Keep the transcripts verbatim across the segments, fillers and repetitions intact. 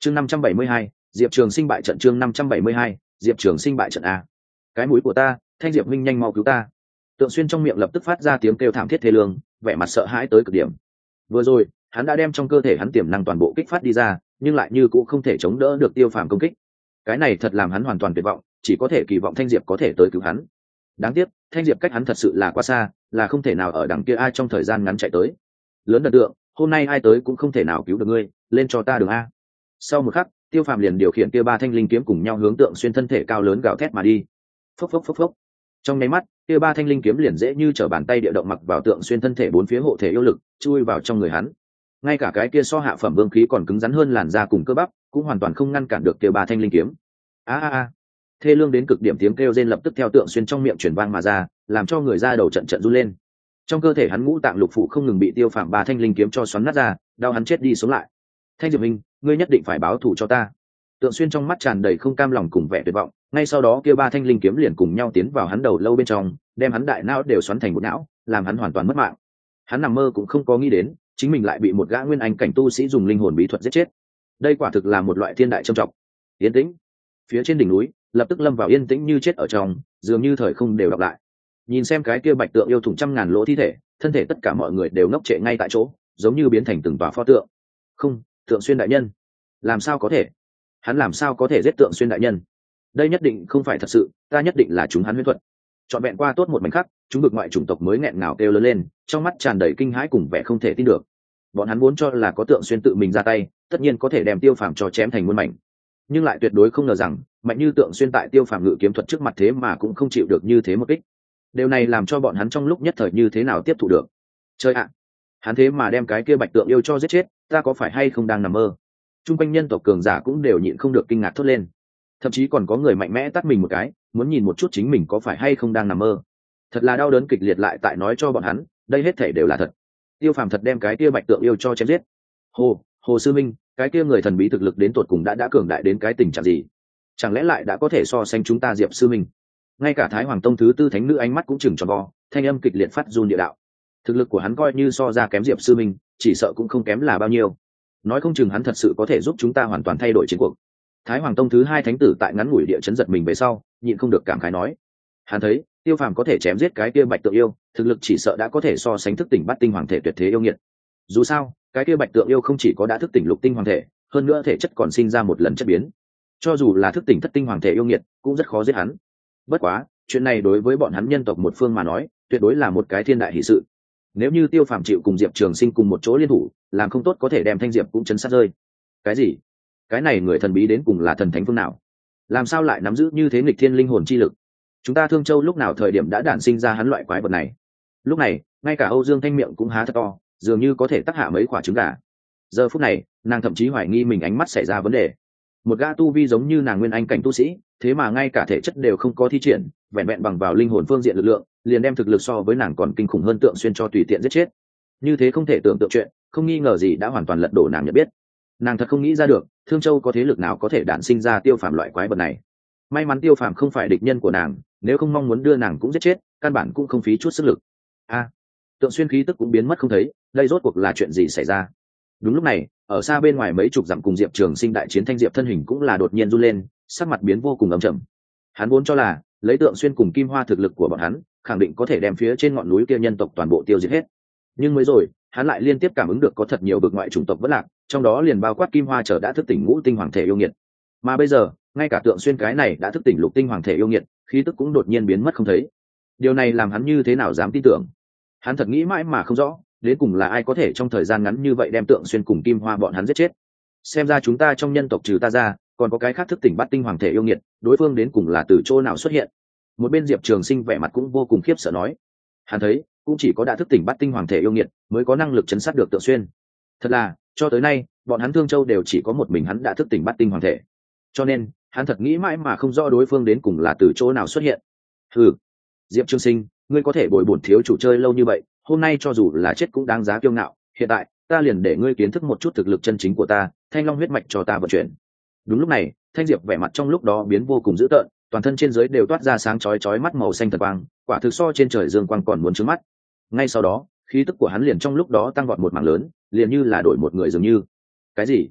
chương năm trăm bảy mươi hai, Diệp Trường Sinh bại trận. Chương năm trăm bảy mươi hai, Diệp Trường Sinh bại trận a. Cái mũi của ta, Thanh Diệp huynh nhanh mau cứu ta. Tượng Xuyên trong miệng lập tức phát ra tiếng kêu thảm thiết thê lương, vẻ mặt sợ hãi tới cực điểm. Vừa rồi, hắn đã đem trong cơ thể hắn tiềm năng toàn bộ kích phát đi ra, nhưng lại như cũng không thể chống đỡ được Tiêu Phàm công kích. Cái này thật làm hắn hoàn toàn tuyệt vọng, chỉ có thể kỳ vọng Thanh Diệp có thể tới cứu hắn. Đáng tiếc, Thanh Diệp cách hắn thật sự là quá xa, là không thể nào ở đằng kia ai trong thời gian ngắn chạy tới. Lớn đần tượng, hôm nay ai tới cũng không thể nào cứu được ngươi, lên cho ta đường a. Sau một khắc, Tiêu Phàm liền điều khiển kia ba thanh linh kiếm cùng nhau hướng Tượng Xuyên thân thể cao lớn gào thét mà đi. Phốc phốc phốc phốc. Trong nháy mắt, kia ba thanh linh kiếm liền dễ như trở bàn tay địa động mặc vào Tượng Xuyên thân thể bốn phía hộ thể yêu lực, chui vào trong người hắn. Ngay cả cái kia so hạ phẩm vương khí còn cứng rắn hơn làn da cùng cơ bắp, cũng hoàn toàn không ngăn cản được kia ba thanh linh kiếm. A a a. Thê lương đến cực điểm tiếng kêu rên lập tức theo Tượng Xuyên trong miệng truyền vang mà ra, làm cho người da đầu trận trận run lên. Trong cơ thể hắn ngũ tạng lục phủ không ngừng bị Tiêu Phàm ba thanh linh kiếm cho xoắn nát ra, đau hắn chết đi sống lại. Thanh Diệp Minh, ngươi nhất định phải báo thù cho ta. Tượng Xuyên trong mắt tràn đầy không cam lòng cùng vẻ tuyệt vọng, ngay sau đó kia ba thanh linh kiếm liền cùng nhau tiến vào hắn đầu lâu bên trong, đem hắn đại não đều xoắn thành một não, làm hắn hoàn toàn mất mạng. Hắn nằm mơ cũng không có nghĩ đến, chính mình lại bị một gã nguyên anh cảnh tu sĩ dùng linh hồn bí thuật giết chết. Đây quả thực là một loại thiên đại trâm trọng. Yên tĩnh. Phía trên đỉnh núi, lập tức lâm vào yên tĩnh như chết ở trong, dường như thời không đều đọc lại. Nhìn xem cái kia bạch tượng yêu thủng trăm ngàn lỗ thi thể, thân thể tất cả mọi người đều ngốc trệ ngay tại chỗ, giống như biến thành từng tòa pho tượng. Không, Tượng Xuyên đại nhân, làm sao có thể? Hắn làm sao có thể giết Tượng Xuyên đại nhân? Đây nhất định không phải thật sự, ta nhất định là chúng hắn huyễn thuật. Chọn vẹn qua tốt một mảnh khắc, chúng bực ngoại chủng tộc mới nghẹn ngào kêu lớn lên, trong mắt tràn đầy kinh hãi cùng vẻ không thể tin được. Bọn hắn muốn cho là có Tượng Xuyên tự mình ra tay, tất nhiên có thể đem Tiêu Phàm cho chém thành muôn mảnh, nhưng lại tuyệt đối không ngờ rằng, mạnh như Tượng Xuyên tại Tiêu Phàm ngự kiếm thuật trước mặt thế mà cũng không chịu được như thế một kích. Điều này làm cho bọn hắn trong lúc nhất thời như thế nào tiếp thụ được. Chơi ạ, hắn thế mà đem cái kia bạch tượng yêu cho giết chết, ta có phải hay không đang nằm mơ? Trung quanh nhân tộc cường giả cũng đều nhịn không được kinh ngạc thốt lên, thậm chí còn có người mạnh mẽ tắt mình một cái, muốn nhìn một chút chính mình có phải hay không đang nằm mơ. Thật là đau đớn kịch liệt lại tại nói cho bọn hắn, đây hết thể đều là thật. Tiêu Phàm thật đem cái kia bạch tượng yêu cho chém giết. Hồ, Hồ sư minh, cái kia người thần bí thực lực đến tột cùng đã đã cường đại đến cái tình trạng gì? Chẳng lẽ lại đã có thể so sánh chúng ta Diệp sư minh? Ngay cả Thái Hoàng tông thứ tư thánh nữ ánh mắt cũng chừng tròn vo, thanh âm kịch liệt phát run địa đạo. Thực lực của hắn coi như so ra kém Diệp sư minh, chỉ sợ cũng không kém là bao nhiêu. Nói không chừng hắn thật sự có thể giúp chúng ta hoàn toàn thay đổi chiến cuộc. Thái Hoàng tông thứ hai thánh tử tại ngắn ngủi địa chấn giật mình về sau, nhịn không được cảm khái nói. Hắn thấy, Tiêu Phàm có thể chém giết cái kia bạch tượng yêu, thực lực chỉ sợ đã có thể so sánh thức tỉnh bát tinh hoàng thể tuyệt thế yêu nghiệt. Dù sao, cái kia bạch tượng yêu không chỉ có đã thức tỉnh lục tinh hoàng thể, hơn nữa thể chất còn sinh ra một lần chất biến. Cho dù là thức tỉnh thất tinh hoàng thể yêu nghiệt, cũng rất khó giết hắn. Bất quá, chuyện này đối với bọn hắn nhân tộc một phương mà nói, tuyệt đối là một cái thiên đại hỷ sự. Nếu như Tiêu Phàm chịu cùng Diệp Trường Sinh cùng một chỗ liên thủ, làm không tốt có thể đem Thanh Diệp cũng chấn sát rơi. Cái gì? Cái này người thần bí đến cùng là thần thánh phương nào? Làm sao lại nắm giữ như thế nghịch thiên linh hồn chi lực? Chúng ta Thương Châu lúc nào thời điểm đã đản sinh ra hắn loại quái vật này? Lúc này, ngay cả Âu Dương Thanh miệng cũng há thật to, dường như có thể tắc hạ mấy quả trứng gà. Giờ phút này, nàng thậm chí hoài nghi mình ánh mắt xảy ra vấn đề. Một gã tu vi giống như nàng nguyên anh cảnh tu sĩ, thế mà ngay cả thể chất đều không có thi triển, vẹn vẹn bằng vào linh hồn phương diện lực lượng, liền đem thực lực so với nàng còn kinh khủng hơn Tượng Xuyên cho tùy tiện giết chết. Như thế không thể tưởng tượng chuyện, không nghi ngờ gì đã hoàn toàn lật đổ nàng nhận biết. Nàng thật không nghĩ ra được, Thương Châu có thế lực nào có thể đản sinh ra Tiêu Phàm loại quái vật này. May mắn Tiêu Phàm không phải địch nhân của nàng, nếu không mong muốn đưa nàng cũng giết chết, căn bản cũng không phí chút sức lực. A, Tượng Xuyên khí tức cũng biến mất không thấy, đây rốt cuộc là chuyện gì xảy ra? Đúng lúc này, ở xa bên ngoài mấy chục dặm cùng Diệp Trường Sinh đại chiến Thanh Diệp thân hình cũng là đột nhiên run lên, sắc mặt biến vô cùng âm trầm. Hắn vốn cho là lấy Tượng Xuyên cùng Kim Hoa thực lực của bọn hắn, khẳng định có thể đem phía trên ngọn núi kia nhân tộc toàn bộ tiêu diệt hết. Nhưng mới rồi, hắn lại liên tiếp cảm ứng được có thật nhiều bực ngoại chủng tộc vẫn lạc, trong đó liền bao quát Kim Hoa trở đã thức tỉnh ngũ tinh hoàng thể yêu nghiệt. Mà bây giờ, ngay cả Tượng Xuyên cái này đã thức tỉnh lục tinh hoàng thể yêu nghiệt, khí tức cũng đột nhiên biến mất không thấy. Điều này làm hắn như thế nào dám tin tưởng? Hắn thật nghĩ mãi mà không rõ, đến cùng là ai có thể trong thời gian ngắn như vậy đem Tượng Xuyên cùng Kim Hoa bọn hắn giết chết. Xem ra chúng ta trong nhân tộc trừ ta ra, còn có cái khác thức tỉnh bát tinh hoàng thể yêu nghiệt, đối phương đến cùng là từ chỗ nào xuất hiện? Một bên Diệp Trường Sinh vẻ mặt cũng vô cùng khiếp sợ nói. Hắn thấy, cũng chỉ có đã thức tỉnh bát tinh hoàng thể yêu nghiệt mới có năng lực chấn sát được Tượng Xuyên. Thật là, cho tới nay, bọn hắn Thương Châu đều chỉ có một mình hắn đã thức tỉnh bát tinh hoàng thể. Cho nên, hắn thật nghĩ mãi mà không rõ đối phương đến cùng là từ chỗ nào xuất hiện. Hừ, Diệp Trường Sinh, ngươi có thể bồi bổn thiếu chủ chơi lâu như vậy, hôm nay cho dù là chết cũng đáng giá kiêu ngạo. Hiện tại, ta liền để ngươi kiến thức một chút thực lực chân chính của ta, Thanh Long huyết mạch cho ta vận chuyển. Đúng lúc này, Thanh Diệp vẻ mặt trong lúc đó biến vô cùng dữ tợn, toàn thân trên dưới đều toát ra sáng chói chói mắt màu xanh thật quang, quả thực so trên trời dương quang còn muốn trướng mắt. Ngay sau đó, khí tức của hắn liền trong lúc đó tăng vọt một mảng lớn, liền như là đổi một người dường như. Cái gì?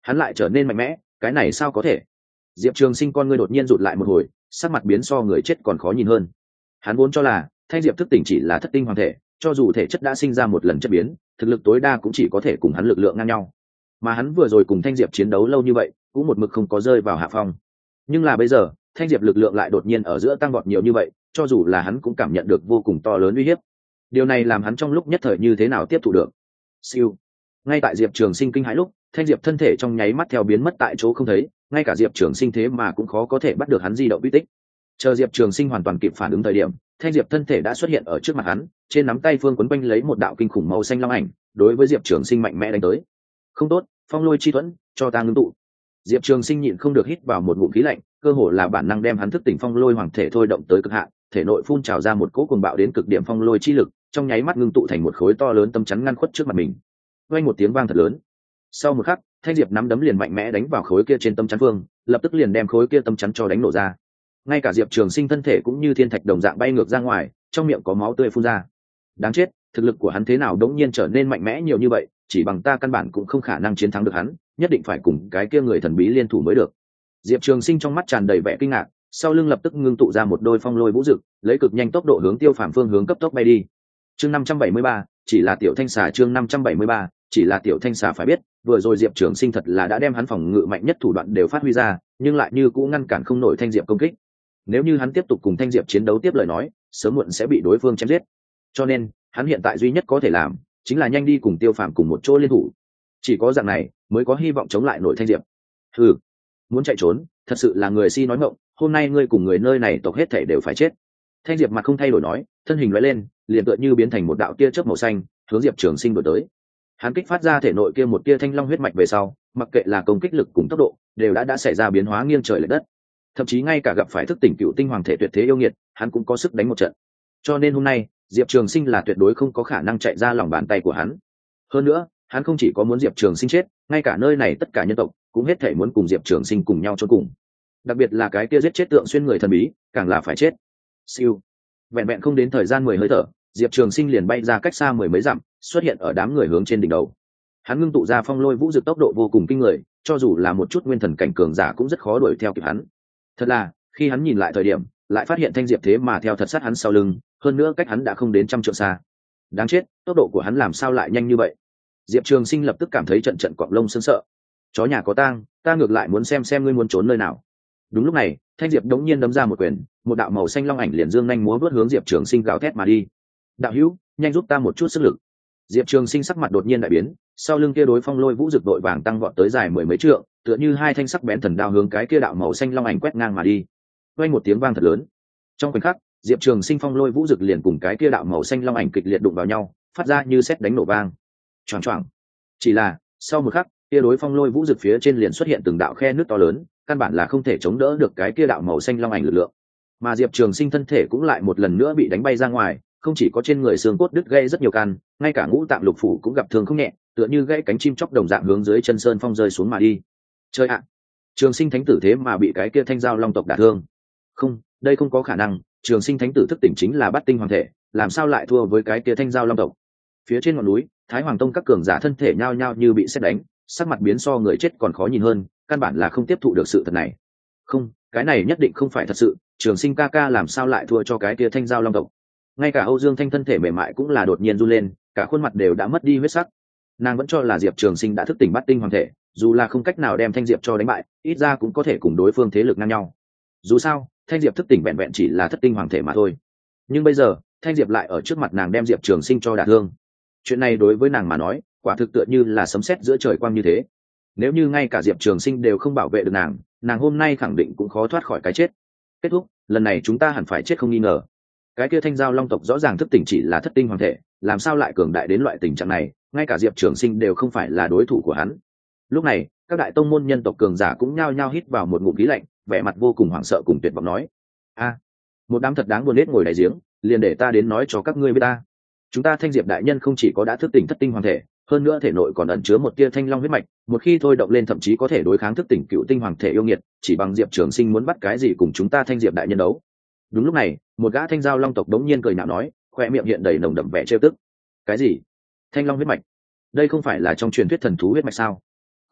hắn lại trở nên mạnh mẽ, cái này sao có thể? Diệp Trường Sinh con ngươi đột nhiên rụt lại một hồi, sắc mặt biến so người chết còn khó nhìn hơn. Hắn vốn cho là Thanh Diệp thức tỉnh chỉ là thất tinh hoàng thể, cho dù thể chất đã sinh ra một lần chất biến, thực lực tối đa cũng chỉ có thể cùng hắn lực lượng ngang nhau. Mà hắn vừa rồi cùng Thanh Diệp chiến đấu lâu như vậy, cũng một mực không có rơi vào hạ phong. Nhưng là bây giờ, Thanh Diệp lực lượng lại đột nhiên ở giữa tăng vọt nhiều như vậy, cho dù là hắn cũng cảm nhận được vô cùng to lớn uy hiếp. Điều này làm hắn trong lúc nhất thời như thế nào tiếp thụ được. Siêu. Ngay tại Diệp Trường Sinh kinh hãi lúc, Thanh Diệp thân thể trong nháy mắt theo biến mất tại chỗ không thấy, ngay cả Diệp Trường Sinh thế mà cũng khó có thể bắt được hắn di động uy tích. Chờ Diệp Trường Sinh hoàn toàn kịp phản ứng thời điểm, Thanh Diệp thân thể đã xuất hiện ở trước mặt hắn, trên nắm tay phương quấn quanh lấy một đạo kinh khủng màu xanh long ảnh, đối với Diệp Trường Sinh mạnh mẽ đánh tới. Không tốt, phong lôi chi thuẫn, cho ta ngưng tụ. Diệp Trường Sinh nhịn không được hít vào một ngụm khí lạnh, cơ hồ là bản năng đem hắn thức tỉnh phong lôi hoàng thể thôi động tới cực hạn, thể nội phun trào ra một cỗ cuồng bạo đến cực điểm phong lôi chi lực, trong nháy mắt ngưng tụ thành một khối to lớn tấm chắn ngăn khuất trước mặt mình. Vang một tiếng vang thật lớn. Sau một khắc, Thanh Diệp nắm đấm liền mạnh mẽ đánh vào khối kia trên tấm chắn phương, lập tức liền đem khối kia tấm chắn cho đánh nổ ra. Ngay cả Diệp Trường Sinh thân thể cũng như thiên thạch đồng dạng bay ngược ra ngoài, trong miệng có máu tươi phun ra. Đáng chết, thực lực của hắn thế nào đống nhiên trở nên mạnh mẽ nhiều như vậy, chỉ bằng ta căn bản cũng không khả năng chiến thắng được hắn, nhất định phải cùng cái kia người thần bí liên thủ mới được. Diệp Trường Sinh trong mắt tràn đầy vẻ kinh ngạc, sau lưng lập tức ngưng tụ ra một đôi phong lôi vũ dực, lấy cực nhanh tốc độ hướng Tiêu Phàm phương hướng cấp tốc bay đi. Chương năm trăm bảy mươi ba, chỉ là tiểu thanh xà. Chương năm trăm bảy mươi ba, chỉ là tiểu thanh xà. Phải biết, vừa rồi Diệp Trường Sinh thật là đã đem hắn phòng ngự mạnh nhất thủ đoạn đều phát huy ra, nhưng lại như cũng ngăn cản không nổi Thanh Diệp công kích. Nếu như hắn tiếp tục cùng Thanh Diệp chiến đấu tiếp lời nói, sớm muộn sẽ bị đối phương chém giết. Cho nên, hắn hiện tại duy nhất có thể làm chính là nhanh đi cùng Tiêu Phàm cùng một chỗ liên thủ. Chỉ có dạng này mới có hy vọng chống lại nổi Thanh Diệp. Hừ, muốn chạy trốn, thật sự là người si nói ngọng, hôm nay ngươi cùng người nơi này tộc hết thảy đều phải chết. Thanh Diệp mặt không thay đổi nói, thân hình lóe lên, liền tựa như biến thành một đạo tia chớp màu xanh, hướng Diệp Trường Sinh đuổi tới. Hắn kích phát ra thể nội kia một tia thanh long huyết mạch về sau, mặc kệ là công kích lực cùng tốc độ, đều đã đã xảy ra biến hóa nghiêng trời lệch đất. Thậm chí ngay cả gặp phải thức tỉnh cựu tinh hoàng thể tuyệt thế yêu nghiệt, hắn cũng có sức đánh một trận. Cho nên hôm nay, Diệp Trường Sinh là tuyệt đối không có khả năng chạy ra lòng bàn tay của hắn. Hơn nữa, hắn không chỉ có muốn Diệp Trường Sinh chết, ngay cả nơi này tất cả nhân tộc cũng hết thảy muốn cùng Diệp Trường Sinh cùng nhau chôn cùng. Đặc biệt là cái kia giết chết Tượng Xuyên người thần bí, càng là phải chết. Siêu. Vẹn vẹn không đến thời gian mười hơi thở, Diệp Trường Sinh liền bay ra cách xa mười mấy dặm, xuất hiện ở đám người hướng trên đỉnh đầu. Hắn ngưng tụ ra phong lôi vũ dực tốc độ vô cùng kinh người, cho dù là một chút nguyên thần cảnh cường giả cũng rất khó đuổi theo kịp hắn. Thật là, khi hắn nhìn lại thời điểm, lại phát hiện Thanh Diệp thế mà theo thật sát hắn sau lưng, hơn nữa cách hắn đã không đến trăm trượng xa. Đáng chết, tốc độ của hắn làm sao lại nhanh như vậy? Diệp Trường Sinh lập tức cảm thấy trận trận cọp lông sơn sợ. Chó nhà có tang, ta ngược lại muốn xem xem ngươi muốn trốn nơi nào. Đúng lúc này, Thanh Diệp đống nhiên đấm ra một quyền, một đạo màu xanh long ảnh liền dương nhanh múa vút hướng Diệp Trường Sinh gào thét mà đi. Đạo hữu, nhanh giúp ta một chút sức lực. Diệp Trường Sinh sắc mặt đột nhiên đại biến, sau lưng kia đối phong lôi vũ dực đội vàng tăng vọt tới dài mười mấy trượng, tựa như hai thanh sắc bén thần đao hướng cái kia đạo màu xanh long ảnh quét ngang mà đi. Vang một tiếng vang thật lớn. Trong khoảnh khắc, Diệp Trường Sinh phong lôi vũ dực liền cùng cái kia đạo màu xanh long ảnh kịch liệt đụng vào nhau, phát ra như sét đánh nổ vang. Choảng choảng. Chỉ là, sau một khắc, kia đối phong lôi vũ dực phía trên liền xuất hiện từng đạo khe nước to lớn, căn bản là không thể chống đỡ được cái kia đạo màu xanh long ảnh lực lượng. Mà Diệp Trường Sinh thân thể cũng lại một lần nữa bị đánh bay ra ngoài, không chỉ có trên người xương cốt đứt gãy rất nhiều căn, ngay cả ngũ tạng lục phủ cũng gặp thương không nhẹ, tựa như gãy cánh chim chóc đồng dạng hướng dưới chân sơn phong rơi xuống mà đi. Chơi ạ! Trường Sinh thánh tử thế mà bị cái kia thanh giao long tộc đả thương. Không, đây không có khả năng, Trường Sinh thánh tử thức tỉnh chính là bát tinh hoàng thể, làm sao lại thua với cái kia thanh giao long tộc? Phía trên ngọn núi, Thái Hoàng tông các cường giả thân thể nhao nhao như bị sét đánh, sắc mặt biến so người chết còn khó nhìn hơn, căn bản là không tiếp thụ được sự thật này. Không, cái này nhất định không phải thật sự, Trường Sinh ca ca làm sao lại thua cho cái kia thanh giao long tộc? Ngay cả Âu Dương Thanh thân thể mềm mại cũng là đột nhiên run lên, cả khuôn mặt đều đã mất đi huyết sắc. Nàng vẫn cho là Diệp Trường Sinh đã thức tỉnh bát tinh hoàng thể, dù là không cách nào đem Thanh Diệp cho đánh bại, ít ra cũng có thể cùng đối phương thế lực ngang nhau. Dù sao, Thanh Diệp thức tỉnh vẹn vẹn chỉ là thất tinh hoàng thể mà thôi. Nhưng bây giờ, Thanh Diệp lại ở trước mặt nàng đem Diệp Trường Sinh cho đả thương. Chuyện này đối với nàng mà nói, quả thực tựa như là sấm sét giữa trời quang như thế. Nếu như ngay cả Diệp Trường Sinh đều không bảo vệ được nàng, nàng hôm nay khẳng định cũng khó thoát khỏi cái chết. Kết thúc, lần này chúng ta hẳn phải chết không nghi ngờ. Cái kia thanh giao long tộc rõ ràng thức tỉnh chỉ là thất tinh hoàng thể, làm sao lại cường đại đến loại tình trạng này, ngay cả Diệp Trường Sinh đều không phải là đối thủ của hắn. Lúc này, các đại tông môn nhân tộc cường giả cũng nhao nhao hít vào một ngụm khí lạnh, vẻ mặt vô cùng hoảng sợ cùng tuyệt vọng nói: "A, một đám thật đáng buồn nết ngồi đại giếng, liền để ta đến nói cho các ngươi biết ta. Chúng ta Thanh Diệp đại nhân không chỉ có đã thức tỉnh thất tinh hoàng thể, hơn nữa thể nội còn ẩn chứa một tia thanh long huyết mạch, một khi thôi động lên thậm chí có thể đối kháng thức tỉnh cựu tinh hoàng thể yêu nghiệt, chỉ bằng Diệp Trường Sinh muốn bắt cái gì cùng chúng ta Thanh Diệp đại nhân đấu." Đúng lúc này, một gã thanh giao long tộc đống nhiên cười nhạo nói, khoe miệng hiện đầy nồng đậm vẻ trêu tức. "Cái gì? Thanh long huyết mạch? Đây không phải là trong truyền thuyết thần thú huyết mạch sao?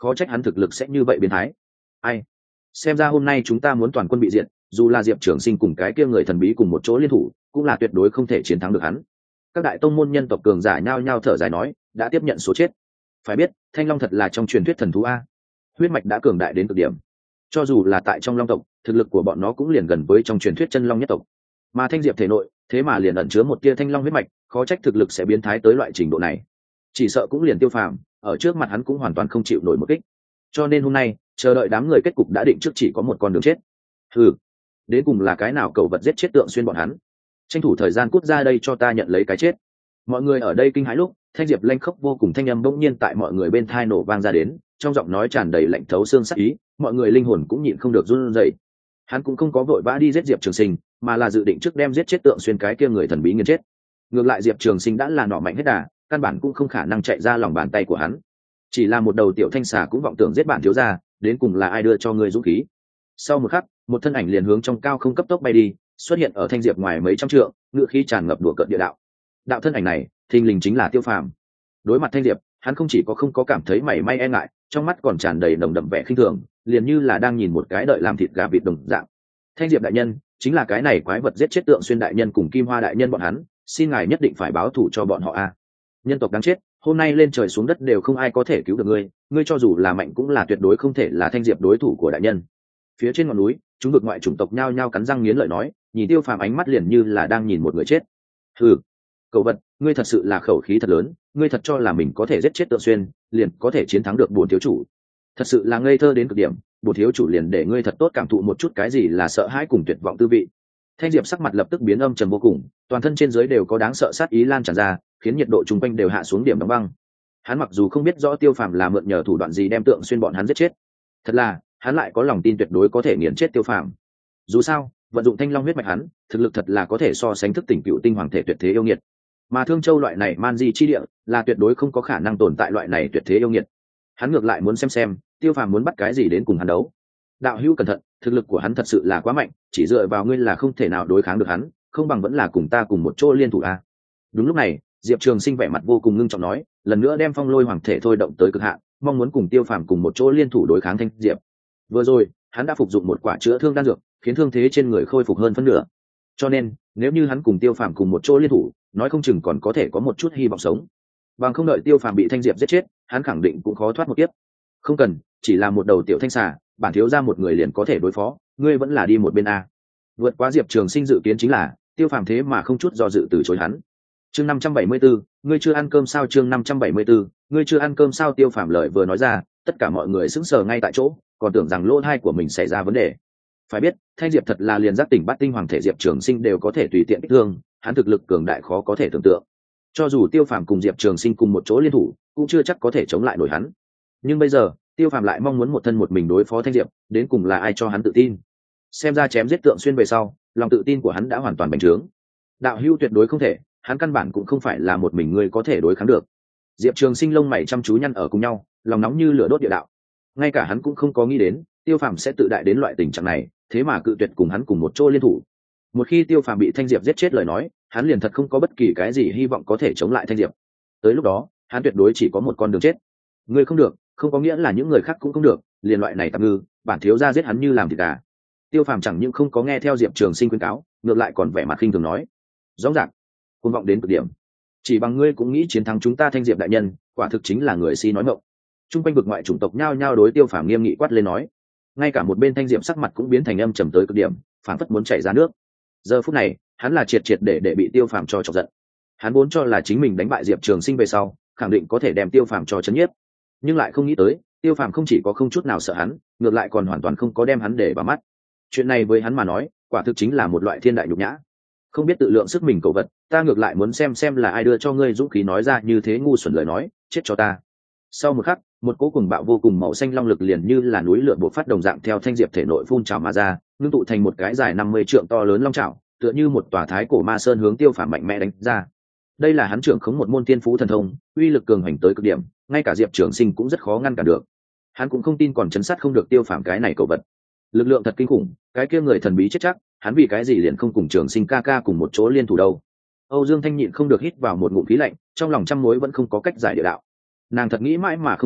khó trách hắn thực lực sẽ như vậy biến thái. Ai, xem ra hôm nay chúng ta muốn toàn quân bị diệt, dù là Diệp Trường Sinh cùng cái kia người thần bí cùng một chỗ liên thủ cũng là tuyệt đối không thể chiến thắng được hắn. Các đại tông môn nhân tộc cường giả nhao nhao thở dài nói, đã tiếp nhận số chết. Phải biết thanh long thật là trong truyền thuyết thần thú a, huyết mạch đã cường đại đến cực điểm, cho dù là tại trong long tộc thực lực của bọn nó cũng liền gần với trong truyền thuyết chân long nhất tộc, mà thanh diệp thể nội thế mà liền ẩn chứa một tia thanh long huyết mạch, khó trách thực lực sẽ biến thái tới loại trình độ này. Chỉ sợ cũng liền Tiêu Phàm ở trước mặt hắn cũng hoàn toàn không chịu nổi một kích, cho nên hôm nay chờ đợi đám người kết cục đã định trước, chỉ có một con đường chết. Ừ, đến cùng là cái nào cẩu vật giết chết Tượng Xuyên bọn hắn, tranh thủ thời gian cút ra đây cho ta nhận lấy cái chết. Mọi người ở đây kinh hãi lúc thanh diệp lanh khốc vô cùng thanh âm bỗng nhiên tại mọi người bên thai nổ vang ra đến, trong giọng nói tràn đầy lạnh thấu xương sắc ý, mọi người linh hồn cũng nhịn không được run rẩy. Hắn cũng không có vội vã đi giết Diệp Trường Sinh, mà là dự định trước đem giết chết Tượng Xuyên cái kia người thần bí nghiền chết. Ngược lại Diệp Trường Sinh đã là nọ mạnh hết đà, căn bản cũng không khả năng chạy ra lòng bàn tay của hắn. Chỉ là một đầu tiểu thanh xà cũng vọng tưởng giết bản thiếu gia, đến cùng là ai đưa cho ngươi dũng khí? Sau một khắc, một thân ảnh liền hướng trong cao không cấp tốc bay đi, xuất hiện ở thanh diệp ngoài mấy trăm trượng, ngựa khí tràn ngập đùa cợt địa đạo. Đạo thân ảnh này, thình lình chính là Tiêu Phàm. Đối mặt thanh diệp, hắn không chỉ có không có cảm thấy mảy may e ngại, trong mắt còn tràn đầy nồng đậm vẻ khinh thường, liền như là đang nhìn một cái đợi làm thịt gà vịt đồng dạng. Thanh diệp đại nhân, chính là cái này quái vật giết chết Tượng Xuyên đại nhân cùng Kim Hoa đại nhân bọn hắn, xin ngài nhất định phải báo thù cho bọn họ a. Nhân tộc đáng chết, hôm nay lên trời xuống đất đều không ai có thể cứu được ngươi, ngươi cho dù là mạnh cũng là tuyệt đối không thể là thanh diệp đối thủ của đại nhân. Phía trên ngọn núi, chúng vực ngoại chủng tộc nhao nhao cắn răng nghiến lợi nói, nhìn Tiêu Phàm ánh mắt liền như là đang nhìn một người chết. Hừ, cậu vật, ngươi thật sự là khẩu khí thật lớn, ngươi thật cho là mình có thể giết chết Tượng Xuyên, liền có thể chiến thắng được bổn thiếu chủ? Thật sự là ngây thơ đến cực điểm, bổn thiếu chủ liền để ngươi thật tốt cảm thụ một chút cái gì là sợ hãi cùng tuyệt vọng tư vị. Thanh diệp sắc mặt lập tức biến âm trầm vô cùng, toàn thân trên dưới đều có đáng sợ sát ý lan tràn ra, khiến nhiệt độ chung quanh đều hạ xuống điểm đóng băng. Hắn mặc dù không biết rõ Tiêu Phàm là mượn nhờ thủ đoạn gì đem Tượng Xuyên bọn hắn giết chết, thật là hắn lại có lòng tin tuyệt đối có thể nghiền chết Tiêu Phàm. Dù sao vận dụng thanh long huyết mạch hắn thực lực thật là có thể so sánh thức tỉnh cựu tinh hoàng thể tuyệt thế yêu nghiệt, mà Thương Châu loại này man di chi địa là tuyệt đối không có khả năng tồn tại loại này tuyệt thế yêu nghiệt. Hắn ngược lại muốn xem xem Tiêu Phàm muốn bắt cái gì đến cùng hắn đấu. Đạo hữu cẩn thận, thực lực của hắn thật sự là quá mạnh, chỉ dựa vào ngươi là không thể nào đối kháng được hắn, không bằng vẫn là cùng ta cùng một chỗ liên thủ a. Đúng lúc này Diệp Trường Sinh vẻ mặt vô cùng ngưng trọng nói, lần nữa đem phong lôi hoàng thể thôi động tới cực hạn, mong muốn cùng Tiêu Phàm cùng một chỗ liên thủ đối kháng thanh diệp. Vừa rồi hắn đã phục dụng một quả chữa thương đan dược, khiến thương thế trên người khôi phục hơn phân nửa, cho nên nếu như hắn cùng Tiêu Phàm cùng một chỗ liên thủ, nói không chừng còn có thể có một chút hy vọng sống. Bằng không đợi Tiêu Phàm bị thanh diệp giết chết, hắn khẳng định cũng khó thoát một kiếp. Không cần, chỉ là một đầu tiểu thanh xà, bản thiếu ra một người liền có thể đối phó, ngươi vẫn là đi một bên a. Vượt quá Diệp Trường Sinh dự kiến chính là Tiêu Phàm thế mà không chút do dự từ chối hắn. Chương năm trăm bảy mươi bốn, ngươi chưa ăn cơm sao? Chương năm trăm bảy mươi bốn, ngươi chưa ăn cơm sao? Tiêu Phàm lời vừa nói ra, tất cả mọi người sững sờ ngay tại chỗ, còn tưởng rằng lỗ tai của mình xảy ra vấn đề. Phải biết, thanh diệp thật là liền giác tỉnh bát tinh hoàng thể Diệp Trường Sinh đều có thể tùy tiện kích thương, hắn thực lực cường đại khó có thể tưởng tượng. Cho dù Tiêu Phàm cùng Diệp Trường Sinh cùng một chỗ liên thủ, cũng chưa chắc có thể chống lại nổi hắn. Nhưng bây giờ, Tiêu Phàm lại mong muốn một thân một mình đối phó thanh diệp, đến cùng là ai cho hắn tự tin? Xem ra chém giết Tượng Xuyên về sau, lòng tự tin của hắn đã hoàn toàn bành trướng. Đạo hữu tuyệt đối không thể, hắn căn bản cũng không phải là một mình ngươi có thể đối kháng được. Diệp Trường Sinh lông mày chăm chú nhăn ở cùng nhau, lòng nóng như lửa đốt địa đạo. Ngay cả hắn cũng không có nghĩ đến Tiêu Phàm sẽ tự đại đến loại tình trạng này, thế mà cự tuyệt cùng hắn cùng một chỗ liên thủ. Một khi Tiêu Phàm bị thanh diệp giết chết lời nói, hắn liền thật không có bất kỳ cái gì hy vọng có thể chống lại thanh diệp. Tới lúc đó hắn tuyệt đối chỉ có một con đường chết. Ngươi không được, không có nghĩa là những người khác cũng không được, liền loại này tạm ngư, bản thiếu gia giết hắn như làm thịt gà. Tiêu Phàm chẳng những không có nghe theo Diệp Trường Sinh khuyên cáo, ngược lại còn vẻ mặt khinh thường nói, rõ ràng cuồng vọng đến cực điểm, chỉ bằng ngươi cũng nghĩ chiến thắng chúng ta thanh diệp đại nhân, quả thực chính là người si nói ngọng. Trung quanh vực ngoại chủng tộc nhao nhao đối Tiêu Phàm nghiêm nghị quát lên nói, ngay cả một bên thanh diệp sắc mặt cũng biến thành âm trầm tới cực điểm, phảng phất muốn chảy ra nước. Giờ phút này hắn là triệt triệt để để bị Tiêu Phàm cho chọc giận. Hắn vốn cho là chính mình đánh bại Diệp Trường Sinh về sau khẳng định có thể đem Tiêu Phàm cho chấn nhiếp, nhưng lại không nghĩ tới Tiêu Phàm không chỉ có không chút nào sợ hắn, ngược lại còn hoàn toàn không có đem hắn để vào mắt. Chuyện này với hắn mà nói quả thực chính là một loại thiên đại nhục nhã. Không biết tự lượng sức mình cậu vật, ta ngược lại muốn xem xem là ai đưa cho ngươi dũng khí nói ra như thế ngu xuẩn lời nói, chết cho ta. Sau một khắc, một cỗ cuồng bạo vô cùng màu xanh long lực liền như là núi lửa bộc phát đồng dạng theo thanh diệp thể nội phun trào mà ra, ngưng tụ thành một cái dài năm mươi trượng to lớn long trảo, tựa như một tòa thái cổ ma sơn hướng Tiêu Phàm mạnh mẽ đánh ra. Đây là hắn trưởng khống một môn tiên phú thần thông, uy lực cường hành tới cực điểm, ngay cả Diệp Trường Sinh cũng rất khó ngăn cản được. Hắn cũng không tin còn chấn sát không được Tiêu Phàm cái này cậu vật. Lực lượng thật kinh khủng, cái kia người thần bí chết chắc, hắn vì cái gì liền không cùng Trường Sinh ca ca cùng một chỗ liên thủ đâu? Âu Dương Thanh nhịn không được hít vào một ngụm khí lạnh, trong lòng trăm mối vẫn không có cách giải địa đạo. Nàng thật nghĩ mãi mà không rõ,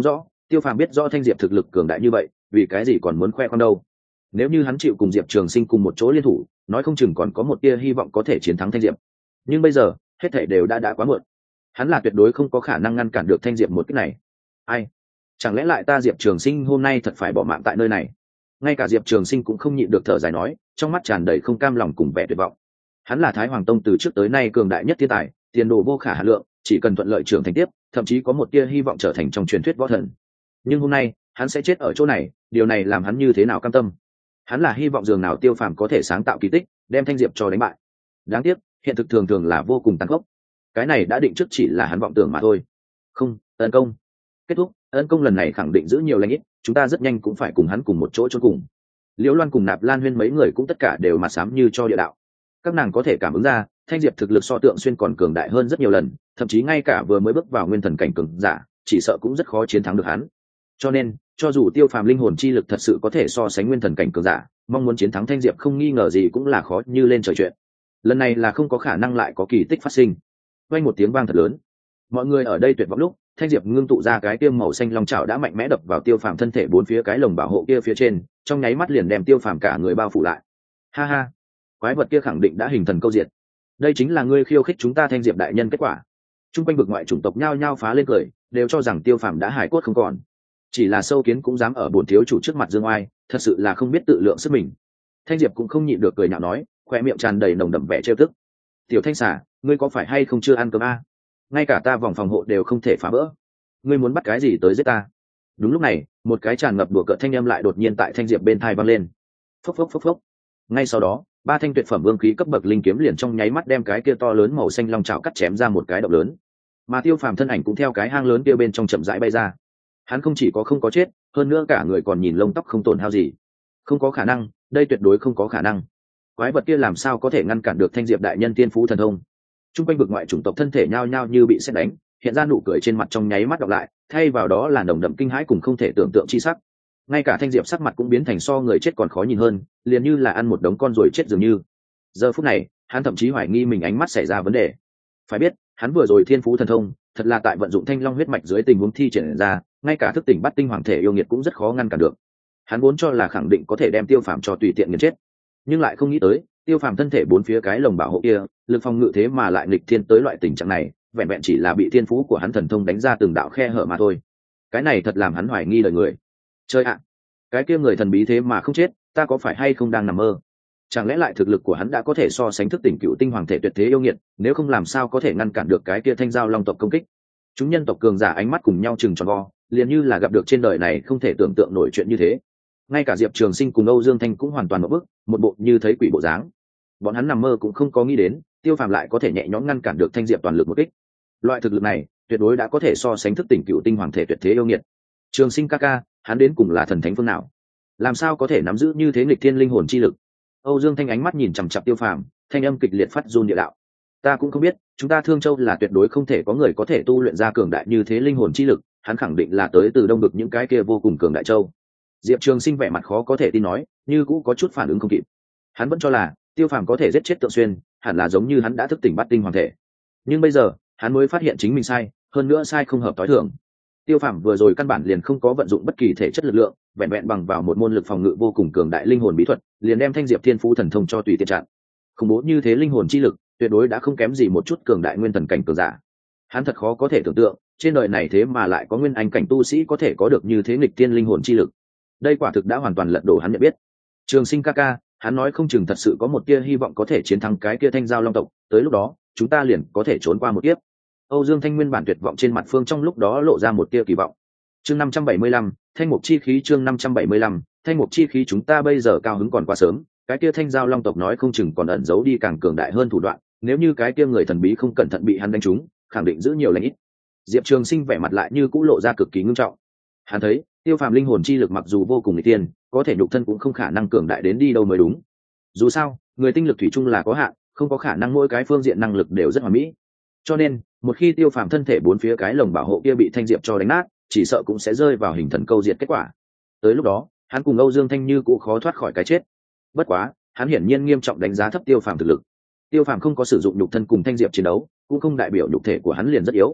Tiêu Phàm biết rõ Thanh Diệp thực lực cường đại như vậy, vì cái gì còn muốn khoe con đâu? Nếu như hắn chịu cùng Diệp Trường Sinh cùng một chỗ liên thủ, nói không chừng còn có một tia hy vọng có thể chiến thắng Thanh Diệp. Nhưng bây giờ, hết thảy đều đã đã quá muộn. Hắn là tuyệt đối không có khả năng ngăn cản được Thanh Diệp một cái này. Ai? Chẳng lẽ lại ta Diệp Trường Sinh hôm nay thật phải bỏ mạng tại nơi này? Ngay cả Diệp Trường Sinh cũng không nhịn được thở dài nói, trong mắt tràn đầy không cam lòng cùng vẻ tuyệt vọng. Hắn là Thái Hoàng Tông từ trước tới nay cường đại nhất thiên tài, tiền đồ vô khả hạn lượng, chỉ cần thuận lợi trưởng thành tiếp, thậm chí có một tia hy vọng trở thành trong truyền thuyết võ thần. Nhưng hôm nay, hắn sẽ chết ở chỗ này, điều này làm hắn như thế nào cam tâm? Hắn là hy vọng dường nào Tiêu Phàm có thể sáng tạo kỳ tích, đem Thanh Diệp cho đánh bại. Đáng tiếc, hiện thực thường thường là vô cùng tàn khốc. Cái này đã định trước chỉ là hắn vọng tưởng mà thôi. Không, tấn công. Kết thúc, tấn công lần này khẳng định giữ nhiều lãnh ít, chúng ta rất nhanh cũng phải cùng hắn cùng một chỗ chôn cùng. Liễu Loan cùng Nạp Lan Huyên mấy người cũng tất cả đều mặt xám như cho địa đạo. Các nàng có thể cảm ứng ra, Thanh Diệp thực lực so Tượng Xuyên còn cường đại hơn rất nhiều lần, thậm chí ngay cả vừa mới bước vào nguyên thần cảnh cường giả, chỉ sợ cũng rất khó chiến thắng được hắn. Cho nên, cho dù Tiêu Phàm linh hồn chi lực thật sự có thể so sánh nguyên thần cảnh cường giả, mong muốn chiến thắng Thanh Diệp không nghi ngờ gì cũng là khó như lên trời chuyện. Lần này là không có khả năng lại có kỳ tích phát sinh. Vang một tiếng vang thật lớn. Mọi người ở đây tuyệt vọng lúc, Thanh Diệp ngưng tụ ra cái tiêm màu xanh long chảo đã mạnh mẽ đập vào Tiêu Phàm thân thể bốn phía cái lồng bảo hộ kia phía trên, trong nháy mắt liền đem Tiêu Phàm cả người bao phủ lại. Ha ha, quái vật kia khẳng định đã hình thần câu diệt. Đây chính là ngươi khiêu khích chúng ta Thanh Diệp đại nhân kết quả. Trung quanh vực ngoại chủng tộc nhao nhao phá lên cười, đều cho rằng Tiêu Phàm đã hải cốt không còn. Chỉ là sâu kiến cũng dám ở bổn thiếu chủ trước mặt dương oai, thật sự là không biết tự lượng sức mình. Thanh Diệp cũng không nhịn được cười nhạo nói, khoe miệng tràn đầy nồng đậm vẻ trêu tức. Tiểu Thanh xà, ngươi có phải hay không chưa ăn cơm a? Ngay cả ta vòng phòng hộ đều không thể phá vỡ, ngươi muốn bắt cái gì tới giết ta? Đúng lúc này, một cái tràn ngập đùa cợt thanh âm lại đột nhiên tại Thanh Diệp bên tai vang lên. Phốc phốc phốc phốc. Ngay sau đó, ba thanh tuyệt phẩm vương khí cấp bậc linh kiếm liền trong nháy mắt đem cái kia to lớn màu xanh long chảo cắt chém ra một cái động lớn. Mà Tiêu Phàm thân ảnh cũng theo cái hang lớn kia bên trong chậm rãi bay ra. Hắn không chỉ có không có chết, hơn nữa cả người còn nhìn lông tóc không tổn hao gì. Không có khả năng, đây tuyệt đối không có khả năng. Quái vật kia làm sao có thể ngăn cản được Thanh Diệp đại nhân tiên phú thần thông? Trung quanh vực ngoại chủng tộc thân thể nhao nhao như bị sét đánh, hiện ra nụ cười trên mặt trong nháy mắt đọc lại, thay vào đó là nồng đậm kinh hãi cùng không thể tưởng tượng chi sắc. Ngay cả Thanh Diệp sắc mặt cũng biến thành so người chết còn khó nhìn hơn, liền như là ăn một đống con ruồi chết dường như. Giờ phút này, hắn thậm chí hoài nghi mình ánh mắt xảy ra vấn đề. Phải biết, hắn vừa rồi thiên phú thần thông, thật là tại vận dụng Thanh Long huyết mạch dưới tình huống thi triển ra, ngay cả thức tỉnh bắt tinh hoàng thể yêu nghiệt cũng rất khó ngăn cản được. Hắn vốn cho là khẳng định có thể đem Tiêu Phàm cho tùy tiện nghiền chết, nhưng lại không nghĩ tới, Tiêu Phàm thân thể bốn phía cái lồng bảo hộ kia, lực phòng ngự thế mà lại nghịch thiên tới loại tình trạng này, vẹn vẹn chỉ là bị thiên phú của hắn thần thông đánh ra từng đạo khe hở mà thôi. Cái này thật làm hắn hoài nghi lời người. Chơi ạ, cái kia người thần bí thế mà không chết, ta có phải hay không đang nằm mơ? Chẳng lẽ lại thực lực của hắn đã có thể so sánh thức tỉnh cựu tinh hoàng thể tuyệt thế yêu nghiệt, nếu không làm sao có thể ngăn cản được cái kia Thanh Giao Long tộc công kích? Chúng nhân tộc cường giả ánh mắt cùng nhau chừng tròn vo, liền như là gặp được trên đời này không thể tưởng tượng nổi chuyện như thế. Ngay cả Diệp Trường Sinh cùng Âu Dương Thanh cũng hoàn toàn một bức, một bộ như thấy quỷ bộ dáng. Bọn hắn nằm mơ cũng không có nghĩ đến, Tiêu Phàm lại có thể nhẹ nhõm ngăn cản được Thanh Diệp toàn lực một kích. Loại thực lực này, tuyệt đối đã có thể so sánh thức tỉnh cựu tinh hoàng thể tuyệt thế yêu nghiệt. Trường Sinh ca ca, hắn đến cùng là thần thánh phương nào? Làm sao có thể nắm giữ như thế nghịch thiên linh hồn chi lực? Âu Dương Thanh ánh mắt nhìn chằm chằm Tiêu Phàm, thanh âm kịch liệt phát run địa đạo. Ta cũng không biết, chúng ta Thương Châu là tuyệt đối không thể có người có thể tu luyện ra cường đại như thế linh hồn chi lực, hắn khẳng định là tới từ đông vực những cái kia vô cùng cường đại châu. Diệp Trường Sinh vẻ mặt khó có thể tin nói, như cũng có chút phản ứng không kịp. Hắn vẫn cho là Tiêu Phàm có thể giết chết Tượng Xuyên, hẳn là giống như hắn đã thức tỉnh bát tinh hoàng thể. Nhưng bây giờ, hắn mới phát hiện chính mình sai, hơn nữa sai không hợp tối thường. Tiêu Phàm vừa rồi căn bản liền không có vận dụng bất kỳ thể chất lực lượng, vẹn vẹn bằng vào một môn lực phòng ngự vô cùng cường đại linh hồn bí thuật, liền đem Thanh Diệp Thiên Phú thần thông cho tùy tiện chặn. Khủng bố như thế linh hồn chi lực, tuyệt đối đã không kém gì một chút cường đại nguyên thần cảnh cường giả. Hắn thật khó có thể tưởng tượng, trên đời này thế mà lại có nguyên anh cảnh tu sĩ có thể có được như thế nghịch thiên linh hồn chi lực. Đây quả thực đã hoàn toàn lật đổ hắn nhận biết. Trường Sinh ca ca, hắn nói không chừng thật sự có một tia hy vọng có thể chiến thắng cái kia Thanh Giao Long tộc, tới lúc đó, chúng ta liền có thể trốn qua một kiếp. Âu Dương Thanh nguyên bản tuyệt vọng trên mặt phương trong lúc đó lộ ra một tia kỳ vọng. Chương năm trăm bảy mươi lăm, Thanh Mục chi khí chương năm trăm bảy mươi lăm, Thanh Mục chi khí chúng ta bây giờ cao hứng còn quá sớm, cái kia Thanh Giao Long tộc nói không chừng còn ẩn giấu đi càng cường đại hơn thủ đoạn, nếu như cái kia người thần bí không cẩn thận bị hắn đánh trúng, khẳng định giữ nhiều lành ít. Diệp Trường Sinh vẻ mặt lại như cũ lộ ra cực kỳ nghiêm trọng. Hắn thấy, Tiêu Phàm linh hồn chi lực mặc dù vô cùng nguy tiên, có thể nhục thân cũng không khả năng cường đại đến đi đâu mới đúng. Dù sao, người tinh lực thủy chung là có hạn, không có khả năng mỗi cái phương diện năng lực đều rất hoàn mỹ. Cho nên, một khi Tiêu Phàm thân thể bốn phía cái lồng bảo hộ kia bị Thanh Diệp cho đánh nát, chỉ sợ cũng sẽ rơi vào hình thần câu diệt kết quả. Tới lúc đó, hắn cùng Âu Dương Thanh Như cũng khó thoát khỏi cái chết. Bất quá, hắn hiển nhiên nghiêm trọng đánh giá thấp Tiêu Phàm thực lực. Tiêu Phàm không có sử dụng nhục thân cùng Thanh Diệp chiến đấu, cũng không đại biểu nhục thể của hắn liền rất yếu.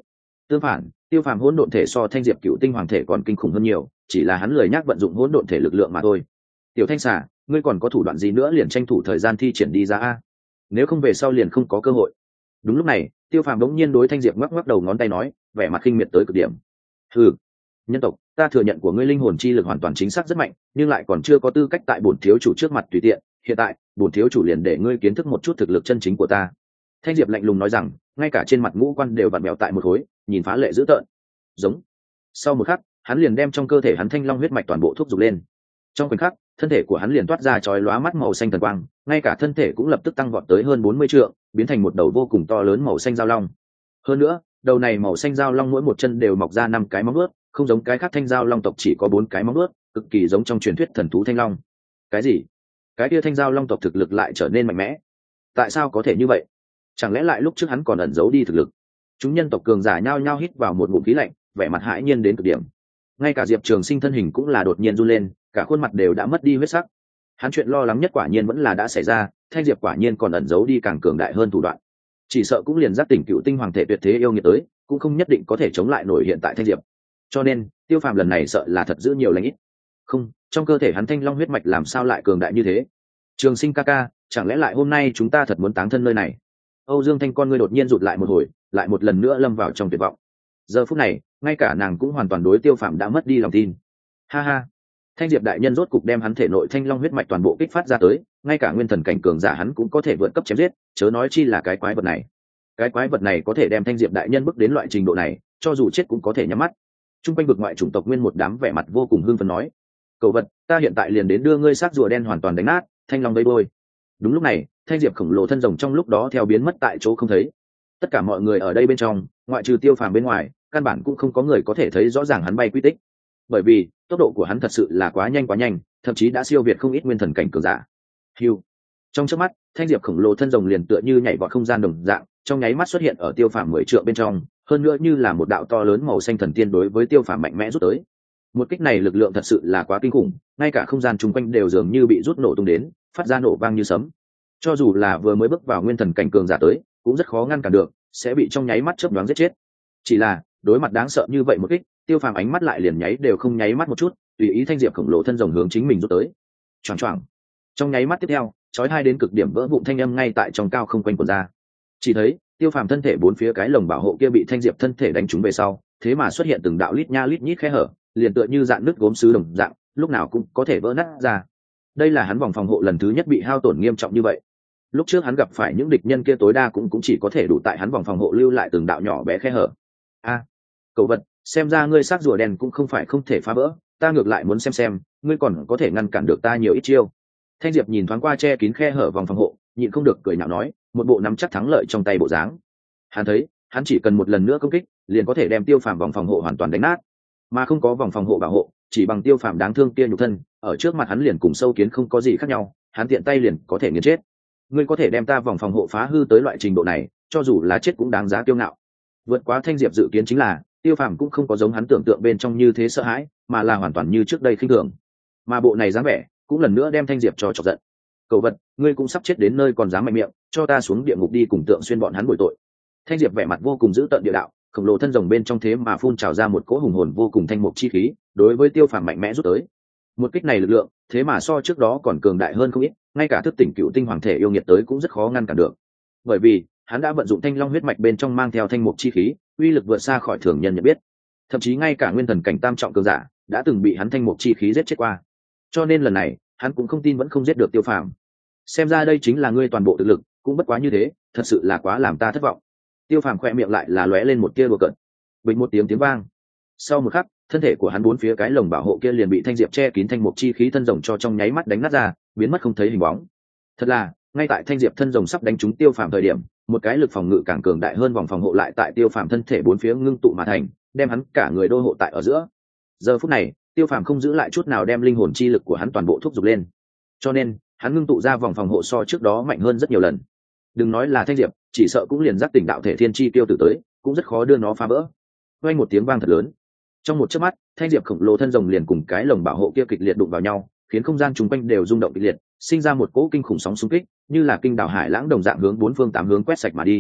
Tương phản, tiêu phàm hỗn độn thể so thanh diệp cựu tinh hoàng thể còn kinh khủng hơn nhiều, chỉ là hắn lười nhác vận dụng hỗn độn thể lực lượng mà thôi. Tiểu thanh xà, ngươi còn có thủ đoạn gì nữa liền tranh thủ thời gian thi triển đi ra a, nếu không về sau liền không có cơ hội. Đúng lúc này, tiêu phàm đống nhiên đối thanh diệp ngoắc ngoắc đầu ngón tay nói, vẻ mặt khinh miệt tới cực điểm. Hừ, nhân tộc, ta thừa nhận của ngươi linh hồn chi lực hoàn toàn chính xác rất mạnh, nhưng lại còn chưa có tư cách tại bổn thiếu chủ trước mặt tùy tiện. Hiện tại bổn thiếu chủ liền để ngươi kiến thức một chút thực lực chân chính của ta. Thanh diệp lạnh lùng nói rằng, ngay cả trên mặt ngũ quan đều vặn mèo tại một khối, nhìn phá lệ dữ tợn. Giống. Sau một khắc, hắn liền đem trong cơ thể hắn thanh long huyết mạch toàn bộ thúc giục lên. Trong khoảnh khắc, thân thể của hắn liền toát ra chói lóa mắt màu xanh thần quang, ngay cả thân thể cũng lập tức tăng vọt tới hơn bốn mươi trượng, biến thành một đầu vô cùng to lớn màu xanh giao long. Hơn nữa, đầu này màu xanh giao long mỗi một chân đều mọc ra năm cái móng vuốt, không giống cái khác thanh giao long tộc chỉ có bốn cái móng vuốt, cực kỳ giống trong truyền thuyết thần thú thanh long. Cái gì? Cái kia thanh giao long tộc thực lực lại trở nên mạnh mẽ? Tại sao có thể như vậy? Chẳng lẽ lại lúc trước hắn còn ẩn giấu đi thực lực? Chúng nhân tộc cường giả nhao nhao hít vào một ngụm khí lạnh, vẻ mặt hãi nhiên đến cực điểm. Ngay cả Diệp Trường Sinh thân hình cũng là đột nhiên run lên, cả khuôn mặt đều đã mất đi huyết sắc. Hắn chuyện lo lắng nhất quả nhiên vẫn là đã xảy ra, thanh diệp quả nhiên còn ẩn giấu đi càng cường đại hơn thủ đoạn. Chỉ sợ cũng liền giác tỉnh cựu tinh hoàng thể tuyệt thế yêu nghiệt tới, cũng không nhất định có thể chống lại nổi hiện tại thanh diệp. Cho nên, Tiêu Phàm lần này sợ là thật giữ nhiều lành ít. Không, trong cơ thể hắn thanh long huyết mạch làm sao lại cường đại như thế? Trường Sinh ca ca, chẳng lẽ lại hôm nay chúng ta thật muốn táng thân nơi này? Âu Dương Thanh con ngươi đột nhiên rụt lại một hồi, lại một lần nữa lâm vào trong tuyệt vọng. Giờ phút này, ngay cả nàng cũng hoàn toàn đối Tiêu Phàm đã mất đi lòng tin. Ha ha, thanh diệp đại nhân rốt cục đem hắn thể nội thanh long huyết mạch toàn bộ kích phát ra tới, ngay cả nguyên thần cảnh cường giả hắn cũng có thể vượt cấp chém giết, chớ nói chi là cái quái vật này. Cái quái vật này có thể đem thanh diệp đại nhân bước đến loại trình độ này, cho dù chết cũng có thể nhắm mắt. Trung quanh vực ngoại chủng tộc nguyên một đám vẻ mặt vô cùng hưng phấn nói, cầu vật, ta hiện tại liền đến đưa ngươi xác rùa đen hoàn toàn đánh nát, thanh long vây đôi. Đúng lúc này, thanh diệp khổng lồ thân rồng trong lúc đó theo biến mất tại chỗ không thấy. Tất cả mọi người ở đây bên trong, ngoại trừ Tiêu Phàm bên ngoài, căn bản cũng không có người có thể thấy rõ ràng hắn bay quy tích, bởi vì tốc độ của hắn thật sự là quá nhanh quá nhanh, thậm chí đã siêu việt không ít nguyên thần cảnh cường giả. Hưu. Trong chớp mắt, thanh diệp khổng lồ thân rồng liền tựa như nhảy vọt không gian đồng dạng, trong nháy mắt xuất hiện ở Tiêu Phàm mười trượng bên trong, hơn nữa như là một đạo to lớn màu xanh thần tiên đối với Tiêu Phàm mạnh mẽ rút tới. Một kích này lực lượng thật sự là quá kinh khủng, ngay cả không gian xung quanh đều dường như bị rút nổ tung đến, phát ra nổ vang như sấm. Cho dù là vừa mới bước vào nguyên thần cảnh cường giả tới, cũng rất khó ngăn cản được, sẽ bị trong nháy mắt chớp nhoáng giết chết. Chỉ là, đối mặt đáng sợ như vậy một kích, Tiêu Phàm ánh mắt lại liền nháy đều không nháy mắt một chút, tùy ý thanh diệp khổng lồ thân rồng hướng chính mình rút tới. Choảng choảng. Trong nháy mắt tiếp theo, chói hai đến cực điểm vỡ vụn thanh âm ngay tại trong cao không quanh quẩn ra. Chỉ thấy, Tiêu Phàm thân thể bốn phía cái lồng bảo hộ kia bị thanh diệp thân thể đánh trúng về sau, thế mà xuất hiện từng đạo lít nha lít nhít khe hở, liền tựa như dạng nứt gốm sứ đồng dạng, lúc nào cũng có thể vỡ nát ra. Đây là hắn vòng phòng hộ lần thứ nhất bị hao tổn nghiêm trọng như vậy. Lúc trước hắn gặp phải những địch nhân kia tối đa cũng cũng chỉ có thể đủ tại hắn vòng phòng hộ lưu lại từng đạo nhỏ bé khe hở. A, cậu vật, xem ra ngươi xác rùa đen cũng không phải không thể phá vỡ, ta ngược lại muốn xem xem ngươi còn có thể ngăn cản được ta nhiều ít chiêu. Thanh diệp nhìn thoáng qua che kín khe hở vòng phòng hộ, nhịn không được cười nhạo nói, một bộ nắm chắc thắng lợi trong tay bộ dáng. Hắn thấy hắn chỉ cần một lần nữa công kích liền có thể đem Tiêu Phàm vòng phòng hộ hoàn toàn đánh nát, mà không có vòng phòng hộ bảo hộ, chỉ bằng Tiêu Phàm đáng thương kia nhục thân, ở trước mặt hắn liền cùng sâu kiến không có gì khác nhau, hắn tiện tay liền có thể nghiền chết. Ngươi có thể đem ta vòng phòng hộ phá hư tới loại trình độ này, cho dù là chết cũng đáng giá kiêu ngạo. Vượt quá thanh diệp dự kiến chính là, Tiêu Phàm cũng không có giống hắn tưởng tượng bên trong như thế sợ hãi, mà là hoàn toàn như trước đây khinh thường. Mà bộ này dáng vẻ, cũng lần nữa đem thanh diệp cho chọc giận. Cầu vật, ngươi cũng sắp chết đến nơi còn dám mạnh miệng, cho ta xuống địa ngục đi cùng Tượng Xuyên bọn hắn bồi tội. Thanh diệp vẻ mặt vô cùng dữ tợn địa đạo, khổng lồ thân rồng bên trong thế mà phun trào ra một cỗ hùng hồn vô cùng thanh mục chi khí, đối với Tiêu Phàm mạnh mẽ rút tới. Một kích này lực lượng, thế mà so trước đó còn cường đại hơn không ít, ngay cả thức tỉnh cựu tinh hoàng thể yêu nghiệt tới cũng rất khó ngăn cản được. Bởi vì, hắn đã vận dụng thanh long huyết mạch bên trong mang theo thanh mục chi khí, uy lực vượt xa khỏi thường nhân nhận biết. Thậm chí ngay cả nguyên thần cảnh tam trọng cường giả đã từng bị hắn thanh mục chi khí giết chết qua. Cho nên lần này, hắn cũng không tin vẫn không giết được Tiêu Phàm. Xem ra đây chính là ngươi toàn bộ thực lực, cũng bất quá như thế, thật sự là quá làm ta thất vọng. Tiêu Phàm khẽ miệng lại là lóe lên một tia đùa cợt. Bình một tiếng tiếng vang. Sau một khắc, thân thể của hắn bốn phía cái lồng bảo hộ kia liền bị thanh diệp che kín thanh mục chi khí thân rồng cho trong nháy mắt đánh nát ra, biến mất không thấy hình bóng. Thật là, ngay tại thanh diệp thân rồng sắp đánh trúng Tiêu Phàm thời điểm, một cái lực phòng ngự càng cường đại hơn vòng phòng hộ lại tại Tiêu Phàm thân thể bốn phía ngưng tụ mà thành, đem hắn cả người đô hộ tại ở giữa. Giờ phút này, Tiêu Phàm không giữ lại chút nào đem linh hồn chi lực của hắn toàn bộ thúc giục lên. Cho nên, hắn ngưng tụ ra vòng phòng hộ so trước đó mạnh hơn rất nhiều lần. Đừng nói là thanh diệp, chỉ sợ cũng liền giác tỉnh đạo thể thiên chi tiêu tử tới, cũng rất khó đưa nó phá vỡ. Vang một tiếng vang thật lớn. Trong một chớp mắt, thanh diệp khổng lồ thân rồng liền cùng cái lồng bảo hộ kia kịch liệt đụng vào nhau, khiến không gian chung quanh đều rung động kịch liệt, sinh ra một cỗ kinh khủng sóng xung kích, như là kinh đảo hải lãng đồng dạng hướng bốn phương tám hướng quét sạch mà đi.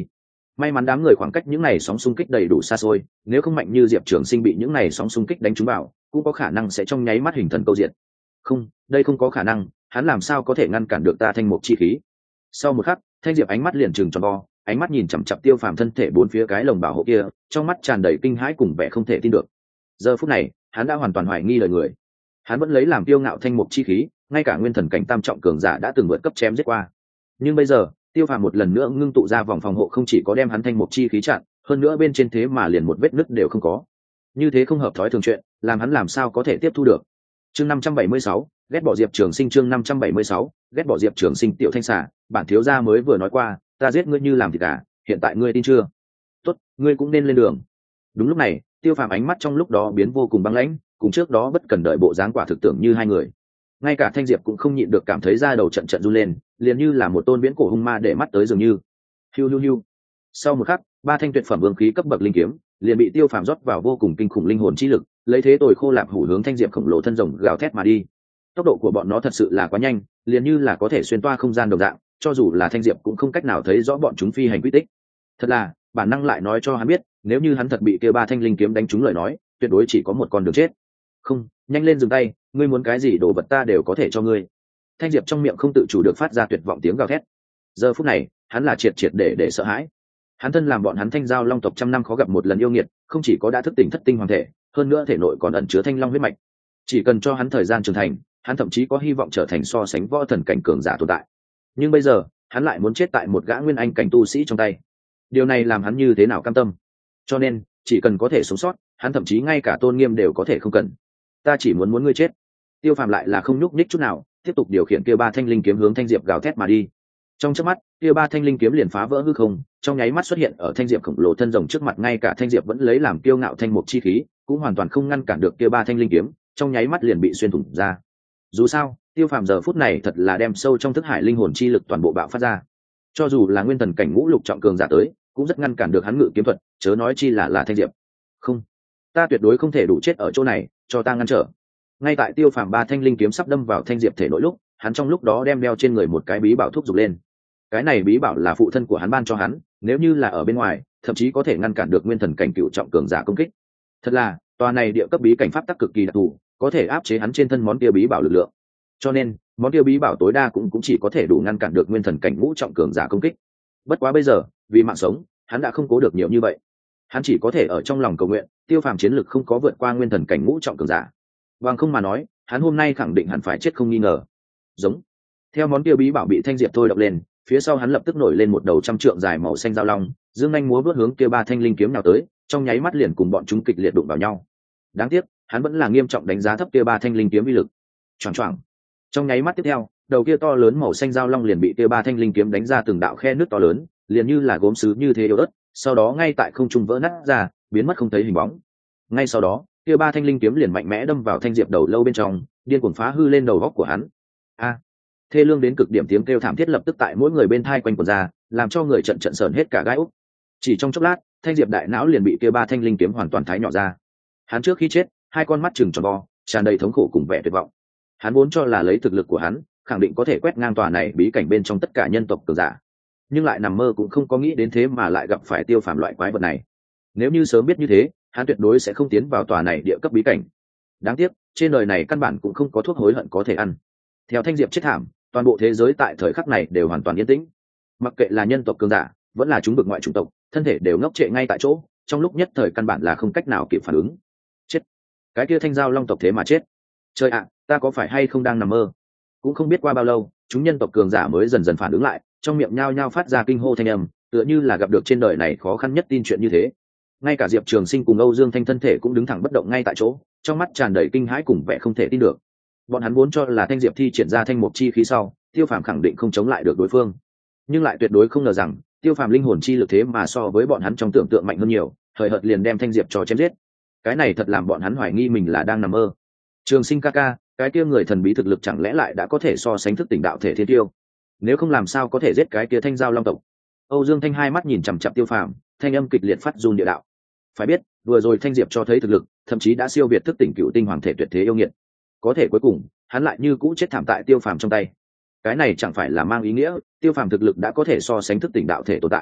May mắn đám người khoảng cách những này sóng xung kích đầy đủ xa xôi, nếu không mạnh như Diệp Trường Sinh bị những này sóng xung kích đánh trúng vào, cũng có khả năng sẽ trong nháy mắt hình thần câu diện. Không, đây không có khả năng, hắn làm sao có thể ngăn cản được ta thanh mục chi khí. Sau một khắc, Thanh Diệp ánh mắt liền trừng tròn vo, ánh mắt nhìn chằm chằm Tiêu Phàm thân thể bốn phía cái lồng bảo hộ kia, trong mắt tràn đầy kinh hãi cùng vẻ không thể tin được. Giờ phút này, hắn đã hoàn toàn hoài nghi lời người. Hắn vẫn lấy làm kiêu ngạo thanh mục chi khí, ngay cả nguyên thần cảnh tam trọng cường giả đã từng vượt cấp chém giết qua. Nhưng bây giờ, Tiêu Phàm một lần nữa ngưng tụ ra vòng phòng hộ, không chỉ có đem hắn thanh mục chi khí chặn, hơn nữa bên trên thế mà liền một vết nứt đều không có. Như thế không hợp thói thường chuyện, làm hắn làm sao có thể tiếp thu được. Chương năm trăm bảy mươi sáu, ghét bỏ Diệp Trường Sinh. Chương năm trăm bảy mươi sáu, ghét bỏ Diệp Trường Sinh. Tiểu Thanh xà, bản thiếu gia mới vừa nói qua, ta giết ngươi như làm thịt cả, hiện tại ngươi tin chưa? Tốt, ngươi cũng nên lên đường. Đúng lúc này, Tiêu Phàm ánh mắt trong lúc đó biến vô cùng băng lãnh, cùng trước đó bất cần đợi bộ dáng quả thực tưởng như hai người. Ngay cả Thanh Diệp cũng không nhịn được cảm thấy da đầu trận trận run lên, liền như là một tôn viễn cổ hung ma để mắt tới dường như. Hiu hiu hiu. Sau một khắc, ba thanh tuyệt phẩm vương khí cấp bậc linh kiếm liền bị Tiêu Phàm rót vào vô cùng kinh khủng linh hồn chi lực, lấy thế tồi khô lạp hủ hướng Thanh Diệp khổng lồ thân rồng gào thét mà đi. Tốc độ của bọn nó thật sự là quá nhanh, liền như là có thể xuyên toa không gian đồng dạng, cho dù là Thanh Diệp cũng không cách nào thấy rõ bọn chúng phi hành quy tích. Thật là, bản năng lại nói cho hắn biết, nếu như hắn thật bị kia ba thanh linh kiếm đánh trúng lời nói, tuyệt đối chỉ có một con đường chết. Không, nhanh lên dừng tay, ngươi muốn cái gì đồ vật ta đều có thể cho ngươi. Thanh Diệp trong miệng không tự chủ được phát ra tuyệt vọng tiếng gào thét. Giờ phút này, hắn là triệt triệt để để sợ hãi. Hắn thân làm bọn hắn Thanh Giao Long tộc trăm năm khó gặp một lần yêu nghiệt, không chỉ có đã thức tỉnh thất tinh hoàng thể, hơn nữa thể nội còn ẩn chứa thanh long huyết mạch. Chỉ cần cho hắn thời gian trưởng thành, hắn thậm chí có hy vọng trở thành so sánh võ thần cảnh cường giả tồn tại. Nhưng bây giờ, hắn lại muốn chết tại một gã nguyên anh cảnh tu sĩ trong tay. Điều này làm hắn như thế nào cam tâm? Cho nên, chỉ cần có thể sống sót, hắn thậm chí ngay cả tôn nghiêm đều có thể không cần. Ta chỉ muốn muốn ngươi chết. Tiêu Phàm lại là không nhúc nhích chút nào, tiếp tục điều khiển kia ba thanh linh kiếm hướng Thanh Diệp gào thét mà đi. Trong chớp mắt, kia ba thanh linh kiếm liền phá vỡ hư không, trong nháy mắt xuất hiện ở Thanh Diệp khổng lồ thân rồng trước mặt, ngay cả Thanh Diệp vẫn lấy làm kiêu ngạo thanh mục chi khí, cũng hoàn toàn không ngăn cản được kia ba thanh linh kiếm, trong nháy mắt liền bị xuyên thủng ra. Dù sao, Tiêu Phàm giờ phút này thật là đem sâu trong thức hải linh hồn chi lực toàn bộ bạo phát ra. Cho dù là nguyên thần cảnh ngũ lục trọng cường giả tới, cũng rất ngăn cản được hắn ngự kiếm thuật, chớ nói chi là là Thanh Diệp. Không, ta tuyệt đối không thể đủ chết ở chỗ này, cho ta ngăn trở. Ngay tại Tiêu Phàm ba thanh linh kiếm sắp đâm vào Thanh Diệp thể nội lúc, hắn trong lúc đó đem đeo trên người một cái bí bảo thúc giục lên. Cái này bí bảo là phụ thân của hắn ban cho hắn, nếu như là ở bên ngoài, thậm chí có thể ngăn cản được nguyên thần cảnh cựu trọng cường giả công kích. Thật là, tòa này địa cấp bí cảnh pháp tắc cực kỳ đặc thù, có thể áp chế hắn trên thân món kia bí bảo lực lượng. Cho nên, món kia bí bảo tối đa cũng cũng chỉ có thể đủ ngăn cản được nguyên thần cảnh ngũ trọng cường giả công kích. Bất quá bây giờ, vì mạng sống, hắn đã không cố được nhiều như vậy. Hắn chỉ có thể ở trong lòng cầu nguyện, Tiêu Phàm chiến lực không có vượt qua nguyên thần cảnh ngũ trọng cường giả. Bằng không mà nói, hắn hôm nay khẳng định hẳn phải chết không nghi ngờ. Giống. Theo món kia bí bảo bị Thanh Diệp thôi động lên, phía sau hắn lập tức nổi lên một đầu trăm trượng dài màu xanh giao long, dương nhanh múa vớt hướng kia ba thanh linh kiếm nào tới, trong nháy mắt liền cùng bọn chúng kịch liệt đụng vào nhau. Đáng tiếc, hắn vẫn là nghiêm trọng đánh giá thấp kia ba thanh linh kiếm uy lực. Choảng choảng. Trong nháy mắt tiếp theo, đầu kia to lớn màu xanh giao long liền bị kia ba thanh linh kiếm đánh ra từng đạo khe nước to lớn, liền như là gốm sứ như thế yếu ớt, sau đó ngay tại không trung vỡ nát ra, biến mất không thấy hình bóng. Ngay sau đó, kia ba thanh linh kiếm liền mạnh mẽ đâm vào Thanh Diệp đầu lâu bên trong, điên cuồng phá hư lên đầu góc của hắn. A! Thê lương đến cực điểm tiếng kêu thảm thiết lập tức tại mỗi người bên thai quanh quẩn ra, làm cho người trận trận sờn hết cả gai ốc. Chỉ trong chốc lát, Thanh Diệp đại não liền bị kia ba thanh linh kiếm hoàn toàn thái nhỏ ra. Hắn trước khi chết, hai con mắt trừng tròn vo, tràn đầy thống khổ cùng vẻ tuyệt vọng. Hắn vốn cho là lấy thực lực của hắn, khẳng định có thể quét ngang tòa này bí cảnh bên trong tất cả nhân tộc cường giả, nhưng lại nằm mơ cũng không có nghĩ đến thế mà lại gặp phải Tiêu Phàm loại quái vật này. Nếu như sớm biết như thế, hắn tuyệt đối sẽ không tiến vào tòa này địa cấp bí cảnh. Đáng tiếc, trên đời này căn bản cũng không có thuốc hối hận có thể ăn. Theo Thanh Diệp chết thảm, toàn bộ thế giới tại thời khắc này đều hoàn toàn yên tĩnh. Mặc kệ là nhân tộc cường giả, vẫn là chúng bực ngoại chủng tộc, thân thể đều ngốc trệ ngay tại chỗ, trong lúc nhất thời căn bản là không cách nào kịp phản ứng. Chết! Cái kia Thanh Giao Long tộc thế mà chết. Trời ạ, ta có phải hay không đang nằm mơ? Cũng không biết qua bao lâu, chúng nhân tộc cường giả mới dần dần phản ứng lại, trong miệng nhao nhao phát ra kinh hô thanh âm, tựa như là gặp được trên đời này khó khăn nhất tin chuyện như thế. Ngay cả Diệp Trường Sinh cùng Âu Dương Thanh thân thể cũng đứng thẳng bất động ngay tại chỗ, trong mắt tràn đầy kinh hãi cùng vẻ không thể tin được. Bọn hắn vốn cho là Thanh Diệp thi triển ra thanh mục chi khí sau, Tiêu Phàm khẳng định không chống lại được đối phương, nhưng lại tuyệt đối không ngờ rằng Tiêu Phàm linh hồn chi lực thế mà so với bọn hắn trong tưởng tượng mạnh hơn nhiều, hời hợt liền đem Thanh Diệp cho chém giết. Cái này thật làm bọn hắn hoài nghi mình là đang nằm mơ. Trường Sinh ca ca, cái kia người thần bí thực lực chẳng lẽ lại đã có thể so sánh thức tỉnh đạo thể thiên tiêu? Nếu không làm sao có thể giết cái kia Thanh Giao Long tộc? Âu Dương Thanh hai mắt nhìn chằm chằm Tiêu Phàm, thanh âm kịch liệt phát run địa đạo. Phải biết, vừa rồi Thanh Diệp cho thấy thực lực, thậm chí đã siêu việt thức tỉnh cựu tinh hoàng thể tuyệt thế yêu nghiệt. Có thể cuối cùng, hắn lại như cũ chết thảm tại Tiêu Phàm trong tay. Cái này chẳng phải là mang ý nghĩa, Tiêu Phàm thực lực đã có thể so sánh thức tỉnh đạo thể tồn tại.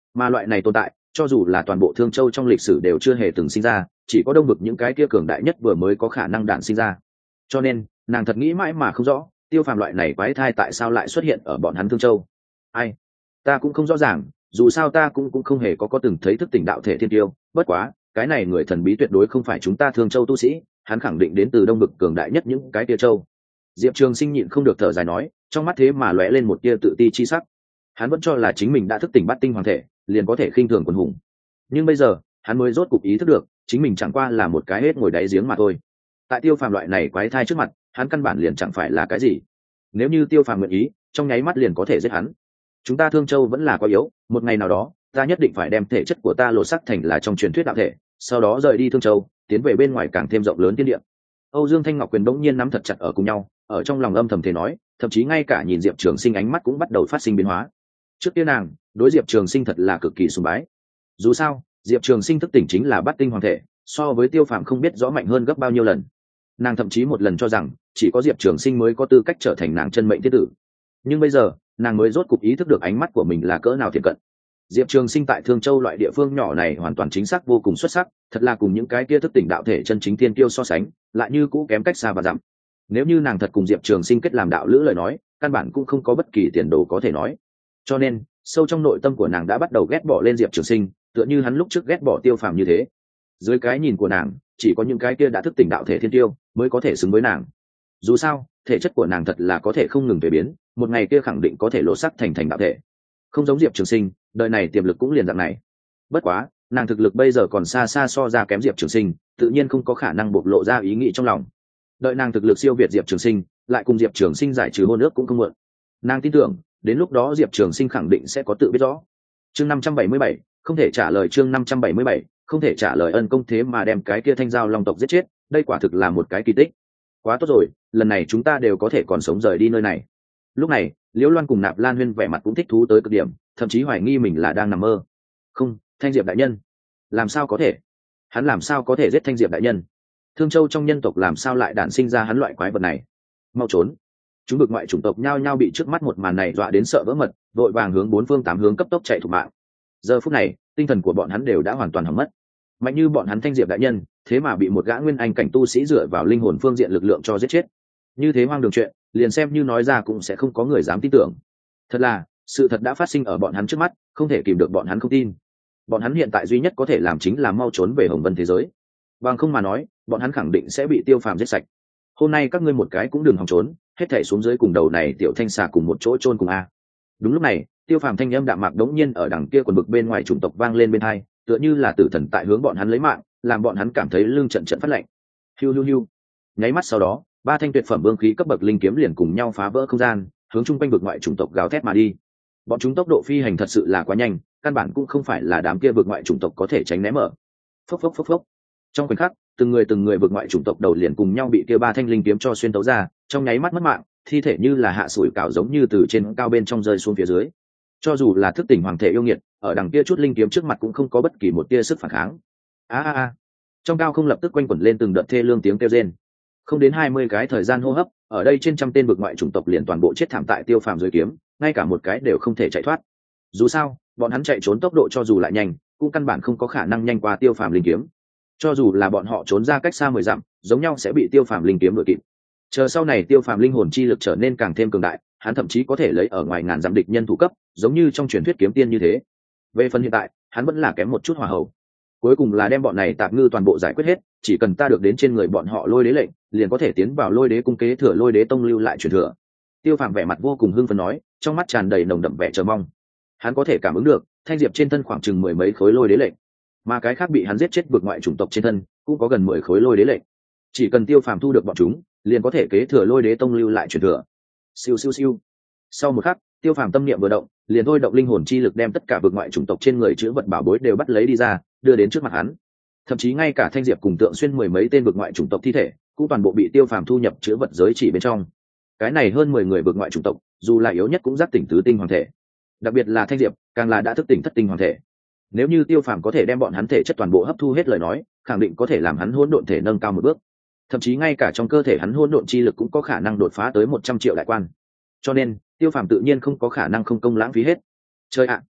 Mà loại này tồn tại cho dù là toàn bộ Thương Châu trong lịch sử đều chưa hề từng sinh ra, chỉ có đông vực những cái kia cường đại nhất vừa mới có khả năng đản sinh ra. Cho nên nàng thật nghĩ mãi mà không rõ, Tiêu Phàm loại này quái thai tại sao lại xuất hiện ở bọn hắn Thương Châu. Ai, ta cũng không rõ ràng, dù sao ta cũng cũng không hề có có từng thấy thức tỉnh đạo thể thiên tiêu. Bất quá cái này người thần bí tuyệt đối không phải chúng ta Thương Châu tu sĩ, hắn khẳng định đến từ đông vực cường đại nhất những cái tia châu. Diệp Trường Sinh nhịn không được thở dài nói, trong mắt thế mà lóe lên một tia tự ti chi sắc. Hắn vẫn cho là chính mình đã thức tỉnh bát tinh hoàng thể, liền có thể khinh thường quần hùng, nhưng bây giờ hắn mới rốt cục ý thức được chính mình chẳng qua là một cái hết ngồi đáy giếng mà thôi. Tại Tiêu Phàm loại này quái thai trước mặt, hắn căn bản liền chẳng phải là cái gì. Nếu như Tiêu Phàm nguyện ý, trong nháy mắt liền có thể giết hắn. Chúng ta Thương Châu vẫn là quá yếu, một ngày nào đó ta nhất định phải đem thể chất của ta lột sắc thành là trong truyền thuyết đạo thể, sau đó rời đi Thương Châu, tiến về bên ngoài càng thêm rộng lớn thiên địa. Âu Dương Thanh Ngọc quyền đống nhiên nắm thật chặt ở cùng nhau, ở trong lòng âm thầm thề nói, thậm chí ngay cả nhìn Diệp Trường Sinh ánh mắt cũng bắt đầu phát sinh biến hóa. Trước kia nàng đối Diệp Trường Sinh thật là cực kỳ sùng bái. Dù sao Diệp Trường Sinh thức tỉnh chính là bát tinh hoàng thể, so với Tiêu Phàm không biết rõ mạnh hơn gấp bao nhiêu lần. Nàng thậm chí một lần cho rằng chỉ có Diệp Trường Sinh mới có tư cách trở thành nàng chân mệnh thiên tử. Nhưng bây giờ nàng mới rốt cục ý thức được ánh mắt của mình là cỡ nào thiện cận. Diệp Trường Sinh tại Thương Châu loại địa phương nhỏ này hoàn toàn chính xác vô cùng xuất sắc, thật là cùng những cái kia thức tỉnh đạo thể chân chính thiên tiêu so sánh, lại như cũ kém cách xa và dặm. Nếu như nàng thật cùng Diệp Trường Sinh kết làm đạo lữ lời nói, căn bản cũng không có bất kỳ tiền đồ có thể nói. Cho nên sâu trong nội tâm của nàng đã bắt đầu ghét bỏ lên Diệp Trường Sinh, tựa như hắn lúc trước ghét bỏ Tiêu Phàm như thế. Dưới cái nhìn của nàng, chỉ có những cái kia đã thức tỉnh đạo thể thiên tiêu mới có thể xứng với nàng. Dù sao thể chất của nàng thật là có thể không ngừng thay biến, một ngày kia khẳng định có thể lột sắc thành thành đạo thể. Không giống Diệp Trường Sinh, đời này tiềm lực cũng liền dạng này. Bất quá nàng thực lực bây giờ còn xa xa so ra kém Diệp Trường Sinh, tự nhiên không có khả năng bộc lộ ra ý nghĩ trong lòng. Đợi nàng thực lực siêu việt Diệp Trường Sinh, lại cùng Diệp Trường Sinh giải trừ hôn ước cũng không muộn. Nàng tin tưởng đến lúc đó Diệp Trường Sinh khẳng định sẽ có tự biết rõ. Chương năm trăm bảy mươi bảy, không thể trả lời. Chương năm trăm bảy mươi bảy, không thể trả lời. Ân công thế mà đem cái kia Thanh Giao Long tộc giết chết, đây quả thực là một cái kỳ tích. Quá tốt rồi, lần này chúng ta đều có thể còn sống rời đi nơi này. Lúc này Liễu Loan cùng Nạp Lan Huyên vẻ mặt cũng thích thú tới cực điểm, thậm chí hoài nghi mình là đang nằm mơ. Không, Thanh Diệp đại nhân, làm sao có thể? Hắn làm sao có thể giết Thanh Diệp đại nhân? Thương Châu trong nhân tộc làm sao lại đản sinh ra hắn loại quái vật này? Mau trốn! Chúng bực ngoại chủng tộc nhao nhao bị trước mắt một màn này dọa đến sợ vỡ mật, vội vàng hướng bốn phương tám hướng cấp tốc chạy thục mạng. Giờ phút này tinh thần của bọn hắn đều đã hoàn toàn hỏng mất. Mạnh như bọn hắn Thanh Diệp đại nhân, thế mà bị một gã nguyên anh cảnh tu sĩ dựa vào linh hồn phương diện lực lượng cho giết chết. Như thế hoang đường chuyện, liền xem như nói ra cũng sẽ không có người dám tin tưởng. Thật là sự thật đã phát sinh ở bọn hắn trước mắt, không thể kìm được bọn hắn không tin. Bọn hắn hiện tại duy nhất có thể làm chính là mau trốn về Hồng Vân thế giới, bằng không mà nói bọn hắn khẳng định sẽ bị Tiêu Phàm giết sạch. Hôm nay các ngươi một cái cũng đừng hòng trốn, hết thảy xuống dưới cùng đầu này tiểu thanh xà cùng một chỗ chôn cùng a. Đúng lúc này Tiêu Phàm thanh âm đạm mạc đống nhiên ở đằng kia quần bực bên ngoài chủng tộc vang lên bên tai, tựa như là tử thần tại hướng bọn hắn lấy mạng, làm bọn hắn cảm thấy lưng trận trận phát lạnh. Hiu hiu hiu. Nháy mắt sau đó, ba thanh tuyệt phẩm vương khí cấp bậc linh kiếm liền cùng nhau phá vỡ không gian, hướng chung quanh vực ngoại chủng tộc gào thét mà đi. Bọn chúng tốc độ phi hành thật sự là quá nhanh, căn bản cũng không phải là đám kia vực ngoại chủng tộc có thể tránh né mở. Phốc phốc phốc phốc. Trong khoảnh khắc, từng người từng người vực ngoại chủng tộc đầu liền cùng nhau bị kia ba thanh linh kiếm cho xuyên tấu ra, trong nháy mắt mất mạng, thi thể như là hạ sủi cảo giống như từ trên cao bên trong rơi xuống phía dưới. Cho dù là thức tỉnh hoàng thể yêu nghiệt, ở đằng kia chút linh kiếm trước mặt cũng không có bất kỳ một tia sức phản kháng. A a a. Trong cao không lập tức quanh quẩn lên từng đợt thê lương tiếng kêu rên. Không đến hai mươi cái thời gian hô hấp, ở đây trên trăm tên vực ngoại chủng tộc liền toàn bộ chết thảm tại Tiêu Phàm dưới kiếm, ngay cả một cái đều không thể chạy thoát. Dù sao bọn hắn chạy trốn tốc độ cho dù lại nhanh cũng căn bản không có khả năng nhanh qua Tiêu Phàm linh kiếm. Cho dù là bọn họ trốn ra cách xa mười dặm, giống nhau sẽ bị Tiêu Phàm linh kiếm đuổi kịp. Chờ sau này Tiêu Phàm linh hồn chi lực trở nên càng thêm cường đại, hắn thậm chí có thể lấy ở ngoài ngàn dặm địch nhân thủ cấp, giống như trong truyền thuyết kiếm tiên như thế. Về phần hiện tại, hắn vẫn là kém một chút hỏa hậu. Cuối cùng là đem bọn này tạp ngư toàn bộ giải quyết hết, chỉ cần ta được đến trên người bọn họ lôi đế lệnh, liền có thể tiến vào lôi đế cung kế thừa lôi đế tông lưu lại truyền thừa. Tiêu Phàm vẻ mặt vô cùng hưng phấn nói, trong mắt tràn đầy nồng đậm vẻ chờ mong. Hắn có thể cảm ứng được Thanh Diệp trên thân khoảng chừng mười mấy khối lôi đế lệnh, mà cái khác bị hắn giết chết vượt ngoại chủng tộc trên thân cũng có gần mười khối lôi đế lệnh. Chỉ cần Tiêu Phàm thu được bọn chúng, liền có thể kế thừa lôi đế tông lưu lại truyền thừa. Siêu siêu siêu. Sau một khắc, Tiêu Phàm tâm niệm vừa động, liền thôi động linh hồn chi lực đem tất cả vượt ngoại chủng tộc trên người chữ vật bảo bối đều bắt lấy đi ra, đưa đến trước mặt hắn. Thậm chí ngay cả Thanh Diệp cùng Tượng Xuyên mười mấy tên vượt ngoại chủng tộc thi thể cũng toàn bộ bị Tiêu Phàm thu nhập chữ vật giới chỉ bên trong. Cái này hơn mười người vượt ngoại chủng tộc, dù là yếu nhất cũng giác tỉnh tứ tinh hoàng thể. Đặc biệt là Thanh Diệp, càng là đã thức tỉnh thất tinh hoàng thể. Nếu như Tiêu Phàm có thể đem bọn hắn thể chất toàn bộ hấp thu hết lời nói, khẳng định có thể làm hắn hỗn độn thể nâng cao một bước. Thậm chí ngay cả trong cơ thể hắn hỗn độn chi lực cũng có khả năng đột phá tới một trăm triệu đại quan. Cho nên, Tiêu Phàm tự nhiên không có khả năng không công lãng phí hết. Chơi ạ,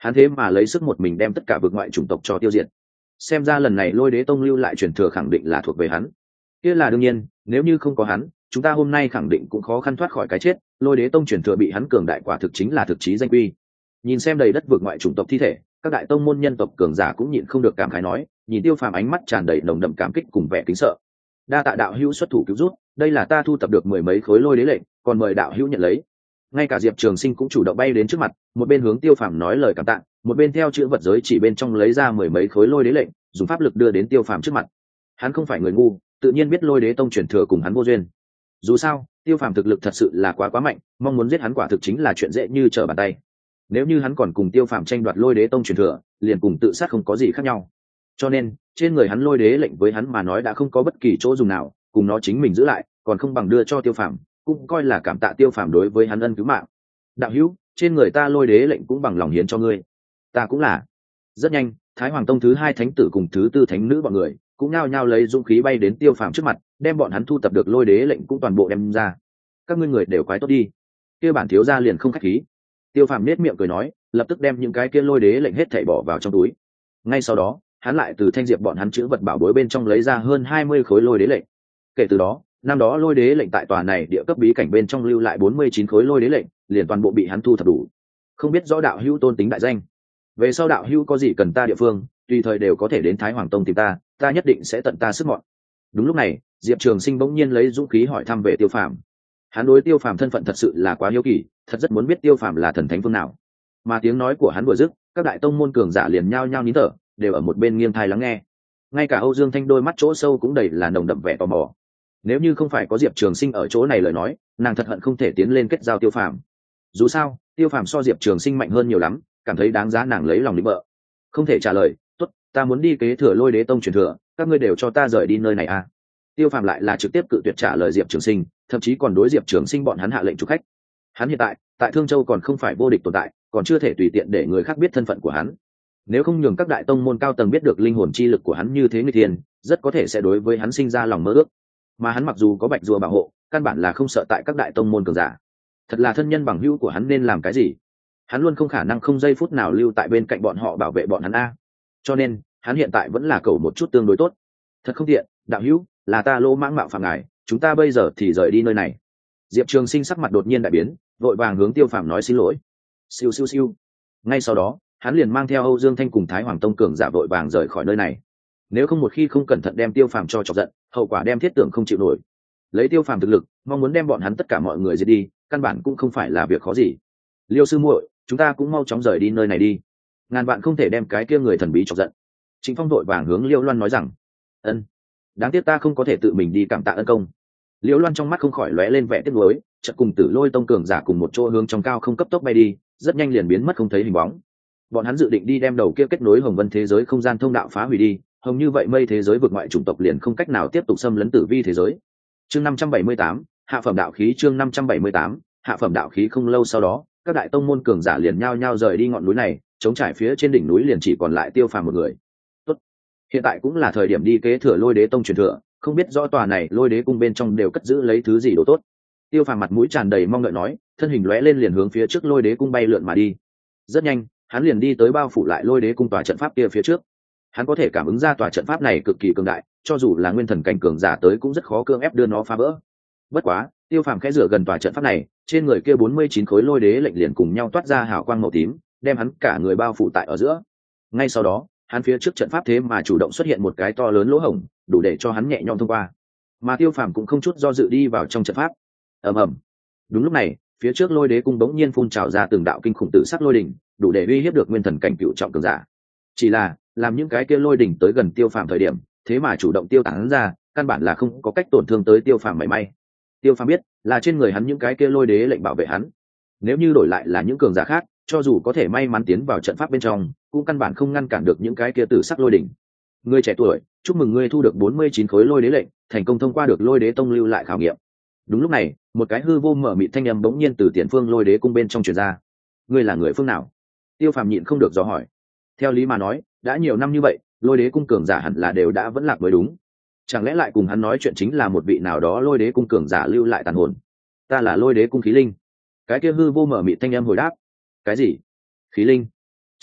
hắn thế mà lấy sức một mình đem tất cả vực ngoại chủng tộc cho tiêu diệt. Xem ra lần này lôi đế tông lưu lại truyền thừa khẳng định là thuộc về hắn. Kia là đương nhiên, nếu như không có hắn, chúng ta hôm nay khẳng định cũng khó khăn thoát khỏi cái chết. Lôi đế tông truyền thừa bị hắn cường đại quả thực chính là thực chí danh quy. Nhìn xem đầy đất vực ngoại chủng tộc thi thể, các đại tông môn nhân tộc cường giả cũng nhịn không được cảm khái nói, nhìn Tiêu Phàm ánh mắt tràn đầy nồng đậm cảm kích cùng vẻ kính sợ. Đa tạ đạo hữu xuất thủ cứu rút, đây là ta thu tập được mười mấy khối lôi đế lệnh, còn mời đạo hữu nhận lấy. Ngay cả Diệp Trường Sinh cũng chủ động bay đến trước mặt, một bên hướng Tiêu Phàm nói lời cảm tạ, một bên theo chữ vật giới chỉ bên trong lấy ra mười mấy khối lôi đế lệnh, dùng pháp lực đưa đến Tiêu Phàm trước mặt. Hắn không phải người ngu, tự nhiên biết lôi đế tông truyền thừa cùng hắn vô duyên. Dù sao, Tiêu Phàm thực lực thật sự là quá quá mạnh, mong muốn giết hắn quả thực chính là chuyện dễ như trở bàn tay. Nếu như hắn còn cùng Tiêu Phàm tranh đoạt lôi đế tông truyền thừa, liền cùng tự sát không có gì khác nhau. Cho nên, trên người hắn lôi đế lệnh với hắn mà nói đã không có bất kỳ chỗ dùng nào, cùng nó chính mình giữ lại, còn không bằng đưa cho Tiêu Phàm, cũng coi là cảm tạ Tiêu Phàm đối với hắn ân cứu mạng. Đạo hữu, trên người ta lôi đế lệnh cũng bằng lòng hiến cho ngươi. Ta cũng là. Rất nhanh, Thái Hoàng tông thứ hai thánh tử cùng thứ tư thánh nữ bọn người cũng nhao nhao lấy dũng khí bay đến Tiêu Phàm trước mặt, đem bọn hắn thu tập được lôi đế lệnh cũng toàn bộ đem ra. Các ngươi người đều quái tốt đi. Kia bản thiếu gia liền không khách khí. Tiêu Phàm nét miệng cười nói, lập tức đem những cái kia lôi đế lệnh hết thảy bỏ vào trong túi. Ngay sau đó, hắn lại từ thanh diệp bọn hắn chữ vật bảo bối bên trong lấy ra hơn hai mươi khối lôi đế lệnh. Kể từ đó, năm đó lôi đế lệnh tại tòa này địa cấp bí cảnh bên trong lưu lại bốn mươi chín khối lôi đế lệnh, liền toàn bộ bị hắn thu thập đủ. Không biết rõ đạo hữu tôn tính đại danh, về sau đạo hữu có gì cần ta địa phương, tùy thời đều có thể đến Thái Hoàng tông tìm ta, ta nhất định sẽ tận ta sức mọn. Đúng lúc này, Diệp Trường Sinh bỗng nhiên lấy dũng khí hỏi thăm về Tiêu Phàm. Hắn đối Tiêu Phàm thân phận thật sự là quá hiếu kỳ, thật rất muốn biết Tiêu Phàm là thần thánh phương nào. Mà tiếng nói của hắn vừa dứt, các đại tông môn cường giả liền nhao nhao nín thở, đều ở một bên nghiêng tai lắng nghe. Ngay cả Âu Dương Thanh đôi mắt chỗ sâu cũng đầy là nồng đậm vẻ tò mò. Nếu như không phải có Diệp Trường Sinh ở chỗ này lời nói, nàng thật hận không thể tiến lên kết giao Tiêu Phàm. Dù sao, Tiêu Phàm so Diệp Trường Sinh mạnh hơn nhiều lắm, cảm thấy đáng giá nàng lấy lòng định bợ. Không thể trả lời, tốt, ta muốn đi kế thừa lôi đế tông truyền thừa, các ngươi đều cho ta rời đi nơi này à? Tiêu Phàm lại là trực tiếp cự tuyệt trả lời Diệp Trường Sinh, thậm chí còn đối Diệp Trường Sinh bọn hắn hạ lệnh chủ khách. Hắn hiện tại tại Thương Châu còn không phải vô địch tồn tại, còn chưa thể tùy tiện để người khác biết thân phận của hắn. Nếu không nhường các đại tông môn cao tầng biết được linh hồn chi lực của hắn như thế người thiên, rất có thể sẽ đối với hắn sinh ra lòng mơ ước. Mà hắn mặc dù có bạch rùa bảo hộ, căn bản là không sợ tại các đại tông môn cường giả. Thật là thân nhân bằng hữu của hắn nên làm cái gì? Hắn luôn không khả năng không giây phút nào lưu tại bên cạnh bọn họ bảo vệ bọn hắn a. Cho nên, hắn hiện tại vẫn là cầu một chút tương đối tốt. Thật không tiện, đạo hữu, là ta lỗ mãng mạo phạm ngài, chúng ta bây giờ thì rời đi nơi này. Diệp Trường Sinh sắc mặt đột nhiên đại biến, vội vàng hướng Tiêu Phàm nói xin lỗi. Siêu siêu siêu. Ngay sau đó, hắn liền mang theo Âu Dương Thanh cùng Thái Hoàng tông cường giả vội vàng rời khỏi nơi này. Nếu không một khi không cẩn thận đem Tiêu Phàm cho chọc giận, hậu quả đem thiết tưởng không chịu nổi. Lấy Tiêu Phàm thực lực, mong muốn đem bọn hắn tất cả mọi người diệt đi, căn bản cũng không phải là việc khó gì. Liêu sư muội, chúng ta cũng mau chóng rời đi nơi này đi. Ngàn vạn không thể đem cái kia người thần bí chọc giận. Trịnh Phong vội vàng hướng Liêu Loan nói rằng, ân, đáng tiếc ta không có thể tự mình đi cảm tạ ân công. Liêu Loan trong mắt không khỏi lóe lên vẻ tiếc nuối, chợt cùng Tử Lôi tông cường giả cùng một chỗ hướng trong cao không cấp tốc bay đi, rất nhanh liền biến mất không thấy hình bóng. Bọn hắn dự định đi đem đầu kia kết nối Hồng Vân thế giới không gian thông đạo phá hủy đi, hồng như vậy mây thế giới vượt ngoại chủng tộc liền không cách nào tiếp tục xâm lấn tử vi thế giới. Chương năm trăm bảy mươi tám, hạ phẩm đạo khí. Chương năm trăm bảy mươi tám, hạ phẩm đạo khí. Không lâu sau đó, các đại tông môn cường giả liền nhao nhao rời đi ngọn núi này, chống trải phía trên đỉnh núi liền chỉ còn lại Tiêu Phàm một người. Tốt, hiện tại cũng là thời điểm đi kế thừa lôi đế tông truyền thừa, không biết rõ tòa này lôi đế cung bên trong đều cất giữ lấy thứ gì đồ tốt. Tiêu Phàm mặt mũi tràn đầy mong đợi nói, thân hình lóe lên liền hướng phía trước lôi đế cung bay lượn mà đi. Rất nhanh, hắn liền đi tới bao phủ lại lôi đế cung tòa trận pháp kia phía trước. Hắn có thể cảm ứng ra tòa trận pháp này cực kỳ cường đại, cho dù là nguyên thần cảnh cường giả tới cũng rất khó cưỡng ép đưa nó phá vỡ. Bất quá, Tiêu Phàm khẽ rửa gần tòa trận pháp này, trên người kia bốn mươi chín khối lôi đế lệnh liền cùng nhau toát ra hào quang màu tím, đem hắn cả người bao phủ tại ở giữa. Ngay sau đó, hắn phía trước trận pháp thế mà chủ động xuất hiện một cái to lớn lỗ hổng, đủ để cho hắn nhẹ nhõm thông qua. Mà Tiêu Phàm cũng không chút do dự đi vào trong trận pháp. Ầm ầm. Đúng lúc này, phía trước lôi đế cung bỗng nhiên phun trào ra từng đạo kinh khủng tự sắc lôi đỉnh, đủ để uy hiếp được nguyên thần cảnh cựu trọng cường giả. Chỉ là, làm những cái kia lôi đỉnh tới gần Tiêu Phàm thời điểm, thế mà chủ động tiêu tán ra, căn bản là không có cách tổn thương tới Tiêu Phàm mảy may. Tiêu Phàm biết, là trên người hắn những cái kia lôi đế lệnh bảo vệ hắn. Nếu như đổi lại là những cường giả khác, cho dù có thể may mắn tiến vào trận pháp bên trong, cũng căn bản không ngăn cản được những cái kia tử sắc lôi đỉnh. Ngươi trẻ tuổi, chúc mừng ngươi thu được bốn mươi chín khối lôi đế lệnh, thành công thông qua được lôi đế tông lưu lại khảo nghiệm. Đúng lúc này, một cái hư vô mở mịt thanh âm bỗng nhiên từ tiền phương lôi đế cung bên trong truyền ra. Ngươi là người phương nào? Tiêu Phàm nhịn không được dò hỏi. Theo lý mà nói, đã nhiều năm như vậy, lôi đế cung cường giả hẳn là đều đã vẫn lạc mới đúng. Chẳng lẽ lại cùng hắn nói chuyện chính là một vị nào đó lôi đế cung cường giả lưu lại tàn hồn? Ta là lôi đế cung khí linh. Cái kia hư vô mở mịt thanh âm hồi đáp. Cái gì? Khí linh?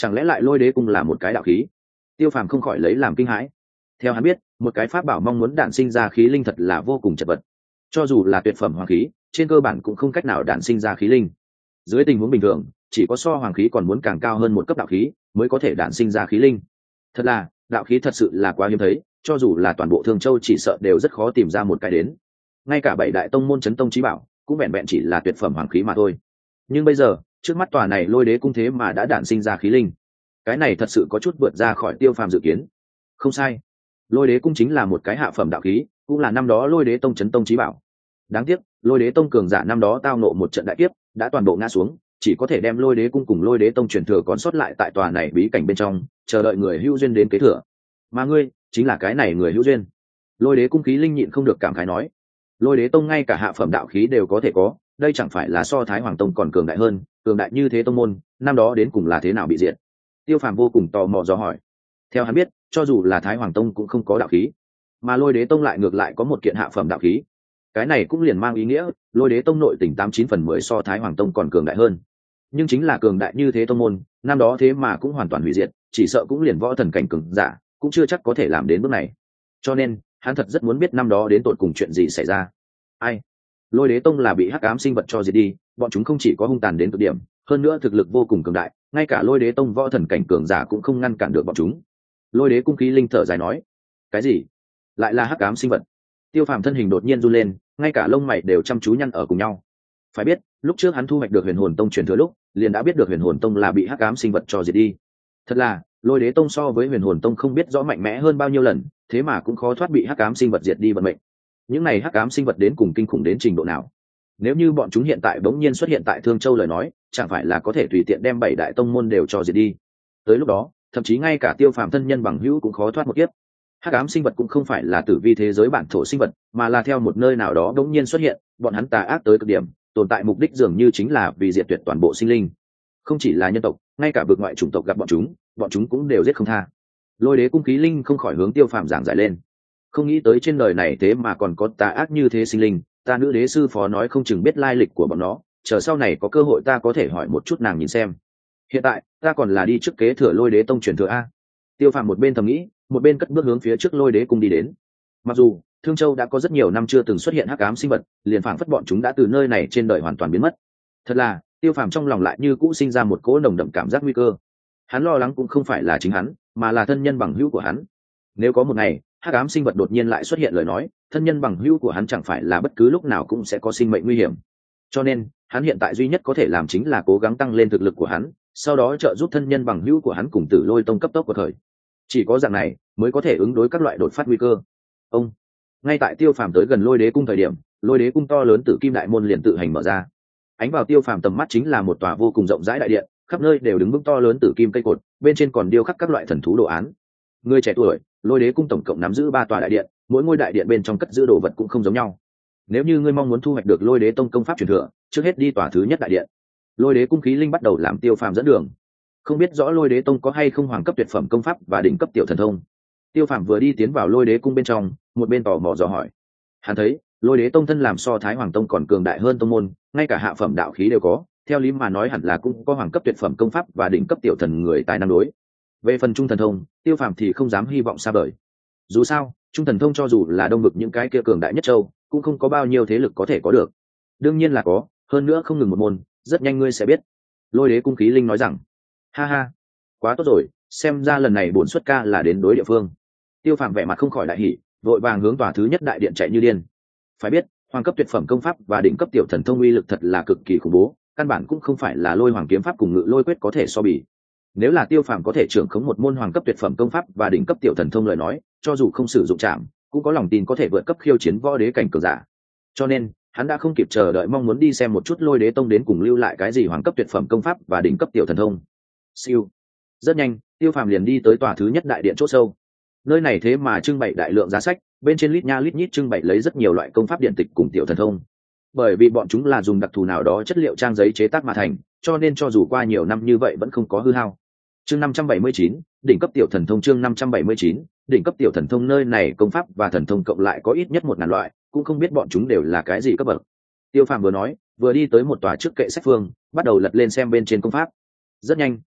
chẳng lẽ lại lôi đế cung là một cái đạo khí? Tiêu Phàm không khỏi lấy làm kinh hãi. Theo hắn biết, một cái pháp bảo mong muốn đản sinh ra khí linh thật là vô cùng chật vật. Cho dù là tuyệt phẩm hoàng khí, trên cơ bản cũng không cách nào đản sinh ra khí linh. Dưới tình huống bình thường, chỉ có so hoàng khí còn muốn càng cao hơn một cấp đạo khí mới có thể đản sinh ra khí linh. Thật là, đạo khí thật sự là quá hiếm thấy, cho dù là toàn bộ Thương Châu chỉ sợ đều rất khó tìm ra một cái đến. Ngay cả bảy đại tông môn chấn tông chí bảo, cũng vẹn vẹn chỉ là tuyệt phẩm hoàng khí mà thôi. Nhưng bây giờ, trước mắt tòa này lôi đế cung thế mà đã đản sinh ra khí linh. Cái này thật sự có chút vượt ra khỏi Tiêu Phàm dự kiến. Không sai, lôi đế cung chính là một cái hạ phẩm đạo khí, cũng là năm đó lôi đế tông chấn tông chí bảo. Đáng tiếc, lôi đế tông cường giả năm đó tao nộ một trận đại kiếp, đã toàn bộ ngã xuống, chỉ có thể đem lôi đế cung cùng lôi đế tông truyền thừa còn sót lại tại tòa này bí cảnh bên trong, chờ đợi người hữu duyên đến kế thừa. Mà ngươi chính là cái này người hữu duyên. Lôi đế cung khí linh nhịn không được cảm khái nói, lôi đế tông ngay cả hạ phẩm đạo khí đều có thể có, đây chẳng phải là so Thái Hoàng tông còn cường đại hơn, cường đại như thế tông môn, năm đó đến cùng là thế nào bị diệt? Tiêu Phàm vô cùng tò mò dò hỏi. Theo hắn biết, cho dù là Thái Hoàng tông cũng không có đạo khí, mà lôi đế tông lại ngược lại có một kiện hạ phẩm đạo khí. Cái này cũng liền mang ý nghĩa lôi đế tông nội tình tám chín phần mười so Thái Hoàng tông còn cường đại hơn. Nhưng chính là cường đại như thế tông môn, năm đó thế mà cũng hoàn toàn hủy diệt, chỉ sợ cũng liền võ thần cảnh cường giả cũng chưa chắc có thể làm đến bước này. Cho nên hắn thật rất muốn biết năm đó đến tột cùng chuyện gì xảy ra. Ai? Lôi đế tông là bị hắc ám sinh vật cho diệt đi, bọn chúng không chỉ có hung tàn đến cực điểm, hơn nữa thực lực vô cùng cường đại, ngay cả lôi đế tông võ thần cảnh cường giả cũng không ngăn cản được bọn chúng. Lôi đế cung khí linh thở dài nói, cái gì? Lại là hắc ám sinh vật? Tiêu Phàm thân hình đột nhiên run lên, ngay cả lông mày đều chăm chú nhăn ở cùng nhau. Phải biết, lúc trước hắn thu hoạch được Huyền Hồn Tông truyền thừa lúc, liền đã biết được Huyền Hồn Tông là bị hắc ám sinh vật cho diệt đi. Thật là, lôi đế tông so với Huyền Hồn Tông không biết rõ mạnh mẽ hơn bao nhiêu lần, thế mà cũng khó thoát bị hắc ám sinh vật diệt đi vận mệnh. Những này hắc ám sinh vật đến cùng kinh khủng đến trình độ nào? Nếu như bọn chúng hiện tại bỗng nhiên xuất hiện tại Thương Châu lời nói, chẳng phải là có thể tùy tiện đem bảy đại tông môn đều cho diệt đi. Tới lúc đó, thậm chí ngay cả Tiêu Phàm thân nhân bằng hữu cũng khó thoát một kiếp. Hắc ám sinh vật cũng không phải là tử vi thế giới bản thổ sinh vật, mà là theo một nơi nào đó bỗng nhiên xuất hiện, bọn hắn tà ác tới cực điểm, tồn tại mục đích dường như chính là vì diệt tuyệt toàn bộ sinh linh. Không chỉ là nhân tộc, ngay cả vực ngoại chủng tộc gặp bọn chúng, bọn chúng cũng đều giết không tha. Lôi đế cung khí linh không khỏi hướng Tiêu Phàm giảng giải lên. Không nghĩ tới trên đời này thế mà còn có tà ác như thế sinh linh, ta nữ đế sư phó nói không chừng biết lai lịch của bọn nó, chờ sau này có cơ hội ta có thể hỏi một chút nàng nhìn xem. Hiện tại, ta còn là đi trước kế thừa lôi đế tông truyền thừa a. Tiêu Phàm một bên thầm nghĩ, một bên cất bước hướng phía trước lôi đế cung đi đến. Mặc dù Thương Châu đã có rất nhiều năm chưa từng xuất hiện hắc ám sinh vật, liền phảng phất bọn chúng đã từ nơi này trên đời hoàn toàn biến mất. Thật là, Tiêu Phàm trong lòng lại như cũ sinh ra một cỗ nồng đậm cảm giác nguy cơ. Hắn lo lắng cũng không phải là chính hắn, mà là thân nhân bằng hữu của hắn. Nếu có một ngày, hắc ám sinh vật đột nhiên lại xuất hiện lời nói, thân nhân bằng hữu của hắn chẳng phải là bất cứ lúc nào cũng sẽ có sinh mệnh nguy hiểm. Cho nên, hắn hiện tại duy nhất có thể làm chính là cố gắng tăng lên thực lực của hắn, sau đó trợ giúp thân nhân bằng hữu của hắn cùng Tử Lôi Tông cấp tốc của thời. Chỉ có dạng này mới có thể ứng đối các loại đột phát nguy cơ. Ông, ngay tại Tiêu Phàm tới gần lôi đế cung thời điểm, lôi đế cung to lớn Tử Kim đại môn liền tự hành mở ra. Ánh vào Tiêu Phàm tầm mắt chính là một tòa vô cùng rộng rãi đại điện, khắp nơi đều đứng vững to lớn tử kim cây cột, bên trên còn điêu khắc các loại thần thú đồ án. Người trẻ tuổi, lôi đế cung tổng cộng nắm giữ ba tòa đại điện, mỗi ngôi đại điện bên trong cất giữ đồ vật cũng không giống nhau. Nếu như ngươi mong muốn thu hoạch được lôi đế tông công pháp truyền thừa, trước hết đi tòa thứ nhất đại điện. Lôi đế cung khí linh bắt đầu làm Tiêu Phàm dẫn đường. Không biết rõ lôi đế tông có hay không hoàng cấp tuyệt phẩm công pháp và đỉnh cấp tiểu thần thông. Tiêu Phàm vừa đi tiến vào lôi đế cung bên trong, một bên tò mò dò hỏi. Hắn thấy lôi đế tông thân làm so Thái Hoàng tông còn cường đại hơn tông môn, ngay cả hạ phẩm đạo khí đều có, theo lý mà nói hẳn là cũng có hoàng cấp tuyệt phẩm công pháp và đỉnh cấp tiểu thần người tài năng đối. Về phần trung thần thông, Tiêu Phàm thì không dám hy vọng xa vời. Dù sao, trung thần thông cho dù là đông vực những cái kia cường đại nhất châu, cũng không có bao nhiêu thế lực có thể có được. Đương nhiên là có, hơn nữa không ngừng một môn, rất nhanh ngươi sẽ biết. Lôi đế cung khí linh nói rằng. Ha ha, quá tốt rồi, xem ra lần này bổn xuất ca là đến đối địa phương. Tiêu Phàm vẻ mặt không khỏi đại hỉ, vội vàng hướng tòa thứ nhất đại điện chạy như điên. Phải biết, hoàng cấp tuyệt phẩm công pháp và đỉnh cấp tiểu thần thông uy lực thật là cực kỳ khủng bố, căn bản cũng không phải là lôi hoàng kiếm pháp cùng ngự lôi quyết có thể so bì. Nếu là Tiêu Phàm có thể trưởng khống một môn hoàng cấp tuyệt phẩm công pháp và đỉnh cấp tiểu thần thông lời nói, cho dù không sử dụng chạm, cũng có lòng tin có thể vượt cấp khiêu chiến võ đế cảnh cường giả. Cho nên, hắn đã không kịp chờ đợi mong muốn đi xem một chút lôi đế tông đến cùng lưu lại cái gì hoàng cấp tuyệt phẩm công pháp và đỉnh cấp tiểu thần thông. Siêu. Rất nhanh, Tiêu Phàm liền đi tới tòa thứ nhất đại điện chỗ sâu. Nơi này thế mà trưng bày đại lượng giá sách, bên trên lít nha lít nhít trưng bày lấy rất nhiều loại công pháp điện tịch cùng tiểu thần thông. Bởi vì bọn chúng là dùng đặc thù nào đó chất liệu trang giấy chế tác mà thành, cho nên cho dù qua nhiều năm như vậy vẫn không có hư hao. Chương năm trăm bảy mươi chín, đỉnh cấp tiểu thần thông. Chương năm trăm bảy mươi chín, đỉnh cấp tiểu thần thông. Nơi này công pháp và thần thông cộng lại có ít nhất một ngàn loại, cũng không biết bọn chúng đều là cái gì cấp bậc. Tiêu Phàm vừa nói, vừa đi tới một tòa trước kệ sách phương, bắt đầu lật lên xem bên trên công pháp. Rất nhanh,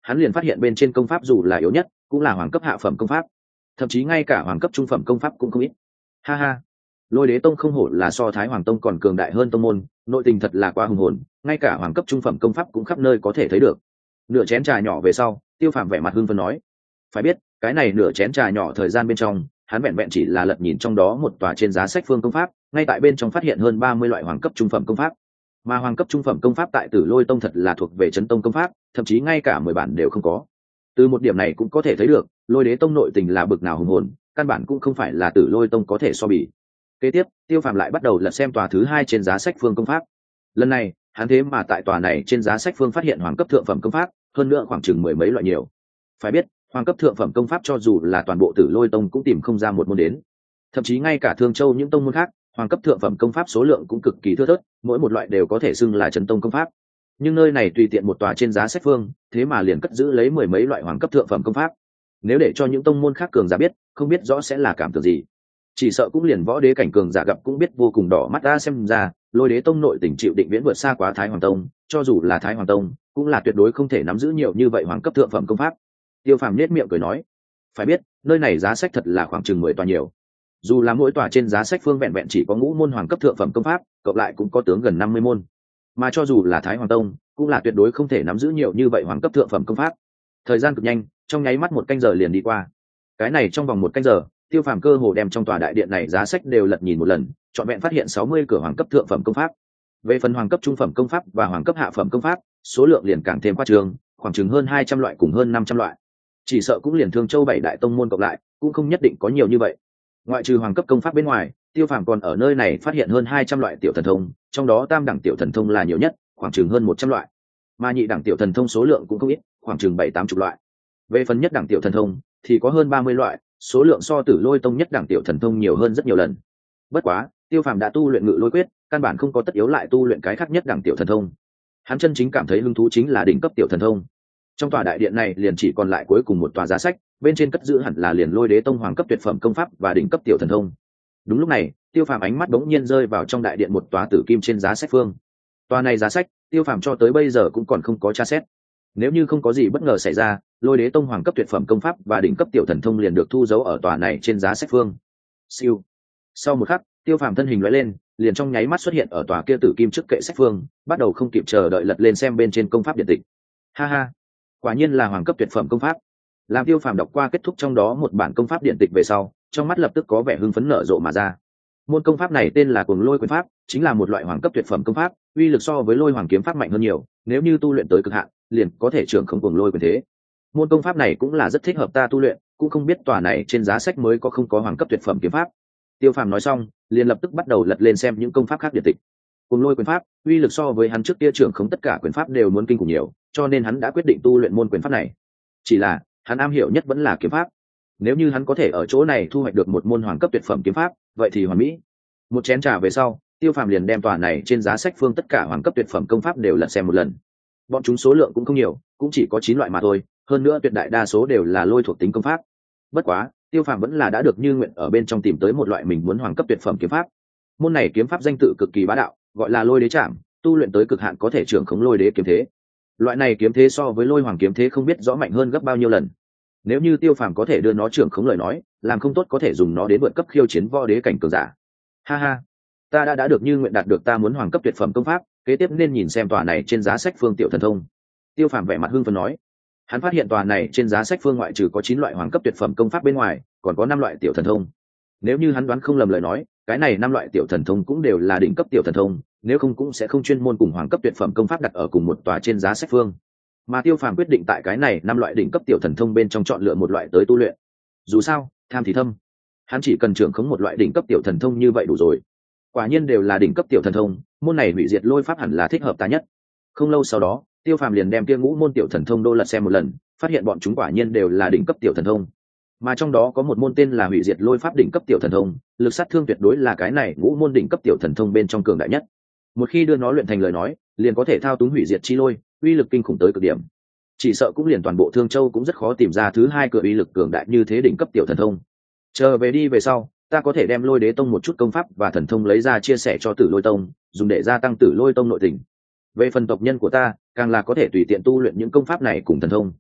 hắn liền phát hiện bên trên công pháp dù là yếu nhất cũng là hoàng cấp hạ phẩm công pháp, thậm chí ngay cả hoàng cấp trung phẩm công pháp cũng không ít. Ha ha, Lôi Đế Tông không hổ là so Thái Hoàng Tông còn cường đại hơn tông môn, nội tình thật là quá hùng hồn, ngay cả hoàng cấp trung phẩm công pháp cũng khắp nơi có thể thấy được. Nửa chén trà nhỏ về sau, Tiêu Phàm vẻ mặt hưng phấn nói, phải biết cái này nửa chén trà nhỏ thời gian bên trong, hắn vẹn vẹn chỉ là lật nhìn trong đó một tòa trên giá sách phương công pháp, ngay tại bên trong phát hiện hơn ba mươi loại hoàng cấp trung phẩm công pháp. Mà hoàng cấp trung phẩm công pháp tại Tử Lôi Tông thật là thuộc về chấn tông công pháp, thậm chí ngay cả mười bản đều không có. Từ một điểm này cũng có thể thấy được, Lôi Đế Tông nội tình là bực nào hùng hồn, căn bản cũng không phải là Tử Lôi Tông có thể so bì. Kế tiếp, Tiêu Phàm lại bắt đầu lật xem tòa thứ hai trên giá sách phương công pháp. Lần này, hắn thế mà tại tòa này trên giá sách phương phát hiện hoàng cấp thượng phẩm công pháp, hơn nữa khoảng chừng mười mấy loại nhiều. Phải biết, hoàng cấp thượng phẩm công pháp cho dù là toàn bộ Tử Lôi Tông cũng tìm không ra một môn đến. Thậm chí ngay cả Thương Châu những tông môn khác, hoàng cấp thượng phẩm công pháp số lượng cũng cực kỳ thưa thớt, mỗi một loại đều có thể xưng là chấn tông công pháp. Nhưng nơi này tùy tiện một tòa trên giá sách phương, thế mà liền cất giữ lấy mười mấy loại hoàng cấp thượng phẩm công pháp. Nếu để cho những tông môn khác cường giả biết, không biết rõ sẽ là cảm tưởng gì. Chỉ sợ cũng liền võ đế cảnh cường giả gặp cũng biết vô cùng đỏ mắt. Ta xem ra, Lôi Đế Tông nội tình chịu định viễn vượt xa quá Thái Hoàng Tông, cho dù là Thái Hoàng Tông, cũng là tuyệt đối không thể nắm giữ nhiều như vậy hoàng cấp thượng phẩm công pháp. Tiêu Phàm nhếch miệng cười nói, phải biết, nơi này giá sách thật là khoảng chừng mười tòa nhiều. Dù là mỗi tòa trên giá sách phương vẹn vẹn chỉ có ngũ môn hoàng cấp thượng phẩm công pháp, cộng lại cũng có tướng gần năm mươi môn. Mà cho dù là Thái Hoàng Tông, cũng là tuyệt đối không thể nắm giữ nhiều như vậy hoàng cấp thượng phẩm công pháp. Thời gian cực nhanh, trong nháy mắt một canh giờ liền đi qua. Cái này trong vòng một canh giờ, Tiêu Phàm cơ hồ đem trong tòa đại điện này giá sách đều lật nhìn một lần, chọn vẹn phát hiện sáu mươi cửa hoàng cấp thượng phẩm công pháp. Về phần hoàng cấp trung phẩm công pháp và hoàng cấp hạ phẩm công pháp, số lượng liền càng thêm khoa trương, khoảng chừng hơn hai trăm loại cùng hơn năm trăm loại. Chỉ sợ cũng liền Thương Châu bảy đại tông môn cộng lại, cũng không nhất định có nhiều như vậy. Ngoại trừ hoàng cấp công pháp bên ngoài, Tiêu Phàm còn ở nơi này phát hiện hơn hai trăm loại tiểu thần thông, trong đó tam đẳng tiểu thần thông là nhiều nhất, khoảng chừng hơn một trăm loại. Mà nhị đẳng tiểu thần thông số lượng cũng không ít, khoảng chừng bảy tám chục loại. Về phần nhất đẳng tiểu thần thông thì có hơn ba mươi loại, số lượng so Tử Lôi Tông nhất đẳng tiểu thần thông nhiều hơn rất nhiều lần. Bất quá, Tiêu Phàm đã tu luyện Ngự Lôi Quyết, căn bản không có tất yếu lại tu luyện cái khác nhất đẳng tiểu thần thông. Hắn chân chính cảm thấy hứng thú chính là đỉnh cấp tiểu thần thông. Trong tòa đại điện này liền chỉ còn lại cuối cùng một tòa giá sách, bên trên cất giữ hẳn là liền Lôi Đế Tông hoàng cấp tuyệt phẩm công pháp và đỉnh cấp tiểu thần thông. Đúng lúc này, Tiêu Phàm ánh mắt bỗng nhiên rơi vào trong đại điện một tòa tử kim trên giá sách phương. Tòa này giá sách, Tiêu Phàm cho tới bây giờ cũng còn không có tra xét. Nếu như không có gì bất ngờ xảy ra, Lôi Đế Tông hoàng cấp tuyệt phẩm công pháp và đỉnh cấp tiểu thần thông liền được thu dấu ở tòa này trên giá sách phương. Siêu. Sau một khắc, Tiêu Phàm thân hình lóe lên, liền trong nháy mắt xuất hiện ở tòa kia tử kim trước kệ sách phương, bắt đầu không kịp chờ đợi lật lên xem bên trên công pháp điện tịch. Ha ha, quả nhiên là hoàng cấp tuyệt phẩm công pháp. Làm Tiêu Phàm đọc qua kết thúc trong đó một bản công pháp điện tịch về sau, trong mắt lập tức có vẻ hưng phấn nở rộ mà ra. Môn công pháp này tên là Cuồng Lôi Quyền Pháp, chính là một loại hoàng cấp tuyệt phẩm công pháp, uy lực so với Lôi Hoàng kiếm pháp mạnh hơn nhiều, nếu như tu luyện tới cực hạn, liền có thể trưởng khống cuồng lôi quyền thế. Môn công pháp này cũng là rất thích hợp ta tu luyện, cũng không biết tòa này trên giá sách mới có không có hoàng cấp tuyệt phẩm kiếm pháp. Tiêu Phàm nói xong, liền lập tức bắt đầu lật lên xem những công pháp khác điện tịch. Cuồng Lôi Quyền Pháp, uy lực so với hắn trước kia trưởng khống tất cả quyền pháp đều muốn kinh khủng nhiều, cho nên hắn đã quyết định tu luyện môn quyền pháp này. Chỉ là, hắn am hiểu nhất vẫn là kiếm pháp. Nếu như hắn có thể ở chỗ này thu hoạch được một môn hoàng cấp tuyệt phẩm kiếm pháp, vậy thì hoàn mỹ. Một chén trà về sau, Tiêu Phàm liền đem tòa này trên giá sách phương tất cả hoàng cấp tuyệt phẩm công pháp đều lật xem một lần. Bọn chúng số lượng cũng không nhiều, cũng chỉ có chín loại mà thôi, hơn nữa tuyệt đại đa số đều là lôi thuộc tính công pháp. Bất quá, Tiêu Phàm vẫn là đã được như nguyện ở bên trong tìm tới một loại mình muốn hoàng cấp tuyệt phẩm kiếm pháp. Môn này kiếm pháp danh tự cực kỳ bá đạo, gọi là Lôi Đế Trảm, tu luyện tới cực hạn có thể trưởng khống lôi đế kiếm thế. Loại này kiếm thế so với Lôi Hoàng kiếm thế không biết rõ mạnh hơn gấp bao nhiêu lần. Nếu như Tiêu Phàm có thể đưa nó trưởng khống lời nói, làm không tốt có thể dùng nó đến vượt cấp khiêu chiến võ đế cảnh cường giả. Ha ha, ta đã đã được như nguyện đạt được ta muốn hoàng cấp tuyệt phẩm công pháp, kế tiếp nên nhìn xem tòa này trên giá sách phương tiểu thần thông. Tiêu Phàm vẻ mặt hưng phấn nói, hắn phát hiện tòa này trên giá sách phương ngoại trừ có chín loại hoàng cấp tuyệt phẩm công pháp bên ngoài, còn có năm loại tiểu thần thông. Nếu như hắn đoán không lầm lời nói, cái này năm loại tiểu thần thông cũng đều là đỉnh cấp tiểu thần thông, nếu không cũng sẽ không chuyên môn cùng hoàng cấp tuyệt phẩm công pháp đặt ở cùng một tòa trên giá sách phương. Mà Tiêu Phàm quyết định tại cái này năm loại đỉnh cấp tiểu thần thông bên trong chọn lựa một loại tới tu luyện. Dù sao, tham thì thâm, hắn chỉ cần trưởng khống một loại đỉnh cấp tiểu thần thông như vậy đủ rồi. Quả nhiên đều là đỉnh cấp tiểu thần thông, môn này hủy diệt lôi pháp hẳn là thích hợp ta nhất. Không lâu sau đó, Tiêu Phàm liền đem kia ngũ môn tiểu thần thông đô lật xem một lần, phát hiện bọn chúng quả nhiên đều là đỉnh cấp tiểu thần thông. Mà trong đó có một môn tên là hủy diệt lôi pháp đỉnh cấp tiểu thần thông, lực sát thương tuyệt đối là cái này ngũ môn đỉnh cấp tiểu thần thông bên trong cường đại nhất. Một khi đưa nó luyện thành lời nói, liền có thể thao túng hủy diệt chi lôi, uy lực kinh khủng tới cực điểm. Chỉ sợ cũng liền toàn bộ Thương Châu cũng rất khó tìm ra thứ hai cửa uy lực cường đại như thế đỉnh cấp tiểu thần thông. Chờ về đi về sau, ta có thể đem Lôi Đế Tông một chút công pháp và thần thông lấy ra chia sẻ cho Tử Lôi Tông, dùng để gia tăng Tử Lôi Tông nội tình. Về phần tộc nhân của ta, càng là có thể tùy tiện tu luyện những công pháp này cùng thần thông.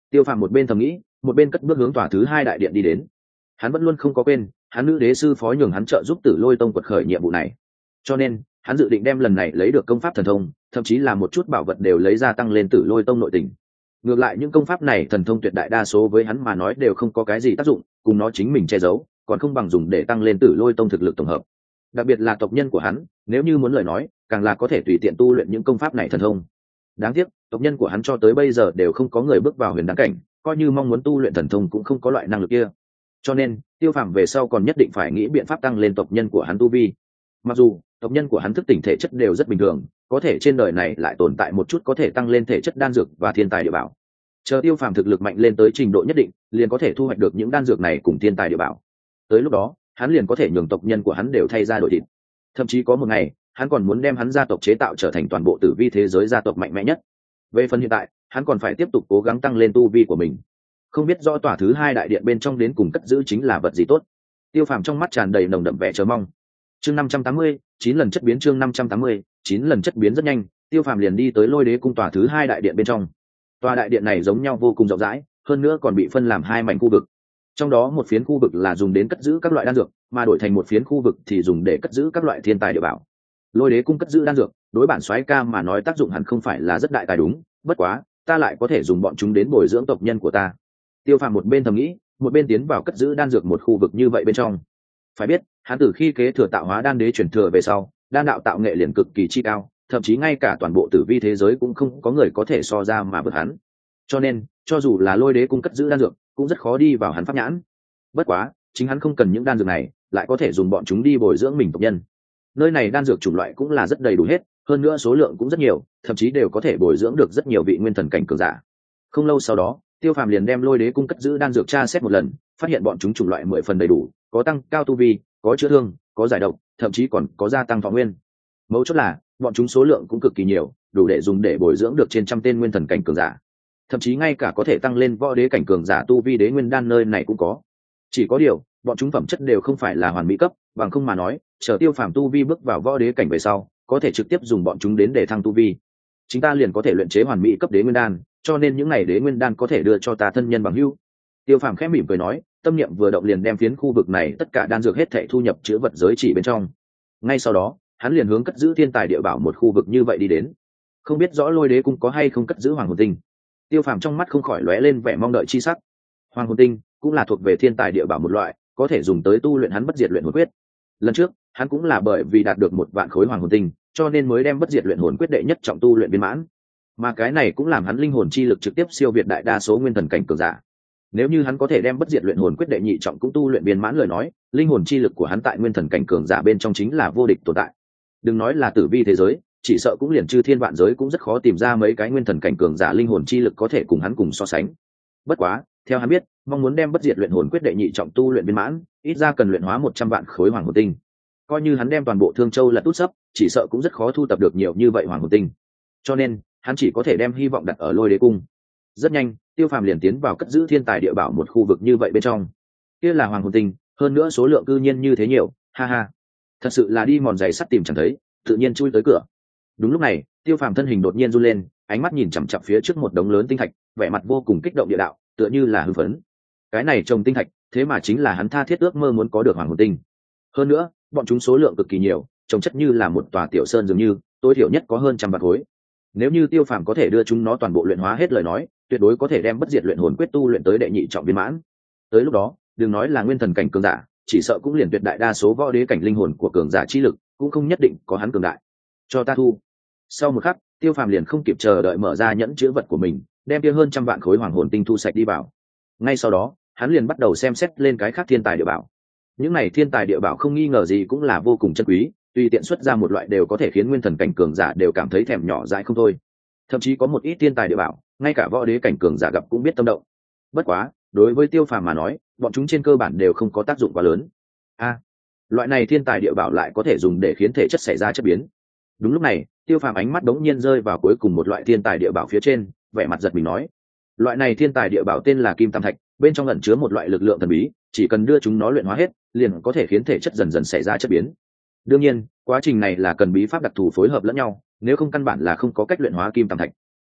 Tiêu Phàm một bên thầm nghĩ, một bên cất bước hướng tòa thứ hai đại điện đi đến. Hắn vẫn luôn không có quên, hắn nữ đế sư phó nhường hắn trợ giúp Tử Lôi Tông quật khởi nhiệm vụ này, cho nên hắn dự định đem lần này lấy được công pháp thần thông, thậm chí là một chút bảo vật đều lấy ra tăng lên Tử Lôi Tông nội tình. Ngược lại những công pháp này thần thông tuyệt đại đa số với hắn mà nói đều không có cái gì tác dụng, cùng nó chính mình che giấu, còn không bằng dùng để tăng lên Tử Lôi Tông thực lực tổng hợp. Đặc biệt là tộc nhân của hắn, nếu như muốn lời nói, càng là có thể tùy tiện tu luyện những công pháp này thần thông. Đáng tiếc, tộc nhân của hắn cho tới bây giờ đều không có người bước vào huyền đan cảnh, coi như mong muốn tu luyện thần thông cũng không có loại năng lực kia. Cho nên, Tiêu Phàm về sau còn nhất định phải nghĩ biện pháp tăng lên tộc nhân của hắn tu vi. Mặc dù tộc nhân của hắn thức tỉnh thể chất đều rất bình thường, có thể trên đời này lại tồn tại một chút có thể tăng lên thể chất đan dược và thiên tài địa bảo. Chờ Tiêu Phàm thực lực mạnh lên tới trình độ nhất định, liền có thể thu hoạch được những đan dược này cùng thiên tài địa bảo. Tới lúc đó, hắn liền có thể nhường tộc nhân của hắn đều thay ra đổi thịt. Thậm chí có một ngày, hắn còn muốn đem hắn gia tộc chế tạo trở thành toàn bộ tử vi thế giới gia tộc mạnh mẽ nhất. Về phần hiện tại, hắn còn phải tiếp tục cố gắng tăng lên tu vi của mình. Không biết rõ tòa thứ hai đại điện bên trong đến cùng cất giữ chính là vật gì tốt. Tiêu Phàm trong mắt tràn đầy nồng đậm vẻ chờ mong. Chương năm trăm tám mươi, chín lần chất biến chương năm trăm tám mươi, chín lần chất biến rất nhanh, Tiêu Phàm liền đi tới Lôi Đế cung tòa thứ hai đại điện bên trong. Tòa đại điện này giống nhau vô cùng rộng rãi, hơn nữa còn bị phân làm hai mảnh khu vực. Trong đó một phiến khu vực là dùng đến cất giữ các loại đan dược, mà đổi thành một phiến khu vực thì dùng để cất giữ các loại thiên tài địa bảo. Lôi Đế cung cất giữ đan dược, đối bản soái ca mà nói tác dụng hẳn không phải là rất đại tài đúng, bất quá, ta lại có thể dùng bọn chúng đến bồi dưỡng tộc nhân của ta. Tiêu Phàm một bên thầm nghĩ, một bên tiến vào cất giữ đan dược một khu vực như vậy bên trong. Phải biết, hắn từ khi kế thừa tạo hóa đan đế truyền thừa về sau, đan đạo tạo nghệ liền cực kỳ chi cao, thậm chí ngay cả toàn bộ tử vi thế giới cũng không có người có thể so ra mà vượt hắn. Cho nên, cho dù là Lôi Đế cung cất giữ đan dược, cũng rất khó đi vào hắn pháp nhãn. Bất quá, chính hắn không cần những đan dược này, lại có thể dùng bọn chúng đi bồi dưỡng mình tộc nhân. Nơi này đan dược chủng loại cũng là rất đầy đủ hết, hơn nữa số lượng cũng rất nhiều, thậm chí đều có thể bồi dưỡng được rất nhiều vị nguyên thần cảnh cường giả. Không lâu sau đó, Tiêu Phàm liền đem Lôi Đế cung cất giữ đan dược tra xét một lần, phát hiện bọn chúng chủng loại mười phần đầy đủ, có tăng cao tu vi, có chữa thương, có giải độc, thậm chí còn có gia tăng thọ nguyên. Mấu chốt là, bọn chúng số lượng cũng cực kỳ nhiều, đủ để dùng để bồi dưỡng được trên trăm tên nguyên thần cảnh cường giả. Thậm chí ngay cả có thể tăng lên võ đế cảnh cường giả tu vi đế nguyên đan nơi này cũng có. Chỉ có điều, bọn chúng phẩm chất đều không phải là hoàn mỹ cấp, bằng không mà nói, chờ Tiêu Phàm tu vi bước vào võ đế cảnh về sau, có thể trực tiếp dùng bọn chúng đến để thăng tu vi. Chúng ta liền có thể luyện chế hoàn mỹ cấp đế nguyên đan, cho nên những này đế nguyên đan có thể đưa cho ta thân nhân bằng hữu. Tiêu Phàm khẽ mỉm cười nói, tâm niệm vừa động liền đem phiến khu vực này tất cả đan dược hết thảy thu nhập chứa vật giới chỉ bên trong. Ngay sau đó, hắn liền hướng cất giữ thiên tài địa bảo một khu vực như vậy đi đến. Không biết rõ Lôi Đế cung có hay không cất giữ Hoàng Hồn Tinh. Tiêu Phàm trong mắt không khỏi lóe lên vẻ mong đợi chi sắc. Hoàng Hồn Tinh cũng là thuộc về thiên tài địa bảo một loại, có thể dùng tới tu luyện hắn bất diệt luyện hồn quyết. Lần trước, hắn cũng là bởi vì đạt được một vạn khối Hoàng Hồn Tinh, cho nên mới đem bất diệt luyện hồn quyết đệ nhất trọng tu luyện viên mãn. Mà cái này cũng làm hắn linh hồn chi lực trực tiếp siêu việt đại đa số nguyên thần cảnh cường giả. Nếu như hắn có thể đem bất diệt luyện hồn quyết đệ nhị trọng cũng tu luyện viên mãn lời nói, linh hồn chi lực của hắn tại nguyên thần cảnh cường giả bên trong chính là vô địch tồn tại. Đừng nói là tử vi thế giới, chỉ sợ cũng liền chư thiên vạn giới cũng rất khó tìm ra mấy cái nguyên thần cảnh cường giả linh hồn chi lực có thể cùng hắn cùng so sánh. Bất quá, theo hắn biết, mong muốn đem bất diệt luyện hồn quyết đệ nhị trọng tu luyện viên mãn, ít ra cần luyện hóa một trăm vạn khối Hoàng Hồn Tinh. Coi như hắn đem toàn bộ Thương Châu lật út sấp, chỉ sợ cũng rất khó thu tập được nhiều như vậy Hoàng Hồn Tinh. Cho nên, hắn chỉ có thể đem hy vọng đặt ở Lôi Đế cung. Rất nhanh, Tiêu Phàm liền tiến vào cất giữ thiên tài địa bảo một khu vực như vậy bên trong. Kia là Hoàng Hồn Tinh, hơn nữa số lượng cư nhiên như thế nhiều, ha ha. Thật sự là đi mòn giày sắt tìm chẳng thấy, tự nhiên chui tới cửa. Đúng lúc này, Tiêu Phàm thân hình đột nhiên run lên, ánh mắt nhìn chằm chằm phía trước một đống lớn tinh thạch, vẻ mặt vô cùng kích động địa đạo, tựa như là hưng phấn. Cái này trồng tinh thạch, thế mà chính là hắn tha thiết ước mơ muốn có được Hoàng Hồn Tinh. Hơn nữa, bọn chúng số lượng cực kỳ nhiều, trồng chất như là một tòa tiểu sơn dường như, tối thiểu nhất có hơn trăm vạn khối. Nếu như Tiêu Phàm có thể đưa chúng nó toàn bộ luyện hóa hết lời nói, tuyệt đối có thể đem bất diệt luyện hồn quyết tu luyện tới đệ nhị trọng viên mãn. Tới lúc đó, đừng nói là nguyên thần cảnh cường giả, chỉ sợ cũng liền tuyệt đại đa số võ đế cảnh linh hồn của cường giả chi lực, cũng không nhất định có hắn cường đại. Cho ta thu. Sau một khắc, Tiêu Phàm liền không kịp chờ đợi mở ra nhẫn chứa vật của mình, đem kia hơn trăm vạn khối Hoàng Hồn Tinh thu sạch đi vào. Ngay sau đó, hắn liền bắt đầu xem xét lên cái khác thiên tài địa bảo. Những này thiên tài địa bảo không nghi ngờ gì cũng là vô cùng chân quý, tùy tiện xuất ra một loại đều có thể khiến nguyên thần cảnh cường giả đều cảm thấy thèm nhỏ dãi không thôi. Thậm chí có một ít thiên tài địa bảo, ngay cả võ đế cảnh cường giả gặp cũng biết tâm động. Bất quá, đối với Tiêu Phàm mà nói, bọn chúng trên cơ bản đều không có tác dụng quá lớn. A, à, loại này thiên tài địa bảo lại có thể dùng để khiến thể chất xảy ra chất biến. Đúng lúc này, Tiêu Phàm ánh mắt đống nhiên rơi vào cuối cùng một loại thiên tài địa bảo phía trên, vẻ mặt giật mình nói: loại này thiên tài địa bảo tên là Kim Tam Thạch, bên trong ẩn chứa một loại lực lượng thần bí, chỉ cần đưa chúng nó luyện hóa hết, liền có thể khiến thể chất dần dần xảy ra chất biến. Đương nhiên, quá trình này là cần bí pháp đặc thù phối hợp lẫn nhau, nếu không căn bản là không có cách luyện hóa Kim Tam Thạch.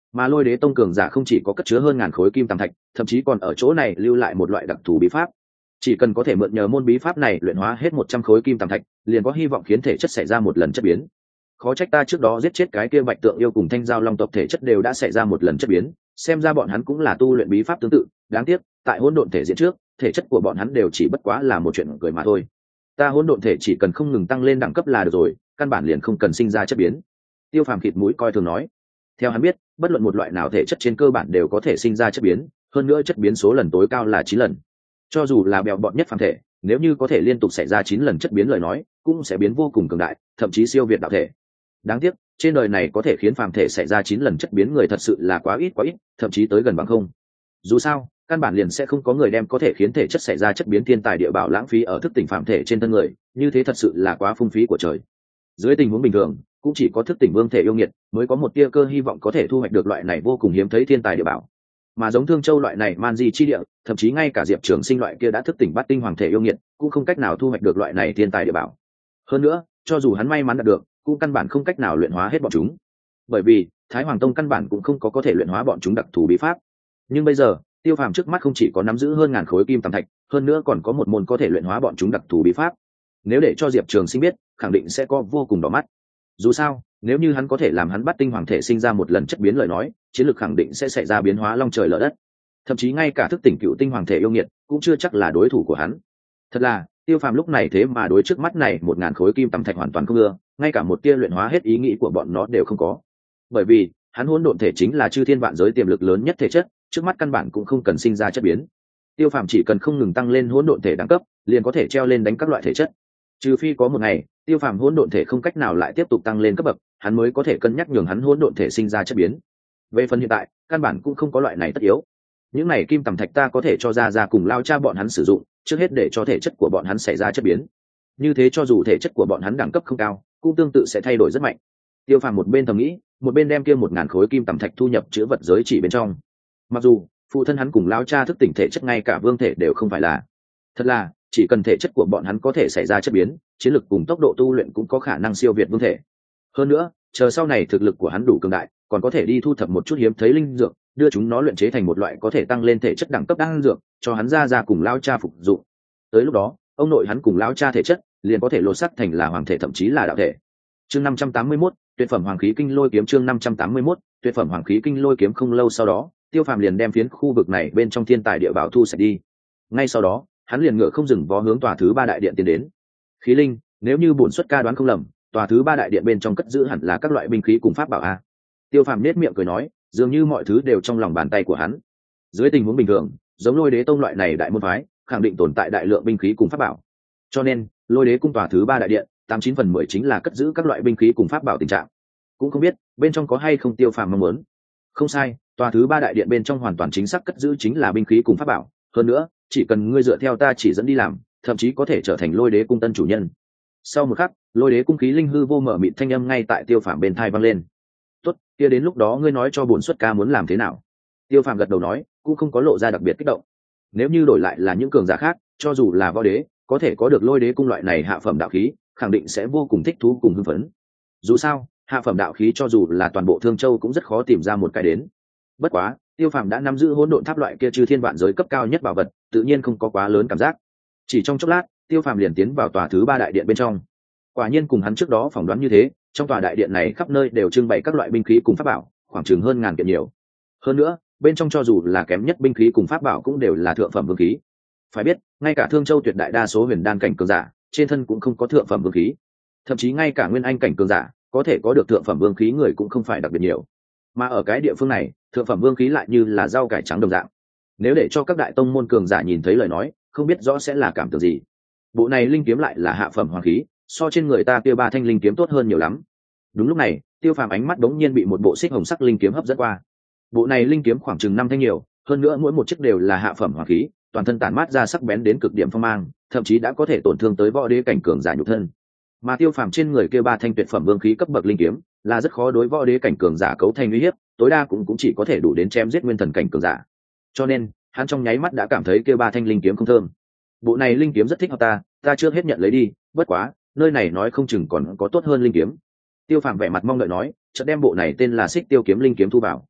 Mà Lôi Đế Tông cường giả không chỉ có cất chứa hơn ngàn khối kim tàm thạch, thậm chí còn ở chỗ này lưu lại một loại đặc thù bí pháp. Chỉ cần có thể mượn nhờ môn bí pháp này luyện hóa hết một trăm khối kim tàm thạch, liền có hy vọng khiến thể chất xảy ra một lần chất biến. Khó trách ta trước đó giết chết cái kia Bạch Tượng yêu cùng Thanh Giao Long tộc thể chất đều đã xảy ra một lần chất biến, xem ra bọn hắn cũng là tu luyện bí pháp tương tự, đáng tiếc, tại hỗn độn thể diễn trước, thể chất của bọn hắn đều chỉ bất quá là một chuyện cười mà thôi. Ta hỗn độn thể chỉ cần không ngừng tăng lên đẳng cấp là được rồi, căn bản liền không cần sinh ra chất biến. Tiêu Phàm khịt mũi coi thường nói. Theo hắn biết, bất luận một loại nào thể chất trên cơ bản đều có thể sinh ra chất biến, hơn nữa chất biến số lần tối cao là chín lần. Cho dù là bèo bọt nhất phàm thể, nếu như có thể liên tục xảy ra chín lần chất biến lời nói, cũng sẽ biến vô cùng cường đại, thậm chí siêu việt đạo thể. Đáng tiếc, trên đời này có thể khiến phàm thể xảy ra chín lần chất biến người thật sự là quá ít quá ít, thậm chí tới gần bằng không. Dù sao, căn bản liền sẽ không có người đem có thể khiến thể chất xảy ra chất biến thiên tài địa bảo lãng phí ở thức tỉnh phàm thể trên thân người, như thế thật sự là quá phung phí của trời. Dưới tình huống bình thường, cũng chỉ có thức tỉnh vương thể yêu nghiệt mới có một tia cơ hy vọng có thể thu hoạch được loại này vô cùng hiếm thấy thiên tài địa bảo. Mà giống Thương Châu loại này man di chi địa, thậm chí ngay cả Diệp Trường Sinh loại kia đã thức tỉnh bát tinh hoàng thể yêu nghiệt, cũng không cách nào thu hoạch được loại này thiên tài địa bảo. Hơn nữa, cho dù hắn may mắn đạt được, cũng căn bản không cách nào luyện hóa hết bọn chúng. Bởi vì, Thái Hoàng Tông căn bản cũng không có có thể luyện hóa bọn chúng đặc thù bí pháp. Nhưng bây giờ, Tiêu Phàm trước mắt không chỉ có nắm giữ hơn ngàn khối kim tàm thạch, hơn nữa còn có một môn có thể luyện hóa bọn chúng đặc thù bí pháp. Nếu để cho Diệp Trường Sinh biết, khẳng định sẽ có vô cùng đỏ mắt. Dù sao, nếu như hắn có thể làm hắn bắt tinh hoàng thể sinh ra một lần chất biến lời nói, chiến lược khẳng định sẽ xảy ra biến hóa long trời lở đất. Thậm chí ngay cả thức tỉnh cựu tinh hoàng thể yêu nghiệt cũng chưa chắc là đối thủ của hắn. Thật là, Tiêu Phàm lúc này thế mà đối trước mắt này một ngàn khối kim tầm thạch hoàn toàn không ưa, ngay cả một tia luyện hóa hết ý nghĩ của bọn nó đều không có. Bởi vì, hắn hỗn độn thể chính là chư thiên vạn giới tiềm lực lớn nhất thể chất, trước mắt căn bản cũng không cần sinh ra chất biến. Tiêu Phàm chỉ cần không ngừng tăng lên hỗn độn thể đẳng cấp, liền có thể treo lên đánh các loại thể chất. Trừ phi có một ngày, Tiêu Phàm hỗn độn thể không cách nào lại tiếp tục tăng lên cấp bậc, hắn mới có thể cân nhắc nhường hắn hỗn độn thể sinh ra chất biến. Về phần hiện tại, căn bản cũng không có loại này tất yếu. Những này kim tầm thạch ta có thể cho ra ra cùng lao cha bọn hắn sử dụng, trước hết để cho thể chất của bọn hắn xảy ra chất biến. Như thế cho dù thể chất của bọn hắn đẳng cấp không cao, cũng tương tự sẽ thay đổi rất mạnh. Tiêu Phàm một bên thầm nghĩ, một bên đem kia một ngàn khối kim tầm thạch thu nhập chứa vật giới chỉ bên trong. Mặc dù phụ thân hắn cùng lao cha thức tỉnh thể chất ngay cả vương thể đều không phải là, thật là chỉ cần thể chất của bọn hắn có thể xảy ra chất biến, chiến lực cùng tốc độ tu luyện cũng có khả năng siêu việt vương thể. Hơn nữa, chờ sau này thực lực của hắn đủ cường đại, còn có thể đi thu thập một chút hiếm thấy linh dược, đưa chúng nó luyện chế thành một loại có thể tăng lên thể chất đẳng cấp đan dược, cho hắn ra ra cùng lao cha phục dụng. Tới lúc đó, ông nội hắn cùng lao cha thể chất liền có thể lột xác thành là hoàng thể thậm chí là đạo thể. Chương năm trăm tám mươi mốt, tuyệt phẩm hoàng khí kinh lôi kiếm. Chương năm trăm tám mươi mốt, tuyệt phẩm hoàng khí kinh lôi kiếm. Không lâu sau đó, Tiêu Phàm liền đem phiến khu vực này bên trong thiên tài địa bảo thu sạch đi. Ngay sau đó, hắn liền ngựa không dừng vó hướng tòa thứ ba đại điện tiến đến. Khí linh, nếu như bổn xuất ca đoán không lầm, tòa thứ ba đại điện bên trong cất giữ hẳn là các loại binh khí cùng pháp bảo a. Tiêu Phàm nét miệng cười nói, dường như mọi thứ đều trong lòng bàn tay của hắn. Dưới tình huống bình thường, giống Lôi Đế Tông loại này đại môn phái, khẳng định tồn tại đại lượng binh khí cùng pháp bảo. Cho nên, Lôi Đế cung tòa thứ ba đại điện, tám chín phần mười chính là cất giữ các loại binh khí cùng pháp bảo tình trạng. Cũng không biết bên trong có hay không Tiêu Phàm mong muốn. Không sai, tòa thứ ba đại điện bên trong hoàn toàn chính xác cất giữ chính là binh khí cùng pháp bảo, hơn nữa, chỉ cần ngươi dựa theo ta chỉ dẫn đi làm, thậm chí có thể trở thành Lôi Đế cung tân chủ nhân. Sau một khắc, Lôi Đế cung khí linh hư vô mở mịt thanh âm ngay tại Tiêu Phàm bên tai vang lên. Tốt, kia đến lúc đó ngươi nói cho bổn xuất ca muốn làm thế nào? Tiêu Phàm gật đầu nói, cũng không có lộ ra đặc biệt kích động. Nếu như đổi lại là những cường giả khác, cho dù là võ đế, có thể có được Lôi Đế cung loại này hạ phẩm đạo khí, khẳng định sẽ vô cùng thích thú cùng hưng phấn. Dù sao, hạ phẩm đạo khí cho dù là toàn bộ Thương Châu cũng rất khó tìm ra một cái đến. Bất quá, Tiêu Phàm đã nắm giữ hỗn độn tháp loại kia chư thiên vạn giới cấp cao nhất bảo vật, tự nhiên không có quá lớn cảm giác. Chỉ trong chốc lát, Tiêu Phàm liền tiến vào tòa thứ ba đại điện bên trong. Quả nhiên cùng hắn trước đó phỏng đoán như thế, trong tòa đại điện này khắp nơi đều trưng bày các loại binh khí cùng pháp bảo, khoảng chừng hơn ngàn kiện nhiều. Hơn nữa, bên trong cho dù là kém nhất binh khí cùng pháp bảo cũng đều là thượng phẩm vương khí. Phải biết, ngay cả Thương Châu tuyệt đại đa số huyền đan cảnh cường giả, trên thân cũng không có thượng phẩm vương khí. Thậm chí ngay cả nguyên anh cảnh cường giả, có thể có được thượng phẩm vương khí người cũng không phải đặc biệt nhiều. Mà ở cái địa phương này, thượng phẩm vương khí lại như là rau cải trắng đồng dạng. Nếu để cho các đại tông môn cường giả nhìn thấy lời nói, không biết rõ sẽ là cảm tưởng gì. Bộ này linh kiếm lại là hạ phẩm hoàng khí, so trên người ta kia ba thanh linh kiếm tốt hơn nhiều lắm. Đúng lúc này, Tiêu Phàm ánh mắt đống nhiên bị một bộ xích hồng sắc linh kiếm hấp dẫn qua. Bộ này linh kiếm khoảng chừng năm thanh nhiều, hơn nữa mỗi một chiếc đều là hạ phẩm hoàng khí, toàn thân tản mát ra sắc bén đến cực điểm phong mang, thậm chí đã có thể tổn thương tới võ đế cảnh cường giả nhục thân. Mà Tiêu Phàm trên người kia ba thanh tuyệt phẩm vương khí cấp bậc linh kiếm, là rất khó đối võ đế cảnh cường giả cấu thành uy hiếp, tối đa cũng cũng chỉ có thể đủ đến chém giết nguyên thần cảnh cường giả. Cho nên, hắn trong nháy mắt đã cảm thấy kia ba thanh linh kiếm không thơm. Bộ này linh kiếm rất thích hợp ta, ta chưa hết nhận lấy đi, bất quá, nơi này nói không chừng còn có tốt hơn linh kiếm. Tiêu Phàm vẻ mặt mong đợi nói, chợt đem bộ này tên là Xích Tiêu kiếm linh kiếm thu vào.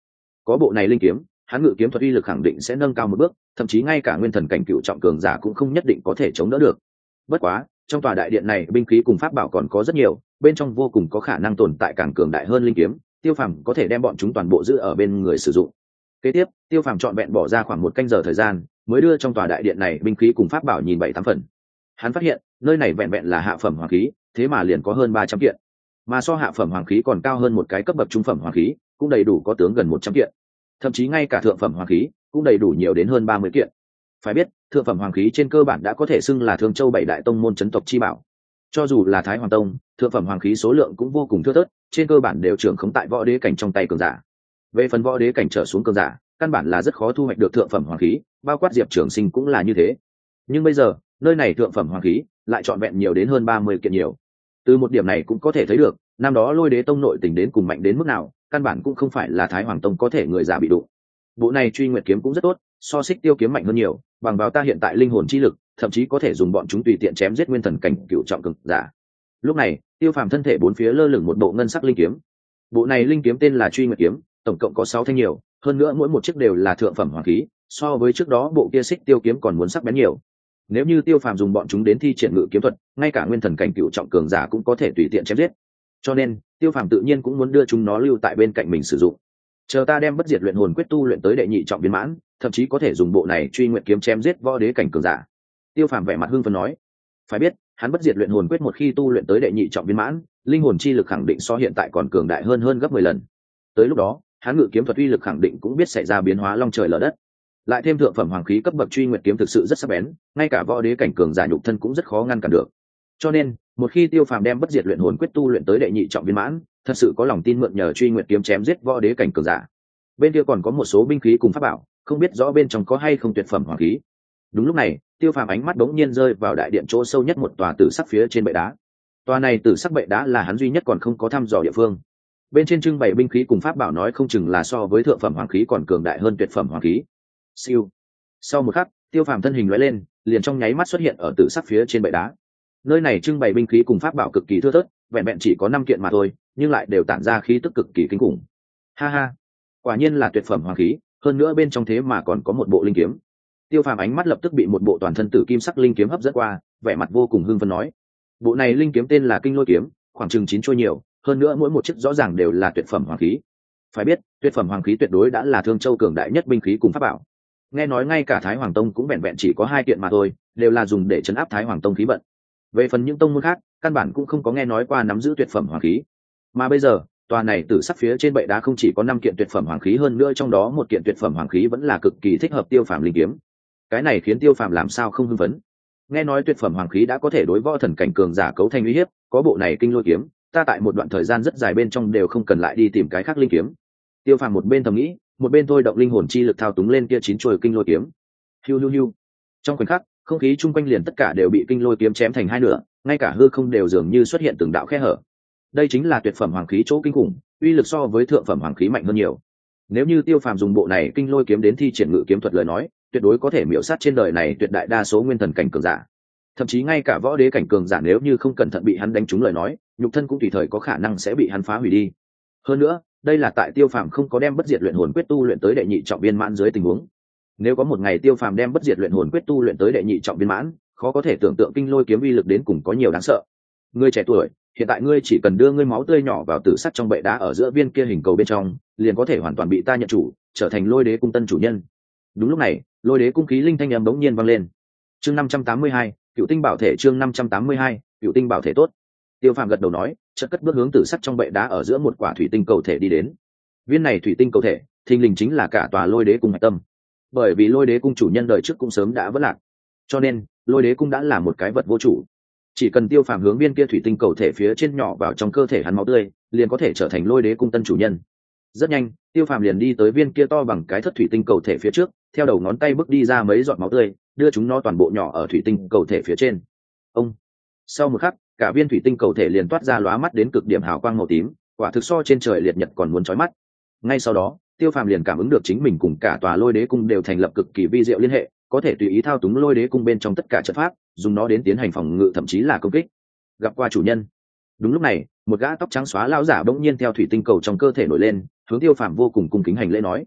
có bộ này linh kiếm, hắn ngự kiếm thuật uy lực khẳng định sẽ nâng cao một bước, thậm chí ngay cả nguyên thần cảnh cựu trọng cường giả cũng không nhất định có thể chống đỡ được. Bất quá, trong tòa đại điện này binh khí cùng pháp bảo còn có rất nhiều, bên trong vô cùng có khả năng tồn tại càng cường đại hơn linh kiếm, Tiêu Phàm có thể đem bọn chúng toàn bộ giữ ở bên người sử dụng. Kế tiếp, Tiêu Phàm chọn vẹn bỏ ra khoảng một canh giờ thời gian, mới đưa trong tòa đại điện này binh khí cùng pháp bảo nhìn bảy tám phần. Hắn phát hiện, nơi này vẹn vẹn là hạ phẩm hoàng khí, thế mà liền có hơn ba trăm kiện. Mà so hạ phẩm hoàng khí còn cao hơn một cái cấp bậc trung phẩm hoàng khí, cũng đầy đủ có tướng gần một trăm kiện. Thậm chí ngay cả thượng phẩm hoàng khí cũng đầy đủ nhiều đến hơn ba mươi kiện. Phải biết, thượng phẩm hoàng khí trên cơ bản đã có thể xưng là Thương Châu bảy đại tông môn chấn tộc chi bảo. Cho dù là Thái Hoàng Tông, thượng phẩm hoàng khí số lượng cũng vô cùng thưa thớt, trên cơ bản đều trưởng khống tại võ đế cảnh trong tay cường giả. Về phần võ đế cảnh trở xuống cường giả, căn bản là rất khó thu hoạch được thượng phẩm hoàng khí, bao quát Diệp Trường Sinh cũng là như thế. Nhưng bây giờ, nơi này thượng phẩm hoàng khí lại trọn vẹn nhiều đến hơn ba mươi kiện nhiều. Từ một điểm này cũng có thể thấy được, năm đó Lôi Đế Tông nội tình đến cùng mạnh đến mức nào, căn bản cũng không phải là Thái Hoàng Tông có thể người giả bị đụng. Bộ này Truy Nguyệt kiếm cũng rất tốt, so Xích Tiêu kiếm mạnh hơn nhiều, bằng vào ta hiện tại linh hồn chi lực, thậm chí có thể dùng bọn chúng tùy tiện chém giết nguyên thần cảnh cựu trọng cường giả. Lúc này, Tiêu Phàm thân thể bốn phía lơ lửng một bộ ngân sắc linh kiếm. Bộ này linh kiếm tên là Truy Nguyệt kiếm, tổng cộng có sáu thanh nhiều, hơn nữa mỗi một chiếc đều là thượng phẩm hoàng khí, so với trước đó bộ kia Xích Tiêu kiếm còn muốn sắc bén nhiều. Nếu như Tiêu Phàm dùng bọn chúng đến thi triển ngự kiếm thuật, ngay cả nguyên thần cảnh cựu trọng cường giả cũng có thể tùy tiện chém giết. Cho nên, Tiêu Phàm tự nhiên cũng muốn đưa chúng nó lưu tại bên cạnh mình sử dụng. Chờ ta đem bất diệt luyện hồn quyết tu luyện tới đệ nhị trọng viên mãn, thậm chí có thể dùng bộ này Truy Nguyệt kiếm chém giết võ đế cảnh cường giả. Tiêu Phàm vẻ mặt hưng phấn nói, phải biết, hắn bất diệt luyện hồn quyết một khi tu luyện tới đệ nhị trọng viên mãn, linh hồn chi lực khẳng định so hiện tại còn cường đại hơn hơn gấp mười lần. Tới lúc đó, hắn ngự kiếm thuật uy lực khẳng định cũng biết xảy ra biến hóa long trời lở đất. Lại thêm thượng phẩm hoàng khí cấp bậc Truy Nguyệt kiếm thực sự rất sắc bén, ngay cả võ đế cảnh cường giả nhục thân cũng rất khó ngăn cản được. Cho nên, một khi Tiêu Phàm đem bất diệt luyện hồn quyết tu luyện tới đệ nhị trọng viên mãn, thật sự có lòng tin mượn nhờ Truy Nguyệt kiếm chém giết võ đế cảnh cường giả. Bên kia còn có một số binh khí cùng pháp bảo, không biết rõ bên trong có hay không tuyệt phẩm hoàng khí. Đúng lúc này, Tiêu Phàm ánh mắt đống nhiên rơi vào đại điện chỗ sâu nhất một tòa tử sắc phía trên bệ đá. Tòa này tử sắc bệ đá là hắn duy nhất còn không có thăm dò địa phương. Bên trên trưng bày binh khí cùng pháp bảo nói không chừng là so với thượng phẩm hoàng khí còn cường đại hơn tuyệt phẩm hoàng khí. Siêu. Sau một khắc, Tiêu Phàm thân hình lóe lên, liền trong nháy mắt xuất hiện ở tử sắc phía trên bệ đá. Nơi này trưng bày binh khí cùng pháp bảo cực kỳ thưa thớt, vẹn vẹn chỉ có năm kiện mà thôi, nhưng lại đều tản ra khí tức cực kỳ kinh khủng. Ha ha, quả nhiên là tuyệt phẩm hoàng khí, hơn nữa bên trong thế mà còn có một bộ linh kiếm. Tiêu Phàm ánh mắt lập tức bị một bộ toàn thân tử kim sắc linh kiếm hấp dẫn qua, vẻ mặt vô cùng hưng phấn nói: "Bộ này linh kiếm tên là Kinh Lôi kiếm, khoảng chừng chín chuôi nhiều, hơn nữa mỗi một chiếc rõ ràng đều là tuyệt phẩm hoàng khí. Phải biết, tuyệt phẩm hoàng khí tuyệt đối đã là Thương Châu cường đại nhất binh khí cùng pháp bảo. Nghe nói ngay cả Thái Hoàng Tông cũng vẹn vẹn chỉ có hai kiện mà thôi, đều là dùng để trấn áp Thái Hoàng Tông khí vận. Về phần những tông môn khác, căn bản cũng không có nghe nói qua nắm giữ tuyệt phẩm hoàng khí. Mà bây giờ, tòa này tử sắc phía trên bệ đá không chỉ có năm kiện tuyệt phẩm hoàng khí, hơn nữa trong đó một kiện tuyệt phẩm hoàng khí vẫn là cực kỳ thích hợp Tiêu Phàm linh kiếm. Cái này khiến Tiêu Phàm làm sao không hưng phấn. Nghe nói tuyệt phẩm hoàng khí đã có thể đối võ thần cảnh cường giả cấu thành uy hiếp, có bộ này Kinh Lôi kiếm, ta tại một đoạn thời gian rất dài bên trong đều không cần lại đi tìm cái khác linh kiếm. Tiêu Phàm một bên thầm nghĩ, một bên thôi động linh hồn chi lực thao túng lên kia chín chuôi Kinh Lôi kiếm. Hiu hiu hiu. Trong khoảnh khắc, không khí chung quanh liền tất cả đều bị Kinh Lôi kiếm chém thành hai nửa, ngay cả hư không đều dường như xuất hiện từng đạo khe hở. Đây chính là tuyệt phẩm hoàng khí chỗ kinh khủng, uy lực so với thượng phẩm hoàng khí mạnh hơn nhiều. Nếu như Tiêu Phàm dùng bộ này Kinh Lôi kiếm đến thi triển ngự kiếm thuật lời nói, tuyệt đối có thể miểu sát trên đời này tuyệt đại đa số nguyên thần cảnh cường giả. Thậm chí ngay cả võ đế cảnh cường giả nếu như không cẩn thận bị hắn đánh trúng lời nói, nhục thân cũng tùy thời có khả năng sẽ bị hắn phá hủy đi. Hơn nữa, đây là tại Tiêu Phàm không có đem bất diệt luyện hồn quyết tu luyện tới đệ nhị trọng viên mãn dưới tình huống. Nếu có một ngày Tiêu Phàm đem bất diệt luyện hồn quyết tu luyện tới đệ nhị trọng viên mãn, khó có thể tưởng tượng Kinh Lôi kiếm uy lực đến cùng có nhiều đáng sợ. Ngươi trẻ tuổi, hiện tại ngươi chỉ cần đưa ngươi máu tươi nhỏ vào tử sắt trong bệ đá ở giữa viên kia hình cầu bên trong, liền có thể hoàn toàn bị ta nhận chủ, trở thành Lôi Đế cung tân chủ nhân. Đúng lúc này, Lôi Đế cung khí linh thanh âm bỗng nhiên vang lên. Chương năm trăm tám mươi hai, Cựu tinh bảo thể. Chương năm trăm tám mươi hai, Cựu tinh bảo thể tốt. Tiêu Phàm gật đầu nói, chợt cất bước hướng tử sắt trong bệ đá ở giữa một quả thủy tinh cầu thể đi đến. Viên này thủy tinh cầu thể, thình lình chính là cả tòa Lôi Đế cung hạch tâm. Bởi vì Lôi Đế cung chủ nhân đời trước cũng sớm đã vỡ lạc, cho nên Lôi Đế cung đã là một cái vật vô chủ. Chỉ cần Tiêu Phàm hướng viên kia thủy tinh cầu thể phía trên nhỏ vào trong cơ thể hắn máu tươi, liền có thể trở thành Lôi Đế cung tân chủ nhân. Rất nhanh, Tiêu Phàm liền đi tới viên kia to bằng cái thất thủy tinh cầu thể phía trước, theo đầu ngón tay bước đi ra mấy giọt máu tươi, đưa chúng nó toàn bộ nhỏ ở thủy tinh cầu thể phía trên. Ông. Sau một khắc, cả viên thủy tinh cầu thể liền toát ra lóa mắt đến cực điểm hào quang màu tím, quả thực so trên trời liệt nhật còn muốn chói mắt. Ngay sau đó, Tiêu Phàm liền cảm ứng được chính mình cùng cả tòa Lôi Đế cung đều thành lập cực kỳ vi diệu liên hệ, có thể tùy ý thao túng Lôi Đế cung bên trong tất cả trận pháp, dùng nó đến tiến hành phòng ngự thậm chí là công kích. Gặp qua chủ nhân. Đúng lúc này, một gã tóc trắng xóa lão giả bỗng nhiên theo thủy tinh cầu trong cơ thể nổi lên, hướng Tiêu Phàm vô cùng cung kính hành lễ nói,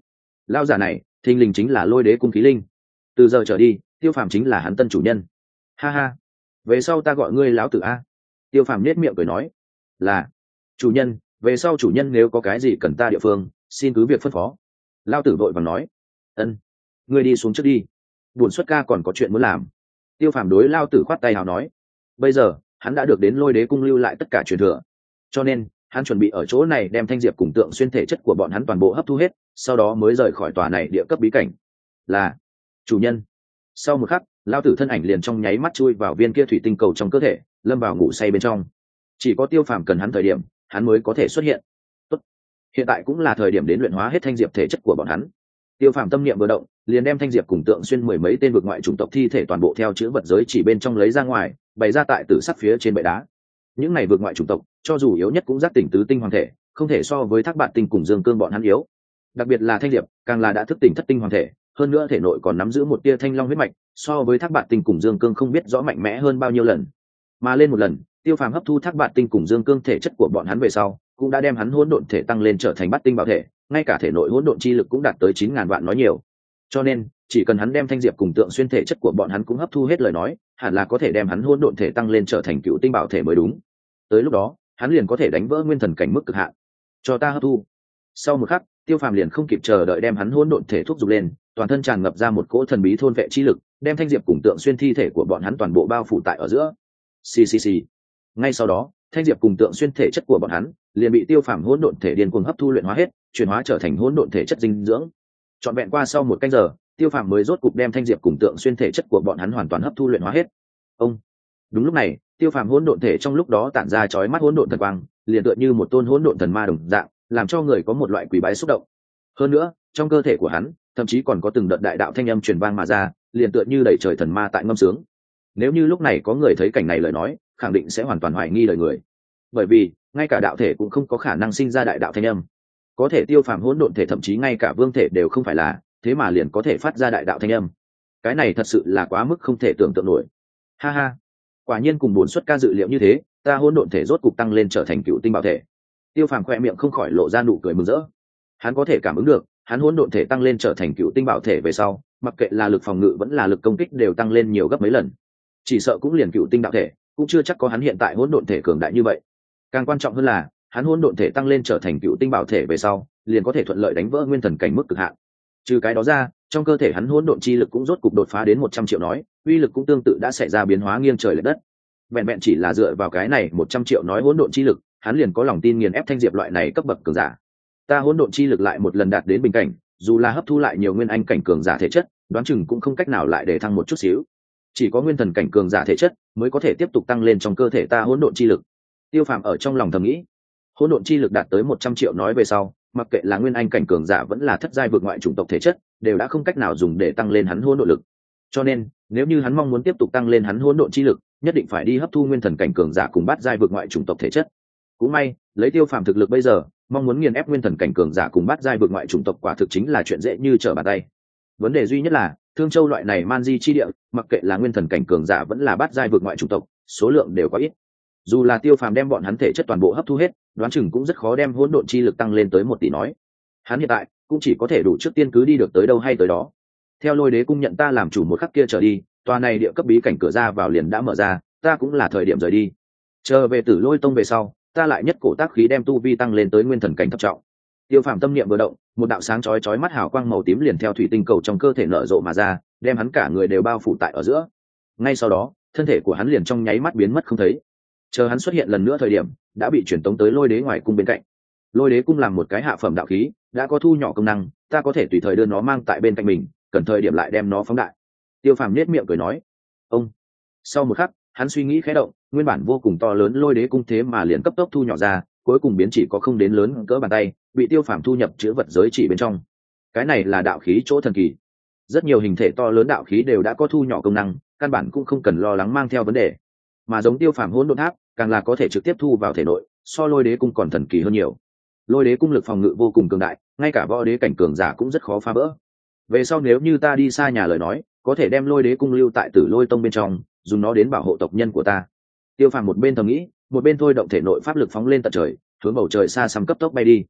Lao giả này thình lình chính là lôi đế cung khí linh, từ giờ trở đi tiêu phàm chính là hắn tân chủ nhân. Ha ha, về sau ta gọi ngươi lão tử a. Tiêu phàm nhếch miệng cười nói. Là chủ nhân, về sau chủ nhân nếu có cái gì cần ta địa phương xin cứ việc phân phó. Lao tử vội vàng nói. Ân, ngươi đi xuống trước đi, buồn xuất ca còn có chuyện muốn làm. Tiêu phàm đối Lao tử khoát tay hào nói. Bây giờ hắn đã được đến lôi đế cung lưu lại tất cả truyền thừa, cho nên hắn chuẩn bị ở chỗ này đem thanh diệp cùng tượng xuyên thể chất của bọn hắn toàn bộ hấp thu hết, sau đó mới rời khỏi tòa này địa cấp bí cảnh. Là chủ nhân. Sau một khắc, Lao tử thân ảnh liền trong nháy mắt chui vào viên kia thủy tinh cầu trong cơ thể, lâm vào ngủ say bên trong. Chỉ có Tiêu phàm cần hắn thời điểm hắn mới có thể xuất hiện. Tốt, hiện tại cũng là thời điểm đến luyện hóa hết thanh diệp thể chất của bọn hắn. Tiêu phàm tâm niệm vừa động, liền đem thanh diệp cùng tượng xuyên mười mấy tên vực ngoại chủng tộc thi thể toàn bộ theo chữ vật giới chỉ bên trong lấy ra ngoài, bày ra tại tử sắc phía trên bệ đá. Những này vực ngoại chủng tộc cho dù yếu nhất cũng giác tỉnh tứ tinh hoàng thể, không thể so với thác bạn tinh cùng dương cương bọn hắn yếu. Đặc biệt là thanh diệp càng là đã thức tỉnh thất tinh hoàng thể, hơn nữa thể nội còn nắm giữ một tia thanh long huyết mạch, so với thác bạn tinh cùng dương cương không biết rõ mạnh mẽ hơn bao nhiêu lần. Mà lên một lần Tiêu phàm hấp thu thác bạn tinh cùng dương cương thể chất của bọn hắn về sau, cũng đã đem hắn hỗn độn thể tăng lên trở thành bát tinh bảo thể, ngay cả thể nội hỗn độn chi lực cũng đạt tới chín ngàn vạn nói nhiều. Cho nên chỉ cần hắn đem thanh diệp cùng tượng xuyên thể chất của bọn hắn cũng hấp thu hết lời nói, hẳn là có thể đem hắn hỗn độn thể tăng lên trở thành cựu tinh bảo thể mới đúng. Tới lúc đó hắn liền có thể đánh vỡ nguyên thần cảnh mức cực hạn. Cho ta hấp thu. Sau một khắc, Tiêu phàm liền không kịp chờ đợi đem hắn hỗn độn thể thúc giục lên, toàn thân tràn ngập ra một cỗ thần bí thôn vệ chi lực, đem thanh diệp cùng tượng xuyên thi thể của bọn hắn toàn bộ bao phủ tại ở giữa. Xì xì xì. Ngay sau đó thanh diệp cùng tượng xuyên thể chất của bọn hắn liền bị Tiêu phàm hỗn độn thể điên cuồng hấp thu luyện hóa hết, chuyển hóa trở thành hỗn độn thể chất dinh dưỡng. Trọn vẹn qua sau một canh giờ, Tiêu phàm mới rốt cục đem thanh diệp cùng tượng xuyên thể chất của bọn hắn hoàn toàn hấp thu luyện hóa hết. Ông. Đúng lúc này, Tiêu phàm hỗn độn thể trong lúc đó tản ra chói mắt hỗn độn thần quang, liền tựa như một tôn hỗn độn thần ma đồng dạng, làm cho người có một loại quỷ bái xúc động. Hơn nữa trong cơ thể của hắn thậm chí còn có từng đợt đại đạo thanh âm truyền vang mà ra, liền tựa như đẩy trời thần ma tại ngâm sướng. Nếu như lúc này có người thấy cảnh này lời nói, khẳng định sẽ hoàn toàn hoài nghi lời người, bởi vì ngay cả đạo thể cũng không có khả năng sinh ra đại đạo thanh âm. Có thể Tiêu phàm hỗn độn thể thậm chí ngay cả vương thể đều không phải là, thế mà liền có thể phát ra đại đạo thanh âm. Cái này thật sự là quá mức không thể tưởng tượng nổi. Ha ha, quả nhiên cùng bốn suất ca dự liệu như thế, ta hỗn độn thể rốt cục tăng lên trở thành cựu tinh bảo thể. Tiêu phàm khoe miệng không khỏi lộ ra nụ cười mừng rỡ. Hắn có thể cảm ứng được, hắn hỗn độn thể tăng lên trở thành cựu tinh bảo thể về sau, mặc kệ là lực phòng ngự vẫn là lực công kích đều tăng lên nhiều gấp mấy lần. Chỉ sợ cũng liền cựu tinh đạo thể cũng chưa chắc có hắn hiện tại hỗn độn thể cường đại như vậy. Càng quan trọng hơn là hắn hỗn độn thể tăng lên trở thành cựu tinh bảo thể về sau, liền có thể thuận lợi đánh vỡ nguyên thần cảnh mức cực hạn. Trừ cái đó ra, trong cơ thể hắn hỗn độn chi lực cũng rốt cục đột phá đến một trăm triệu nói, uy lực cũng tương tự đã xảy ra biến hóa nghiêng trời lệch đất. Vẹn vẹn chỉ là dựa vào cái này một trăm triệu nói hỗn độn chi lực, hắn liền có lòng tin nghiền ép thanh diệp loại này cấp bậc cường giả. Ta hỗn độn chi lực lại một lần đạt đến bình cảnh, dù là hấp thu lại nhiều nguyên anh cảnh cường giả thể chất, đoán chừng cũng không cách nào lại để thăng một chút xíu. Chỉ có nguyên thần cảnh cường giả thể chất mới có thể tiếp tục tăng lên trong cơ thể ta hỗn độn chi lực. Tiêu phàm ở trong lòng thầm nghĩ. Hỗn độn chi lực đạt tới một trăm triệu nói về sau, mặc kệ là nguyên anh cảnh cường giả vẫn là thất giai vượt ngoại chủng tộc thể chất, đều đã không cách nào dùng để tăng lên hắn hỗn độn lực. Cho nên nếu như hắn mong muốn tiếp tục tăng lên hắn hỗn độn chi lực, nhất định phải đi hấp thu nguyên thần cảnh cường giả cùng bát giai vượt ngoại chủng tộc thể chất. Cũng may lấy Tiêu phàm thực lực bây giờ, mong muốn nghiền ép nguyên thần cảnh cường giả cùng bát giai vượt ngoại chủng tộc quả thực chính là chuyện dễ như trở bàn tay. Vấn đề duy nhất là Thương Châu loại này man di chi địa, mặc kệ là nguyên thần cảnh cường giả vẫn là bát giai vượt ngoại chủng tộc, số lượng đều quá ít. Dù là Tiêu phàm đem bọn hắn thể chất toàn bộ hấp thu hết, đoán chừng cũng rất khó đem hỗn độn chi lực tăng lên tới một tỷ nói. Hắn hiện tại cũng chỉ có thể đủ trước tiên cứ đi được tới đâu hay tới đó. Theo Lôi Đế cung nhận ta làm chủ một khắc kia trở đi, tòa này địa cấp bí cảnh cửa ra vào liền đã mở ra, ta cũng là thời điểm rời đi. Chờ về Tử Lôi tông về sau, ta lại nhất cổ tác khí đem tu vi tăng lên tới nguyên thần cảnh thập trọng. Tiêu phàm tâm niệm vừa động, một đạo sáng chói chói mắt hào quang màu tím liền theo thủy tinh cầu trong cơ thể nở rộ mà ra, đem hắn cả người đều bao phủ tại ở giữa. Ngay sau đó thân thể của hắn liền trong nháy mắt biến mất không thấy. Chờ hắn xuất hiện lần nữa thời điểm, đã bị chuyển tống tới Lôi Đế ngoài cung bên cạnh. Lôi Đế cung làm một cái hạ phẩm đạo khí, đã có thu nhỏ công năng, ta có thể tùy thời đưa nó mang tại bên cạnh mình, cần thời điểm lại đem nó phóng đại. Tiêu phàm nhếch miệng cười nói. Ông. Sau một khắc, hắn suy nghĩ khẽ động, nguyên bản vô cùng to lớn Lôi Đế cung thế mà liền cấp tốc thu nhỏ ra, cuối cùng biến chỉ có không đến lớn cỡ bàn tay, bị Tiêu phàm thu nhập chứa vật giới chỉ bên trong. Cái này là đạo khí chỗ thần kỳ. Rất nhiều hình thể to lớn đạo khí đều đã có thu nhỏ công năng, căn bản cũng không cần lo lắng mang theo vấn đề. Mà giống Tiêu phàm hỗn độn tháp, càng là có thể trực tiếp thu vào thể nội, so Lôi Đế cung còn thần kỳ hơn nhiều. Lôi Đế cung lực phòng ngự vô cùng cường đại, ngay cả võ đế cảnh cường giả cũng rất khó phá vỡ. Về sau nếu như ta đi xa nhà lời nói, có thể đem Lôi Đế cung lưu tại Tử Lôi tông bên trong, dùng nó đến bảo hộ tộc nhân của ta. Tiêu phàm một bên thầm nghĩ, một bên thôi động thể nội pháp lực phóng lên tận trời, hướng bầu trời xa xăm cấp tốc bay đi.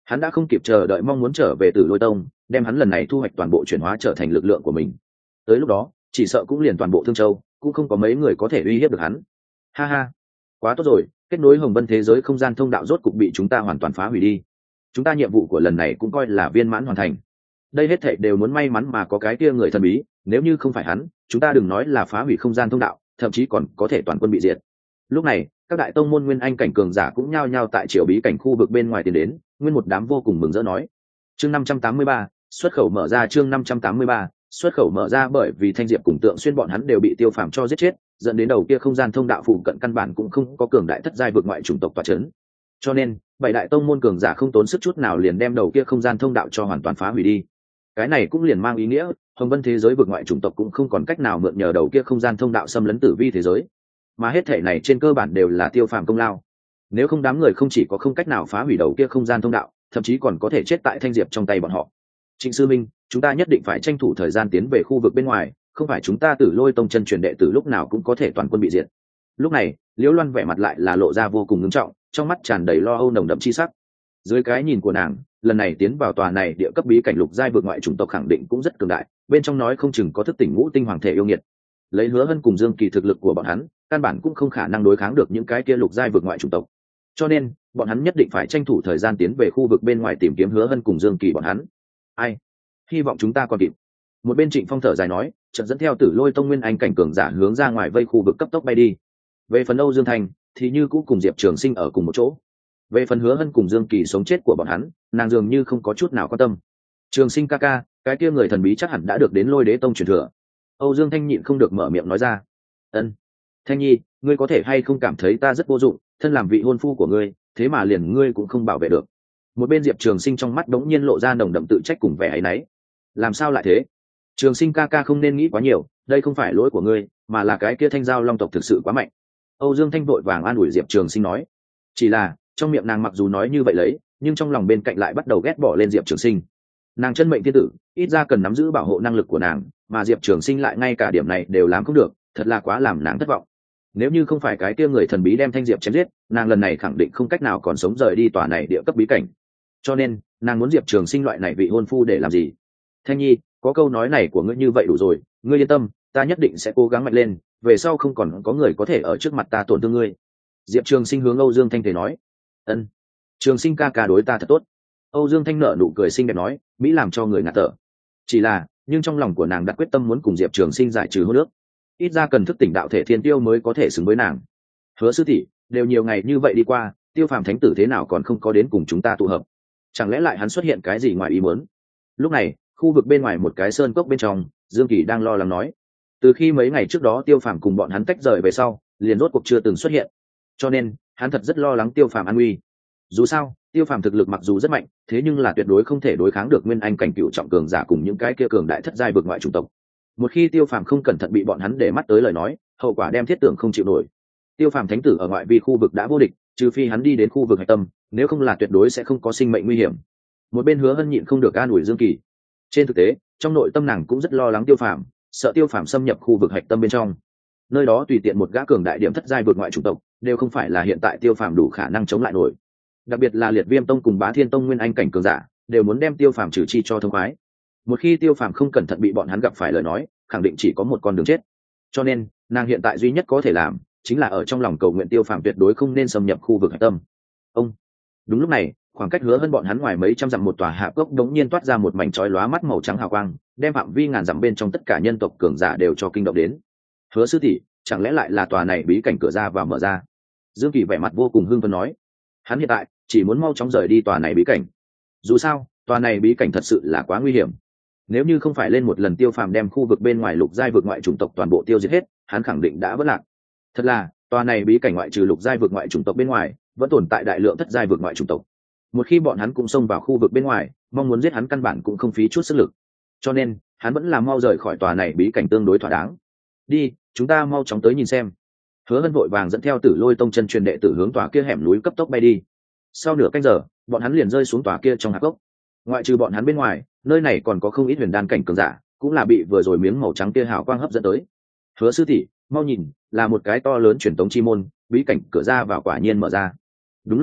Hắn đã không kịp chờ đợi mong muốn trở về Tử Lôi Tông, đem hắn lần này thu hoạch toàn bộ chuyển hóa trở thành lực lượng của mình. Tới lúc đó chỉ sợ cũng liền toàn bộ Thương Châu cũng không có mấy người có thể uy hiếp được hắn. Ha ha, quá tốt rồi, kết nối Hồng Vân thế giới không gian thông đạo rốt cục bị chúng ta hoàn toàn phá hủy đi. Chúng ta nhiệm vụ của lần này cũng coi là viên mãn hoàn thành. Đây hết thảy đều muốn may mắn mà có cái kia người thần bí, nếu như không phải hắn, chúng ta đừng nói là phá hủy không gian thông đạo, thậm chí còn có thể toàn quân bị diệt. Lúc này các đại tông môn nguyên anh cảnh cường giả cũng nhao nhao tại triều bí cảnh khu vực bên ngoài tiến đến, nguyên một đám vô cùng mừng rỡ nói. Chương năm trăm tám mươi ba, xuất khẩu mở ra. Chương năm trăm tám mươi ba, xuất khẩu mở ra. Bởi vì Thanh Diệp cùng Tượng Xuyên bọn hắn đều bị Tiêu Phàm cho giết chết, dẫn đến đầu kia không gian thông đạo phụ cận căn bản cũng không có cường đại thất giai vượt ngoại chủng tộc tọa chấn. Cho nên bảy đại tông môn cường giả không tốn sức chút nào liền đem đầu kia không gian thông đạo cho hoàn toàn phá hủy đi. Cái này cũng liền mang ý nghĩa Hồng Vân thế giới vượt ngoại chủng tộc cũng không còn cách nào mượn nhờ đầu kia không gian thông đạo xâm lấn tử vi thế giới, mà hết thể này trên cơ bản đều là Tiêu Phàm công lao. Nếu không đám người không chỉ có không cách nào phá hủy đầu kia không gian thông đạo, thậm chí còn có thể chết tại Thanh Diệp trong tay bọn họ. Trịnh sư minh, chúng ta nhất định phải tranh thủ thời gian tiến về khu vực bên ngoài, không phải chúng ta Tử Lôi Tông chân truyền đệ tử lúc nào cũng có thể toàn quân bị diệt. Lúc này Liễu Loan vẻ mặt lại là lộ ra vô cùng ngưng trọng, trong mắt tràn đầy lo âu nồng đậm chi sắc. Dưới cái nhìn của nàng, lần này tiến vào tòa này địa cấp bí cảnh lục giai vượt ngoại chủng tộc khẳng định cũng rất cường đại, bên trong nói không chừng có thức tỉnh ngũ tinh hoàng thể yêu nghiệt. Lấy Hứa Hân cùng Dương Kỳ thực lực của bọn hắn, căn bản cũng không khả năng đối kháng được những cái kia lục giai vượt ngoại chủng tộc. Cho nên bọn hắn nhất định phải tranh thủ thời gian tiến về khu vực bên ngoài tìm kiếm Hứa Hân cùng Dương Kỳ bọn hắn. Ai, hy vọng chúng ta còn kịp. Một bên Trịnh Phong thở dài nói, chợt dẫn theo Tử Lôi Tông nguyên anh cảnh cường giả hướng ra ngoài vây khu vực cấp tốc bay đi. Về phần Âu Dương Thành thì như cũ cùng Diệp Trường Sinh ở cùng một chỗ. Về phần Hứa Hân cùng Dương Kỳ sống chết của bọn hắn, nàng dường như không có chút nào quan tâm. Trường Sinh ca ca, cái kia người thần bí chắc hẳn đã được đến Lôi Đế Tông truyền thừa. Âu Dương Thanh nhịn không được mở miệng nói ra. Ân, Thanh Nhi, ngươi có thể hay không cảm thấy ta rất vô dụng, thân làm vị hôn phu của ngươi, thế mà liền ngươi cũng không bảo vệ được. Một bên Diệp Trường Sinh trong mắt đống nhiên lộ ra nồng đậm tự trách cùng vẻ áy náy. Làm sao lại thế? Trường Sinh ca ca không nên nghĩ quá nhiều, đây không phải lỗi của ngươi, mà là cái kia Thanh Giao Long tộc thực sự quá mạnh. Âu Dương Thanh vội vàng an ủi Diệp Trường Sinh nói. Chỉ là trong miệng nàng mặc dù nói như vậy lấy, nhưng trong lòng bên cạnh lại bắt đầu ghét bỏ lên Diệp Trường Sinh. Nàng chân mệnh thiên tử, ít ra cần nắm giữ bảo hộ năng lực của nàng, mà Diệp Trường Sinh lại ngay cả điểm này đều làm không được, thật là quá làm nàng thất vọng. Nếu như không phải cái kia người thần bí đem Thanh Diệp chém giết, nàng lần này khẳng định không cách nào còn sống rời đi tòa này địa cấp bí cảnh. Cho nên nàng muốn Diệp Trường Sinh loại này vị hôn phu để làm gì? Thanh Nhi, có câu nói này của ngươi như vậy đủ rồi, ngươi yên tâm, ta nhất định sẽ cố gắng mạnh lên, về sau không còn có người có thể ở trước mặt ta tổn thương ngươi. Diệp Trường Sinh hướng Âu Dương Thanh thể nói. Ân, Trường Sinh ca ca đối ta thật tốt. Âu Dương Thanh nở nụ cười xinh đẹp nói, mỹ làm cho người ngạt thở. Chỉ là, nhưng trong lòng của nàng đã quyết tâm muốn cùng Diệp Trường Sinh giải trừ hôn ước, ít ra cần thức tỉnh đạo thể thiên tiêu mới có thể xứng với nàng. Hứa sư tỷ, đều nhiều ngày như vậy đi qua, Tiêu Phàm thánh tử thế nào còn không có đến cùng chúng ta tụ hợp? Chẳng lẽ lại hắn xuất hiện cái gì ngoài ý muốn? Lúc này, khu vực bên ngoài một cái sơn cốc bên trong, Dương Kỳ đang lo lắng nói. Từ khi mấy ngày trước đó Tiêu Phàm cùng bọn hắn tách rời về sau, liền rốt cuộc chưa từng xuất hiện. Cho nên, hắn thật rất lo lắng Tiêu Phàm an nguy. Dù sao, Tiêu Phàm thực lực mặc dù rất mạnh, thế nhưng là tuyệt đối không thể đối kháng được nguyên anh cảnh cựu trọng cường giả cùng những cái kia cường đại thất giai vượt ngoại chủng tộc. Một khi Tiêu Phàm không cẩn thận bị bọn hắn để mắt tới lời nói, hậu quả đem thiết tưởng không chịu nổi. Tiêu Phàm thánh tử ở ngoại vi khu vực đã vô địch, trừ phi hắn đi đến khu vực hạch tâm, nếu không là tuyệt đối sẽ không có sinh mệnh nguy hiểm. Một bên Hứa Hân nhịn không được an ủi Dương Kỳ. Trên thực tế, trong nội tâm nàng cũng rất lo lắng Tiêu Phàm, sợ Tiêu Phàm xâm nhập khu vực hạch tâm bên trong. Nơi đó tùy tiện một gã cường đại điểm thất giai vượt ngoại chủng tộc, đều không phải là hiện tại Tiêu Phàm đủ khả năng chống lại nổi. Đặc biệt là Liệt Viêm Tông cùng Bá Thiên Tông nguyên anh cảnh cường giả, đều muốn đem Tiêu Phàm trừ chi cho thông khoái. Một khi Tiêu Phàm không cẩn thận bị bọn hắn gặp phải lời nói, khẳng định chỉ có một con đường chết. Cho nên, nàng hiện tại duy nhất có thể làm, chính là ở trong lòng cầu nguyện Tiêu Phàm tuyệt đối không nên xâm nhập khu vực hạch tâm. Ông. Đúng lúc này, khoảng cách Hứa Hân bọn hắn ngoài mấy trăm dặm một tòa hạ cốc đống nhiên toát ra một mảnh chói lóa mắt màu trắng hào quang, đem phạm vi ngàn dặm bên trong tất cả nhân tộc cường giả đều cho kinh động đến. Hứa sư tỷ, chẳng lẽ lại là tòa này bí cảnh cửa ra vào mở ra? Dương Kỳ vẻ mặt vô cùng hưng phấn nói. Hắn hiện tại chỉ muốn mau chóng rời đi tòa này bí cảnh. Dù sao, tòa này bí cảnh thật sự là quá nguy hiểm. Nếu như không phải lên một lần Tiêu Phàm đem khu vực bên ngoài lục giai vực ngoại chủng tộc toàn bộ tiêu diệt hết, hắn khẳng định đã vỡ lạc. Thật là, tòa này bí cảnh ngoại trừ lục giai vực ngoại chủng tộc bên ngoài, vẫn tồn tại đại lượng thất giai vực ngoại chủng tộc. Một khi bọn hắn cũng xông vào khu vực bên ngoài, mong muốn giết hắn căn bản cũng không phí chút sức lực. Cho nên, hắn vẫn là mau rời khỏi tòa này bí cảnh tương đối thỏa đáng. Đi, chúng ta mau chóng tới nhìn xem. Hứa Hân vội vàng dẫn theo Tử Lôi Tông chân truyền đệ tử hướng tòa kia hẻm núi cấp tốc bay đi. Sau nửa canh giờ, bọn hắn liền rơi xuống tòa kia trong hạp gốc. Ngoại trừ bọn hắn bên ngoài, nơi này còn có không ít huyền đan cảnh cường giả, cũng là bị vừa rồi miếng màu trắng kia hào quang hấp dẫn tới. Hứa sư tỷ, mau nhìn, là một cái to lớn truyền tống chi môn, bí cảnh cửa ra vào quả nhiên mở ra. Đúng lúc này,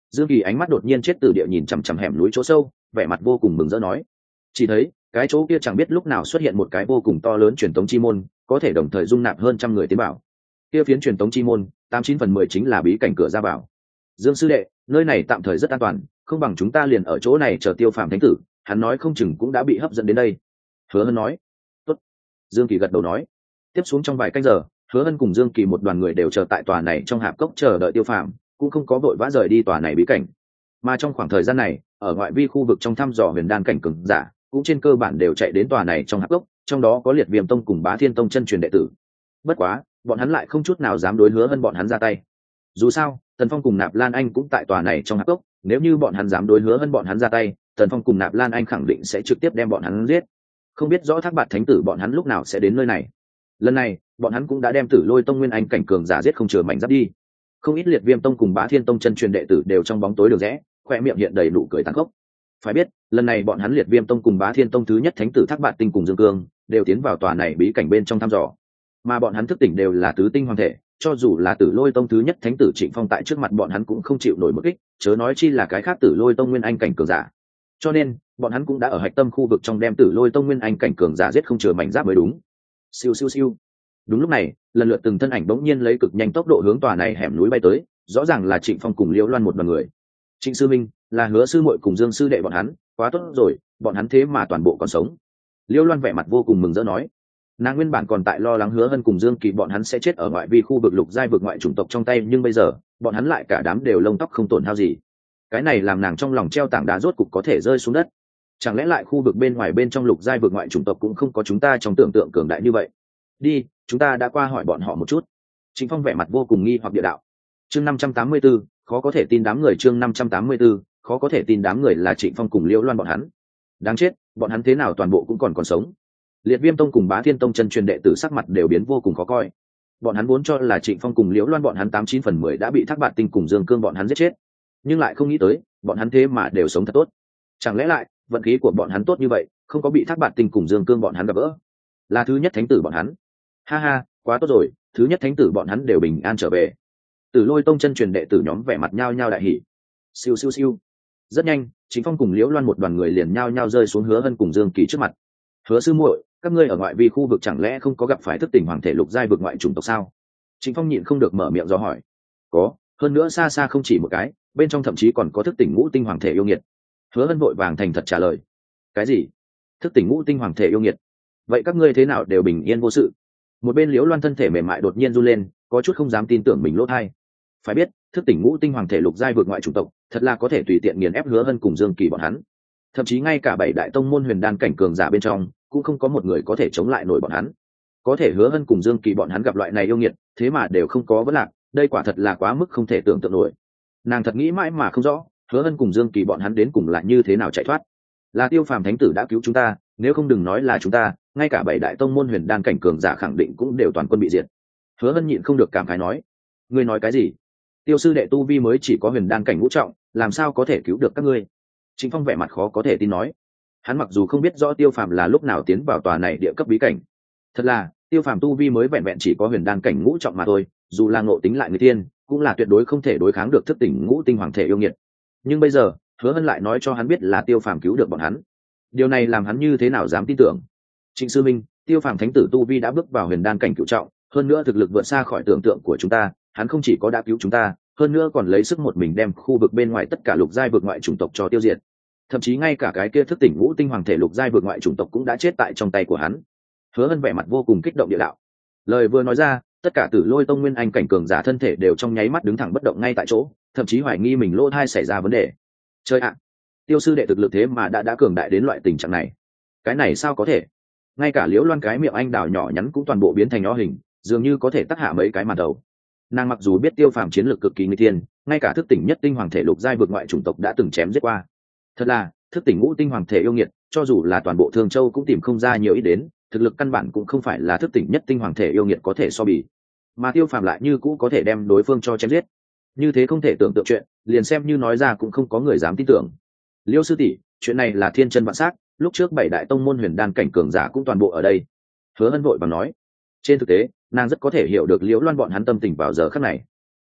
Dương Kỳ ánh mắt đột nhiên chết từ địa nhìn chằm chằm hẻm núi chỗ sâu, vẻ mặt vô cùng mừng rỡ nói: chỉ thấy cái chỗ kia chẳng biết lúc nào xuất hiện một cái vô cùng to lớn truyền tống chi môn, có thể đồng thời dung nạp hơn trăm người tiến bảo. Kia phiến truyền tống chi môn tám chín phần mười chính là bí cảnh cửa ra vào. Dương sư đệ, nơi này tạm thời rất an toàn, không bằng chúng ta liền ở chỗ này chờ Tiêu Phàm thánh tử, hắn nói không chừng cũng đã bị hấp dẫn đến đây. Hứa Hân nói. Tốt. Dương Kỳ gật đầu nói. Tiếp xuống trong vài canh giờ, Hứa Hân cùng Dương Kỳ một đoàn người đều chờ tại tòa này trong hạp cốc chờ đợi Tiêu Phàm, cũng không có vội vã rời đi tòa này bí cảnh. Mà trong khoảng thời gian này, ở ngoại vi khu vực trong thăm dò huyền đan cảnh cường giả, cũng trên cơ bản đều chạy đến tòa này trong hạp cốc, trong đó có Liệt Viêm Tông cùng Bá Thiên Tông chân truyền đệ tử. Bất quá, bọn hắn lại không chút nào dám đối Hứa Hân bọn hắn ra tay. Dù sao, Tần Phong cùng Nạp Lan Anh cũng tại tòa này trong hạp cốc, nếu như bọn hắn dám đối Hứa Hân bọn hắn ra tay, Tần Phong cùng Nạp Lan Anh khẳng định sẽ trực tiếp đem bọn hắn giết. Không biết rõ Thác Bạt thánh tử bọn hắn lúc nào sẽ đến nơi này. Lần này, bọn hắn cũng đã đem Tử Lôi Tông nguyên anh cảnh cường giả giết không chừa mảnh giáp đi. Không ít Liệt Viêm Tông cùng Bá Thiên Tông chân truyền đệ tử đều trong bóng tối được rẽ, khoe miệng hiện đầy nụ cười tàn khốc. Phải biết, lần này bọn hắn Liệt Viêm Tông cùng Bá Thiên Tông thứ nhất thánh tử Thác Bạt Tinh cùng Dương Cương đều tiến vào tòa này bí cảnh bên trong thăm dò, mà bọn hắn thức tỉnh đều là tứ tinh hoàng thể, cho dù là Tử Lôi Tông thứ nhất thánh tử Trịnh Phong tại trước mặt bọn hắn cũng không chịu nổi một kích, chớ nói chi là cái khác Tử Lôi Tông nguyên anh cảnh cường giả. Cho nên, bọn hắn cũng đã ở hạch tâm khu vực trong đem Tử Lôi Tông nguyên anh cảnh cường giả giết không chừa mảnh giáp mới đúng. Siêu siêu siêu. Đúng lúc này, lần lượt từng thân ảnh bỗng nhiên lấy cực nhanh tốc độ hướng tòa này hẻm núi bay tới, rõ ràng là Trịnh Phong cùng Liễu Loan một đoàn người. Trịnh sư minh, là Hứa sư muội cùng Dương sư đệ bọn hắn, quá tốt rồi, bọn hắn thế mà toàn bộ còn sống. Liễu Loan vẻ mặt vô cùng mừng rỡ nói. Nàng nguyên bản còn tại lo lắng Hứa Hân cùng Dương Kỳ bọn hắn sẽ chết ở ngoại vi khu vực lục giai vực ngoại chủng tộc trong tay, nhưng bây giờ, bọn hắn lại cả đám đều lông tóc không tổn hao gì. Cái này làm nàng trong lòng treo tảng đá rốt cục có thể rơi xuống đất. Chẳng lẽ lại khu vực bên ngoài bên trong lục giai vực ngoại chủng tộc cũng không có chúng ta trong tưởng tượng cường đại như vậy? Đi, chúng ta đã qua hỏi bọn họ một chút. Trịnh Phong vẻ mặt vô cùng nghi hoặc địa đạo. Chương năm trăm tám mươi 584, khó có thể tin đám người chương năm trăm tám mươi 584, khó có thể tin đám người là Trịnh Phong cùng Liễu Loan bọn hắn. Đáng chết, bọn hắn thế nào toàn bộ cũng còn còn sống? Liệt Viêm Tông cùng Bá Thiên Tông chân truyền đệ tử sắc mặt đều biến vô cùng khó coi. Bọn hắn vốn cho là Trịnh Phong cùng Liễu Loan bọn hắn tám chín phần mười đã bị Thác Bạt Tinh cùng Dương Cương bọn hắn giết chết, nhưng lại không nghĩ tới, bọn hắn thế mà đều sống thật tốt. Chẳng lẽ lại, vận khí của bọn hắn tốt như vậy, không có bị Thác Bạt Tinh cùng Dương Cương bọn hắn gặp gỡ? Là thứ nhất thánh tử bọn hắn. Ha ha, quá tốt rồi, thứ nhất thánh tử bọn hắn đều bình an trở về. Tử Lôi Tông chân truyền đệ tử nhóm vẻ mặt nhao nhao đại hỉ. Siêu siêu siêu. Rất nhanh, Trịnh Phong cùng Liễu Loan một đoàn người liền nhao nhao rơi xuống Hứa Hân cùng Dương Kỳ trước mặt. Hứa sư muội, các ngươi ở ngoại vi khu vực chẳng lẽ không có gặp phải thức tỉnh hoàng thể lục giai vực ngoại chủng tộc sao? Trịnh Phong nhịn không được mở miệng do hỏi. Có, hơn nữa xa xa không chỉ một cái, bên trong thậm chí còn có thức tỉnh ngũ tinh hoàng thể yêu nghiệt. Hứa Hân vội vàng thành thật trả lời. Cái gì? Thức tỉnh ngũ tinh hoàng thể yêu nghiệt? Vậy các ngươi thế nào đều bình yên vô sự? Một bên Liễu Loan thân thể mềm mại đột nhiên run lên, có chút không dám tin tưởng mình lỗ tai. Phải biết, thức tỉnh ngũ tinh hoàng thể lục giai vực ngoại chủng tộc, thật là có thể tùy tiện nghiền ép Hứa Hân cùng Dương Kỳ bọn hắn. Thậm chí ngay cả bảy đại tông môn huyền đan cảnh cường giả bên trong, cũng không có một người có thể chống lại nổi bọn hắn. Có thể Hứa Hân cùng Dương Kỳ bọn hắn gặp loại này yêu nghiệt, thế mà đều không có vấn lạc, đây quả thật là quá mức không thể tưởng tượng nổi. Nàng thật nghĩ mãi mà không rõ, Hứa Hân cùng Dương Kỳ bọn hắn đến cùng là như thế nào chạy thoát. Là Tiêu Phàm thánh tử đã cứu chúng ta, nếu không đừng nói là chúng ta, ngay cả bảy đại tông môn huyền đan cảnh cường giả khẳng định cũng đều toàn quân bị diệt. Hứa Hân nhịn không được cảm khái nói. Ngươi nói cái gì? Tiêu sư đệ tu vi mới chỉ có huyền đan cảnh ngũ trọng, làm sao có thể cứu được các ngươi? Trịnh Phong vẻ mặt khó có thể tin nói. Hắn mặc dù không biết rõ Tiêu Phàm là lúc nào tiến vào tòa này địa cấp bí cảnh, thật là Tiêu Phàm tu vi mới vẹn vẹn chỉ có huyền đan cảnh ngũ trọng mà thôi, dù là ngộ tính lại người tiên, cũng là tuyệt đối không thể đối kháng được thức tỉnh ngũ tinh hoàng thể yêu nghiệt. Nhưng bây giờ, Hứa Hân lại nói cho hắn biết là Tiêu Phàm cứu được bọn hắn. Điều này làm hắn như thế nào dám tin tưởng? Trịnh sư minh, Tiêu Phàm thánh tử tu vi đã bước vào huyền đan cảnh cửu trọng, hơn nữa thực lực vượt xa khỏi tưởng tượng của chúng ta, hắn không chỉ có đã cứu chúng ta, hơn nữa còn lấy sức một mình đem khu vực bên ngoài tất cả lục giai vực ngoại chủng tộc cho tiêu diệt. Thậm chí ngay cả cái kia thức tỉnh ngũ tinh hoàng thể lục giai vực ngoại chủng tộc cũng đã chết tại trong tay của hắn. Hứa Hân vẻ mặt vô cùng kích động địa đạo. Lời vừa nói ra, tất cả Tử Lôi Tông nguyên anh cảnh cường giả thân thể đều trong nháy mắt đứng thẳng bất động ngay tại chỗ, thậm chí hoài nghi mình lỗ thai xảy ra vấn đề. Chơi ạ, Tiêu sư đệ thực lực thế mà đã đã cường đại đến loại tình trạng này. Cái này sao có thể? Ngay cả Liễu Loan cái miệng anh đào nhỏ nhắn cũng toàn bộ biến thành nhỏ hình, dường như có thể tắc hạ mấy cái màn đầu. Nàng mặc dù biết Tiêu Phàm chiến lược cực kỳ nguy tiên, ngay cả thức tỉnh nhất tinh hoàng thể lục giai vượt ngoại chủng tộc đã từng chém giết qua. Thật là, thức tỉnh ngũ tinh hoàng thể yêu nghiệt, cho dù là toàn bộ Thương Châu cũng tìm không ra nhiều ít đến, thực lực căn bản cũng không phải là thức tỉnh nhất tinh hoàng thể yêu nghiệt có thể so bì. Mà Tiêu Phàm lại như cũ có thể đem đối phương cho chém giết. Như thế không thể tưởng tượng chuyện, liền xem như nói ra cũng không có người dám tin tưởng. Liêu sư tỷ, chuyện này là thiên chân vạn sắc, lúc trước bảy đại tông môn huyền đan cảnh cường giả cũng toàn bộ ở đây. Hứa Hân vội bằng nói. Trên thực tế, nàng rất có thể hiểu được Liễu Loan bọn hắn tâm tình vào giờ khắc này.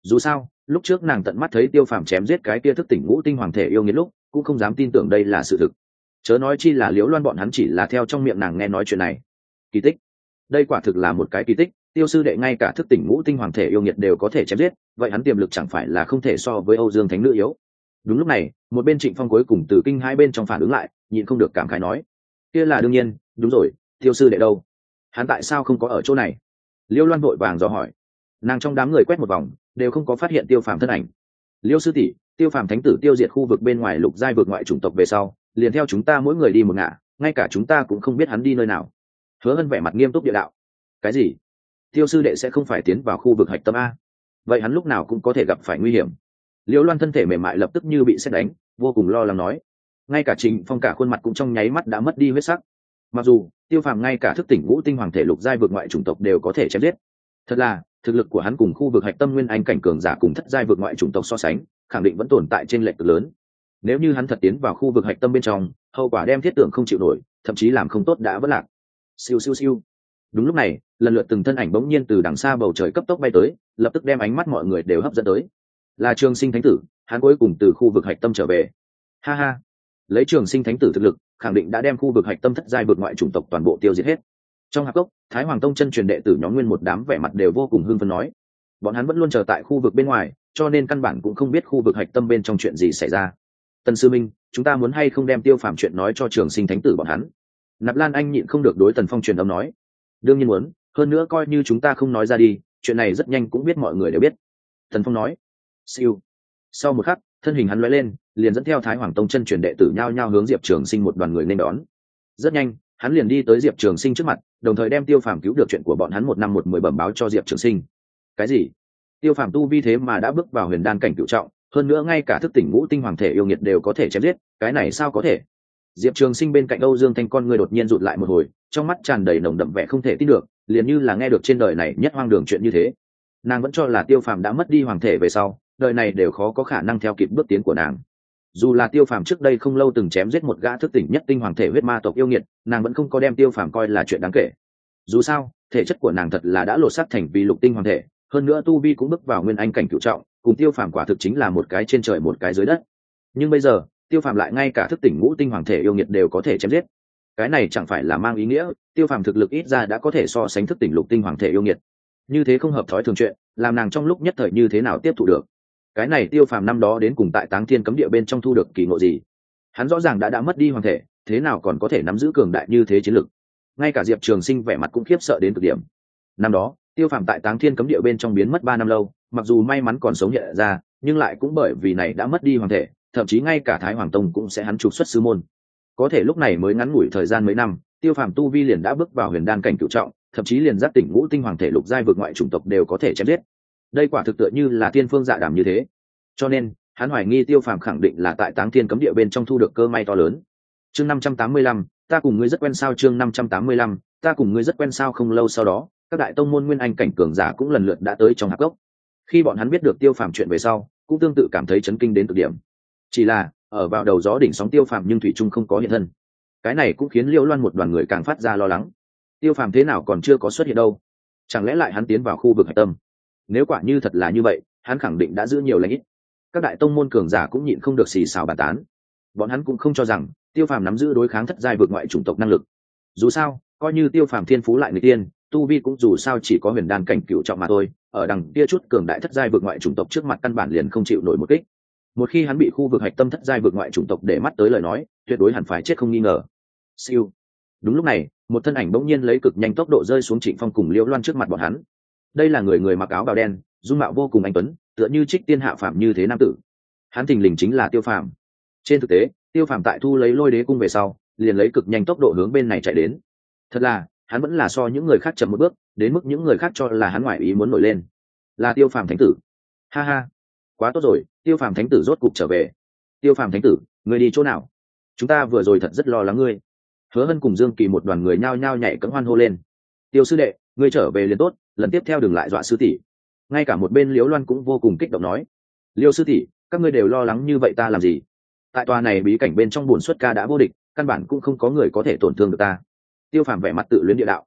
Dù sao lúc trước nàng tận mắt thấy tiêu phàm chém giết cái kia thức tỉnh ngũ tinh hoàng thể yêu nghiệt lúc cũng không dám tin tưởng đây là sự thực, chớ nói chi là liễu loan bọn hắn chỉ là theo trong miệng nàng nghe nói chuyện này. Kỳ tích, đây quả thực là một cái kỳ tích. Tiêu sư đệ ngay cả thức tỉnh ngũ tinh hoàng thể yêu nghiệt đều có thể chém giết, vậy hắn tiềm lực chẳng phải là không thể so với Âu Dương Thánh Nữ yếu. Đúng lúc này một bên Trịnh Phong cuối cùng từ kinh hai bên trong phản ứng lại, nhịn không được cảm khái nói: kia là đương nhiên, đúng rồi, tiêu sư đệ đâu, hắn tại sao không có ở chỗ này? Liêu Loan vội vàng dò hỏi. Nàng trong đám người quét một vòng đều không có phát hiện tiêu phàm thân ảnh. Liêu sư tỷ, tiêu phàm thánh tử tiêu diệt khu vực bên ngoài lục giai vực ngoại chủng tộc về sau liền theo chúng ta mỗi người đi một ngả, ngay cả chúng ta cũng không biết hắn đi nơi nào. Hứa Hân vẻ mặt nghiêm túc địa đạo. Cái gì? Tiêu sư đệ sẽ không phải tiến vào khu vực hạch tâm a? Vậy hắn lúc nào cũng có thể gặp phải nguy hiểm. Liễu Loan thân thể mềm mại lập tức như bị sét đánh, vô cùng lo lắng nói. Ngay cả Trịnh Phong cả khuôn mặt cũng trong nháy mắt đã mất đi huyết sắc. Mặc dù tiêu phàm ngay cả thức tỉnh ngũ tinh hoàng thể lục giai vực ngoại chủng tộc đều có thể chém giết, thật là thực lực của hắn cùng khu vực hạch tâm nguyên anh cảnh cường giả cùng thất giai vực ngoại chủng tộc so sánh khẳng định vẫn tồn tại trên lệch cực lớn. Nếu như hắn thật tiến vào khu vực hạch tâm bên trong, hậu quả đem thiết tưởng không chịu nổi, thậm chí làm không tốt đã vỡ lạc. Siêu siêu siêu. Đúng lúc này lần lượt từng thân ảnh bỗng nhiên từ đằng xa bầu trời cấp tốc bay tới, lập tức đem ánh mắt mọi người đều hấp dẫn tới. Là Trường Sinh Thánh Tử, hắn cuối cùng từ khu vực hạch tâm trở về. Ha ha, lấy Trường Sinh Thánh Tử thực lực khẳng định đã đem khu vực hạch tâm thất giai vực ngoại chủng tộc toàn bộ tiêu diệt hết. Trong hạp cốc, Thái Hoàng Tông chân truyền đệ tử nhóm nguyên một đám vẻ mặt đều vô cùng hưng phấn nói, bọn hắn vẫn luôn chờ tại khu vực bên ngoài, cho nên căn bản cũng không biết khu vực hạch tâm bên trong chuyện gì xảy ra. Tần sư minh, chúng ta muốn hay không đem tiêu phàm chuyện nói cho Trường Sinh Thánh Tử bọn hắn? Nạp Lan Anh nhịn không được đối Tần Phong truyền âm nói. Đương nhiên muốn, hơn nữa coi như chúng ta không nói ra đi, chuyện này rất nhanh cũng biết mọi người đều biết. Tần Phong nói. Siêu. Sau một khắc thân hình hắn lóe lên, liền dẫn theo Thái Hoàng Tông chân truyền đệ tử nhao nhao hướng Diệp Trường Sinh một đoàn người nên đón. Rất nhanh hắn liền đi tới Diệp Trường Sinh trước mặt, đồng thời đem tiêu phàm cứu được chuyện của bọn hắn một năm một mười bẩm báo cho Diệp Trường Sinh. Cái gì? Tiêu phàm tu vi thế mà đã bước vào huyền đan cảnh cửu trọng, hơn nữa ngay cả thức tỉnh ngũ tinh hoàng thể yêu nghiệt đều có thể chém giết, cái này sao có thể? Diệp Trường Sinh bên cạnh Âu Dương Thanh con người đột nhiên rụt lại một hồi, trong mắt tràn đầy nồng đậm vẻ không thể tin được, liền như là nghe được trên đời này nhất hoang đường chuyện như thế. Nàng vẫn cho là tiêu phàm đã mất đi hoàng thể về sau đời này đều khó có khả năng theo kịp bước tiến của nàng. Dù là tiêu phàm trước đây không lâu từng chém giết một gã thức tỉnh nhất tinh hoàng thể huyết ma tộc yêu nghiệt, nàng vẫn không có đem tiêu phàm coi là chuyện đáng kể. Dù sao thể chất của nàng thật là đã lột xác thành vì lục tinh hoàng thể, hơn nữa tu vi cũng bước vào nguyên anh cảnh cửu trọng, cùng tiêu phàm quả thực chính là một cái trên trời một cái dưới đất. Nhưng bây giờ tiêu phàm lại ngay cả thức tỉnh ngũ tinh hoàng thể yêu nghiệt đều có thể chém giết, cái này chẳng phải là mang ý nghĩa tiêu phàm thực lực ít ra đã có thể so sánh thức tỉnh lục tinh hoàng thể yêu nghiệt. Như thế không hợp thói thường chuyện, làm nàng trong lúc nhất thời như thế nào tiếp thụ được. Cái này tiêu phàm năm đó đến cùng tại Táng Thiên cấm địa bên trong thu được kỳ ngộ gì? Hắn rõ ràng đã đã mất đi hoàng thể, thế nào còn có thể nắm giữ cường đại như thế chiến lực? Ngay cả Diệp Trường Sinh vẻ mặt cũng khiếp sợ đến cực điểm. Năm đó tiêu phàm tại Táng Thiên cấm địa bên trong biến mất ba năm lâu, mặc dù may mắn còn sống hiện ra, nhưng lại cũng bởi vì này đã mất đi hoàng thể, thậm chí ngay cả Thái Hoàng Tông cũng sẽ hắn trục xuất sư môn. Có thể lúc này mới ngắn ngủi thời gian mấy năm, tiêu phàm tu vi liền đã bước vào huyền đan cảnh cửu trọng, thậm chí liền giác tỉnh ngũ tinh hoàng thể lục giai vực ngoại chủng tộc đều có thể chém giết. Đây quả thực tựa như là thiên phương dạ đàm như thế. Cho nên hắn hoài nghi tiêu phàm khẳng định là tại Táng Thiên cấm địa bên trong thu được cơ may to lớn. Chương năm trăm tám mươi lăm, ta cùng ngươi rất quen sao? Chương năm trăm tám mươi lăm, ta cùng ngươi rất quen sao? Không lâu sau đó, các đại tông môn nguyên anh cảnh cường giả cũng lần lượt đã tới trong hạp cốc. Khi bọn hắn biết được tiêu phàm chuyện về sau, cũng tương tự cảm thấy chấn kinh đến cực điểm. Chỉ là ở vào đầu gió đỉnh sóng tiêu phàm nhưng thủy trung không có hiện thân. Cái này cũng khiến Liễu Loan một đoàn người càng phát ra lo lắng. Tiêu phàm thế nào còn chưa có xuất hiện đâu? Chẳng lẽ lại hắn tiến vào khu vực hạch tâm? Nếu quả như thật là như vậy, hắn khẳng định đã giữ nhiều lãnh ít. Các đại tông môn cường giả cũng nhịn không được xì xào bàn tán. Bọn hắn cũng không cho rằng tiêu phàm nắm giữ đối kháng thất giai vực ngoại chủng tộc năng lực. Dù sao coi như tiêu phàm thiên phú lại người tiên, tu vi cũng dù sao chỉ có huyền đan cảnh cửu trọng mà thôi, ở đằng kia chút cường đại thất giai vực ngoại chủng tộc trước mặt căn bản liền không chịu nổi một kích. Một khi hắn bị khu vực hạch tâm thất giai vực ngoại chủng tộc để mắt tới lời nói, tuyệt đối hẳn phải chết không nghi ngờ. Siêu. Đúng lúc này một thân ảnh bỗng nhiên lấy cực nhanh tốc độ rơi xuống Trịnh Phong cùng Liễu Loan trước mặt bọn hắn. Đây là người người mặc áo bào đen, dung mạo vô cùng anh tuấn, tựa như trích tiên hạ phàm như thế nam tử. Hắn thình lình chính là tiêu phàm. Trên thực tế tiêu phàm tại thu lấy lôi đế cung về sau liền lấy cực nhanh tốc độ hướng bên này chạy đến. Thật là hắn vẫn là so những người khác chậm một bước, đến mức những người khác cho là hắn ngoại ý muốn nổi lên. Là tiêu phàm thánh tử. Ha ha, quá tốt rồi, tiêu phàm thánh tử rốt cục trở về. Tiêu phàm thánh tử, người đi chỗ nào? Chúng ta vừa rồi thật rất lo lắng ngươi. Hứa Hân cùng Dương Kỳ một đoàn người nhao nhao nhảy cẫng hoan hô lên. Tiêu sư đệ, ngươi trở về liền tốt, lần tiếp theo đừng lại dọa sư tỷ. Ngay cả một bên Liễu Loan cũng vô cùng kích động nói. Liêu sư tỷ, các ngươi đều lo lắng như vậy ta làm gì? Tại tòa này bí cảnh bên trong bổn xuất ca đã vô địch, căn bản cũng không có người có thể tổn thương được ta. Tiêu phàm vẻ mặt tự luyến địa đạo.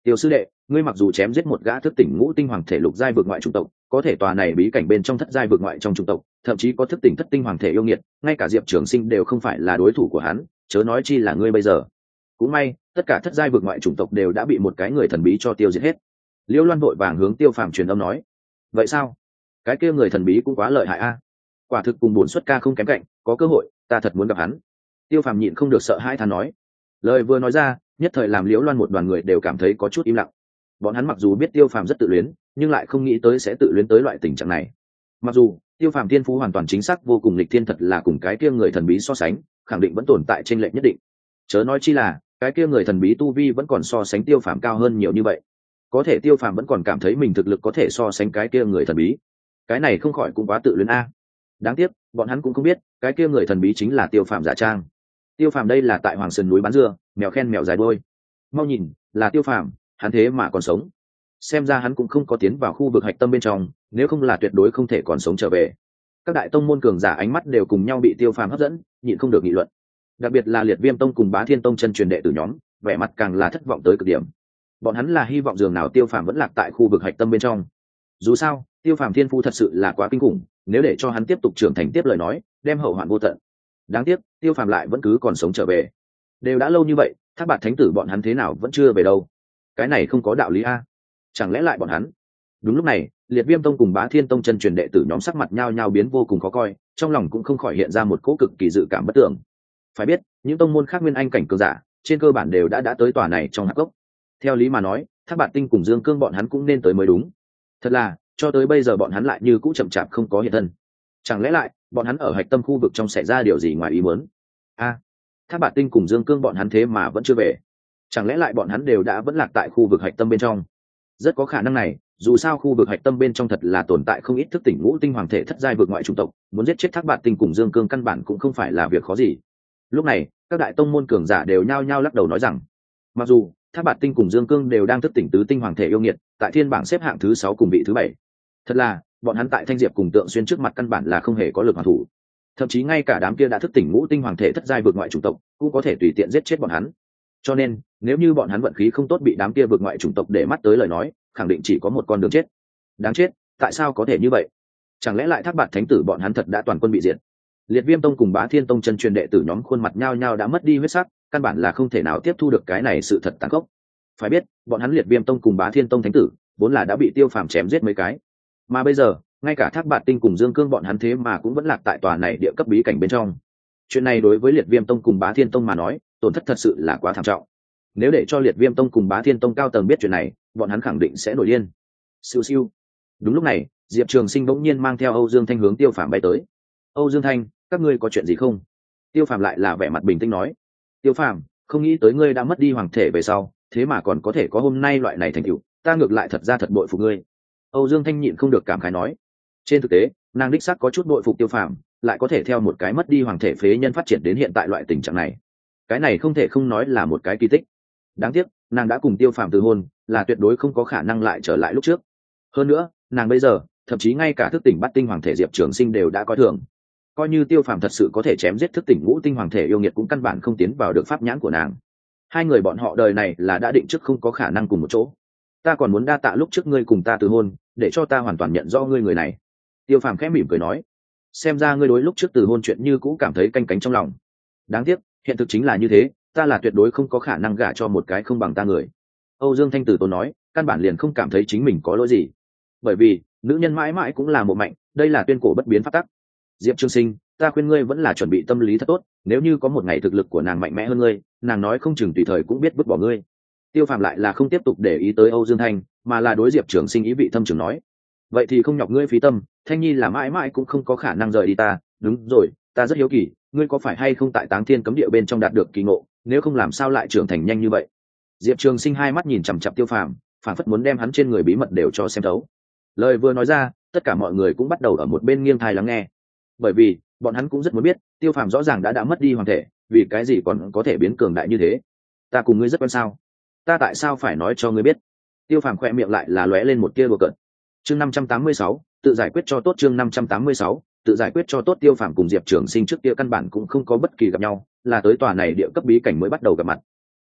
Tiêu sư đệ, ngươi mặc dù chém giết một gã thức tỉnh ngũ tinh hoàng thể lục giai vượt ngoại chủng tộc, có thể tòa này bí cảnh bên trong thất giai vượt ngoại trong chủng tộc, thậm chí có thức tỉnh thất tinh hoàng thể yêu nghiệt, ngay cả Diệp Trường Sinh đều không phải là đối thủ của hắn, chớ nói chi là ngươi bây giờ. Cũng may, tất cả thất giai vượt ngoại chủng tộc đều đã bị một cái người thần bí cho tiêu diệt hết. Liễu Loan vội vàng hướng Tiêu Phàm truyền âm nói: "Vậy sao? Cái kia người thần bí cũng quá lợi hại a. Quả thực cùng bổn xuất ca không kém cạnh, có cơ hội, ta thật muốn gặp hắn." Tiêu Phàm nhịn không được sợ hãi than nói. Lời vừa nói ra, nhất thời làm Liễu Loan một đoàn người đều cảm thấy có chút im lặng. Bọn hắn mặc dù biết Tiêu Phàm rất tự luyến, nhưng lại không nghĩ tới sẽ tự luyến tới loại tình trạng này. Mặc dù Tiêu Phàm thiên phú hoàn toàn chính xác vô cùng lịch thiên, thật là cùng cái kia người thần bí so sánh, khẳng định vẫn tồn tại chênh lệch nhất định. Chớ nói chi là, cái kia người thần bí tu vi vẫn còn so sánh Tiêu Phàm cao hơn nhiều như vậy. Có thể Tiêu Phàm vẫn còn cảm thấy mình thực lực có thể so sánh cái kia người thần bí. Cái này không khỏi cũng quá tự luyến a. Đáng tiếc, bọn hắn cũng không biết, cái kia người thần bí chính là Tiêu Phàm giả trang. Tiêu Phàm đây là tại Hoàng Sơn núi bán dưa, mèo khen mèo dài đuôi. Mau nhìn, là Tiêu Phàm, hắn thế mà còn sống. Xem ra hắn cũng không có tiến vào khu vực hạch tâm bên trong, nếu không là tuyệt đối không thể còn sống trở về. Các đại tông môn cường giả ánh mắt đều cùng nhau bị Tiêu Phàm hấp dẫn, nhịn không được nghị luận. Đặc biệt là Liệt Viêm tông cùng Bá Thiên tông chân truyền đệ tử nhóm, vẻ mặt càng là thất vọng tới cực điểm. Bọn hắn là hy vọng dường nào Tiêu Phàm vẫn lạc tại khu vực hạch tâm bên trong. Dù sao, Tiêu Phàm thiên phu thật sự là quá kinh khủng, nếu để cho hắn tiếp tục trưởng thành tiếp lời nói, đem hậu hoạn vô tận. Đáng tiếc, Tiêu Phàm lại vẫn cứ còn sống trở về. Đều đã lâu như vậy, Thác Bạt thánh tử bọn hắn thế nào vẫn chưa về đâu? Cái này không có đạo lý a. Chẳng lẽ lại bọn hắn? Đúng lúc này, Liệt Viêm tông cùng Bá Thiên tông chân truyền đệ tử nhóm sắc mặt nhao nhao biến vô cùng khó coi, trong lòng cũng không khỏi hiện ra một cỗ cực kỳ dự cảm bất tưởng. Phải biết, những tông môn khác nguyên anh cảnh cường giả, trên cơ bản đều đã đã tới tòa này trong hạp gốc. Theo lý mà nói, Thác Bạt tinh cùng Dương Cương bọn hắn cũng nên tới mới đúng. Thật là, cho tới bây giờ bọn hắn lại như cũ chậm chạp không có hiện thân. Chẳng lẽ lại, bọn hắn ở hạch tâm khu vực trong xảy ra điều gì ngoài ý muốn? A, Thác Bạt tinh cùng Dương Cương bọn hắn thế mà vẫn chưa về. Chẳng lẽ lại bọn hắn đều đã vẫn lạc tại khu vực hạch tâm bên trong? Rất có khả năng này, dù sao khu vực hạch tâm bên trong thật là tồn tại không ít thức tỉnh ngũ tinh hoàng thể thất giai vượt ngoại chủng tộc, muốn giết chết Thác Bạt tinh cùng Dương Cương căn bản cũng không phải là việc khó gì. Lúc này, các đại tông môn cường giả đều nhao nhao lắc đầu nói rằng, mặc dù Thác Bạt tinh cùng Dương Cương đều đang thức tỉnh tứ tinh hoàng thể yêu nghiệt, tại thiên bảng xếp hạng thứ sáu cùng vị thứ bảy. Thật là, bọn hắn tại Thanh Diệp cùng Tượng Xuyên trước mặt căn bản là không hề có lực hoàn thủ. Thậm chí ngay cả đám kia đã thức tỉnh ngũ tinh hoàng thể thất giai vượt ngoại chủng tộc, cũng có thể tùy tiện giết chết bọn hắn. Cho nên, nếu như bọn hắn vận khí không tốt bị đám kia vượt ngoại chủng tộc để mắt tới lời nói, khẳng định chỉ có một con đường chết. Đáng chết, tại sao có thể như vậy? Chẳng lẽ lại Thác Bạt thánh tử bọn hắn thật đã toàn quân bị diệt? Liệt Viêm tông cùng Bá Thiên tông chân truyền đệ tử nhóm khuôn mặt nhao nhao đã mất đi huyết sắc, căn bản là không thể nào tiếp thu được cái này sự thật tàn khốc. Phải biết, bọn hắn Liệt Viêm tông cùng Bá Thiên tông thánh tử, vốn là đã bị Tiêu Phàm chém giết mấy cái, mà bây giờ, ngay cả Thác Bạt tinh cùng Dương Cương bọn hắn thế mà cũng vẫn lạc tại tòa này địa cấp bí cảnh bên trong. Chuyện này đối với Liệt Viêm tông cùng Bá Thiên tông mà nói, tổn thất thật sự là quá thảm trọng. Nếu để cho Liệt Viêm tông cùng Bá Thiên tông cao tầng biết chuyện này, bọn hắn khẳng định sẽ nổi điên. Siêu siêu. Đúng lúc này, Diệp Trường Sinh bỗng nhiên mang theo Âu Dương Thanh hướng Tiêu Phàm bay tới. "Âu Dương Thanh, các ngươi có chuyện gì không?" Tiêu Phàm lại là vẻ mặt bình tĩnh nói. "Tiêu Phàm, không nghĩ tới ngươi đã mất đi hoàng thể về sau, thế mà còn có thể có hôm nay loại này thành tựu, ta ngược lại thật ra thật bội phục ngươi." Âu Dương Thanh nhịn không được cảm khái nói. Trên thực tế, nàng đích xác có chút bội phục Tiêu Phàm, lại có thể theo một cái mất đi hoàng thể phế nhân phát triển đến hiện tại loại tình trạng này. Cái này không thể không nói là một cái kỳ tích. Đáng tiếc, nàng đã cùng Tiêu Phàm từ hôn, là tuyệt đối không có khả năng lại trở lại lúc trước. Hơn nữa, nàng bây giờ, thậm chí ngay cả thức tỉnh bắt tinh hoàng thể Diệp Trường Sinh đều đã coi thường. Coi như Tiêu Phàm thật sự có thể chém giết thức tỉnh ngũ tinh hoàng thể yêu nghiệt cũng căn bản không tiến vào được pháp nhãn của nàng. Hai người bọn họ đời này là đã định trước không có khả năng cùng một chỗ. Ta còn muốn đa tạ lúc trước ngươi cùng ta từ hôn, để cho ta hoàn toàn nhận rõ ngươi người này. Tiêu Phàm khẽ mỉm cười nói, xem ra ngươi đối lúc trước từ hôn chuyện như cũ cảm thấy canh cánh trong lòng. Đáng tiếc, hiện thực chính là như thế, ta là tuyệt đối không có khả năng gả cho một cái không bằng ta người. Âu Dương Thanh Tử tốn nói, căn bản liền không cảm thấy chính mình có lỗi gì. Bởi vì, nữ nhân mãi mãi cũng là một mạnh, đây là tuyên cổ bất biến pháp tắc. Diệp Trường Sinh, ta khuyên ngươi vẫn là chuẩn bị tâm lý thật tốt, nếu như có một ngày thực lực của nàng mạnh mẽ hơn ngươi, nàng nói không chừng tùy thời cũng biết vứt bỏ ngươi. Tiêu Phàm lại là không tiếp tục để ý tới Âu Dương Thanh, mà là đối Diệp Trường Sinh ý vị thâm trường nói, vậy thì không nhọc ngươi phí tâm, Thanh Nhi là mãi mãi cũng không có khả năng rời đi ta. Đúng rồi, ta rất hiếu kỳ, ngươi có phải hay không tại Táng Thiên cấm địa bên trong đạt được kỳ ngộ, nếu không làm sao lại trưởng thành nhanh như vậy? Diệp Trường Sinh hai mắt nhìn chằm chằm Tiêu Phàm, phản phất muốn đem hắn trên người bí mật đều cho xem thấu. Lời vừa nói ra, tất cả mọi người cũng bắt đầu ở một bên nghiêng tai lắng nghe, bởi vì bọn hắn cũng rất muốn biết, Tiêu Phàm rõ ràng đã đã mất đi hoàng thể, vì cái gì còn có thể biến cường đại như thế? Ta cùng ngươi rất quen sao? Ta tại sao phải nói cho ngươi biết? Tiêu Phàm khẽ miệng lại là lóe lên một tia đùa cợt. Chương năm trăm tám mươi sáu, tự giải quyết cho tốt. Chương năm trăm tám mươi sáu, tự giải quyết cho tốt. Tiêu Phàm cùng Diệp Trường Sinh trước kia căn bản cũng không có bất kỳ gặp nhau, là tới tòa này địa cấp bí cảnh mới bắt đầu gặp mặt.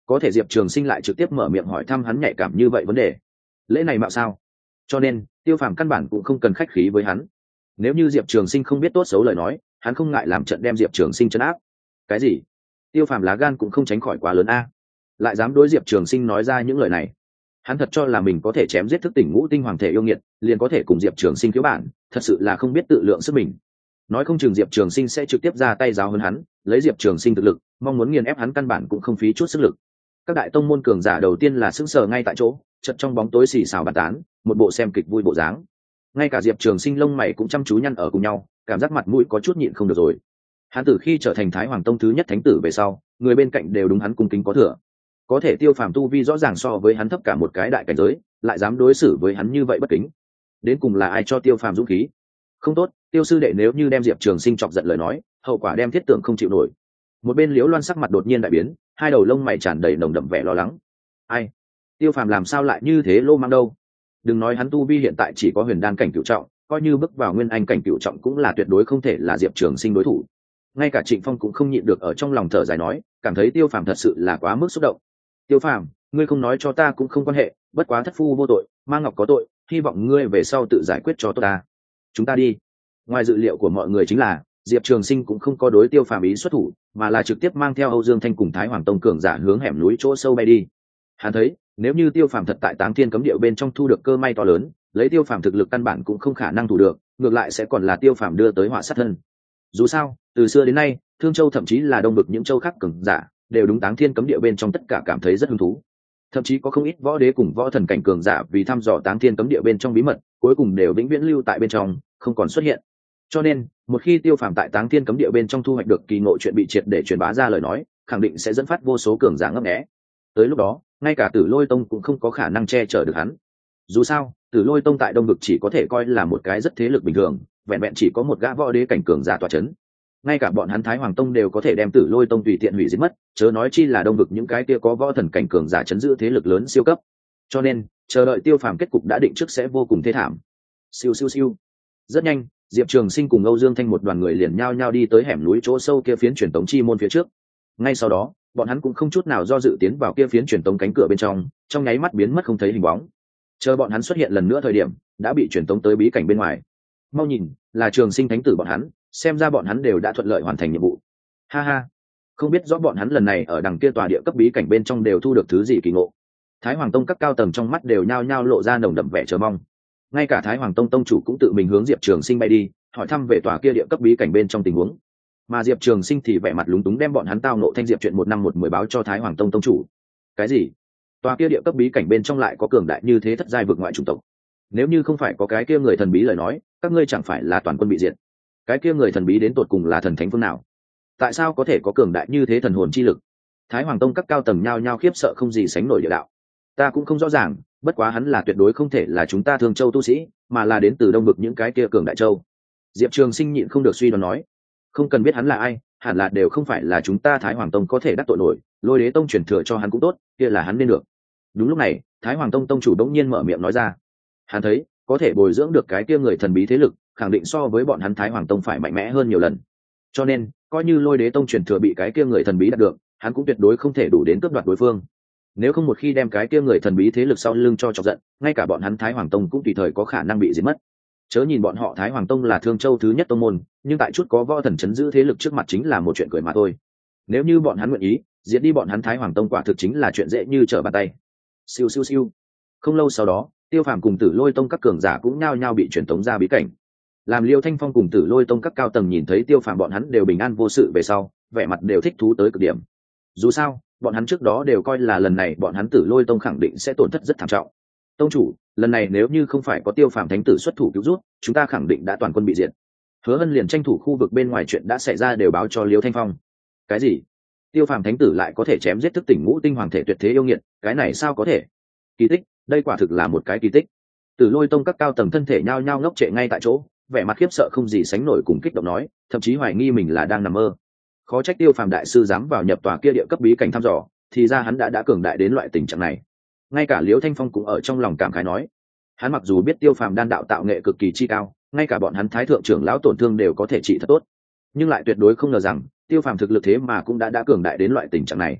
có thể diệp trường sinh lại trực tiếp mở miệng hỏi thăm hắn nhạy cảm như vậy vấn đề. Lễ này mạo sao? Cho nên tiêu phàm căn bản cũng không cần khách khí với hắn. Nếu như diệp trường sinh không biết tốt xấu lời nói, hắn không ngại làm trận đem diệp trường sinh trấn áp. Cái gì? Tiêu phàm lá gan cũng không tránh khỏi quá lớn a, lại dám đối diệp trường sinh nói ra những lời này. Hắn thật cho là mình có thể chém giết thức tỉnh ngũ tinh hoàng thể yêu nghiệt, liền có thể cùng diệp trường sinh cứu bản, thật sự là không biết tự lượng sức mình. Nói không chừng diệp trường sinh sẽ trực tiếp ra tay giáo hơn hắn, lấy diệp trường sinh thực lực mong muốn nghiền ép hắn căn bản cũng không phí chút sức lực. Các đại tông môn cường giả đầu tiên là sững sờ ngay tại chỗ, chật trong bóng tối xì xào bàn tán, một bộ xem kịch vui bộ dáng. Ngay cả diệp trường sinh lông mày cũng chăm chú nhăn ở cùng nhau, cảm giác mặt mũi có chút nhịn không được rồi. Hắn từ khi trở thành thái hoàng tông thứ nhất thánh tử về sau, người bên cạnh đều đúng hắn cung kính có thừa. Có thể tiêu phàm tu vi rõ ràng so với hắn thấp cả một cái đại cảnh giới, lại dám đối xử với hắn như vậy bất kính. Đến cùng là ai cho tiêu phàm dũng khí? Không tốt, tiêu sư đệ nếu như đem diệp trường sinh chọc giận lời nói, hậu quả đem thiết tưởng không chịu nổi. Một bên liễu loan sắc mặt đột nhiên đại biến, hai đầu lông mày tràn đầy nồng đậm vẻ lo lắng. Ai? Tiêu phàm làm sao lại như thế lô mang đâu? Đừng nói hắn tu vi hiện tại chỉ có huyền đan cảnh cửu trọng, coi như bước vào nguyên anh cảnh cửu trọng cũng là tuyệt đối không thể là diệp trường sinh đối thủ. Ngay cả Trịnh Phong cũng không nhịn được ở trong lòng thở dài nói, cảm thấy tiêu phàm thật sự là quá mức xúc động. Tiêu phàm, ngươi không nói cho ta cũng không quan hệ, bất quá thất phu vô tội, Ma Ngọc có tội, hy vọng ngươi về sau tự giải quyết cho tốt ta. Chúng ta đi. Ngoài dự liệu của mọi người chính là diệp trường sinh cũng không có đối tiêu phàm ý xuất thủ, mà là trực tiếp mang theo Âu Dương Thanh cùng Thái Hoàng Tông cường giả hướng hẻm núi chỗ sâu bay đi. Hắn thấy nếu như tiêu phàm thật tại Táng Thiên cấm địa bên trong thu được cơ may to lớn, lấy tiêu phàm thực lực căn bản cũng không khả năng thủ được, ngược lại sẽ còn là tiêu phàm đưa tới họa sát thân. Dù sao từ xưa đến nay Thương Châu thậm chí là đông vực những châu khác cường giả đều đúng Táng Thiên cấm địa bên trong tất cả cảm thấy rất hứng thú. Thậm chí có không ít võ đế cùng võ thần cảnh cường giả vì thăm dò Táng Thiên cấm địa bên trong bí mật, cuối cùng đều vĩnh viễn lưu tại bên trong, không còn xuất hiện. Cho nên một khi tiêu phàm tại Táng Thiên cấm địa bên trong thu hoạch được kỳ ngộ chuyện bị triệt để truyền bá ra lời nói, khẳng định sẽ dẫn phát vô số cường giả ngấp nghé. Tới lúc đó ngay cả Tử Lôi Tông cũng không có khả năng che chở được hắn. Dù sao Tử Lôi Tông tại đông vực chỉ có thể coi là một cái rất thế lực bình thường, vẹn vẹn chỉ có một gã võ đế cảnh cường giả tọa chấn. Ngay cả bọn hắn Thái Hoàng Tông đều có thể đem Tử Lôi Tông tùy tiện hủy diệt mất, chớ nói chi là đông vực những cái kia có võ thần cảnh cường giả chấn giữ thế lực lớn siêu cấp. Cho nên chờ đợi tiêu phàm kết cục đã định trước sẽ vô cùng thê thảm. Siêu siêu siêu. Rất nhanh diệp trường sinh cùng Âu Dương Thanh một đoàn người liền nhao nhao đi tới hẻm núi chỗ sâu kia phiến truyền tống chi môn phía trước. Ngay sau đó bọn hắn cũng không chút nào do dự tiến vào kia phiến truyền tống cánh cửa bên trong, trong nháy mắt biến mất không thấy hình bóng. Chờ bọn hắn xuất hiện lần nữa thời điểm đã bị truyền tống tới bí cảnh bên ngoài. Mau nhìn, là Trường Sinh thánh tử bọn hắn, xem ra bọn hắn đều đã thuận lợi hoàn thành nhiệm vụ. Ha ha, không biết rõ bọn hắn lần này ở đằng kia tòa địa cấp bí cảnh bên trong đều thu được thứ gì kỳ ngộ. Thái Hoàng Tông các cao tầng trong mắt đều nhao nhao lộ ra nồng đậm vẻ chờ mong. Ngay cả Thái Hoàng Tông tông chủ cũng tự mình hướng Diệp Trường Sinh bay đi, hỏi thăm về tòa kia địa cấp bí cảnh bên trong tình huống. Mà Diệp Trường Sinh thì vẻ mặt lúng túng đem bọn hắn tao nộ thanh diệp chuyện một năm một mười báo cho Thái Hoàng Tông tông chủ. Cái gì? Tòa kia địa cấp bí cảnh bên trong lại có cường đại như thế thất giai vực ngoại chủng tộc? Nếu như không phải có cái kia người thần bí lời nói, các ngươi chẳng phải là toàn quân bị diệt? Cái kia người thần bí đến tột cùng là thần thánh phương nào? Tại sao có thể có cường đại như thế thần hồn chi lực? Thái Hoàng Tông các cao tầng nhao nhao khiếp sợ không gì sánh nổi địa đạo. Ta cũng không rõ ràng, bất quá hắn là tuyệt đối không thể là chúng ta Thương Châu tu sĩ, mà là đến từ đông vực những cái kia cường đại châu. Diệp Trường Sinh nhịn không được suy đoán nói, không cần biết hắn là ai, hẳn là đều không phải là chúng ta Thái Hoàng Tông có thể đắc tội nổi, Lôi Đế Tông truyền thừa cho hắn cũng tốt, kia là hắn nên được. Đúng lúc này Thái Hoàng Tông tông chủ đống nhiên mở miệng nói ra, hắn thấy có thể bồi dưỡng được cái kia người thần bí thế lực khẳng định so với bọn hắn Thái Hoàng Tông phải mạnh mẽ hơn nhiều lần, cho nên coi như Lôi Đế Tông truyền thừa bị cái kia người thần bí đạt được, hắn cũng tuyệt đối không thể đủ đến cướp đoạt đối phương. Nếu không một khi đem cái kia người thần bí thế lực sau lưng cho chọc giận, ngay cả bọn hắn Thái Hoàng Tông cũng tùy thời có khả năng bị diệt mất. Chớ nhìn bọn họ Thái Hoàng Tông là Thương Châu thứ nhất tông môn, nhưng tại chút có võ thần chấn giữ thế lực trước mặt chính là một chuyện cười mà thôi. Nếu như bọn hắn nguyện ý diệt đi bọn hắn Thái Hoàng Tông, quả thực chính là chuyện dễ như trở bàn tay. Siêu siêu siêu. Không lâu sau đó Tiêu Phàm cùng Tử Lôi Tông các cường giả cũng nhao nhao bị truyền tống ra bí cảnh. Làm Liêu Thanh Phong cùng Tử Lôi Tông các cao tầng nhìn thấy Tiêu Phàm bọn hắn đều bình an vô sự về sau, vẻ mặt đều thích thú tới cực điểm. Dù sao bọn hắn trước đó đều coi là lần này bọn hắn Tử Lôi Tông khẳng định sẽ tổn thất rất thảm trọng. Tông chủ, lần này nếu như không phải có Tiêu Phàm thánh tử xuất thủ cứu rút, chúng ta khẳng định đã toàn quân bị diệt. Hứa Hân liền tranh thủ khu vực bên ngoài chuyện đã xảy ra đều báo cho Liêu Thanh Phong. Cái gì? Tiêu Phàm thánh tử lại có thể chém giết thức tỉnh ngũ tinh hoàng thể tuyệt thế yêu nghiệt, cái này sao có thể? Kỳ tích, đây quả thực là một cái kỳ tích. Tử Lôi Tông các cao tầng thân thể nhao nhao ngốc trệ ngay tại chỗ, vẻ mặt khiếp sợ không gì sánh nổi cùng kích động nói, thậm chí hoài nghi mình là đang nằm mơ. Khó trách Tiêu Phàm đại sư dám vào nhập tòa kia địa cấp bí cảnh thăm dò, thì ra hắn đã đã cường đại đến loại tình trạng này. Ngay cả Liễu Thanh Phong cũng ở trong lòng cảm khái nói, hắn mặc dù biết Tiêu Phàm đan đạo tạo nghệ cực kỳ chi cao, ngay cả bọn hắn Thái thượng trưởng lão tổn thương đều có thể trị thật tốt, nhưng lại tuyệt đối không ngờ rằng Tiêu Phàm thực lực thế mà cũng đã đã cường đại đến loại tình trạng này.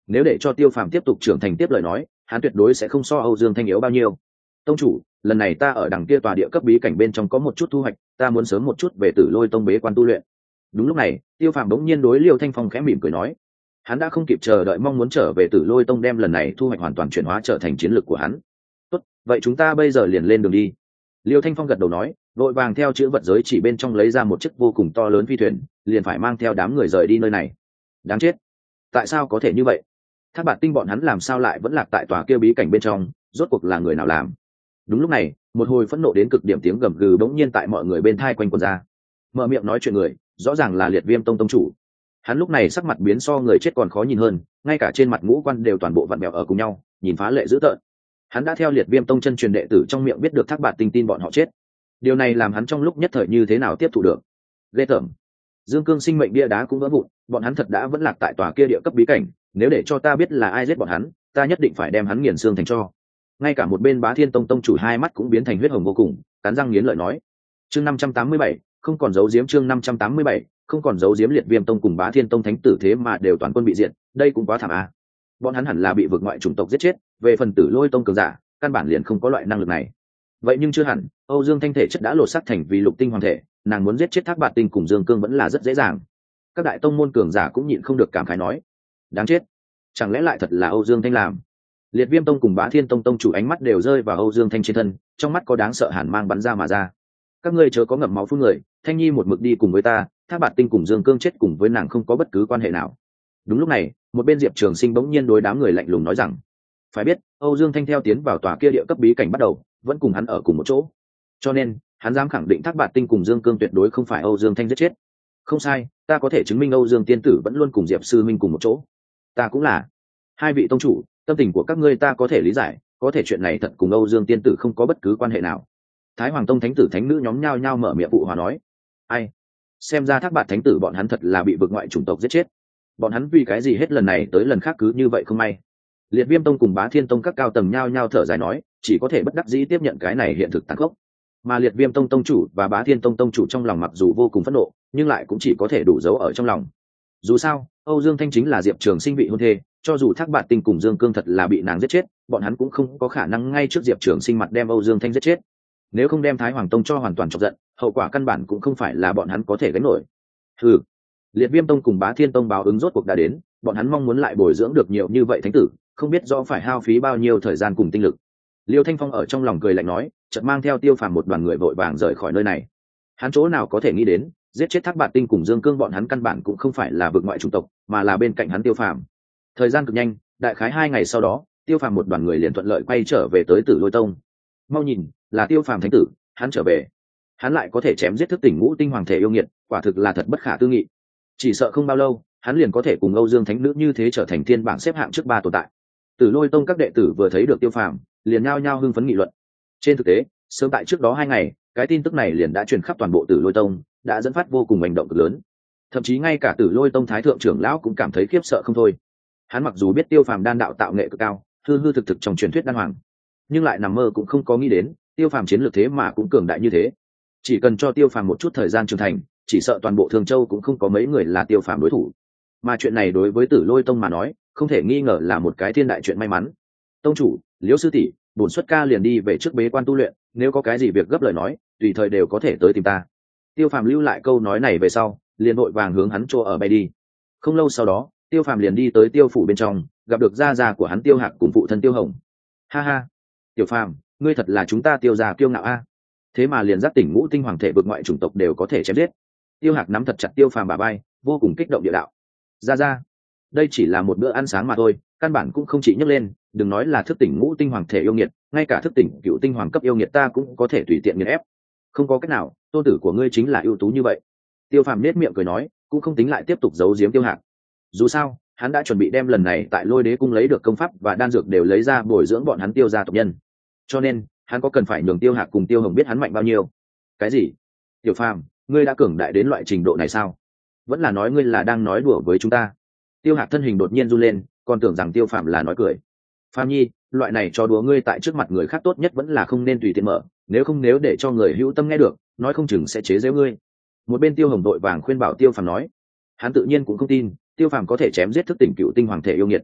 nếu để cho Tiêu Phàm tiếp tục trưởng thành tiếp lời nói, hắn tuyệt đối sẽ không so Âu Dương Thanh yếu bao nhiêu. Tông chủ, lần này ta ở đằng kia tòa địa cấp bí cảnh bên trong có một chút thu hoạch, ta muốn sớm một chút về Tử Lôi Tông bế quan tu luyện. Đúng lúc này, Tiêu Phàm bỗng nhiên đối Liêu Thanh Phong khẽ mỉm cười nói, hắn đã không kịp chờ đợi mong muốn trở về Tử Lôi Tông đem lần này thu hoạch hoàn toàn chuyển hóa trở thành chiến lược của hắn. Tốt, vậy chúng ta bây giờ liền lên đường đi. Liêu Thanh Phong gật đầu nói, vội vàng theo chữ vật giới chỉ bên trong lấy ra một chiếc vô cùng to lớn phi thuyền, liền phải mang theo đám người rời đi nơi này. Đáng chết, tại sao có thể như vậy? Thác Bạt Tinh bọn hắn làm sao lại vẫn lạc tại tòa kia bí cảnh bên trong, rốt cuộc là người nào làm? Đúng lúc này, một hồi phẫn nộ đến cực điểm tiếng gầm gừ bỗng nhiên tại mọi người bên thai quanh quần ra. Mở miệng nói chuyện người, rõ ràng là Liệt Viêm Tông tông chủ. Hắn lúc này sắc mặt biến so người chết còn khó nhìn hơn, ngay cả trên mặt ngũ quan đều toàn bộ vặn vẹo ở cùng nhau, nhìn phá lệ dữ tợn. Hắn đã theo Liệt Viêm Tông chân truyền đệ tử trong miệng biết được Thác Bạt Tinh tin bọn họ chết. Điều này làm hắn trong lúc nhất thời như thế nào tiếp thụ được? Ghê tởm. Dương Cương sinh mệnh bia đá cũng vỡ vụn, bọn hắn thật đã vẫn lạc tại tòa kia địa cấp bí cảnh, nếu để cho ta biết là ai giết bọn hắn, ta nhất định phải đem hắn nghiền xương thành tro. Ngay cả một bên Bá Thiên Tông tông chủ hai mắt cũng biến thành huyết hồng vô cùng, cắn răng nghiến lợi nói. Chương năm trăm tám mươi bảy, không còn giấu giếm chương năm trăm tám mươi bảy, không còn giấu giếm Liệt Viêm Tông cùng Bá Thiên Tông thánh tử thế mà đều toàn quân bị diệt, đây cũng quá thảm à. Bọn hắn hẳn là bị vực ngoại chủng tộc giết chết, về phần Tử Lôi Tông cường giả, căn bản liền không có loại năng lực này. Vậy nhưng chưa hẳn, Âu Dương Thanh thể chất đã lột xác thành vì lục tinh hoàng thể, nàng muốn giết chết Thác Bạt Tinh cùng Dương Cương vẫn là rất dễ dàng. Các đại tông môn cường giả cũng nhịn không được cảm khái nói, đáng chết, chẳng lẽ lại thật là Âu Dương Thanh làm? Liệt Viêm Tông cùng Bá Thiên Tông tông chủ ánh mắt đều rơi vào Âu Dương Thanh trên thân, trong mắt có đáng sợ hàn mang bắn ra mà ra. Các ngươi chớ có ngậm máu phun người, Thanh Nhi một mực đi cùng với ta, Thác Bạt Tinh cùng Dương Cương chết cùng với nàng không có bất cứ quan hệ nào. Đúng lúc này, một bên Diệp Trường Sinh bỗng nhiên đối đám người lạnh lùng nói rằng, phải biết, Âu Dương Thanh theo tiến vào tòa kia địa cấp bí cảnh bắt đầu, vẫn cùng hắn ở cùng một chỗ. Cho nên, hắn dám khẳng định Thác Bạt Tinh cùng Dương Cương tuyệt đối không phải Âu Dương Thanh giết chết. Không sai, ta có thể chứng minh Âu Dương tiên tử vẫn luôn cùng Diệp sư minh cùng một chỗ. Ta cũng là. Hai vị tông chủ, tâm tình của các ngươi ta có thể lý giải, có thể chuyện này thật cùng Âu Dương tiên tử không có bất cứ quan hệ nào. Thái Hoàng Tông thánh tử thánh nữ nhóm nhao nhao mở miệng phụ hòa nói. Ai? Xem ra Thác Bạt thánh tử bọn hắn thật là bị vực ngoại chủng tộc giết chết. Bọn hắn vì cái gì hết lần này tới lần khác cứ như vậy không may. Liệt Viêm Tông cùng Bá Thiên Tông các cao tầng nhao nhao thở dài nói, chỉ có thể bất đắc dĩ tiếp nhận cái này hiện thực tàn khốc. Mà Liệt Viêm Tông tông chủ và Bá Thiên Tông tông chủ trong lòng mặc dù vô cùng phẫn nộ, nhưng lại cũng chỉ có thể đủ giấu ở trong lòng. Dù sao, Âu Dương Thanh chính là Diệp Trường Sinh vị hôn thê, cho dù Thác Bạt Tinh cùng Dương Cương thật là bị nàng giết chết, bọn hắn cũng không có khả năng ngay trước Diệp Trường Sinh mặt đem Âu Dương Thanh giết chết. Nếu không đem Thái Hoàng Tông cho hoàn toàn chọc giận, hậu quả căn bản cũng không phải là bọn hắn có thể gánh nổi. Hừ. Liệt Viêm Tông cùng Bá Thiên Tông báo ứng rốt cuộc đã đến, bọn hắn mong muốn lại bồi dưỡng được nhiều như vậy thánh tử, không biết rõ phải hao phí bao nhiêu thời gian cùng tinh lực. Liêu Thanh Phong ở trong lòng cười lạnh nói, chợt mang theo Tiêu Phàm một đoàn người vội vàng rời khỏi nơi này. Hắn chỗ nào có thể nghĩ đến, giết chết Thác Bạt Tinh cùng Dương Cương bọn hắn căn bản cũng không phải là vực ngoại chủng tộc, mà là bên cạnh hắn Tiêu Phàm. Thời gian cực nhanh, đại khái hai ngày sau đó, Tiêu Phàm một đoàn người liền thuận lợi quay trở về tới Tử Lôi Tông. Mau nhìn, là Tiêu Phàm thánh tử, hắn trở về. Hắn lại có thể chém giết thức tỉnh ngũ tinh hoàng thể yêu nghiệt, quả thực là thật bất khả tư nghị. Chỉ sợ không bao lâu, hắn liền có thể cùng Âu Dương thánh nữ như thế trở thành thiên bảng xếp hạng trước ba tồn tại. Tử Lôi Tông các đệ tử vừa thấy được Tiêu Phàm, liền nhao nhao hưng phấn nghị luận. Trên thực tế, sớm tại trước đó hai ngày, cái tin tức này liền đã truyền khắp toàn bộ Tử Lôi Tông, đã dẫn phát vô cùng hành động cực lớn. Thậm chí ngay cả Tử Lôi Tông thái thượng trưởng lão cũng cảm thấy khiếp sợ không thôi. Hắn mặc dù biết Tiêu Phàm đan đạo tạo nghệ cực cao, hư hư thực thực trong truyền thuyết đan hoàng, nhưng lại nằm mơ cũng không có nghĩ đến, Tiêu Phàm chiến lược thế mà cũng cường đại như thế. Chỉ cần cho Tiêu Phàm một chút thời gian trưởng thành, chỉ sợ toàn bộ Thường Châu cũng không có mấy người là Tiêu Phàm đối thủ. Mà chuyện này đối với Tử Lôi Tông mà nói, không thể nghi ngờ là một cái thiên đại chuyện may mắn. Tông chủ, Liễu sư tỷ, bổn xuất ca liền đi về trước bế quan tu luyện, nếu có cái gì việc gấp lời nói, tùy thời đều có thể tới tìm ta. Tiêu Phàm lưu lại câu nói này về sau, liền vội vàng hướng hắn chỗ ở bay đi. Không lâu sau đó, Tiêu Phàm liền đi tới Tiêu phủ bên trong, gặp được gia gia của hắn Tiêu Hạc cùng phụ thân Tiêu Hồng. Ha ha, Tiểu Phàm, ngươi thật là chúng ta Tiêu gia kiêu ngạo a. Thế mà liền giác tỉnh ngũ tinh hoàng thể vực ngoại chủng tộc đều có thể chém giết. Tiêu Hạc nắm thật chặt Tiêu Phàm bả vai, vô cùng kích động địa đạo. Gia gia, đây chỉ là một bữa ăn sáng mà thôi, căn bản cũng không chỉ nhấc lên, đừng nói là thức tỉnh ngũ tinh hoàng thể yêu nghiệt, ngay cả thức tỉnh cựu tinh hoàng cấp yêu nghiệt ta cũng có thể tùy tiện nghiền ép. Không có cách nào, tôn tử của ngươi chính là ưu tú như vậy. Tiêu Phàm nết miệng cười nói, cũng không tính lại tiếp tục giấu giếm Tiêu Hạc. Dù sao, hắn đã chuẩn bị đem lần này tại Lôi Đế cung lấy được công pháp và đan dược đều lấy ra bồi dưỡng bọn hắn Tiêu gia tộc nhân. Cho nên, hắn có cần phải nhường Tiêu Hạc cùng Tiêu Hồng biết hắn mạnh bao nhiêu. Cái gì? Tiểu Phàm, ngươi đã cường đại đến loại trình độ này sao? Vẫn là nói ngươi là đang nói đùa với chúng ta? Tiêu Hạc thân hình đột nhiên run lên, còn tưởng rằng Tiêu Phàm là nói cười. Phàm nhi, loại này cho đùa ngươi tại trước mặt người khác tốt nhất vẫn là không nên tùy tiện mở, nếu không nếu để cho người hữu tâm nghe được, nói không chừng sẽ chế giễu ngươi. Một bên Tiêu Hồng đội vàng khuyên bảo Tiêu Phàm nói, hắn tự nhiên cũng không tin Tiêu Phàm có thể chém giết thức tỉnh cựu tinh hoàng thể yêu nghiệt.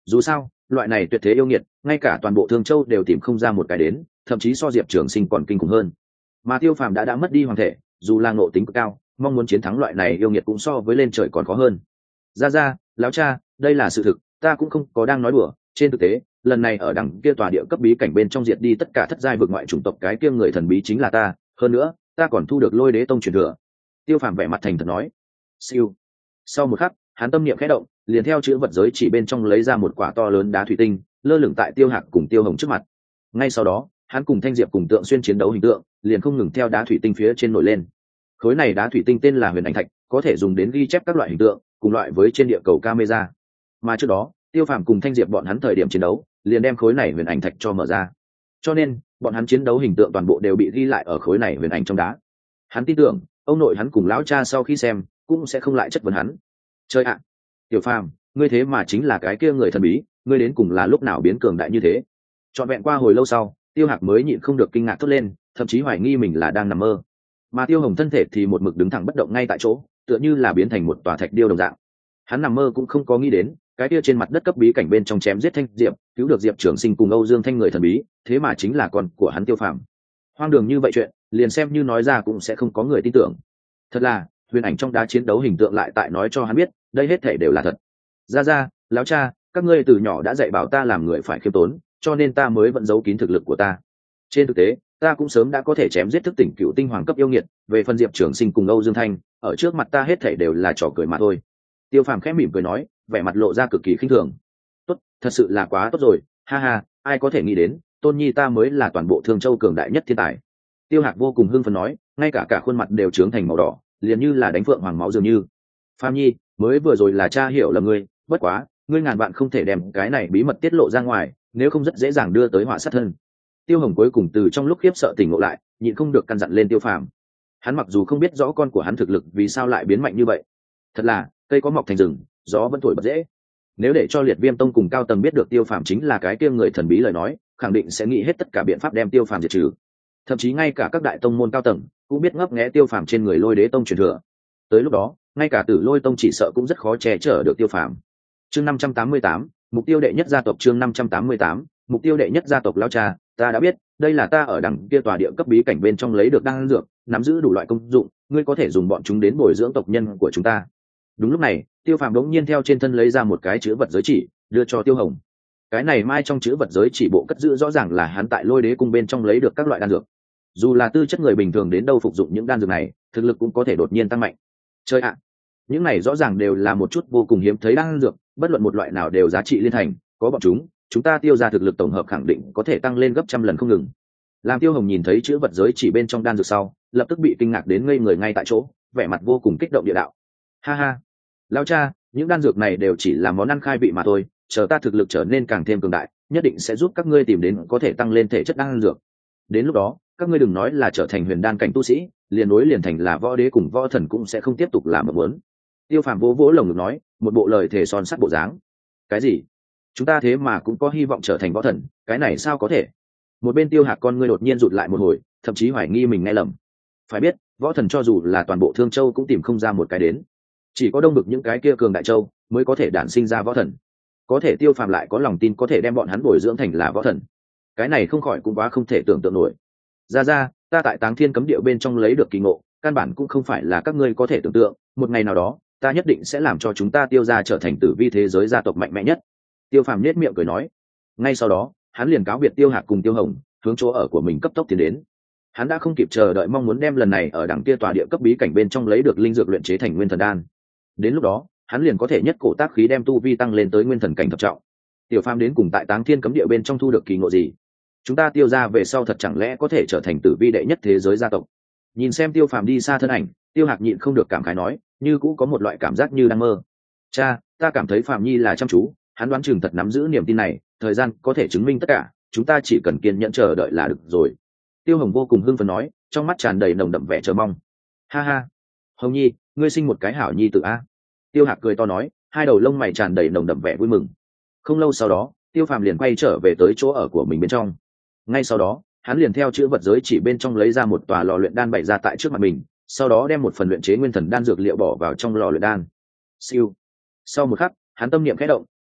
Dù sao loại này tuyệt thế yêu nghiệt ngay cả toàn bộ Thương Châu đều tìm không ra một cái đến, thậm chí so Diệp Trường Sinh còn kinh khủng hơn. Mà Tiêu Phàm đã đã mất đi hoàng thể, dù là ngộ tính cực cao, mong muốn chiến thắng loại này yêu nghiệt cũng so với lên trời còn khó hơn. Ra ra, lão cha, đây là sự thực, ta cũng không có đang nói đùa. Trên thực tế, lần này ở đằng kia tòa địa cấp bí cảnh bên trong diệt đi tất cả thất giai vực ngoại chủng tộc, cái kia người thần bí chính là ta. Hơn nữa, ta còn thu được Lôi Đế Tông truyền thừa. Tiêu Phàm vẻ mặt thành thật nói. Siêu. Sau một khắc, hắn tâm niệm khẽ động, liền theo chữ vật giới chỉ bên trong lấy ra một quả to lớn đá thủy tinh, lơ lửng tại Tiêu Hạc cùng Tiêu Hồng trước mặt. Ngay sau đó, hắn cùng Thanh Diệp cùng Tượng Xuyên chiến đấu hình tượng, liền không ngừng theo đá thủy tinh phía trên nổi lên. Khối này đá thủy tinh tên là Huyền Ảnh Thạch, có thể dùng đến ghi chép các loại hình tượng, cùng loại với trên địa cầu camera. Mà trước đó, Tiêu Phàm cùng Thanh Diệp bọn hắn thời điểm chiến đấu, liền đem khối này Huyền Ảnh Thạch cho mở ra. Cho nên, bọn hắn chiến đấu hình tượng toàn bộ đều bị ghi lại ở khối này huyền ảnh trong đá. Hắn tin tưởng, ông nội hắn cùng lão cha sau khi xem, cũng sẽ không lại chất vấn hắn. Chơi ạ, Tiểu Phàm, ngươi thế mà chính là cái kia người thần bí, ngươi đến cùng là lúc nào biến cường đại như thế? Trọn vẹn qua hồi lâu sau, Tiêu Hạc mới nhịn không được kinh ngạc thốt lên, thậm chí hoài nghi mình là đang nằm mơ. Mà Tiêu Hồng thân thể thì một mực đứng thẳng bất động ngay tại chỗ, tựa như là biến thành một tòa thạch điêu đồng dạng. Hắn nằm mơ cũng không có nghĩ đến, cái kia trên mặt đất cấp bí cảnh bên trong chém giết Thanh Diệp, cứu được Diệp Trường Sinh cùng Âu Dương Thanh người thần bí, thế mà chính là con của hắn Tiêu Phàm. Hoang đường như vậy chuyện, liền xem như nói ra cũng sẽ không có người tin tưởng. Thật là, huyền ảnh trong đá chiến đấu hình tượng lại tại nói cho hắn biết, đây hết thảy đều là thật. Ra ra, lão cha, các ngươi từ nhỏ đã dạy bảo ta làm người phải khiêm tốn, cho nên ta mới vẫn giấu kín thực lực của ta. Trên thực tế, ta cũng sớm đã có thể chém giết thức tỉnh cựu tinh hoàng cấp yêu nghiệt, về phần Diệp Trường Sinh cùng Âu Dương Thanh, ở trước mặt ta hết thảy đều là trò cười mà thôi. Tiêu Phàm khẽ mỉm cười nói, vẻ mặt lộ ra cực kỳ khinh thường. Tốt, thật sự là quá tốt rồi, ha ha, ai có thể nghĩ đến, tôn nhi ta mới là toàn bộ Thương Châu cường đại nhất thiên tài. Tiêu Hạc vô cùng hưng phấn nói, ngay cả cả khuôn mặt đều trướng thành màu đỏ, liền như là đánh phượng hoàng máu dường như. Phàm nhi, mới vừa rồi là cha hiểu là ngươi, bất quá, ngươi ngàn vạn không thể đem cái này bí mật tiết lộ ra ngoài, nếu không rất dễ dàng đưa tới họa sát thân. Tiêu Hồng cuối cùng từ trong lúc khiếp sợ tỉnh ngộ lại, nhịn không được căn dặn lên Tiêu Phàm. Hắn mặc dù không biết rõ con của hắn thực lực vì sao lại biến mạnh như vậy, thật là cây có mọc thành rừng, gió vẫn thổi bật dễ. Nếu để cho Liệt Viêm Tông cùng cao tầng biết được Tiêu Phàm chính là cái kia người thần bí lời nói, khẳng định sẽ nghĩ hết tất cả biện pháp đem Tiêu Phàm diệt trừ. Thậm chí ngay cả các đại tông môn cao tầng cũng biết ngấp nghé Tiêu Phàm trên người Lôi Đế Tông truyền thừa. Tới lúc đó, ngay cả Tử Lôi Tông chỉ sợ cũng rất khó che chở được Tiêu Phàm. Chương năm trăm tám mươi tám, mục tiêu đệ nhất gia tộc. Chương năm trăm tám mươi tám, mục tiêu đệ nhất gia tộc. Lão cha, ta đã biết, đây là ta ở đằng kia tòa địa cấp bí cảnh bên trong lấy được đan dược, nắm giữ đủ loại công dụng, ngươi có thể dùng bọn chúng đến bồi dưỡng tộc nhân của chúng ta. Đúng lúc này, Tiêu Phàm đống nhiên theo trên thân lấy ra một cái chữ vật giới chỉ, đưa cho Tiêu Hồng. Cái này mai trong chữ vật giới chỉ bộ cất giữ rõ ràng là hắn tại Lôi Đế cung bên trong lấy được các loại đan dược. Dù là tư chất người bình thường đến đâu phục dụng những đan dược này, thực lực cũng có thể đột nhiên tăng mạnh. Chơi ạ, những này rõ ràng đều là một chút vô cùng hiếm thấy đan dược, bất luận một loại nào đều giá trị liên thành, có bọn chúng, chúng ta Tiêu ra thực lực tổng hợp khẳng định có thể tăng lên gấp trăm lần không ngừng. Làm Tiêu Hồng nhìn thấy chữ vật giới chỉ bên trong đan dược sau, lập tức bị kinh ngạc đến ngây người ngay tại chỗ, vẻ mặt vô cùng kích động địa đạo. Ha ha, lão cha, những đan dược này đều chỉ là món ăn khai vị mà thôi, chờ ta thực lực trở nên càng thêm cường đại, nhất định sẽ giúp các ngươi tìm đến có thể tăng lên thể chất đan dược. Đến lúc đó, các ngươi đừng nói là trở thành huyền đan cảnh tu sĩ, liền đối liền thành là võ đế cùng võ thần cũng sẽ không tiếp tục làm mà muốn. Tiêu Phàm vỗ vỗ lồng ngực nói, một bộ lời thề son sắt bộ dáng. Cái gì? Chúng ta thế mà cũng có hy vọng trở thành võ thần, cái này sao có thể? Một bên Tiêu Hạc con ngươi đột nhiên rụt lại một hồi, thậm chí hoài nghi mình nghe lầm. Phải biết, võ thần cho dù là toàn bộ Thương Châu cũng tìm không ra một cái đến, chỉ có đông vực những cái kia cường đại châu mới có thể đản sinh ra võ thần. Có thể Tiêu Phàm lại có lòng tin có thể đem bọn hắn bồi dưỡng thành là võ thần, cái này không khỏi cũng quá không thể tưởng tượng nổi. Ra ra, ta tại Táng Thiên cấm địa bên trong lấy được kỳ ngộ, căn bản cũng không phải là các ngươi có thể tưởng tượng, một ngày nào đó, ta nhất định sẽ làm cho chúng ta Tiêu gia trở thành tử vi thế giới gia tộc mạnh mẽ nhất. Tiêu Phàm nhếch miệng cười nói. Ngay sau đó, hắn liền cáo biệt Tiêu Hạc cùng Tiêu Hồng, hướng chỗ ở của mình cấp tốc tiến đến. Hắn đã không kịp chờ đợi mong muốn đem lần này ở đằng kia tòa địa cấp bí cảnh bên trong lấy được linh dược luyện chế thành nguyên thần đan. Đến lúc đó, hắn liền có thể nhất cổ tác khí đem tu vi tăng lên tới nguyên thần cảnh thập trọng. Tiểu Phàm đến cùng tại Táng Thiên cấm địa bên trong thu được kỳ ngộ gì? Chúng ta Tiêu gia về sau thật chẳng lẽ có thể trở thành tử vi đệ nhất thế giới gia tộc? Nhìn xem Tiêu Phàm đi xa thân ảnh, Tiêu Hạc nhịn không được cảm khái nói, như cũ có một loại cảm giác như đang mơ. Cha, ta cảm thấy Phàm nhi là chăm chú, hắn đoán chừng thật nắm giữ niềm tin này, thời gian có thể chứng minh tất cả, chúng ta chỉ cần kiên nhẫn chờ đợi là được rồi. Tiêu Hồng vô cùng hưng phấn nói, trong mắt tràn đầy nồng đậm vẻ chờ mong. Ha ha, Hồng nhi, ngươi sinh một cái hảo nhi tử a. Tiêu Hạc cười to nói, hai đầu lông mày tràn đầy nồng đậm vẻ vui mừng. Không lâu sau đó, Tiêu Phàm liền quay trở về tới chỗ ở của mình bên trong. Ngay sau đó, hắn liền theo chữ vật giới chỉ bên trong lấy ra một tòa lò luyện đan bày ra tại trước mặt mình, sau đó đem một phần luyện chế nguyên thần đan dược liệu bỏ vào trong lò luyện đan. Siêu. Sau một khắc, hắn tâm niệm khẽ động,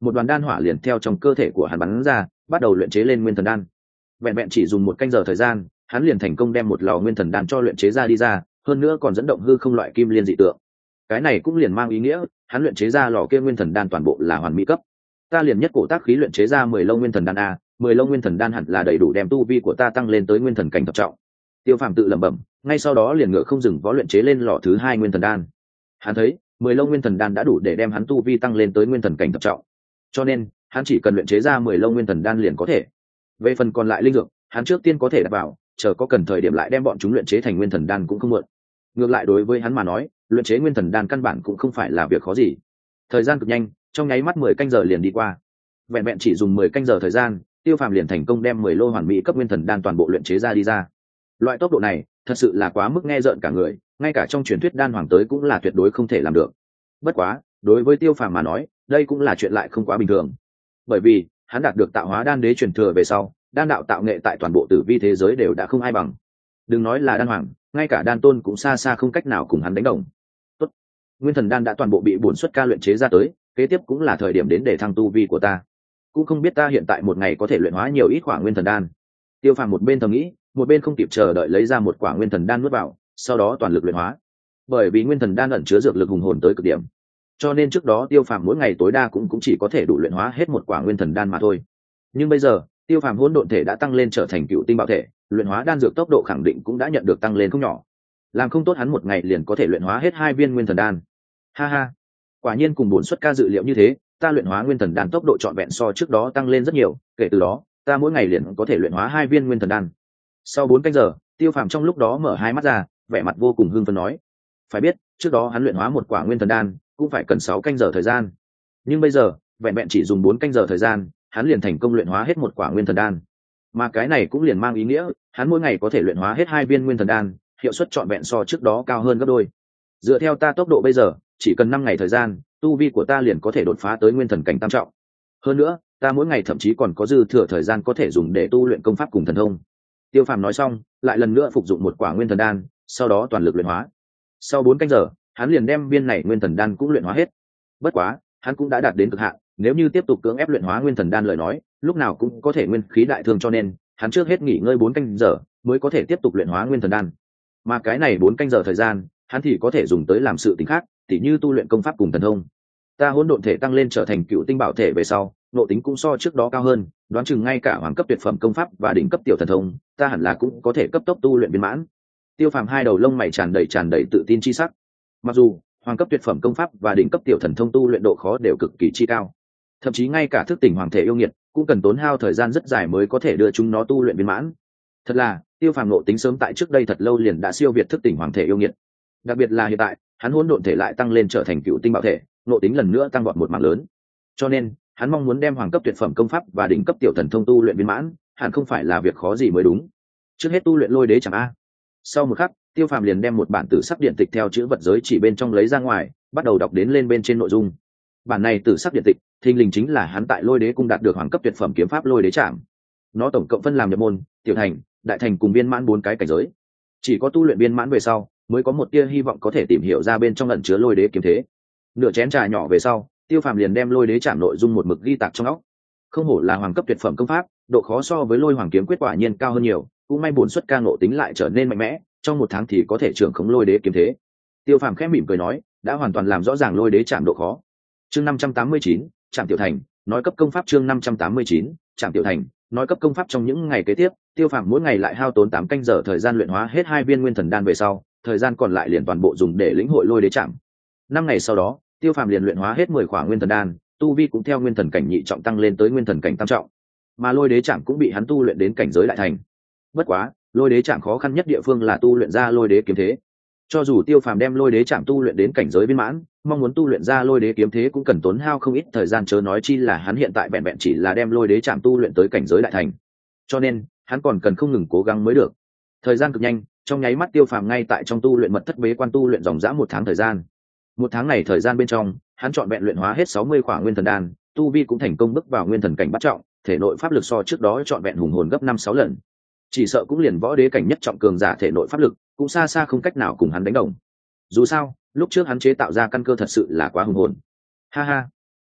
một đoàn đan hỏa liền theo trong cơ thể của hắn bắn ra, bắt đầu luyện chế lên nguyên thần đan. Vẹn vẹn chỉ dùng một canh giờ thời gian, hắn liền thành công đem một lò nguyên thần đan cho luyện chế ra đi ra, hơn nữa còn dẫn động hư không loại kim liên dị tượng. Cái này cũng liền mang ý nghĩa, hắn luyện chế ra lò kia nguyên thần đan toàn bộ là hoàn mỹ cấp. Ta liền nhất cổ tác khí luyện chế ra mười lông nguyên thần đan a, mười lông nguyên thần đan hẳn là đầy đủ đem tu vi của ta tăng lên tới nguyên thần cảnh thập trọng. Tiêu Phàm tự lẩm bẩm, ngay sau đó liền ngựa không dừng vó luyện chế lên lò thứ hai nguyên thần đan. Hắn thấy, mười lông nguyên thần đan đã đủ để đem hắn tu vi tăng lên tới nguyên thần cảnh thập trọng. Cho nên, hắn chỉ cần luyện chế ra mười lông nguyên thần đan liền có thể. Về phần còn lại linh dược, hắn trước tiên có thể đặt vào, chờ có cần thời điểm lại đem bọn chúng luyện chế thành nguyên thần đan cũng không muộn. Ngược lại đối với hắn mà nói, luyện chế nguyên thần đan căn bản cũng không phải là việc khó gì. Thời gian cực nhanh, trong nháy mắt mười canh giờ liền đi qua. Vẹn vẹn chỉ dùng mười canh giờ thời gian, Tiêu Phàm liền thành công đem mười lô hoàn mỹ cấp nguyên thần đan toàn bộ luyện chế ra đi ra. Loại tốc độ này, thật sự là quá mức nghe rợn cả người, ngay cả trong truyền thuyết đan hoàng tới cũng là tuyệt đối không thể làm được. Bất quá, đối với Tiêu Phàm mà nói, đây cũng là chuyện lại không quá bình thường. Bởi vì, hắn đạt được tạo hóa đan đế truyền thừa về sau, đan đạo tạo nghệ tại toàn bộ tử vi thế giới đều đã không ai bằng. Đừng nói là đan hoàng, ngay cả đan tôn cũng xa xa không cách nào cùng hắn đánh đồng. Tốt, nguyên thần đan đã toàn bộ bị bổn xuất ca luyện chế ra tới, kế tiếp cũng là thời điểm đến để thăng tu vi của ta. Cũng không biết ta hiện tại một ngày có thể luyện hóa nhiều ít quả nguyên thần đan. Tiêu Phàm một bên thầm nghĩ, một bên không kịp chờ đợi lấy ra một quả nguyên thần đan nuốt vào, sau đó toàn lực luyện hóa. Bởi vì nguyên thần đan ẩn chứa dược lực hùng hồn tới cực điểm, cho nên trước đó Tiêu Phàm mỗi ngày tối đa cũng cũng chỉ có thể đủ luyện hóa hết một quả nguyên thần đan mà thôi. Nhưng bây giờ, Tiêu Phàm hỗn độn thể đã tăng lên trở thành cựu tinh bảo thể, luyện hóa đan dược tốc độ khẳng định cũng đã nhận được tăng lên không nhỏ. Làm không tốt hắn một ngày liền có thể luyện hóa hết hai viên nguyên thần đan. Ha ha, quả nhiên cùng bổn xuất ca dự liệu như thế, ta luyện hóa nguyên thần đan tốc độ trọn vẹn so trước đó tăng lên rất nhiều, kể từ đó, ta mỗi ngày liền có thể luyện hóa hai viên nguyên thần đan. Sau bốn canh giờ, Tiêu Phàm trong lúc đó mở hai mắt ra, vẻ mặt vô cùng hưng phấn nói: phải biết, trước đó hắn luyện hóa một quả nguyên thần đan cũng phải cần sáu canh giờ thời gian, nhưng bây giờ, vẹn vẹn chỉ dùng bốn canh giờ thời gian, hắn liền thành công luyện hóa hết một quả nguyên thần đan. Mà cái này cũng liền mang ý nghĩa, hắn mỗi ngày có thể luyện hóa hết hai viên nguyên thần đan, hiệu suất trọn vẹn so trước đó cao hơn gấp đôi. Dựa theo ta tốc độ bây giờ, chỉ cần năm ngày thời gian, tu vi của ta liền có thể đột phá tới nguyên thần cảnh tam trọng. Hơn nữa, ta mỗi ngày thậm chí còn có dư thừa thời gian có thể dùng để tu luyện công pháp cùng thần thông. Tiêu Phàm nói xong, lại lần nữa phục dụng một quả nguyên thần đan, sau đó toàn lực luyện hóa. Sau bốn canh giờ, hắn liền đem viên này nguyên thần đan cũng luyện hóa hết. Bất quá, hắn cũng đã đạt đến cực hạn, nếu như tiếp tục cưỡng ép luyện hóa nguyên thần đan lời nói, lúc nào cũng có thể nguyên khí đại thương, cho nên hắn trước hết nghỉ ngơi bốn canh giờ mới có thể tiếp tục luyện hóa nguyên thần đan. Mà cái này bốn canh giờ thời gian, hắn thì có thể dùng tới làm sự tình khác, tỉ như tu luyện công pháp cùng thần thông. Ta hỗn độn thể tăng lên trở thành cựu tinh bảo thể về sau, nội tính cũng so trước đó cao hơn, đoán chừng ngay cả hoàng cấp tuyệt phẩm công pháp và đỉnh cấp tiểu thần thông, ta hẳn là cũng có thể cấp tốc tu luyện viên mãn. Tiêu Phàm hai đầu lông mày tràn đầy tràn đầy tự tin chi sắc. Mặc dù hoàng cấp tuyệt phẩm công pháp và đỉnh cấp tiểu thần thông tu luyện độ khó đều cực kỳ chi cao, thậm chí ngay cả thức tỉnh hoàng thể yêu nghiệt cũng cần tốn hao thời gian rất dài mới có thể đưa chúng nó tu luyện viên mãn. Thật là, Tiêu Phàm nội tính sớm tại trước đây thật lâu liền đã siêu việt thức tỉnh hoàng thể yêu nghiệt. Đặc biệt là hiện tại, hắn hỗn độn thể lại tăng lên trở thành cựu tinh bảo thể, nội tính lần nữa tăng vọt một mảng lớn. Cho nên, hắn mong muốn đem hoàng cấp tuyệt phẩm công pháp và đỉnh cấp tiểu thần thông tu luyện viên mãn, hẳn không phải là việc khó gì mới đúng. Trước hết tu luyện lôi đế chẳng a. Sau một khắc, Tiêu Phàm liền đem một bản tử sắc điện tịch theo chữ vật giới chỉ bên trong lấy ra ngoài, bắt đầu đọc đến lên bên trên nội dung. Bản này tử sắc điện tịch, thình lình chính là hắn tại lôi đế cung đạt được hoàng cấp tuyệt phẩm kiếm pháp lôi đế trảm. Nó tổng cộng phân làm nhập môn, tiểu thành, đại thành cùng viên mãn bốn cái cảnh giới. Chỉ có tu luyện viên mãn về sau, mới có một tia hy vọng có thể tìm hiểu ra bên trong ẩn chứa lôi đế kiếm thế. Nửa chén trà nhỏ về sau, Tiêu Phàm liền đem lôi đế trảm nội dung một mực ghi tạc trong óc. Không hổ là hoàng cấp tuyệt phẩm công pháp, độ khó so với lôi hoàng kiếm quyết quả nhiên cao hơn nhiều, cũng may bổn xuất ca ngộ tính lại trở nên mạnh mẽ, trong một tháng thì có thể trưởng khống lôi đế kiếm thế. Tiêu Phàm khẽ mỉm cười nói, đã hoàn toàn làm rõ ràng lôi đế trảm độ khó. Chương năm trăm tám mươi chín, Trảm tiểu thành, nói cấp công pháp chương năm trăm tám mươi chín, Trảm tiểu thành, nói cấp công pháp trong những ngày kế tiếp, Tiêu Phàm mỗi ngày lại hao tốn tám canh giờ thời gian luyện hóa hết hai viên nguyên thần đan về sau, thời gian còn lại liền toàn bộ dùng để lĩnh hội lôi đế trảm. Năm ngày sau đó, Tiêu Phàm liền luyện hóa hết mười khỏa nguyên thần đan, tu vi cũng theo nguyên thần cảnh nhị trọng tăng lên tới nguyên thần cảnh tam trọng. Mà lôi đế trảm cũng bị hắn tu luyện đến cảnh giới đại thành. Bất quá, lôi đế trảm khó khăn nhất địa phương là tu luyện ra lôi đế kiếm thế. Cho dù Tiêu Phàm đem lôi đế trảm tu luyện đến cảnh giới viên mãn, mong muốn tu luyện ra lôi đế kiếm thế cũng cần tốn hao không ít thời gian, chớ nói chi là hắn hiện tại vẹn vẹn chỉ là đem lôi đế trảm tu luyện tới cảnh giới đại thành. Cho nên, hắn còn cần không ngừng cố gắng mới được. Thời gian cực nhanh, trong nháy mắt Tiêu Phàm ngay tại trong tu luyện mật thất bế quan tu luyện dòng dã một tháng thời gian. Một tháng này thời gian bên trong, hắn chọn vẹn luyện hóa hết sáu mươi khỏa nguyên thần đan, tu vi cũng thành công bước vào nguyên thần cảnh bát trọng, thể nội pháp lực so trước đó chọn vẹn hùng hồn gấp năm sáu lần. Chỉ sợ cũng liền võ đế cảnh nhất trọng cường giả thể nội pháp lực, cũng xa xa không cách nào cùng hắn đánh đồng. Dù sao, lúc trước hắn chế tạo ra căn cơ thật sự là quá hùng hồn. Ha ha,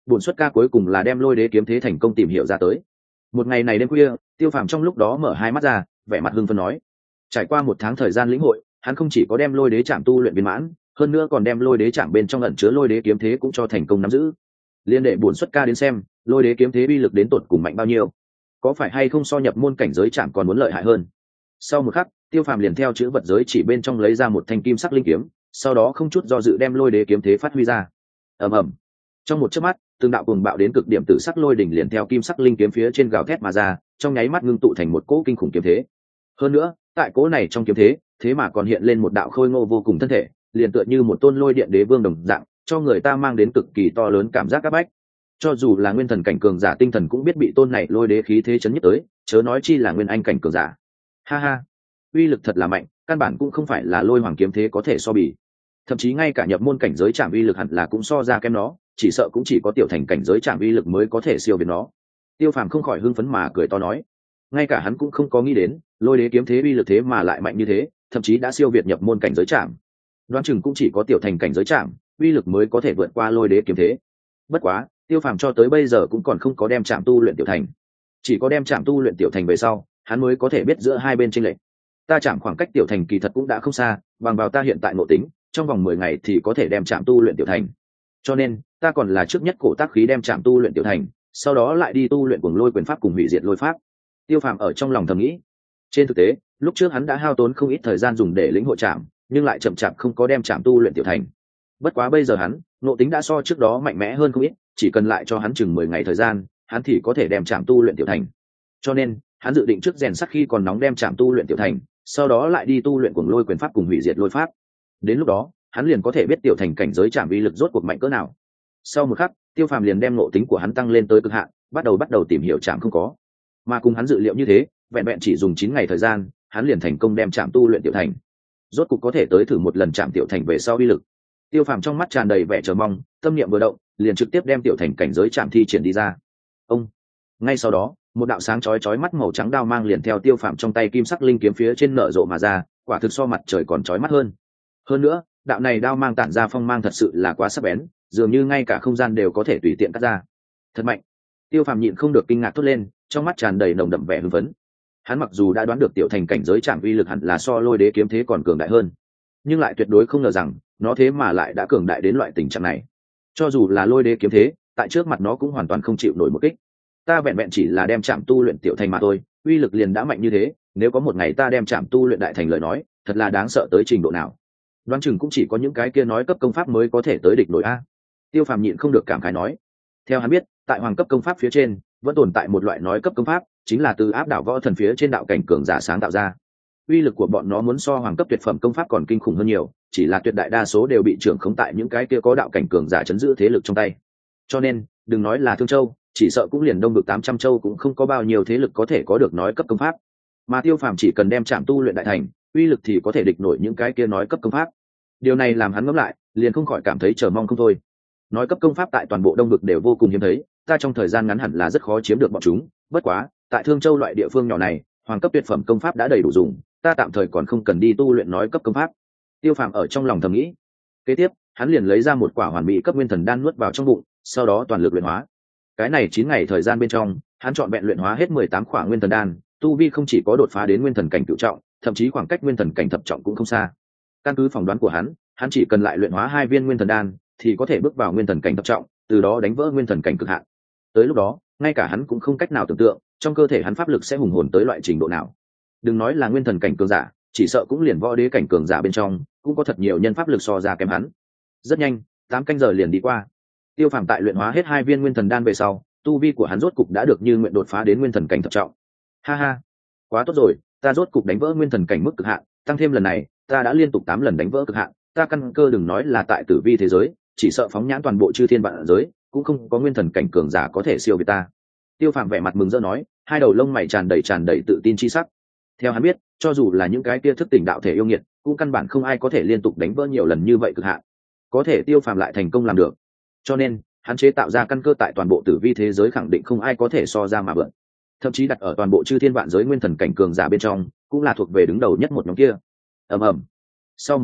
bổn xuất ca cuối cùng là đem lôi đế kiếm thế thành công tìm hiểu ra tới. Một ngày này đêm khuya, Tiêu Phàm trong lúc đó mở hai mắt ra, vẻ mặt hưng phấn nói: trải qua một tháng thời gian lĩnh hội, hắn không chỉ có đem lôi đế trạm tu luyện viên mãn, hơn nữa còn đem lôi đế trạm bên trong ẩn chứa lôi đế kiếm thế cũng cho thành công nắm giữ. Liên đệ bổn xuất ca đến xem, lôi đế kiếm thế uy lực đến tột cùng mạnh bao nhiêu, có phải hay không so nhập môn cảnh giới trạm còn muốn lợi hại hơn. Sau một khắc, Tiêu Phàm liền theo chữ vật giới chỉ bên trong lấy ra một thanh kim sắc linh kiếm, sau đó không chút do dự đem lôi đế kiếm thế phát huy ra. Ầm ầm. Trong một chớp mắt, từng đạo cuồng bạo đến cực điểm tử sắc lôi đỉnh liền theo kim sắc linh kiếm phía trên gào thét mà ra, trong nháy mắt ngưng tụ thành một cỗ kinh khủng kiếm thế. Hơn nữa, tại cỗ này trong kiếm thế, thế mà còn hiện lên một đạo khôi ngô vô cùng thân thể, liền tựa như một tôn lôi điện đế vương đồng dạng, cho người ta mang đến cực kỳ to lớn cảm giác áp bách. Cho dù là nguyên thần cảnh cường giả tinh thần cũng biết bị tôn này lôi đế khí thế chấn nhất tới, chớ nói chi là nguyên anh cảnh cường giả. Ha ha, uy lực thật là mạnh, căn bản cũng không phải là lôi hoàng kiếm thế có thể so bì. Thậm chí ngay cả nhập môn cảnh giới chạm uy lực hẳn là cũng so ra kém nó, chỉ sợ cũng chỉ có tiểu thành cảnh giới chạm uy lực mới có thể siêu việt nó. Tiêu Phàm không khỏi hưng phấn mà cười to nói, ngay cả hắn cũng không có nghĩ đến, lôi đế kiếm thế uy lực thế mà lại mạnh như thế, thậm chí đã siêu việt nhập môn cảnh giới chạm. Đoán chừng cũng chỉ có tiểu thành cảnh giới chạm, uy lực mới có thể vượt qua lôi đế kiếm thế. Bất quá, Tiêu Phàm cho tới bây giờ cũng còn không có đem chạm tu luyện tiểu thành, chỉ có đem chạm tu luyện tiểu thành về sau, hắn mới có thể biết giữa hai bên chênh lệch. Ta chạm khoảng cách tiểu thành kỳ thật cũng đã không xa, bằng vào ta hiện tại nội tính, trong vòng mười ngày thì có thể đem chạm tu luyện tiểu thành. Cho nên, ta còn là trước nhất cổ tác khí đem chạm tu luyện tiểu thành, sau đó lại đi tu luyện cuồng lôi quyền pháp cùng hủy diệt lôi pháp. Tiêu Phàm ở trong lòng thầm nghĩ. Trên thực tế, lúc trước hắn đã hao tốn không ít thời gian dùng để lĩnh hội chạm, nhưng lại chậm chạp không có đem chạm tu luyện tiểu thành. Bất quá bây giờ hắn, nội tính đã so trước đó mạnh mẽ hơn không ít, chỉ cần lại cho hắn chừng mười ngày thời gian, hắn thì có thể đem chạm tu luyện tiểu thành. Cho nên, hắn dự định trước rèn sắt khi còn nóng đem chạm tu luyện tiểu thành, sau đó lại đi tu luyện cuồng lôi quyền pháp cùng hủy diệt lôi pháp. Đến lúc đó, hắn liền có thể biết tiểu thành cảnh giới chạm uy lực rốt cuộc mạnh cỡ nào. Sau một khắc, Tiêu Phàm liền đem nội tính của hắn tăng lên tới cực hạn, bắt đầu bắt đầu tìm hiểu chạm không có. Mà cùng hắn dự liệu như thế, vẹn vẹn chỉ dùng chín ngày thời gian, hắn liền thành công đem chạm tu luyện tiểu thành. Rốt cuộc có thể tới thử một lần chạm tiểu thành về sau uy lực. Tiêu Phàm trong mắt tràn đầy vẻ chờ mong, tâm niệm vừa động, liền trực tiếp đem tiểu thành cảnh giới chạm thi triển đi ra. Ông. Ngay sau đó, một đạo sáng chói chói mắt màu trắng đao mang liền theo Tiêu Phàm trong tay kim sắc linh kiếm phía trên nở rộ mà ra, quả thực so mặt trời còn chói mắt hơn. Hơn nữa, đạo này đao mang tản ra phong mang thật sự là quá sắc bén, dường như ngay cả không gian đều có thể tùy tiện cắt ra. Thật mạnh. Tiêu Phàm nhịn không được kinh ngạc thốt lên, trong mắt tràn đầy nồng đậm vẻ hưng phấn. Hắn mặc dù đã đoán được tiểu thành cảnh giới chạm uy lực hẳn là so lôi đế kiếm thế còn cường đại hơn, nhưng lại tuyệt đối không ngờ rằng nó thế mà lại đã cường đại đến loại tình trạng này. Cho dù là lôi đế kiếm thế, tại trước mặt nó cũng hoàn toàn không chịu nổi một kích. Ta vẹn vẹn chỉ là đem chạm tu luyện tiểu thành mà thôi, uy lực liền đã mạnh như thế, nếu có một ngày ta đem chạm tu luyện đại thành lời nói, thật là đáng sợ tới trình độ nào. Đoán chừng cũng chỉ có những cái kia nói cấp công pháp mới có thể tới địch nổi a. Tiêu Phàm nhịn không được cảm khái nói. Theo hắn biết, tại hoàng cấp công pháp phía trên vẫn tồn tại một loại nói cấp công pháp, chính là từ áp đảo võ thần phía trên đạo cảnh cường giả sáng tạo ra. Uy lực của bọn nó muốn so hoàng cấp tuyệt phẩm công pháp còn kinh khủng hơn nhiều, chỉ là tuyệt đại đa số đều bị trưởng khống tại những cái kia có đạo cảnh cường giả chấn giữ thế lực trong tay. Cho nên, đừng nói là Thương Châu, chỉ sợ cũng liền đông được tám trăm châu cũng không có bao nhiêu thế lực có thể có được nói cấp công pháp. Mà Tiêu Phàm chỉ cần đem chạm tu luyện đại thành, uy lực thì có thể địch nổi những cái kia nói cấp công pháp. Điều này làm hắn ngẫm lại, liền không khỏi cảm thấy chờ mong không thôi. Nói cấp công pháp tại toàn bộ đông vực đều vô cùng hiếm thấy, ta trong thời gian ngắn hẳn là rất khó chiếm được bọn chúng. Bất quá, tại Thương Châu loại địa phương nhỏ này, hoàng cấp tuyệt phẩm công pháp đã đầy đủ dùng, ta tạm thời còn không cần đi tu luyện nói cấp công pháp. Tiêu Phàm ở trong lòng thầm nghĩ. Kế tiếp, hắn liền lấy ra một quả hoàn mỹ cấp nguyên thần đan nuốt vào trong bụng, sau đó toàn lực luyện hóa. Cái này chín ngày thời gian bên trong, hắn chọn vẹn luyện hóa hết mười tám quả nguyên thần đan, tu vi không chỉ có đột phá đến nguyên thần cảnh cửu trọng, thậm chí khoảng cách nguyên thần cảnh thập trọng cũng không xa. Căn cứ phỏng đoán của hắn, hắn chỉ cần lại luyện hóa hai viên nguyên thần đan, thì có thể bước vào nguyên thần cảnh thập trọng, từ đó đánh vỡ nguyên thần cảnh cực hạn. Tới lúc đó, ngay cả hắn cũng không cách nào tưởng tượng, trong cơ thể hắn pháp lực sẽ hùng hồn tới loại trình độ nào. Đừng nói là nguyên thần cảnh cường giả, chỉ sợ cũng liền võ đế cảnh cường giả bên trong, cũng có thật nhiều nhân pháp lực so ra kém hắn. Rất nhanh, tám canh giờ liền đi qua. Tiêu Phàm tại luyện hóa hết hai viên nguyên thần đan về sau, tu vi của hắn rốt cục đã được như nguyện đột phá đến nguyên thần cảnh thập trọng. Ha ha, quá tốt rồi, ta rốt cục đánh vỡ nguyên thần cảnh mức cực hạn, tăng thêm lần này, ta đã liên tục tám lần đánh vỡ cực hạn, ta căn cơ đừng nói là tại tử vi thế giới, chỉ sợ phóng nhãn toàn bộ chư thiên vạn giới, cũng không có nguyên thần cảnh cường giả có thể siêu việt ta. Tiêu Phàm vẻ mặt mừng rỡ nói, hai đầu lông mày tràn đầy tràn đầy tự tin chi sắc. Theo hắn biết, cho dù là những cái kia thức tỉnh đạo thể yêu nghiệt, cũng căn bản không ai có thể liên tục đánh vỡ nhiều lần như vậy cực hạn. Có thể Tiêu Phàm lại thành công làm được. Cho nên, hắn chế tạo ra căn cơ tại toàn bộ tử vi thế giới khẳng định không ai có thể so ra mà vượt. Thậm chí đặt ở toàn bộ chư thiên vạn giới nguyên thần cảnh cường giả bên trong, cũng là thuộc về đứng đầu nhất một nhóm kia. Ầm ầm. Sau một khắc,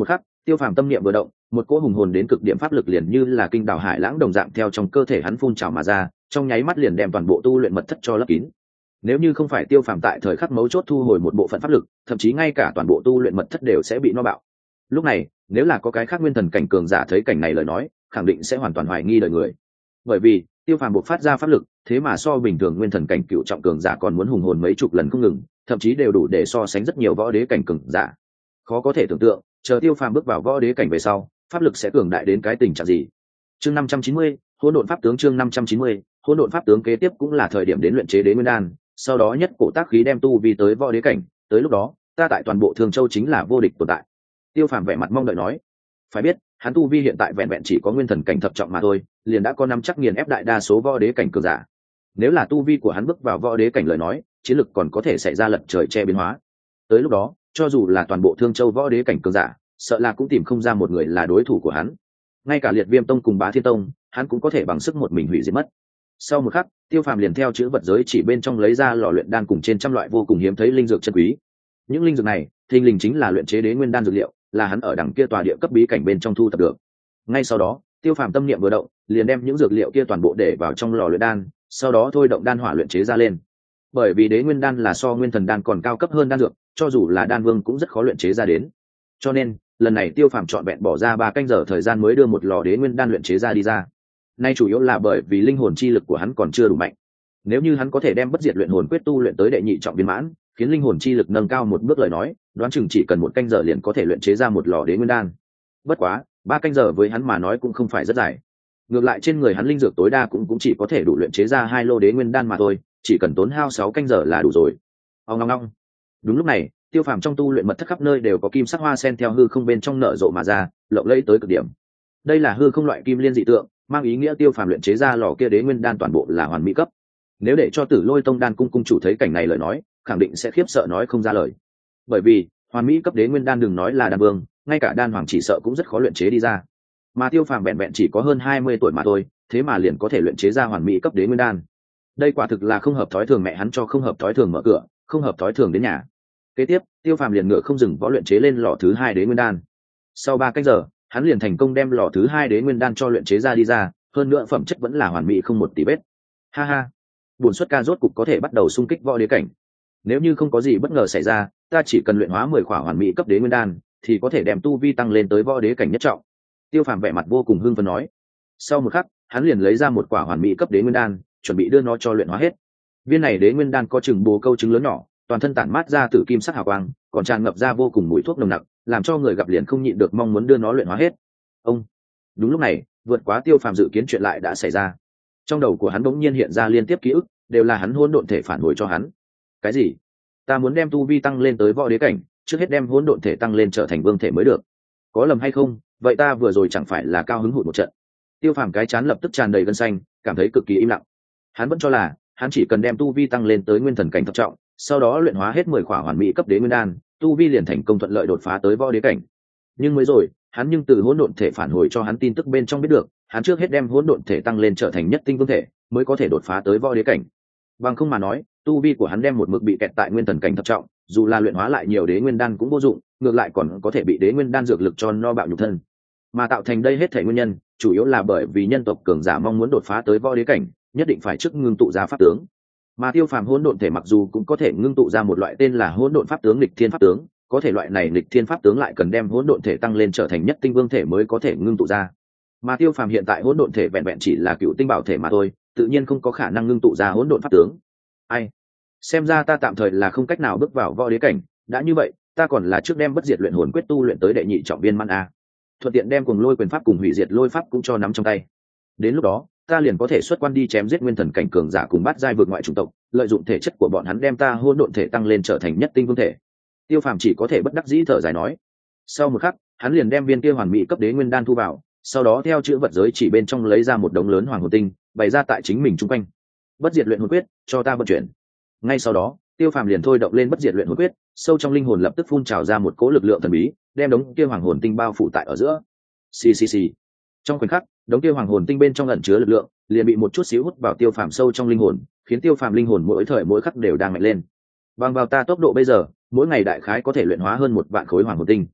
Tiêu Phàm tâm niệm vừa động, một cỗ hùng hồn đến cực điểm pháp lực liền như là kinh đảo hải lãng đồng dạng theo trong cơ thể hắn phun trào mà ra, trong nháy mắt liền đem toàn bộ tu luyện mật thất cho lấp kín. Nếu như không phải Tiêu Phàm tại thời khắc mấu chốt thu hồi một bộ phận pháp lực, thậm chí ngay cả toàn bộ tu luyện mật thất đều sẽ bị no bạo. Lúc này, nếu là có cái khác nguyên thần cảnh cường giả thấy cảnh này lời nói, khẳng định sẽ hoàn toàn hoài nghi đời người. Bởi vì, Tiêu Phàm buộc phát ra pháp lực, thế mà so bình thường nguyên thần cảnh cựu trọng cường giả còn muốn hùng hồn mấy chục lần không ngừng, thậm chí đều đủ để so sánh rất nhiều võ đế cảnh cường giả. Khó có thể tưởng tượng, chờ Tiêu Phàm bước vào võ đế cảnh về sau, pháp lực sẽ cường đại đến cái tình trạng gì. Chương năm trăm chín mươi, hỗn độn pháp tướng. Chương năm trăm chín mươi, hỗn độn pháp tướng. Kế tiếp cũng là thời điểm đến luyện chế đế nguyên đan, sau đó nhất cổ tác khí đem tu vi tới võ đế cảnh, tới lúc đó, ta tại toàn bộ Thương Châu chính là vô địch tồn tại. Tiêu Phàm vẻ mặt mong đợi nói. Phải biết, hắn tu vi hiện tại vẹn vẹn chỉ có nguyên thần cảnh thập trọng mà thôi, liền đã có năm chắc nghiền ép đại đa số võ đế cảnh cường giả. Nếu là tu vi của hắn bước vào võ đế cảnh lời nói, chiến lực còn có thể xảy ra lật trời che biến hóa. Tới lúc đó, cho dù là toàn bộ Thương Châu võ đế cảnh cường giả, sợ là cũng tìm không ra một người là đối thủ của hắn. Ngay cả Liệt Viêm Tông cùng Bá Thiên Tông, hắn cũng có thể bằng sức một mình hủy diệt mất. Sau một khắc, Tiêu Phàm liền theo chữ vật giới chỉ bên trong lấy ra lò luyện đan cùng trên trăm loại vô cùng hiếm thấy linh dược chân quý. Những linh dược này, thình lình chính là luyện chế đế nguyên đan dược liệu, là hắn ở đằng kia tòa địa cấp bí cảnh bên trong thu thập được. Ngay sau đó, Tiêu Phàm tâm niệm vừa động, liền đem những dược liệu kia toàn bộ để vào trong lò luyện đan, sau đó thôi động đan hỏa luyện chế ra lên. Bởi vì đế nguyên đan là so nguyên thần đan còn cao cấp hơn đan dược, cho dù là đan vương cũng rất khó luyện chế ra đến. Cho nên, lần này Tiêu Phàm chọn vẹn bỏ ra ba canh giờ thời gian mới đưa một lò đế nguyên đan luyện chế ra đi ra. Nay chủ yếu là bởi vì linh hồn chi lực của hắn còn chưa đủ mạnh. Nếu như hắn có thể đem bất diệt luyện hồn quyết tu luyện tới đệ nhị trọng viên mãn, khiến linh hồn chi lực nâng cao một bước lời nói, đoán chừng chỉ cần một canh giờ liền có thể luyện chế ra một lò đế nguyên đan. Bất quá, ba canh giờ với hắn mà nói cũng không phải rất dài. Ngược lại trên người hắn linh dược tối đa cũng cũng chỉ có thể đủ luyện chế ra hai lô đế nguyên đan mà thôi, chỉ cần tốn hao sáu canh giờ là đủ rồi. Ong ong ong. Đúng lúc này, Tiêu Phàm trong tu luyện mật thất khắp nơi đều có kim sắc hoa sen theo hư không bên trong nở rộ mà ra, lộng lẫy tới cực điểm. Đây là hư không loại kim liên dị tượng, mang ý nghĩa Tiêu Phàm luyện chế ra lò kia đế nguyên đan toàn bộ là hoàn mỹ cấp. Nếu để cho Tử Lôi Tông đan cung cung chủ thấy cảnh này lời nói, khẳng định sẽ khiếp sợ nói không ra lời. Bởi vì, hoàn mỹ cấp đế nguyên đan đừng nói là đan vương, ngay cả đan hoàng chỉ sợ cũng rất khó luyện chế đi ra. Mà Tiêu Phàm vẹn vẹn chỉ có hơn hai mươi tuổi mà thôi, thế mà liền có thể luyện chế ra hoàn mỹ cấp đế nguyên đan. Đây quả thực là không hợp thói thường, mẹ hắn cho không hợp thói thường mở cửa, không hợp thói thường đến nhà. Kế tiếp, Tiêu Phàm liền ngựa không dừng võ luyện chế lên lò thứ hai đế nguyên đan. Sau ba cách giờ, hắn liền thành công đem lò thứ hai đế nguyên đan cho luyện chế ra đi ra, hơn nữa phẩm chất vẫn là hoàn mỹ không một tí vết. Ha ha, buồn xuất ca rốt cục có thể bắt đầu xung kích võ đế cảnh. Nếu như không có gì bất ngờ xảy ra, ta chỉ cần luyện hóa mười khỏa hoàn mỹ cấp đế nguyên đan, thì có thể đem tu vi tăng lên tới võ đế cảnh nhất trọng. Tiêu Phàm vẻ mặt vô cùng hưng phấn nói. Sau một khắc, hắn liền lấy ra một quả hoàn mỹ cấp đế nguyên đan, chuẩn bị đưa nó cho luyện hóa hết. Viên này đế nguyên đan có chừng bồ câu trứng lớn nhỏ, toàn thân tản mát ra từ kim sắc hào quang, còn tràn ngập ra vô cùng mùi thuốc nồng nặc, làm cho người gặp liền không nhịn được mong muốn đưa nó luyện hóa hết. Ông. Đúng lúc này, vượt quá Tiêu Phàm dự kiến chuyện lại đã xảy ra. Trong đầu của hắn bỗng nhiên hiện ra liên tiếp ký ức, đều là hắn hỗn độn thể phản hồi cho hắn. Cái gì? Ta muốn đem tu vi tăng lên tới võ đế cảnh, trước hết đem hỗn độn thể tăng lên trở thành vương thể mới được. Có lầm hay không? Vậy ta vừa rồi chẳng phải là cao hứng hụt một trận. Tiêu Phàm cái chán lập tức tràn đầy gân xanh, cảm thấy cực kỳ im lặng. Hắn vẫn cho là hắn chỉ cần đem tu vi tăng lên tới nguyên thần cảnh thập trọng, sau đó luyện hóa hết mười khỏa hoàn mỹ cấp đế nguyên đan, tu vi liền thành công thuận lợi đột phá tới võ đế cảnh. Nhưng mới rồi, hắn nhưng từ hỗn độn thể phản hồi cho hắn tin tức bên trong biết được, hắn trước hết đem hỗn độn thể tăng lên trở thành nhất tinh vương thể, mới có thể đột phá tới võ đế cảnh. Bằng không mà nói, tu vi của hắn đem một mực bị kẹt tại nguyên thần cảnh thập trọng, dù là luyện hóa lại nhiều đế nguyên đan cũng vô dụng, ngược lại còn có thể bị đế nguyên đan dược lực cho no bạo nhục thân. Mà tạo thành đây hết thảy nguyên nhân, chủ yếu là bởi vì nhân tộc cường giả mong muốn đột phá tới võ đế cảnh, nhất định phải trước ngưng tụ ra pháp tướng. Mà Tiêu Phàm hỗn độn thể mặc dù cũng có thể ngưng tụ ra một loại tên là hỗn độn pháp tướng nghịch thiên pháp tướng, có thể loại này nghịch thiên pháp tướng lại cần đem hỗn độn thể tăng lên trở thành nhất tinh vương thể mới có thể ngưng tụ ra. Mà Tiêu Phàm hiện tại hỗn độn thể vẹn vẹn chỉ là cựu tinh bảo thể mà thôi, tự nhiên không có khả năng ngưng tụ ra hỗn độn pháp tướng. Ai? Xem ra ta tạm thời là không cách nào bước vào võ đế cảnh, đã như vậy, ta còn là trước đem bất diệt luyện hồn quyết tu luyện tới đệ nhị trọng viên mãn a. Thuận tiện đem cuồng lôi quyền pháp cùng hủy diệt lôi pháp cũng cho nắm trong tay. Đến lúc đó, ta liền có thể xuất quan đi chém giết nguyên thần cảnh cường giả cùng bát giai vượt ngoại chủng tộc, lợi dụng thể chất của bọn hắn đem ta hỗn độn thể tăng lên trở thành nhất tinh vương thể. Tiêu Phàm chỉ có thể bất đắc dĩ thở dài nói. Sau một khắc, hắn liền đem viên kia hoàn mỹ cấp đế nguyên đan thu vào, sau đó theo chữ vật giới chỉ bên trong lấy ra một đống lớn hoàng hồn tinh, bày ra tại chính mình chung quanh. Bất diệt luyện hồn quyết, cho ta vận chuyển. Ngay sau đó, Tiêu Phàm liền thôi động lên bất diệt luyện hồn quyết, sâu trong linh hồn lập tức phun trào ra một cỗ lực lượng thần bí, đem đống kia hoàng hồn tinh bao phủ tại ở giữa. Xì xì xì. Trong khoảnh khắc, đống kia hoàng hồn tinh bên trong ẩn chứa lực lượng, liền bị một chút xíu hút vào Tiêu Phàm sâu trong linh hồn, khiến Tiêu Phàm linh hồn mỗi thời mỗi khắc đều đang mạnh lên. Bằng vào ta tốc độ bây giờ, mỗi ngày đại khái có thể luyện hóa hơn một vạn khối hoàng hồn tinh.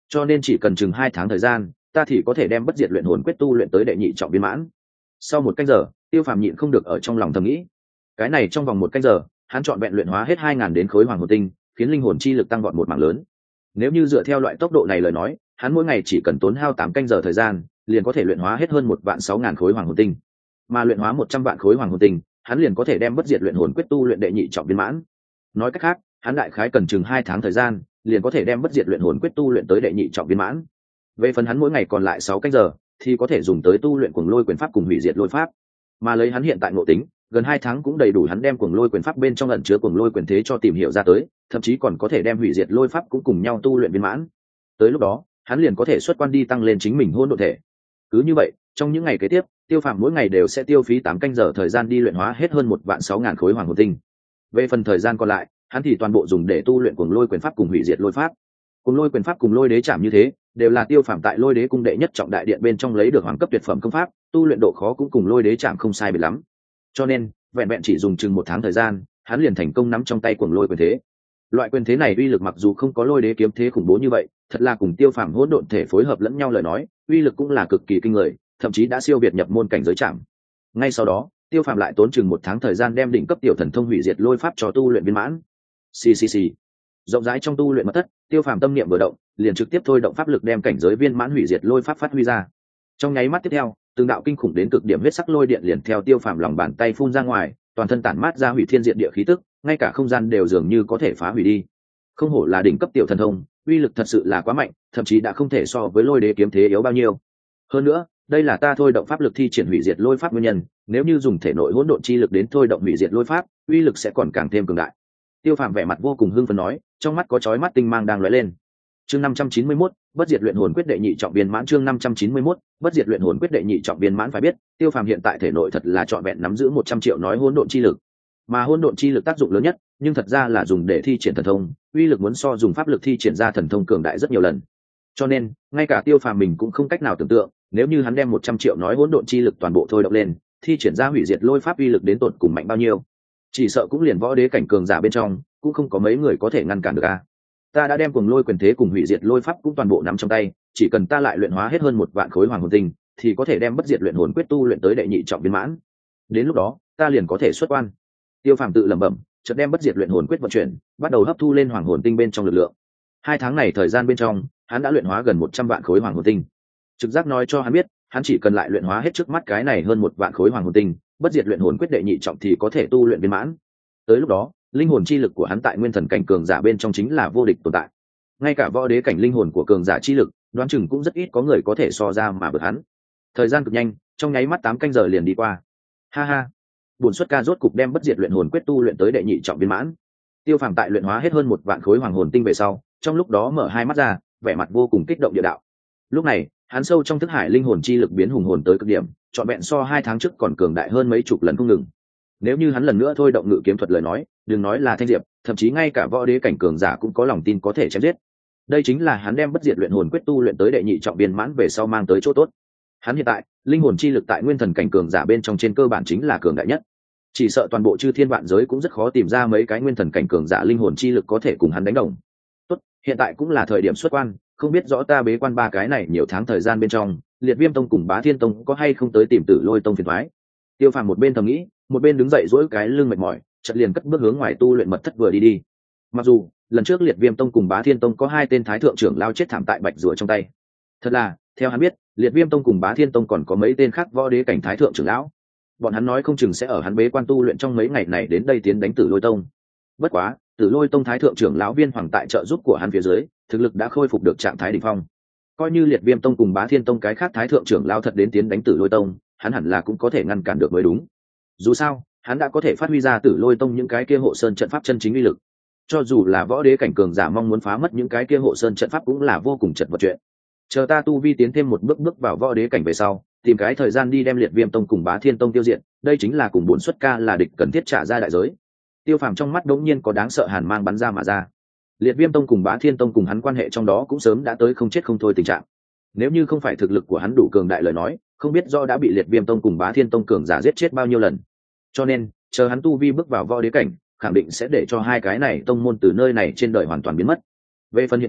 cho nên chỉ cần chừng hai tháng thời gian ta thì có thể đem bất diệt luyện hồn quyết tu luyện tới đệ nhị trọng viên mãn. Sau một canh giờ Tiêu Phàm nhịn không được ở trong lòng thầm nghĩ, cái này trong vòng một canh giờ hắn chọn vẹn luyện hóa hết hai ngàn đến khối hoàng hồn tinh, khiến linh hồn chi lực tăng vọt một mảng lớn. Nếu như dựa theo loại tốc độ này lời nói, hắn mỗi ngày chỉ cần tốn hao tám canh giờ thời gian liền có thể luyện hóa hết hơn một vạn sáu ngàn khối hoàng hồn tinh, mà luyện hóa một trăm vạn khối hoàng hồn tinh hắn liền có thể đem bất diệt luyện hồn quyết tu luyện đệ nhị trọng viên mãn. Nói cách khác, hắn đại khái cần chừng hai tháng thời gian liền có thể đem bất diệt luyện hồn quyết tu luyện tới đệ nhị trọng viên mãn. Về phần hắn mỗi ngày còn lại sáu canh giờ thì có thể dùng tới tu luyện cuồng lôi quyền pháp cùng hủy diệt lôi pháp, mà lấy hắn hiện tại ngộ tính gần hai tháng cũng đầy đủ hắn đem cuồng lôi quyền pháp bên trong ẩn chứa cuồng lôi quyền thế cho tìm hiểu ra tới, thậm chí còn có thể đem hủy diệt lôi pháp cũng cùng nhau tu luyện viên mãn. Tới lúc đó hắn liền có thể xuất quan đi tăng lên chính mình hỗn độn thể. Cứ như vậy, trong những ngày kế tiếp, Tiêu Phàm mỗi ngày đều sẽ tiêu phí tám canh giờ thời gian đi luyện hóa hết hơn một vạn sáu ngàn khối hoàng hồn tinh. Về phần thời gian còn lại, hắn thì toàn bộ dùng để tu luyện cuồng lôi quyền pháp cùng hủy diệt lôi pháp. Cuồng lôi quyền pháp cùng lôi đế trảm như thế, đều là Tiêu Phàm tại lôi đế cung đệ nhất trọng đại điện bên trong lấy được hoàng cấp tuyệt phẩm công pháp, tu luyện độ khó cũng cùng lôi đế trảm không sai biệt lắm. Cho nên, vẹn vẹn chỉ dùng chừng một tháng thời gian, hắn liền thành công nắm trong tay cuồng lôi quyền thế. Loại quyền thế này uy lực mặc dù không có lôi đế kiếm thế khủng bố như vậy, thật là cùng Tiêu Phàm hỗn độn thể phối hợp lẫn nhau lời nói, uy lực cũng là cực kỳ kinh người, thậm chí đã siêu việt nhập môn cảnh giới trảm. Ngay sau đó, Tiêu Phàm lại tốn chừng một tháng thời gian đem đỉnh cấp tiểu thần thông hủy diệt lôi pháp cho tu luyện viên mãn. Xì xì xì. Rộng rãi trong tu luyện mật thất, Tiêu Phàm tâm niệm vừa động, liền trực tiếp thôi động pháp lực đem cảnh giới viên mãn hủy diệt lôi pháp phát huy ra. Trong nháy mắt tiếp theo, từng đạo kinh khủng đến cực điểm huyết sắc lôi điện liền theo Tiêu Phàm lòng bàn tay phun ra ngoài, toàn thân tản mát ra hủy thiên diệt địa khí tức, ngay cả không gian đều dường như có thể phá hủy đi. Không hổ là đỉnh cấp tiểu thần thông, uy lực thật sự là quá mạnh, thậm chí đã không thể so với lôi đế kiếm thế yếu bao nhiêu. Hơn nữa, đây là ta thôi động pháp lực thi triển hủy diệt lôi pháp nguyên nhân, nếu như dùng thể nội hỗn độn chi lực đến thôi động hủy diệt lôi pháp, uy lực sẽ còn càng thêm cường đại. Tiêu Phàm vẻ mặt vô cùng hưng phấn nói, trong mắt có chói mắt tinh mang đang lóe lên. Chương năm trăm chín mươi mốt, bất diệt luyện hồn quyết đệ nhị trọng viên mãn. Chương năm trăm chín mươi mốt, bất diệt luyện hồn quyết đệ nhị trọng viên mãn. Phải biết, Tiêu Phàm hiện tại thể nội thật là trọn vẹn nắm giữ một trăm triệu nói hỗn độn chi lực, mà hỗn độn chi lực tác dụng lớn nhất, nhưng thật ra là dùng để thi triển thần thông, uy lực muốn so dùng pháp lực thi triển ra thần thông cường đại rất nhiều lần. Cho nên, ngay cả Tiêu Phàm mình cũng không cách nào tưởng tượng, nếu như hắn đem một trăm triệu nói hỗn độn chi lực toàn bộ thôi động lên, thi triển ra hủy diệt lôi pháp uy lực đến tột cùng mạnh bao nhiêu, chỉ sợ cũng liền võ đế cảnh cường giả bên trong cũng không có mấy người có thể ngăn cản được a. Ta đã đem cuồng lôi quyền thế cùng hủy diệt lôi pháp cũng toàn bộ nắm trong tay, chỉ cần ta lại luyện hóa hết hơn một vạn khối hoàng hồn tinh, thì có thể đem bất diệt luyện hồn quyết tu luyện tới đệ nhị trọng viên mãn. Đến lúc đó, ta liền có thể xuất quan. Tiêu Phàm tự lẩm bẩm, chợt đem bất diệt luyện hồn quyết vận chuyển, bắt đầu hấp thu lên hoàng hồn tinh bên trong lực lượng. Hai tháng này thời gian bên trong, hắn đã luyện hóa gần một trăm vạn khối hoàng hồn tinh. Trực giác nói cho hắn biết, hắn chỉ cần lại luyện hóa hết trước mắt cái này hơn một vạn khối hoàng hồn tinh, bất diệt luyện hồn quyết đệ nhị trọng thì có thể tu luyện viên mãn. Tới lúc đó, linh hồn chi lực của hắn tại nguyên thần cảnh cường giả bên trong chính là vô địch tồn tại. Ngay cả võ đế cảnh linh hồn của cường giả chi lực, đoán chừng cũng rất ít có người có thể so ra mà vượt hắn. Thời gian cực nhanh, trong nháy mắt tám canh giờ liền đi qua. Ha ha, Bổn Xuất Ca rốt cục đem bất diệt luyện hồn quyết tu luyện tới đệ nhị trọng viên mãn. Tiêu Phàm tại luyện hóa hết hơn một vạn khối hoàng hồn tinh về sau, trong lúc đó mở hai mắt ra, vẻ mặt vô cùng kích động địa đạo. Lúc này, hắn sâu trong thức hải linh hồn chi lực biến hùng hồn tới cực điểm, trọn vẹn so hai tháng trước còn cường đại hơn mấy chục lần không ngừng. Nếu như hắn lần nữa thôi động ngự kiếm thuật lời nói, đừng nói là Thanh Diệp, thậm chí ngay cả võ đế cảnh cường giả cũng có lòng tin có thể chém giết. Đây chính là hắn đem bất diệt luyện hồn quyết tu luyện tới đệ nhị trọng viên mãn về sau mang tới chỗ tốt. Hắn hiện tại, linh hồn chi lực tại nguyên thần cảnh cường giả bên trong trên cơ bản chính là cường đại nhất. Chỉ sợ toàn bộ chư thiên vạn giới cũng rất khó tìm ra mấy cái nguyên thần cảnh cường giả linh hồn chi lực có thể cùng hắn đánh đồng. Tốt, hiện tại cũng là thời điểm xuất quan, không biết rõ ta bế quan ba cái này nhiều tháng thời gian bên trong, Liệt Viêm Tông cùng Bá Thiên Tông có hay không tới tìm Tử Lôi Tông phiền toái. Tiêu Phàm một bên thầm nghĩ, một bên đứng dậy duỗi cái lưng mệt mỏi, chợt liền cất bước hướng ngoài tu luyện mật thất vừa đi đi. Mặc dù lần trước Liệt Viêm Tông cùng Bá Thiên Tông có hai tên thái thượng trưởng lao chết thảm tại bạch rùa trong tay, thật là theo hắn biết, Liệt Viêm Tông cùng Bá Thiên Tông còn có mấy tên khác võ đế cảnh thái thượng trưởng lão, bọn hắn nói không chừng sẽ ở hắn bế quan tu luyện trong mấy ngày này đến đây tiến đánh Tử Lôi Tông. Bất quá, Tử Lôi Tông thái thượng trưởng lão Viên Hoàng tại trợ giúp của hắn phía dưới, thực lực đã khôi phục được trạng thái đỉnh phong. Coi như Liệt Viêm Tông cùng Bá Thiên Tông cái khác thái thượng trưởng lão thật đến tiến đánh Tử Lôi Tông, hắn hẳn là cũng có thể ngăn cản được mới đúng. Dù sao, hắn đã có thể phát huy ra Tử Lôi Tông những cái kia hộ sơn trận pháp chân chính uy lực. Cho dù là võ đế cảnh cường giả mong muốn phá mất những cái kia hộ sơn trận pháp cũng là vô cùng chật vật chuyện. Chờ ta tu vi tiến thêm một bước bước vào võ đế cảnh về sau, tìm cái thời gian đi đem Liệt Viêm Tông cùng Bá Thiên Tông tiêu diệt, đây chính là cùng Bổn Xuất Ca là địch cần thiết trả ra đại giới. Tiêu Phàm trong mắt đống nhiên có đáng sợ hàn mang bắn ra mà ra. Liệt Viêm Tông cùng Bá Thiên Tông cùng hắn quan hệ trong đó cũng sớm đã tới không chết không thôi tình trạng. Nếu như không phải thực lực của hắn đủ cường đại lời nói, không biết do đã bị Liệt Viêm Tông cùng Bá Thiên Tông cường giả giết chết bao nhiêu lần. Cho nên, chờ hắn tu vi bước vào võ đế cảnh, khẳng định sẽ để cho hai cái này tông môn từ nơi này trên đời hoàn toàn biến mất. Về phần hiện tại,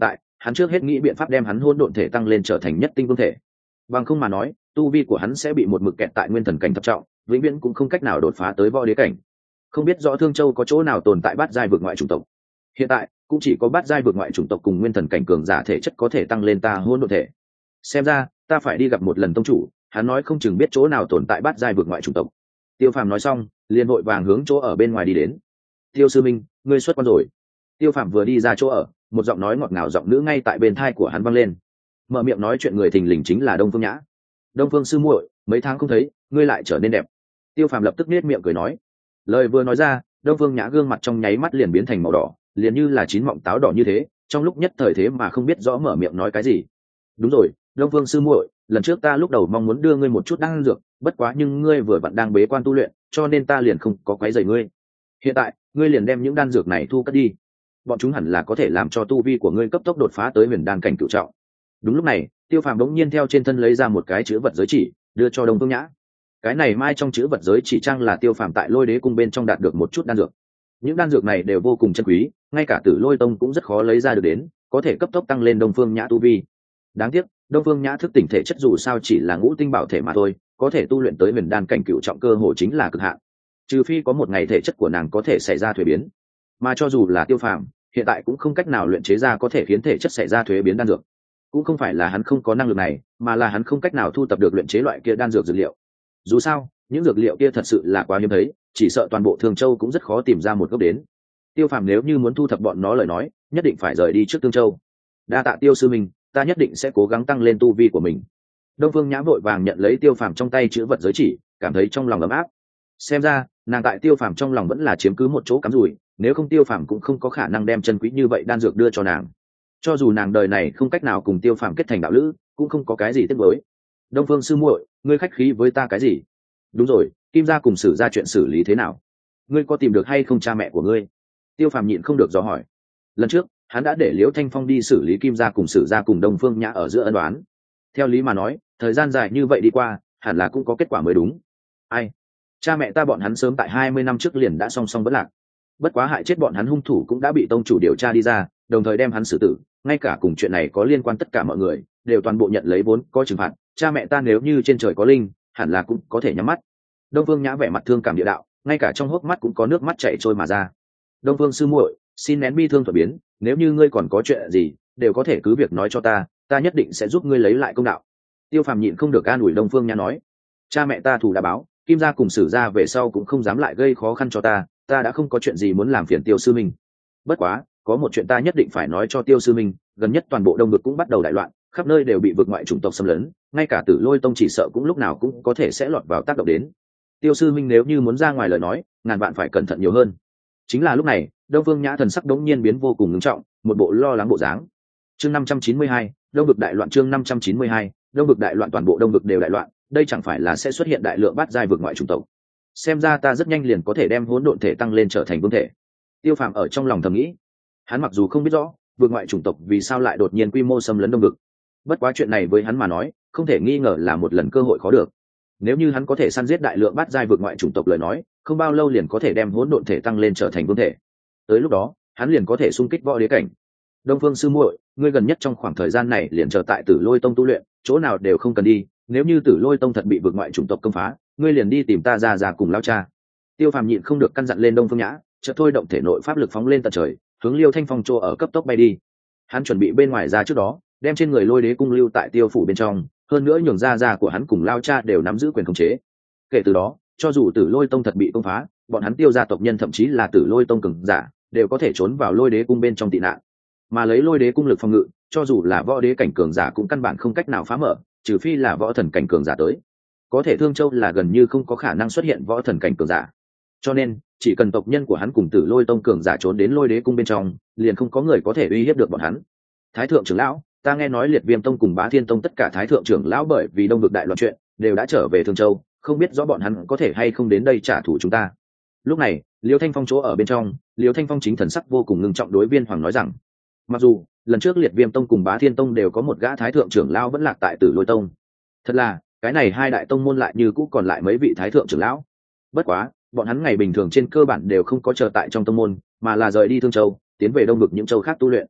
hắn trước hết nghĩ biện pháp đem hắn hôn độn thể tăng lên trở thành nhất tinh vương thể. Bằng không mà nói, tu vi của hắn sẽ bị một mực kẹt tại nguyên thần cảnh thập trọng, vĩnh viễn cũng không cách nào đột phá tới võ đế cảnh. Không biết rõ Thương Châu có chỗ nào tồn tại bát giai vượt ngoại chủng tộc. Hiện tại cũng chỉ có bát giai vượt ngoại chủng tộc cùng nguyên thần cảnh cường giả thể chất có thể tăng lên ta hôn độn thể. Xem ra ta phải đi gặp một lần tông chủ, hắn nói không chừng biết chỗ nào tồn tại bát giai vượt ngoại chủng tộc. Tiêu Phàm nói xong, liền vội vàng hướng chỗ ở bên ngoài đi đến. Tiêu sư minh, ngươi xuất quan rồi. Tiêu Phàm vừa đi ra chỗ ở, một giọng nói ngọt ngào giọng nữ ngay tại bên thai của hắn vang lên. Mở miệng nói chuyện người thình lình chính là Đông Phương Nhã. Đông Phương sư muội, mấy tháng không thấy, ngươi lại trở nên đẹp. Tiêu Phàm lập tức nết miệng cười nói. Lời vừa nói ra, Đông Phương Nhã gương mặt trong nháy mắt liền biến thành màu đỏ, liền như là chín mọng táo đỏ như thế, trong lúc nhất thời thế mà không biết rõ mở miệng nói cái gì. Đúng rồi, Đông Phương sư muội, lần trước ta lúc đầu mong muốn đưa ngươi một chút đan dược, bất quá nhưng ngươi vừa vặn đang bế quan tu luyện, cho nên ta liền không có quấy rầy ngươi. Hiện tại, ngươi liền đem những đan dược này thu cất đi. Bọn chúng hẳn là có thể làm cho tu vi của ngươi cấp tốc đột phá tới huyền đan cảnh cửu trọng. Đúng lúc này, Tiêu Phàm đống nhiên theo trên thân lấy ra một cái chữ vật giới chỉ, đưa cho Đông Phương Nhã. Cái này mai trong chữ vật giới chỉ trang là Tiêu Phàm tại Lôi Đế cung bên trong đạt được một chút đan dược. Những đan dược này đều vô cùng chân quý, ngay cả Tử Lôi tông cũng rất khó lấy ra được đến, có thể cấp tốc tăng lên Đông Phương Nhã tu vi. Đáng tiếc, Đông Phương Nhã thức tỉnh thể chất dù sao chỉ là ngũ tinh bảo thể mà thôi, có thể tu luyện tới huyền đan cảnh cửu trọng cơ hồ chính là cực hạn. Trừ phi có một ngày thể chất của nàng có thể xảy ra thuế biến, mà cho dù là Tiêu Phàm, hiện tại cũng không cách nào luyện chế ra có thể khiến thể chất xảy ra thuế biến đan dược. Cũng không phải là hắn không có năng lực này, mà là hắn không cách nào thu tập được luyện chế loại kia đan dược dược liệu. Dù sao, những dược liệu kia thật sự là quá hiếm thấy, chỉ sợ toàn bộ Thương Châu cũng rất khó tìm ra một gốc đến. Tiêu Phàm nếu như muốn thu thập bọn nó lời nói, nhất định phải rời đi trước Thương Châu. Đa tạ Tiêu sư mình, ta nhất định sẽ cố gắng tăng lên tu vi của mình. Đông Phương Nhã vội vàng nhận lấy Tiêu Phàm trong tay chữ vật giới chỉ, cảm thấy trong lòng ấm áp. Xem ra, nàng tại Tiêu Phàm trong lòng vẫn là chiếm cứ một chỗ cắm rủi, nếu không Tiêu Phàm cũng không có khả năng đem chân quý như vậy đan dược đưa cho nàng. Cho dù nàng đời này không cách nào cùng Tiêu Phàm kết thành đạo lữ, cũng không có cái gì tiếc nuối. Đông Phương sư muội, ngươi khách khí với ta cái gì? Đúng rồi, Kim gia cùng Sử gia chuyện xử lý thế nào? Ngươi có tìm được hay không cha mẹ của ngươi? Tiêu Phàm nhịn không được dò hỏi. Lần trước, hắn đã để Liễu Thanh Phong đi xử lý Kim gia cùng Sử gia cùng Đông Phương Nhã ở giữa ân oán. Theo lý mà nói, thời gian dài như vậy đi qua, hẳn là cũng có kết quả mới đúng. Ai? Cha mẹ ta bọn hắn sớm tại hai mươi năm trước liền đã song song bất lạc. Bất quá hại chết bọn hắn hung thủ cũng đã bị tông chủ điều tra đi ra, đồng thời đem hắn xử tử, ngay cả cùng chuyện này có liên quan tất cả mọi người đều toàn bộ nhận lấy vốn có trừng phạt. Cha mẹ ta nếu như trên trời có linh, hẳn là cũng có thể nhắm mắt. Đông Phương Nhã vẻ mặt thương cảm địa đạo, ngay cả trong hốc mắt cũng có nước mắt chảy trôi mà ra. Đông Phương sư muội, xin nén bi thương thuở biến, nếu như ngươi còn có chuyện gì, đều có thể cứ việc nói cho ta, ta nhất định sẽ giúp ngươi lấy lại công đạo. Tiêu Phàm nhịn không được an ủi Đông Phương Nhã nói, cha mẹ ta thù đã báo, Kim gia cùng Sử gia về sau cũng không dám lại gây khó khăn cho ta, ta đã không có chuyện gì muốn làm phiền Tiêu sư minh. Bất quá, có một chuyện ta nhất định phải nói cho Tiêu sư minh, gần nhất toàn bộ Đông Vực cũng bắt đầu đại loạn, khắp nơi đều bị vực ngoại chủng tộc xâm lấn, ngay cả Tử Lôi tông chỉ sợ cũng lúc nào cũng có thể sẽ lọt vào tác động đến. Tiêu sư minh nếu như muốn ra ngoài lời nói, ngàn vạn phải cẩn thận nhiều hơn. Chính là lúc này, Đông Phương Nhã thần sắc đống nhiên biến vô cùng nghiêm trọng, một bộ lo lắng bộ dáng. Chương năm trăm chín mươi hai, Đông Vực đại loạn. Chương năm trăm chín mươi hai, Đông Vực đại loạn. Toàn bộ Đông Vực đều đại loạn, đây chẳng phải là sẽ xuất hiện đại lượng bát giai vực ngoại chủng tộc. Xem ra ta rất nhanh liền có thể đem hỗn độn thể tăng lên trở thành vương thể. Tiêu Phàm ở trong lòng thầm nghĩ. Hắn mặc dù không biết rõ vực ngoại chủng tộc vì sao lại đột nhiên quy mô xâm lấn Đông Vực, bất quá chuyện này với hắn mà nói, không thể nghi ngờ là một lần cơ hội khó được. Nếu như hắn có thể săn giết đại lượng bát giai vực ngoại chủng tộc lời nói, không bao lâu liền có thể đem hỗn độn thể tăng lên trở thành vương thể. Tới lúc đó, hắn liền có thể xung kích võ đế cảnh. Đông Phương sư muội, ngươi gần nhất trong khoảng thời gian này liền chờ tại Tử Lôi tông tu luyện, chỗ nào đều không cần đi, nếu như Tử Lôi tông thật bị vực ngoại chủng tộc công phá, ngươi liền đi tìm ta ra ra cùng lão cha. Tiêu Phàm nhịn không được căn dặn lên Đông Phương Nhã, chợt thôi động thể nội pháp lực phóng lên tận trời, hướng Liêu Thanh Phong chỗ ở cấp tốc bay đi. Hắn chuẩn bị bên ngoài ra trước đó, đem trên người Lôi Đế cung lưu tại Tiêu phủ bên trong, hơn nữa nhường ra ra của hắn cùng lão cha đều nắm giữ quyền khống chế. Kể từ đó, cho dù Tử Lôi tông thật bị công phá, bọn hắn Tiêu gia tộc nhân thậm chí là Tử Lôi tông cường giả, đều có thể trốn vào Lôi Đế cung bên trong tị nạn. Mà lấy Lôi Đế cung lực phòng ngự, cho dù là võ đế cảnh cường giả cũng căn bản không cách nào phá mở, trừ phi là võ thần cảnh cường giả tới. Có thể Thương Châu là gần như không có khả năng xuất hiện võ thần cảnh cường giả, cho nên chỉ cần tộc nhân của hắn cùng Tử Lôi tông cường giả trốn đến Lôi Đế cung bên trong, liền không có người có thể uy hiếp được bọn hắn. Thái thượng trưởng lão, ta nghe nói Liệt Viêm tông cùng Bá Thiên tông tất cả thái thượng trưởng lão bởi vì Đông Vực đại loạn chuyện, đều đã trở về Thương Châu, không biết rõ bọn hắn có thể hay không đến đây trả thù chúng ta. Lúc này, Liêu Thanh Phong chỗ ở bên trong, Liêu Thanh Phong chính thần sắc vô cùng ngưng trọng đối Viên Hoàng nói rằng, mặc dù lần trước Liệt Viêm tông cùng Bá Thiên tông đều có một gã thái thượng trưởng lão vẫn lạc tại Tử Lôi tông, thật là cái này hai đại tông môn lại như cũ còn lại mấy vị thái thượng trưởng lão. Bất quá, bọn hắn ngày bình thường trên cơ bản đều không có chờ tại trong tông môn, mà là rời đi Thương Châu, tiến về Đông Vực những châu khác tu luyện.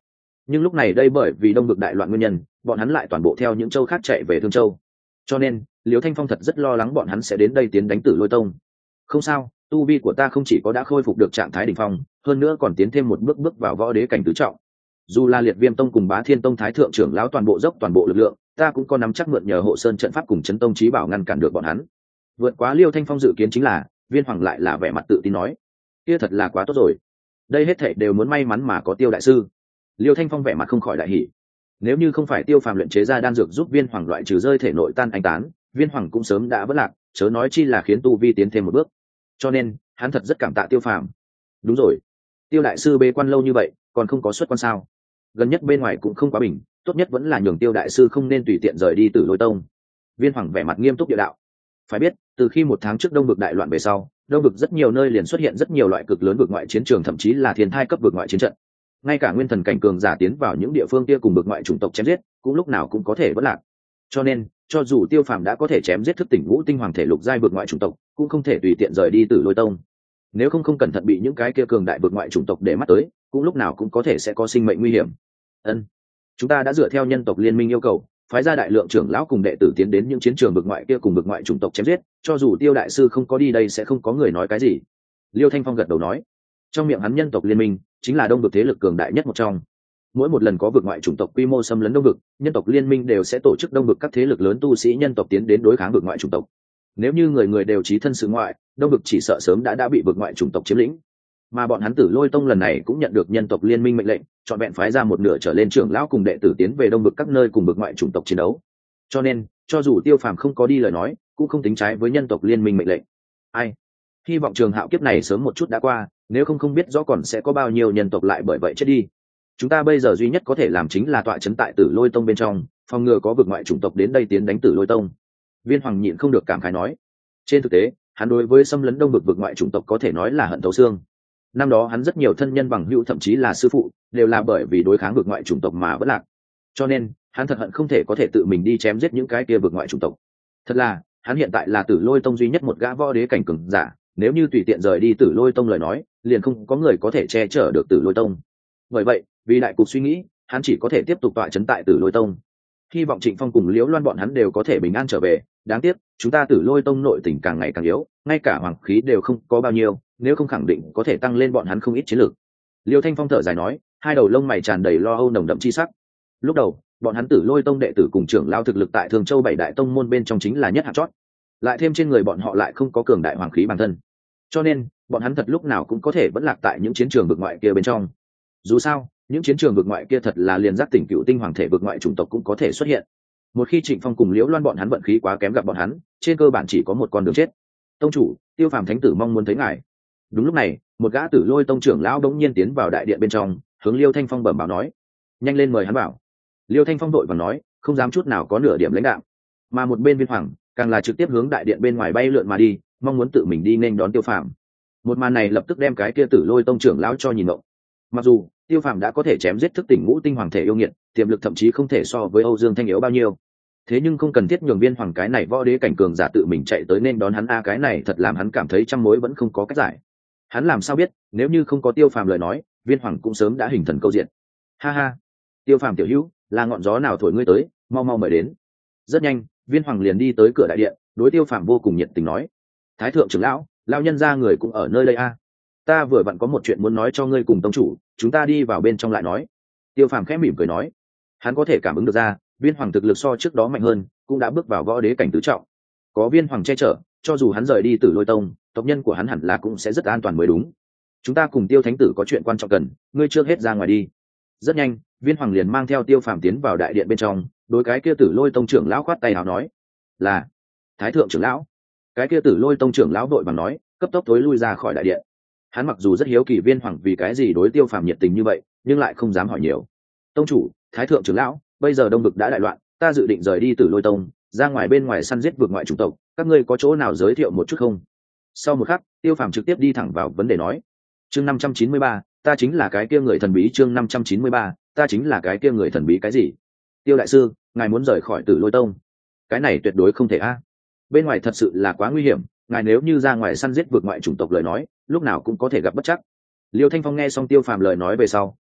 nhưng lúc này đây bởi vì đông vực đại loạn nguyên nhân, bọn hắn lại toàn bộ theo những châu khác chạy về thương châu, cho nên Liêu Thanh Phong thật rất lo lắng bọn hắn sẽ đến đây tiến đánh Tử Lôi Tông. Không sao, tu vi của ta không chỉ có đã khôi phục được trạng thái đỉnh phong, hơn nữa còn tiến thêm một bước bước vào võ đế cảnh tứ trọng. Dù là Liệt Viêm Tông cùng Bá Thiên Tông thái thượng trưởng lão toàn bộ dốc toàn bộ lực lượng, ta cũng có nắm chắc mượn nhờ hộ sơn trận pháp cùng chấn tông chí bảo ngăn cản được bọn hắn. Vượt quá Liêu Thanh Phong dự kiến chính là, Viên Hoàng lại là vẻ mặt tự tin nói: kia thật là quá tốt rồi, đây hết thảy đều muốn may mắn mà có Tiêu đại sư. Liêu Thanh Phong vẻ mặt không khỏi đại hỉ. Nếu như không phải Tiêu Phàm luyện chế ra đan dược giúp Viên Hoàng loại trừ rơi thể nội tan anh tán, Viên Hoàng cũng sớm đã vỡ lạc, chớ nói chi là khiến tu vi tiến thêm một bước. Cho nên, hắn thật rất cảm tạ Tiêu Phàm. Đúng rồi, Tiêu đại sư bế quan lâu như vậy, còn không có xuất quan sao? Gần nhất bên ngoài cũng không quá bình, tốt nhất vẫn là nhường Tiêu đại sư không nên tùy tiện rời đi Tử Lôi Tông. Viên Hoàng vẻ mặt nghiêm túc địa đạo. Phải biết, từ khi một tháng trước Đông vực đại loạn về sau, Đông vực rất nhiều nơi liền xuất hiện rất nhiều loại cực lớn vực ngoại chiến trường, thậm chí là thiên thai cấp vực ngoại chiến trận. Ngay cả nguyên thần cảnh cường giả tiến vào những địa phương kia cùng vực ngoại chủng tộc chém giết, cũng lúc nào cũng có thể vỡ lạc. Cho nên, cho dù Tiêu Phàm đã có thể chém giết thức tỉnh ngũ tinh hoàng thể lục giai vực ngoại chủng tộc, cũng không thể tùy tiện rời đi Tử Lôi Tông. Nếu không không cẩn thận bị những cái kia cường đại vực ngoại chủng tộc để mắt tới, cũng lúc nào cũng có thể sẽ có sinh mệnh nguy hiểm. Ân, chúng ta đã dựa theo nhân tộc liên minh yêu cầu, phái ra đại lượng trưởng lão cùng đệ tử tiến đến những chiến trường vực ngoại kia cùng vực ngoại chủng tộc chém giết, cho dù Tiêu đại sư không có đi đây sẽ không có người nói cái gì. Liêu Thanh Phong gật đầu nói, trong miệng hắn nhân tộc liên minh chính là đông vực thế lực cường đại nhất một trong. Mỗi một lần có vực ngoại chủng tộc quy mô xâm lấn đông vực, nhân tộc liên minh đều sẽ tổ chức đông vực các thế lực lớn tu sĩ nhân tộc tiến đến đối kháng vực ngoại chủng tộc. Nếu như người người đều chí thân sự ngoại, đông vực chỉ sợ sớm đã đã bị vực ngoại chủng tộc chiếm lĩnh. Mà bọn hắn Tử Lôi Tông lần này cũng nhận được nhân tộc liên minh mệnh lệnh, chọn vẹn phái ra một nửa trở lên trưởng lão cùng đệ tử tiến về đông vực các nơi cùng vực ngoại chủng tộc chiến đấu. Cho nên, cho dù Tiêu Phàm không có đi lời nói, cũng không tính trái với nhân tộc liên minh mệnh lệnh. Ai? Hy vọng trường hạo kiếp này sớm một chút đã qua, nếu không không biết rõ còn sẽ có bao nhiêu nhân tộc lại bởi vậy chết đi. Chúng ta bây giờ duy nhất có thể làm chính là tọa trấn tại Tử Lôi Tông bên trong, phòng ngừa có vực ngoại chủng tộc đến đây tiến đánh Tử Lôi Tông. Viên Hoàng nhịn không được cảm khái nói. Trên thực tế, hắn đối với xâm lấn đông vực vực ngoại chủng tộc có thể nói là hận thấu xương. Năm đó hắn rất nhiều thân nhân bằng hữu thậm chí là sư phụ, đều là bởi vì đối kháng vực ngoại chủng tộc mà vỡ lạc. Cho nên, hắn thật hận không thể có thể tự mình đi chém giết những cái kia vực ngoại chủng tộc. Thật là, hắn hiện tại là Tử Lôi Tông duy nhất một gã võ đế cảnh cường giả, nếu như tùy tiện rời đi Tử Lôi Tông lời nói, liền không có người có thể che chở được Tử Lôi Tông. Bởi vậy, vì đại cục suy nghĩ, hắn chỉ có thể tiếp tục tọa trấn tại Tử Lôi Tông. Hy vọng Trịnh Phong cùng Liễu Loan bọn hắn đều có thể bình an trở về. Đáng tiếc, chúng ta Tử Lôi Tông nội tình càng ngày càng yếu, ngay cả hoàng khí đều không có bao nhiêu, nếu không khẳng định có thể tăng lên bọn hắn không ít chiến lược. Liêu Thanh Phong thở dài nói, hai đầu lông mày tràn đầy lo âu nồng đậm chi sắc. Lúc đầu, bọn hắn Tử Lôi Tông đệ tử cùng trưởng lao thực lực tại Thường Châu bảy đại tông môn bên trong chính là nhất hạng chót, lại thêm trên người bọn họ lại không có cường đại hoàng khí bản thân, cho nên bọn hắn thật lúc nào cũng có thể vẫn lạc tại những chiến trường vực ngoại kia bên trong. Dù sao, những chiến trường vực ngoại kia thật là liền giác tỉnh cựu tinh hoàng thể vực ngoại chủng tộc cũng có thể xuất hiện. Một khi Trịnh Phong cùng Liễu Loan bọn hắn vận khí quá kém gặp bọn hắn, trên cơ bản chỉ có một con đường chết. Tông chủ, Tiêu Phàm thánh tử mong muốn thấy ngài. Đúng lúc này, một gã Tử Lôi Tông trưởng lão đống nhiên tiến vào đại điện bên trong, hướng Liêu Thanh Phong bẩm báo nói, nhanh lên mời hắn vào. Liêu Thanh Phong đội và nói, không dám chút nào có nửa điểm lãnh đạo. Mà một bên Viên Hoàng càng là trực tiếp hướng đại điện bên ngoài bay lượn mà đi, mong muốn tự mình đi nên đón Tiêu Phàm. Một màn này lập tức đem cái kia Tử Lôi Tông trưởng lão cho nhìn ngộng. Mặc dù Tiêu Phàm đã có thể chém giết thức tỉnh ngũ tinh hoàng thể yêu nghiệt, tiềm lực thậm chí không thể so với Âu Dương Thanh yếu bao nhiêu, thế nhưng không cần thiết nhường Viên Hoàng cái này võ đế cảnh cường giả tự mình chạy tới nên đón hắn a, cái này thật làm hắn cảm thấy trăm mối vẫn không có cách giải. Hắn làm sao biết, nếu như không có Tiêu Phàm lời nói, Viên Hoàng cũng sớm đã hình thần câu diện. Ha ha, Tiêu Phàm tiểu hữu, là ngọn gió nào thổi ngươi tới, mau mau mời đến. Rất nhanh, Viên Hoàng liền đi tới cửa đại điện, đối Tiêu Phàm vô cùng nhiệt tình nói, thái thượng trưởng lão, lão nhân gia người cũng ở nơi đây a. Ta vừa vặn có một chuyện muốn nói cho ngươi cùng tông chủ, chúng ta đi vào bên trong lại nói. Tiêu Phàm khẽ mỉm cười nói, hắn có thể cảm ứng được ra, Viên Hoàng thực lực so trước đó mạnh hơn, cũng đã bước vào võ đế cảnh tứ trọng. Có Viên Hoàng che chở, cho dù hắn rời đi Tử Lôi Tông, tộc nhân của hắn hẳn là cũng sẽ rất an toàn mới đúng. Chúng ta cùng Tiêu thánh tử có chuyện quan trọng cần, ngươi trước hết ra ngoài đi. Rất nhanh, Viên Hoàng liền mang theo Tiêu Phàm tiến vào đại điện bên trong, đối cái kia Tử Lôi Tông trưởng lão khoát tay áo nói, là thái thượng trưởng lão. Cái kia Tử Lôi Tông trưởng lão vội vàng nói, cấp tốc thối lui ra khỏi đại điện. Hắn mặc dù rất hiếu kỳ Viên Hoàng vì cái gì đối Tiêu Phàm nhiệt tình như vậy, nhưng lại không dám hỏi nhiều. Tông chủ, thái thượng trưởng lão, bây giờ đông vực đã đại loạn, ta dự định rời đi Tử Lôi Tông, ra ngoài bên ngoài săn giết vượt ngoại chủng tộc, các ngươi có chỗ nào giới thiệu một chút không? Sau một khắc, Tiêu Phàm trực tiếp đi thẳng vào vấn đề nói, chương năm trăm chín mươi ba, ta chính là cái kia người thần bí. Chương năm trăm chín mươi ba, ta chính là cái kia người thần bí cái gì? Tiêu đại sư, ngài muốn rời khỏi Tử Lôi Tông? Cái này tuyệt đối không thể a. Bên ngoài thật sự là quá nguy hiểm, ngài nếu như ra ngoài săn giết vượt ngoại chủng tộc lời nói, lúc nào cũng có thể gặp bất trắc. Liêu Thanh Phong nghe xong Tiêu Phàm lời nói về sau,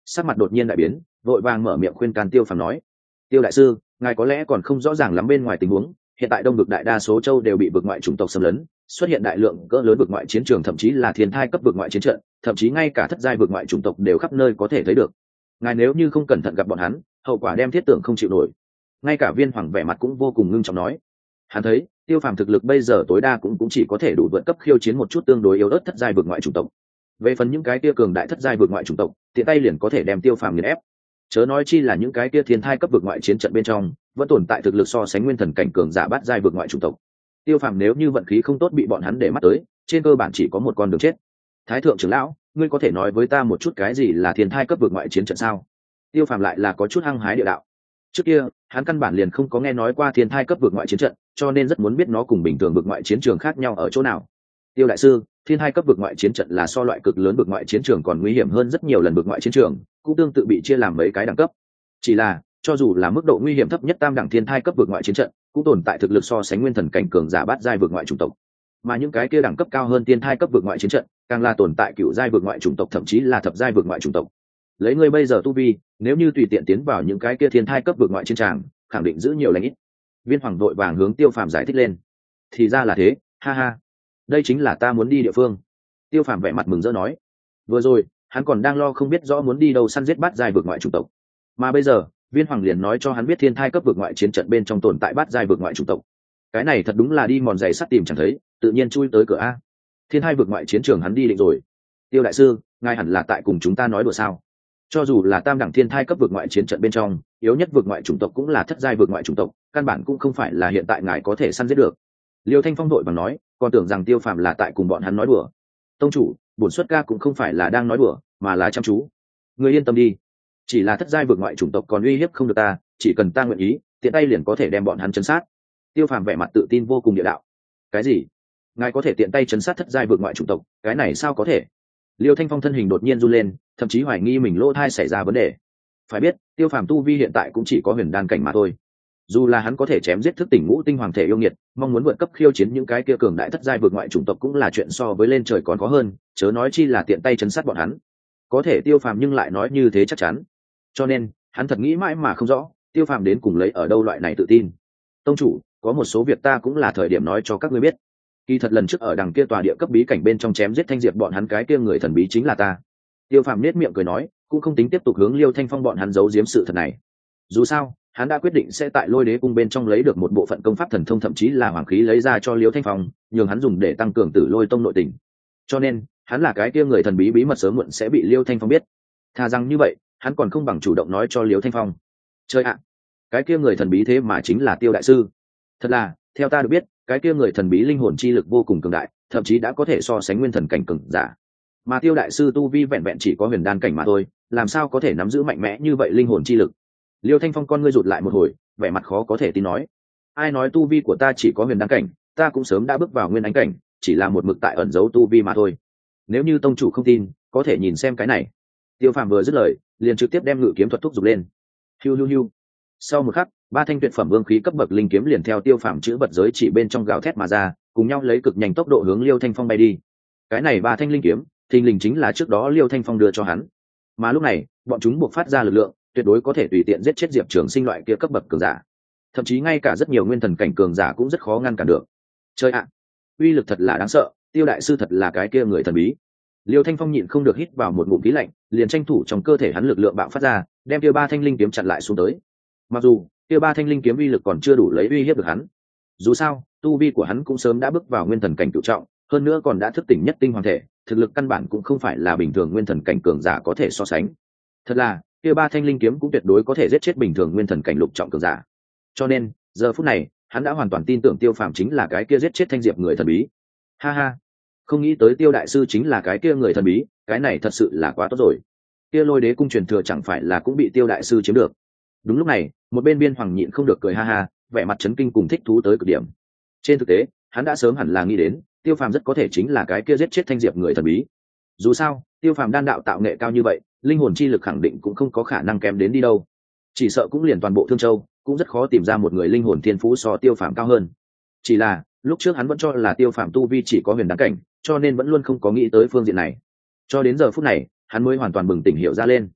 sắc mặt đột nhiên đại biến, vội vàng mở miệng khuyên can Tiêu Phàm nói: Tiêu đại sư, ngài có lẽ còn không rõ ràng lắm bên ngoài tình huống, hiện tại đông vực đại đa số châu đều bị vực ngoại chủng tộc xâm lấn, xuất hiện đại lượng cỡ lớn vực ngoại chiến trường, thậm chí là thiên thai cấp vực ngoại chiến trận, thậm chí ngay cả thất giai vực ngoại chủng tộc đều khắp nơi có thể thấy được. Ngài nếu như không cẩn thận gặp bọn hắn, hậu quả đem thiết tưởng không chịu nổi. Ngay cả Viên Hoàng vẻ mặt cũng vô cùng ngưng trọng nói. Hắn thấy Tiêu Phàm thực lực bây giờ tối đa cũng cũng chỉ có thể đủ vượt cấp khiêu chiến một chút tương đối yếu ớt thất giai vực ngoại chủng tộc. Về phần những cái kia cường đại thất giai vực ngoại chủng tộc, tiện tay liền có thể đem Tiêu Phàm nghiền ép. Chớ nói chi là những cái kia thiên thai cấp vực ngoại chiến trận bên trong vẫn tồn tại thực lực so sánh nguyên thần cảnh cường giả bát giai vực ngoại chủng tộc. Tiêu Phàm nếu như vận khí không tốt bị bọn hắn để mắt tới, trên cơ bản chỉ có một con đường chết. Thái thượng trưởng lão, ngươi có thể nói với ta một chút cái gì là thiên thai cấp vực ngoại chiến trận sao? Tiêu Phàm lại là có chút hăng hái địa đạo. Trước kia hắn căn bản liền không có nghe nói qua thiên thai cấp vực ngoại chiến trận, cho nên rất muốn biết nó cùng bình thường vực ngoại chiến trường khác nhau ở chỗ nào. Tiêu đại sư, thiên thai cấp vực ngoại chiến trận là so loại cực lớn vực ngoại chiến trường còn nguy hiểm hơn rất nhiều lần vực ngoại chiến trường, cũng tương tự bị chia làm mấy cái đẳng cấp. Chỉ là cho dù là mức độ nguy hiểm thấp nhất tam đẳng thiên thai cấp vực ngoại chiến trận, cũng tồn tại thực lực so sánh nguyên thần cảnh cường giả bát giai vực ngoại chủng tộc. Mà những cái kia đẳng cấp cao hơn thiên thai cấp vực ngoại chiến trận, càng là tồn tại cựu giai vực ngoại chủng tộc, thậm chí là thập giai vực ngoại chủng tộc. Lấy ngươi bây giờ tu vi, nếu như tùy tiện tiến vào những cái kia thiên thai cấp vực ngoại chiến tràng, khẳng định giữ nhiều lãnh ít. Viên Hoàng đội vàng hướng Tiêu Phàm giải thích lên. Thì ra là thế, ha ha, đây chính là ta muốn đi địa phương. Tiêu Phàm vẻ mặt mừng rỡ nói. Vừa rồi hắn còn đang lo không biết rõ muốn đi đâu săn giết bát giai vực ngoại chủng tộc, mà bây giờ Viên Hoàng liền nói cho hắn biết thiên thai cấp vực ngoại chiến trận bên trong tồn tại bát giai vực ngoại chủng tộc. Cái này thật đúng là đi mòn giày sắt tìm chẳng thấy, tự nhiên chui tới cửa a. Thiên thai vực ngoại chiến trường hắn đi định rồi. Tiêu đại sư, ngài hẳn là tại cùng chúng ta nói đùa sao? Cho dù là tam đẳng thiên thai cấp vực ngoại chiến trận bên trong, yếu nhất vực ngoại chủng tộc cũng là thất giai vực ngoại chủng tộc, căn bản cũng không phải là hiện tại ngài có thể săn giết được. Liêu Thanh Phong đội bằng nói, còn tưởng rằng Tiêu Phàm là tại cùng bọn hắn nói đùa. Tông chủ, bổn xuất ca cũng không phải là đang nói đùa, mà là chăm chú. Người yên tâm đi, chỉ là thất giai vực ngoại chủng tộc còn uy hiếp không được ta, chỉ cần ta nguyện ý, tiện tay liền có thể đem bọn hắn chấn sát. Tiêu Phàm vẻ mặt tự tin vô cùng địa đạo. Cái gì? Ngài có thể tiện tay chấn sát thất giai vực ngoại chủng tộc? Cái này sao có thể? Liêu Thanh Phong thân hình đột nhiên run lên, thậm chí hoài nghi mình lỗ thai xảy ra vấn đề. Phải biết, Tiêu Phàm tu vi hiện tại cũng chỉ có huyền đan cảnh mà thôi. Dù là hắn có thể chém giết thức tỉnh ngũ tinh hoàng thể yêu nghiệt, mong muốn vượt cấp khiêu chiến những cái kia cường đại thất giai vực ngoại chủng tộc cũng là chuyện so với lên trời còn khó hơn, chớ nói chi là tiện tay chấn sát bọn hắn. Có thể Tiêu Phàm nhưng lại nói như thế chắc chắn. Cho nên, hắn thật nghĩ mãi mà không rõ, Tiêu Phàm đến cùng lấy ở đâu loại này tự tin. Tông chủ, có một số việc ta cũng là thời điểm nói cho các ngươi biết. Kỳ thật lần trước ở đằng kia tòa địa cấp bí cảnh bên trong chém giết thanh diệp bọn hắn cái kia người thần bí chính là ta. Tiêu Phàm nét miệng cười nói, cũng không tính tiếp tục hướng Liêu Thanh Phong bọn hắn giấu giếm sự thật này. Dù sao, hắn đã quyết định sẽ tại Lôi Đế cung bên trong lấy được một bộ phận công pháp thần thông, thậm chí là hoàng khí lấy ra cho Liêu Thanh Phong, nhường hắn dùng để tăng cường Tử Lôi tông nội tình. Cho nên, hắn là cái kia người thần bí bí mật sớm muộn sẽ bị Liêu Thanh Phong biết. Thà rằng như vậy, hắn còn không bằng chủ động nói cho Liêu Thanh Phong. Chơi ạ, cái kia người thần bí thế mà chính là Tiêu đại sư. Thật là, theo ta được biết, cái kia người thần bí linh hồn chi lực vô cùng cường đại, thậm chí đã có thể so sánh nguyên thần cảnh cường giả. Mà Tiêu đại sư tu vi vẹn vẹn chỉ có huyền đan cảnh mà thôi, làm sao có thể nắm giữ mạnh mẽ như vậy linh hồn chi lực? Liêu Thanh Phong con ngươi rụt lại một hồi, vẻ mặt khó có thể tin nói: ai nói tu vi của ta chỉ có huyền đan cảnh, ta cũng sớm đã bước vào nguyên ánh cảnh, chỉ là một mực tại ẩn giấu tu vi mà thôi. Nếu như tông chủ không tin, có thể nhìn xem cái này. Tiêu Phàm vừa dứt lời, liền trực tiếp đem ngự kiếm thuật thúc giục lên. Hiu hiu hiu. Sau một khắc, ba thanh tuyệt phẩm vương khí cấp bậc linh kiếm liền theo Tiêu Phàm chữ bật giới chỉ bên trong gào thét mà ra, cùng nhau lấy cực nhanh tốc độ hướng Liêu Thanh Phong bay đi. Cái này ba thanh linh kiếm, thình lình chính là trước đó Liêu Thanh Phong đưa cho hắn. Mà lúc này, bọn chúng buộc phát ra lực lượng, tuyệt đối có thể tùy tiện giết chết Diệp Trường Sinh loại kia cấp bậc cường giả. Thậm chí ngay cả rất nhiều nguyên thần cảnh cường giả cũng rất khó ngăn cản được. Chơi ạ, uy lực thật là đáng sợ, Tiêu đại sư thật là cái kia người thần bí. Liêu Thanh Phong nhịn không được hít vào một ngụm khí lạnh, liền tranh thủ trong cơ thể hắn lực lượng bạo phát ra, đem kia ba thanh linh kiếm chặn lại xuống tới. Mặc dù kia ba thanh linh kiếm uy lực còn chưa đủ lấy uy hiếp được hắn, dù sao tu vi của hắn cũng sớm đã bước vào nguyên thần cảnh cửu trọng, hơn nữa còn đã thức tỉnh nhất tinh hoàng thể, thực lực căn bản cũng không phải là bình thường nguyên thần cảnh cường giả có thể so sánh. Thật là, kia ba thanh linh kiếm cũng tuyệt đối có thể giết chết bình thường nguyên thần cảnh lục trọng cường giả. Cho nên, giờ phút này, hắn đã hoàn toàn tin tưởng Tiêu Phàm chính là cái kia giết chết Thanh Diệp người thần bí. Ha ha, không nghĩ tới Tiêu đại sư chính là cái kia người thần bí, cái này thật sự là quá tốt rồi. Kia Lôi Đế cung truyền thừa chẳng phải là cũng bị Tiêu đại sư chiếm được. Đúng lúc này, một bên Biên Hoàng nhịn không được cười ha ha, vẻ mặt chấn kinh cùng thích thú tới cực điểm. Trên thực tế, hắn đã sớm hẳn là nghĩ đến, Tiêu Phàm rất có thể chính là cái kia giết chết Thanh Diệp người thần bí. Dù sao, Tiêu Phàm đan đạo tạo nghệ cao như vậy, linh hồn chi lực khẳng định cũng không có khả năng kém đến đi đâu. Chỉ sợ cũng liền toàn bộ Thương Châu, cũng rất khó tìm ra một người linh hồn thiên phú so Tiêu Phàm cao hơn. Chỉ là, lúc trước hắn vẫn cho là Tiêu Phàm tu vi chỉ có huyền đan cảnh, cho nên vẫn luôn không có nghĩ tới phương diện này. Cho đến giờ phút này, hắn mới hoàn toàn bừng tỉnh hiểu ra lên.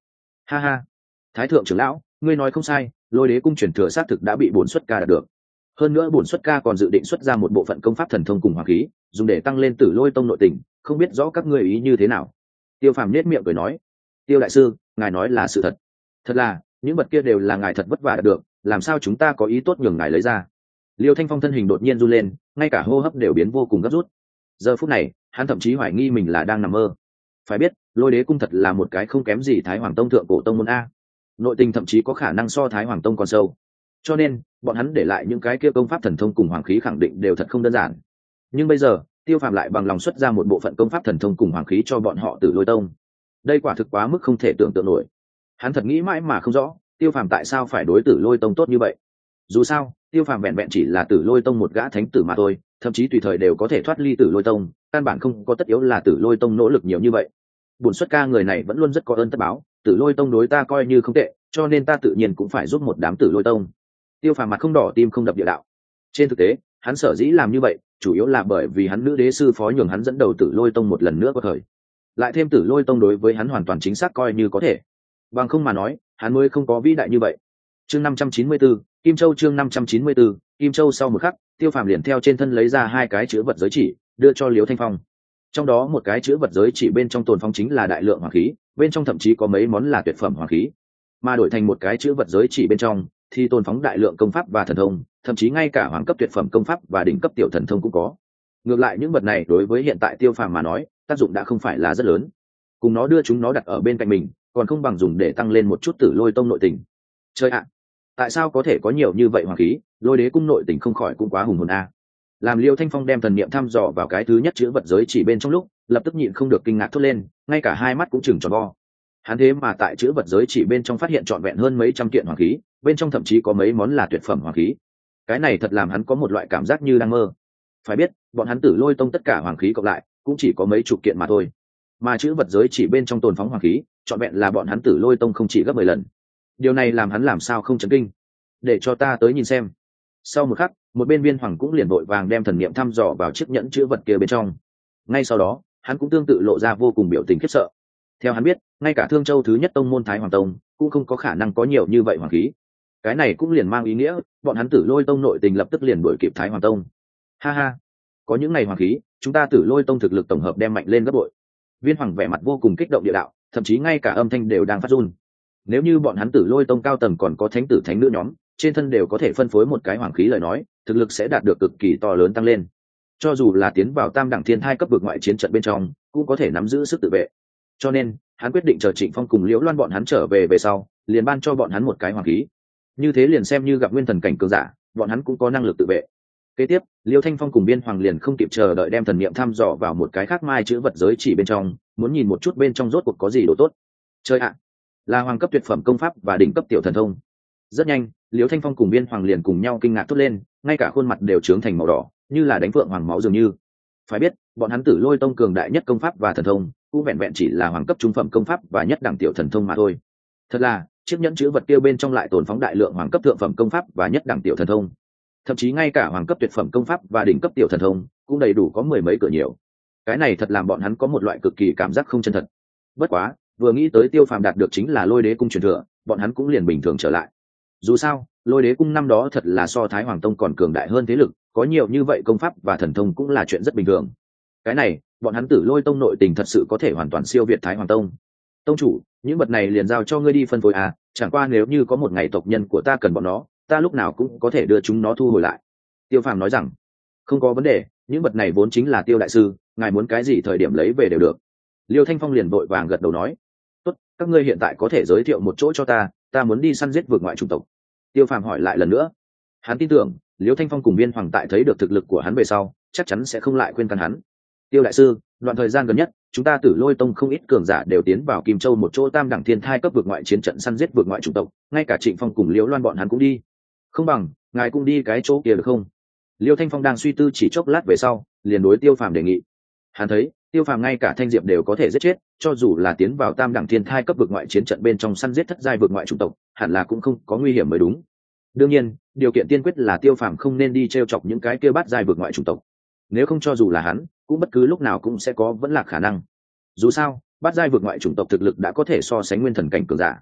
Ha ha, thái thượng trưởng lão, ngươi nói không sai, lôi đế cung truyền thừa xác thực đã bị bổn xuất ca đạt được. Hơn nữa bổn xuất ca còn dự định xuất ra một bộ phận công pháp thần thông cùng hoàng khí, dùng để tăng lên Tử Lôi tông nội tình, không biết rõ các ngươi ý như thế nào. Tiêu Phàm nét miệng cười nói, Tiêu đại sư, ngài nói là sự thật. Thật là, những vật kia đều là ngài thật vất vả đạt được, làm sao chúng ta có ý tốt nhường ngài lấy ra. Liêu Thanh Phong thân hình đột nhiên run lên, ngay cả hô hấp đều biến vô cùng gấp rút. Giờ phút này, hắn thậm chí hoài nghi mình là đang nằm mơ. Phải biết, Lôi Đế cung thật là một cái không kém gì Thái Hoàng tông thượng cổ tông môn a. Nội tình thậm chí có khả năng so Thái Hoàng tông còn sâu. Cho nên, bọn hắn để lại những cái kia công pháp thần thông cùng hoàng khí khẳng định đều thật không đơn giản. Nhưng bây giờ, Tiêu Phàm lại bằng lòng xuất ra một bộ phận công pháp thần thông cùng hoàng khí cho bọn họ Tử Lôi tông. Đây quả thực quá mức không thể tưởng tượng nổi. Hắn thật nghĩ mãi mà không rõ, Tiêu Phàm tại sao phải đối Tử Lôi tông tốt như vậy. Dù sao, Tiêu Phàm vẹn vẹn chỉ là Tử Lôi tông một gã thánh tử mà thôi, thậm chí tùy thời đều có thể thoát ly Tử Lôi tông, căn bản không có tất yếu là Tử Lôi tông nỗ lực nhiều như vậy. Bổn xuất ca người này vẫn luôn rất có ơn tất báo, Tử Lôi tông đối ta coi như không tệ, cho nên ta tự nhiên cũng phải giúp một đám Tử Lôi tông. Tiêu Phàm mặt không đỏ tim không đập địa đạo. Trên thực tế, hắn sở dĩ làm như vậy, chủ yếu là bởi vì hắn nữ đế sư phó nhường hắn dẫn đầu Tử Lôi tông một lần nữa có thời. Lại thêm Tử Lôi tông đối với hắn hoàn toàn chính xác coi như có thể. Bằng không mà nói, hắn mới không có vĩ đại như vậy. Chương năm trăm chín mươi tư, Kim Châu chương năm trăm chín mươi tư, Kim Châu sau một khắc, Tiêu Phàm liền theo trên thân lấy ra hai cái chữ vật giới chỉ, đưa cho Liễu Thanh Phong. Trong đó một cái chữ vật giới chỉ bên trong tồn phong chính là đại lượng hoàng khí, bên trong thậm chí có mấy món là tuyệt phẩm hoàng khí. Mà đổi thành một cái chữ vật giới chỉ bên trong thì tồn phóng đại lượng công pháp và thần thông, thậm chí ngay cả hoàng cấp tuyệt phẩm công pháp và đỉnh cấp tiểu thần thông cũng có. Ngược lại những vật này đối với hiện tại Tiêu Phàm mà nói, tác dụng đã không phải là rất lớn. Cùng nó đưa chúng nó đặt ở bên cạnh mình, còn không bằng dùng để tăng lên một chút Tử Lôi tông nội tình. Chơi ạ, tại sao có thể có nhiều như vậy hoàng khí, Lôi Đế cung nội tình không khỏi cũng quá hùng hồn a. Làm Liêu Thanh Phong đem thần niệm thăm dò vào cái thứ nhất chữ vật giới chỉ bên trong lúc, lập tức nhịn không được kinh ngạc thốt lên, ngay cả hai mắt cũng chừng tròn vo. Hắn thế mà tại chữ vật giới chỉ bên trong phát hiện trọn vẹn hơn mấy trăm kiện hoàng khí, bên trong thậm chí có mấy món là tuyệt phẩm hoàng khí. Cái này thật làm hắn có một loại cảm giác như đang mơ. Phải biết, bọn hắn Tử Lôi tông tất cả hoàng khí cộng lại cũng chỉ có mấy chục kiện mà thôi, mà chữ vật giới chỉ bên trong tồn phóng hoàng khí trọn vẹn là bọn hắn Tử Lôi tông không chỉ gấp mười lần. Điều này làm hắn làm sao không chấn kinh. Để cho ta tới nhìn xem. Sau một khắc, một bên Viên Hoàng cũng liền vội vàng đem thần niệm thăm dò vào chiếc nhẫn chữ vật kia bên trong. Ngay sau đó, hắn cũng tương tự lộ ra vô cùng biểu tình khiếp sợ. Theo hắn biết, ngay cả Thương Châu thứ nhất tông môn Thái Hoàng tông cũng không có khả năng có nhiều như vậy hoàng khí. Cái này cũng liền mang ý nghĩa, bọn hắn Tử Lôi tông nội tình lập tức liền đuổi kịp Thái Hoàng tông. Ha ha, có những ngày hoàng khí, chúng ta Tử Lôi tông thực lực tổng hợp đem mạnh lên gấp bội. Viên Hoàng vẻ mặt vô cùng kích động địa đạo, thậm chí ngay cả âm thanh đều đang phát run. Nếu như bọn hắn Tử Lôi tông cao tầng còn có thánh tử thánh nữ nhóm, trên thân đều có thể phân phối một cái hoàng khí lời nói, thực lực sẽ đạt được cực kỳ to lớn tăng lên. Cho dù là tiến vào tam đẳng thiên thai cấp vực ngoại chiến trận bên trong, cũng có thể nắm giữ sức tự vệ. Cho nên, hắn quyết định chờ Trịnh Phong cùng Liễu Loan bọn hắn trở về về sau, liền ban cho bọn hắn một cái hoàng khí. Như thế liền xem như gặp nguyên thần cảnh cường giả, bọn hắn cũng có năng lực tự vệ. Kế tiếp, Liêu Thanh Phong cùng Biên Hoàng liền không kịp chờ đợi đem thần niệm thăm dò vào một cái khác mai chữ vật giới chỉ bên trong, muốn nhìn một chút bên trong rốt cuộc có gì đồ tốt. Chơi ạ, là hoàng cấp tuyệt phẩm công pháp và đỉnh cấp tiểu thần thông. Rất nhanh, Liêu Thanh Phong cùng Biên Hoàng liền cùng nhau kinh ngạc thốt lên, ngay cả khuôn mặt đều trướng thành màu đỏ, như là đánh phượng hoàng máu dường như. Phải biết, bọn hắn Tử Lôi tông cường đại nhất công pháp và thần thông, cũng vẹn vẹn chỉ là hoàng cấp trung phẩm công pháp và nhất đẳng tiểu thần thông mà thôi. Thật là, chiếc nhẫn chữ vật kia bên trong lại tồn phóng đại lượng hoàng cấp thượng phẩm công pháp và nhất đẳng tiểu thần thông. Thậm chí ngay cả hoàng cấp tuyệt phẩm công pháp và đỉnh cấp tiểu thần thông cũng đầy đủ có mười mấy cửa nhiều. Cái này thật làm bọn hắn có một loại cực kỳ cảm giác không chân thật. Bất quá, vừa nghĩ tới Tiêu Phàm đạt được chính là Lôi Đế cung truyền thừa, bọn hắn cũng liền bình thường trở lại. Dù sao, Lôi Đế cung năm đó thật là so Thái Hoàng tông còn cường đại hơn thế lực, có nhiều như vậy công pháp và thần thông cũng là chuyện rất bình thường. Cái này, bọn hắn Tử Lôi tông nội tình thật sự có thể hoàn toàn siêu việt Thái Hoàng tông. Tông chủ, những vật này liền giao cho ngươi đi phân phối à, chẳng qua nếu như có một ngày tộc nhân của ta cần bọn nó, ta lúc nào cũng có thể đưa chúng nó thu hồi lại. Tiêu Phàm nói rằng, không có vấn đề, những vật này vốn chính là Tiêu đại sư, ngài muốn cái gì thời điểm lấy về đều được. Liêu Thanh Phong liền vội vàng gật đầu nói, tốt, các ngươi hiện tại có thể giới thiệu một chỗ cho ta, ta muốn đi săn giết vượt ngoại chủng tộc. Tiêu Phàm hỏi lại lần nữa. Hắn tin tưởng, Liêu Thanh Phong cùng Viên Hoàng tại thấy được thực lực của hắn về sau, chắc chắn sẽ không lại khuyên can hắn. Tiêu đại sư, đoạn thời gian gần nhất, chúng ta Tử Lôi tông không ít cường giả đều tiến vào Kim Châu một chỗ tam đẳng thiên thai cấp vượt ngoại chiến trận săn giết vượt ngoại chủng tộc, ngay cả Trịnh Phong cùng Liễu Loan bọn hắn cũng đi. Không bằng, ngài cũng đi cái chỗ kia được không? Liêu Thanh Phong đang suy tư chỉ chốc lát về sau, liền đối Tiêu Phàm đề nghị. Hắn thấy, Tiêu Phàm ngay cả Thanh Diệp đều có thể giết chết, cho dù là tiến vào tam đẳng thiên thai cấp vượt ngoại chiến trận bên trong săn giết thất giai vượt ngoại chủng tộc, hẳn là cũng không có nguy hiểm mới đúng. Đương nhiên, điều kiện tiên quyết là Tiêu Phàm không nên đi trêu chọc những cái kia bát giai vượt ngoại chủng tộc. Nếu không cho dù là hắn, cũng bất cứ lúc nào cũng sẽ có vẫn là khả năng. Dù sao, bát giai vượt ngoại chủng tộc thực lực đã có thể so sánh nguyên thần cảnh cường giả.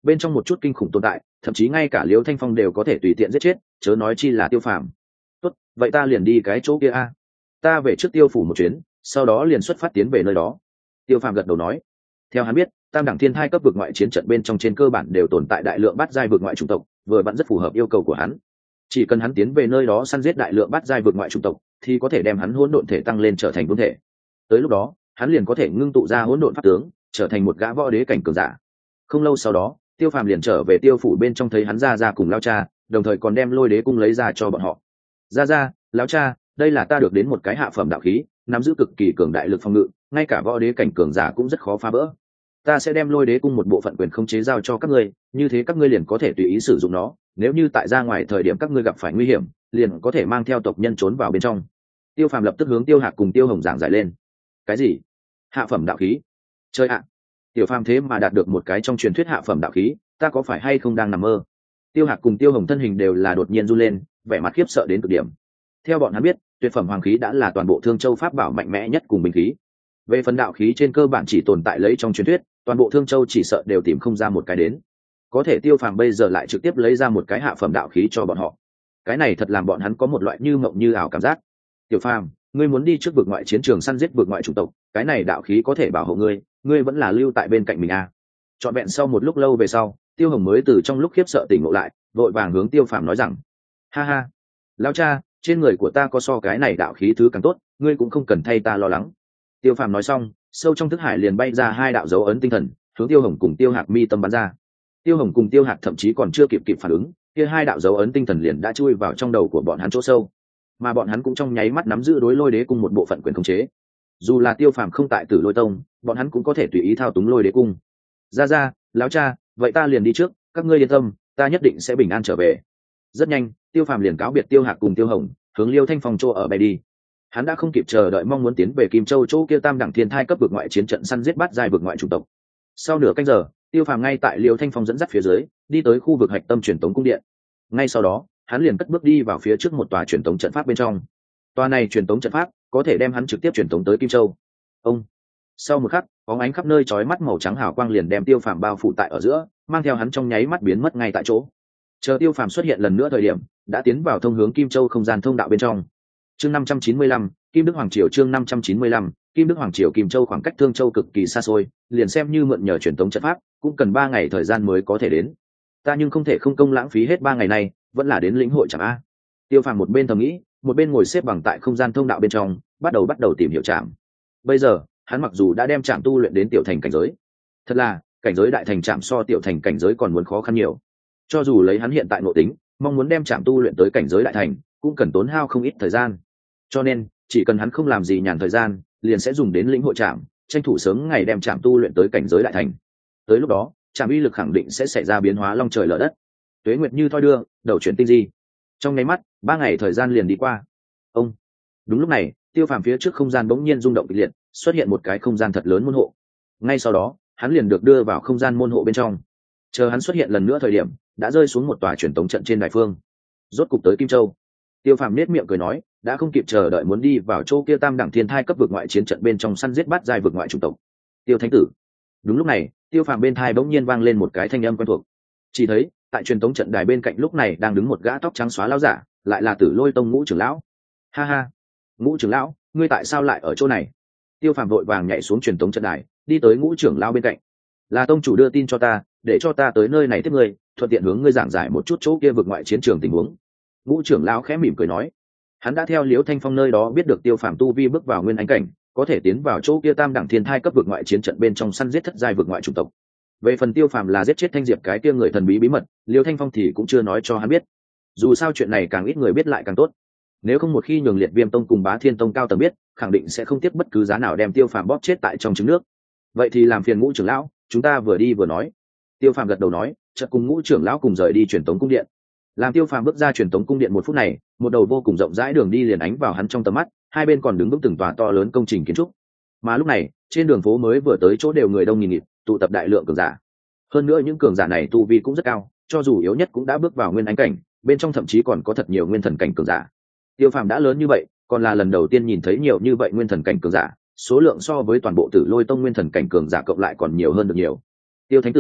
bên trong một chút kinh khủng tồn tại, thậm chí ngay cả Liêu Thanh Phong đều có thể tùy tiện giết chết, chớ nói chi là Tiêu Phàm. Tốt, vậy ta liền đi cái chỗ kia a. Ta về trước Tiêu phủ một chuyến, sau đó liền xuất phát tiến về nơi đó. Tiêu Phàm gật đầu nói. Theo hắn biết, tam đẳng thiên thai cấp vực ngoại chiến trận bên trong trên cơ bản đều tồn tại đại lượng bát giai vực ngoại chủng tộc, vừa vặn rất phù hợp yêu cầu của hắn. Chỉ cần hắn tiến về nơi đó săn giết đại lượng bát giai vực ngoại chủng tộc, thì có thể đem hắn hỗn độn thể tăng lên trở thành vương thể. Tới lúc đó, hắn liền có thể ngưng tụ ra hỗn độn pháp tướng, trở thành một gã võ đế cảnh cường giả. Không lâu sau đó, Tiêu Phàm liền trở về Tiêu phủ bên trong thấy hắn ra ra cùng lão cha, đồng thời còn đem Lôi Đế cung lấy ra cho bọn họ. Ra ra, lão cha, đây là ta được đến một cái hạ phẩm đạo khí, nắm giữ cực kỳ cường đại lực phòng ngự, ngay cả võ đế cảnh cường giả cũng rất khó phá vỡ. Ta sẽ đem Lôi Đế cung một bộ phận quyền khống chế giao cho các ngươi, như thế các ngươi liền có thể tùy ý sử dụng nó, nếu như tại ra ngoài thời điểm các ngươi gặp phải nguy hiểm, liền có thể mang theo tộc nhân trốn vào bên trong. Tiêu Phàm lập tức hướng Tiêu Hạc cùng Tiêu Hồng giảng giải lên. Cái gì? Hạ phẩm đạo khí? Chơi ạ! Tiểu Phàm thế mà đạt được một cái trong truyền thuyết hạ phẩm đạo khí, ta có phải hay không đang nằm mơ? Tiêu Hạc cùng Tiêu Hồng thân hình đều là đột nhiên run lên, vẻ mặt khiếp sợ đến cực điểm. Theo bọn hắn biết, tuyệt phẩm hoàng khí đã là toàn bộ Thương Châu pháp bảo mạnh mẽ nhất cùng binh khí. Về phần đạo khí trên cơ bản chỉ tồn tại lấy trong truyền thuyết, toàn bộ Thương Châu chỉ sợ đều tìm không ra một cái đến. Có thể Tiêu Phàm bây giờ lại trực tiếp lấy ra một cái hạ phẩm đạo khí cho bọn họ. Cái này thật làm bọn hắn có một loại như mộng như ảo cảm giác. Tiểu Phàm, ngươi muốn đi trước vực ngoại chiến trường săn giết vực ngoại chủng tộc, cái này đạo khí có thể bảo hộ ngươi, ngươi vẫn là lưu tại bên cạnh mình à? Trọn vẹn sau một lúc lâu về sau, Tiêu Hồng mới từ trong lúc khiếp sợ tỉnh ngộ lại, vội vàng hướng Tiêu Phàm nói rằng: ha ha, lão cha, trên người của ta có so cái này đạo khí thứ càng tốt, ngươi cũng không cần thay ta lo lắng. Tiêu Phàm nói xong, sâu trong thức hải liền bay ra hai đạo dấu ấn tinh thần, hướng Tiêu Hồng cùng Tiêu Hạc mi tâm bắn ra. Tiêu Hồng cùng Tiêu Hạc thậm chí còn chưa kịp kịp phản ứng, kia hai đạo dấu ấn tinh thần liền đã chui vào trong đầu của bọn hắn chỗ sâu, mà bọn hắn cũng trong nháy mắt nắm giữ đối Lôi Đế cung một bộ phận quyền khống chế. Dù là Tiêu Phàm không tại Tử Lôi Tông, bọn hắn cũng có thể tùy ý thao túng Lôi Đế cung. Ra ra, lão cha, vậy ta liền đi trước, các ngươi yên tâm, ta nhất định sẽ bình an trở về. Rất nhanh, Tiêu Phàm liền cáo biệt Tiêu Hạc cùng Tiêu Hồng, hướng Liêu Thanh Phong chỗ ở bay đi. Hắn đã không kịp chờ đợi mong muốn tiến về Kim Châu chỗ kia tam đẳng thiên thai cấp vực ngoại chiến trận săn giết bát giai vực ngoại chủng tộc. Sau nửa canh giờ, Tiêu Phàm ngay tại Liêu Thanh Phong dẫn dắt phía dưới, đi tới khu vực hạch tâm truyền tống cung điện. Ngay sau đó, hắn liền cất bước đi vào phía trước một tòa truyền tống trận pháp bên trong. Tòa này truyền tống trận pháp có thể đem hắn trực tiếp truyền tống tới Kim Châu. Ông. Sau một khắc, bóng ánh khắp nơi chói mắt màu trắng hào quang liền đem Tiêu Phàm bao phủ tại ở giữa, mang theo hắn trong nháy mắt biến mất ngay tại chỗ. Chờ Tiêu Phàm xuất hiện lần nữa thời điểm, đã tiến vào thông hướng Kim Châu không gian thông đạo bên trong. Chương năm trăm chín mươi lăm, Kim Đức Hoàng Triều chương năm trăm chín mươi lăm, Kim Đức Hoàng Triều Kim Châu khoảng cách Thương Châu cực kỳ xa xôi, liền xem như mượn nhờ truyền tống trận pháp, cũng cần ba ngày thời gian mới có thể đến. Ta nhưng không thể không công lãng phí hết ba ngày này, vẫn là đến lĩnh hội chẳng a. Tiêu Phàm một bên thầm nghĩ, một bên ngồi xếp bằng tại không gian thông đạo bên trong, bắt đầu bắt đầu tìm hiểu trạm. Bây giờ, hắn mặc dù đã đem trạm tu luyện đến tiểu thành cảnh giới, thật là cảnh giới đại thành trạm so tiểu thành cảnh giới còn muốn khó khăn nhiều. Cho dù lấy hắn hiện tại nội tính, mong muốn đem trạm tu luyện tới cảnh giới đại thành, cũng cần tốn hao không ít thời gian. Cho nên, chỉ cần hắn không làm gì nhàn thời gian, liền sẽ dùng đến lĩnh hội trạm, tranh thủ sớm ngày đem trạm tu luyện tới cảnh giới đại thành. Tới lúc đó, trạm uy lực khẳng định sẽ xảy ra biến hóa long trời lở đất. Tuế nguyệt như thoi đưa, đầu chuyển tinh di. Trong nháy mắt, ba ngày thời gian liền đi qua. Ông. Đúng lúc này, Tiêu Phàm phía trước không gian bỗng nhiên rung động kịch liệt, xuất hiện một cái không gian thật lớn môn hộ. Ngay sau đó, hắn liền được đưa vào không gian môn hộ bên trong. Chờ hắn xuất hiện lần nữa thời điểm, đã rơi xuống một tòa truyền tống trận trên đài phương. Rốt cục tới Kim Châu. Tiêu Phàm nét miệng cười nói, đã không kịp chờ đợi muốn đi vào chỗ kia tam đẳng thiên thai cấp vực ngoại chiến trận bên trong săn giết bát giai vực ngoại chủng tộc. Tiêu Thánh tử. Đúng lúc này, Tiêu Phàm bên thai bỗng nhiên vang lên một cái thanh âm quen thuộc. Chỉ thấy, tại truyền tống trận đài bên cạnh lúc này đang đứng một gã tóc trắng xóa lão giả, lại là Tử Lôi Tông Ngũ trưởng lão. Ha ha, Ngũ trưởng lão, ngươi tại sao lại ở chỗ này? Tiêu Phàm vội vàng nhảy xuống truyền tống trận đài, đi tới Ngũ trưởng lão bên cạnh. Là tông chủ đưa tin cho ta, để cho ta tới nơi này tiếp ngươi, thuận tiện hướng ngươi giảng giải một chút chỗ kia vực ngoại chiến trường tình huống. Ngũ trưởng lão khẽ mỉm cười nói, hắn đã theo Liễu Thanh Phong nơi đó biết được Tiêu Phàm tu vi bước vào nguyên ánh cảnh, có thể tiến vào chỗ kia tam đẳng thiên thai cấp vực ngoại chiến trận bên trong săn giết thất giai vực ngoại chủng tộc. Về phần Tiêu Phàm là giết chết Thanh Diệp cái kia người thần bí bí mật, Liễu Thanh Phong thì cũng chưa nói cho hắn biết. Dù sao chuyện này càng ít người biết lại càng tốt. Nếu không một khi nhường Liệt Viêm Tông cùng Bá Thiên Tông cao tầng biết, khẳng định sẽ không tiếc bất cứ giá nào đem Tiêu Phàm bóp chết tại trong trứng nước. Vậy thì làm phiền Ngũ trưởng lão, chúng ta vừa đi vừa nói. Tiêu Phàm gật đầu nói, chợt cùng Ngũ trưởng lão cùng rời đi truyền tống cung điện. Làm Tiêu Phàm bước ra truyền tống cung điện một phút này, một đầu vô cùng rộng rãi đường đi liền ánh vào hắn trong tầm mắt, hai bên còn đứng vững từng tòa to lớn công trình kiến trúc. Mà lúc này, trên đường phố mới vừa tới chỗ đều người đông nghìn nghịt, tụ tập đại lượng cường giả. Hơn nữa những cường giả này tu vi cũng rất cao, cho dù yếu nhất cũng đã bước vào nguyên ánh cảnh, bên trong thậm chí còn có thật nhiều nguyên thần cảnh cường giả. Tiêu Phàm đã lớn như vậy, còn là lần đầu tiên nhìn thấy nhiều như vậy nguyên thần cảnh cường giả, số lượng so với toàn bộ Tử Lôi Tông nguyên thần cảnh cường giả cộng lại còn nhiều hơn được nhiều. Tiêu Thánh tử,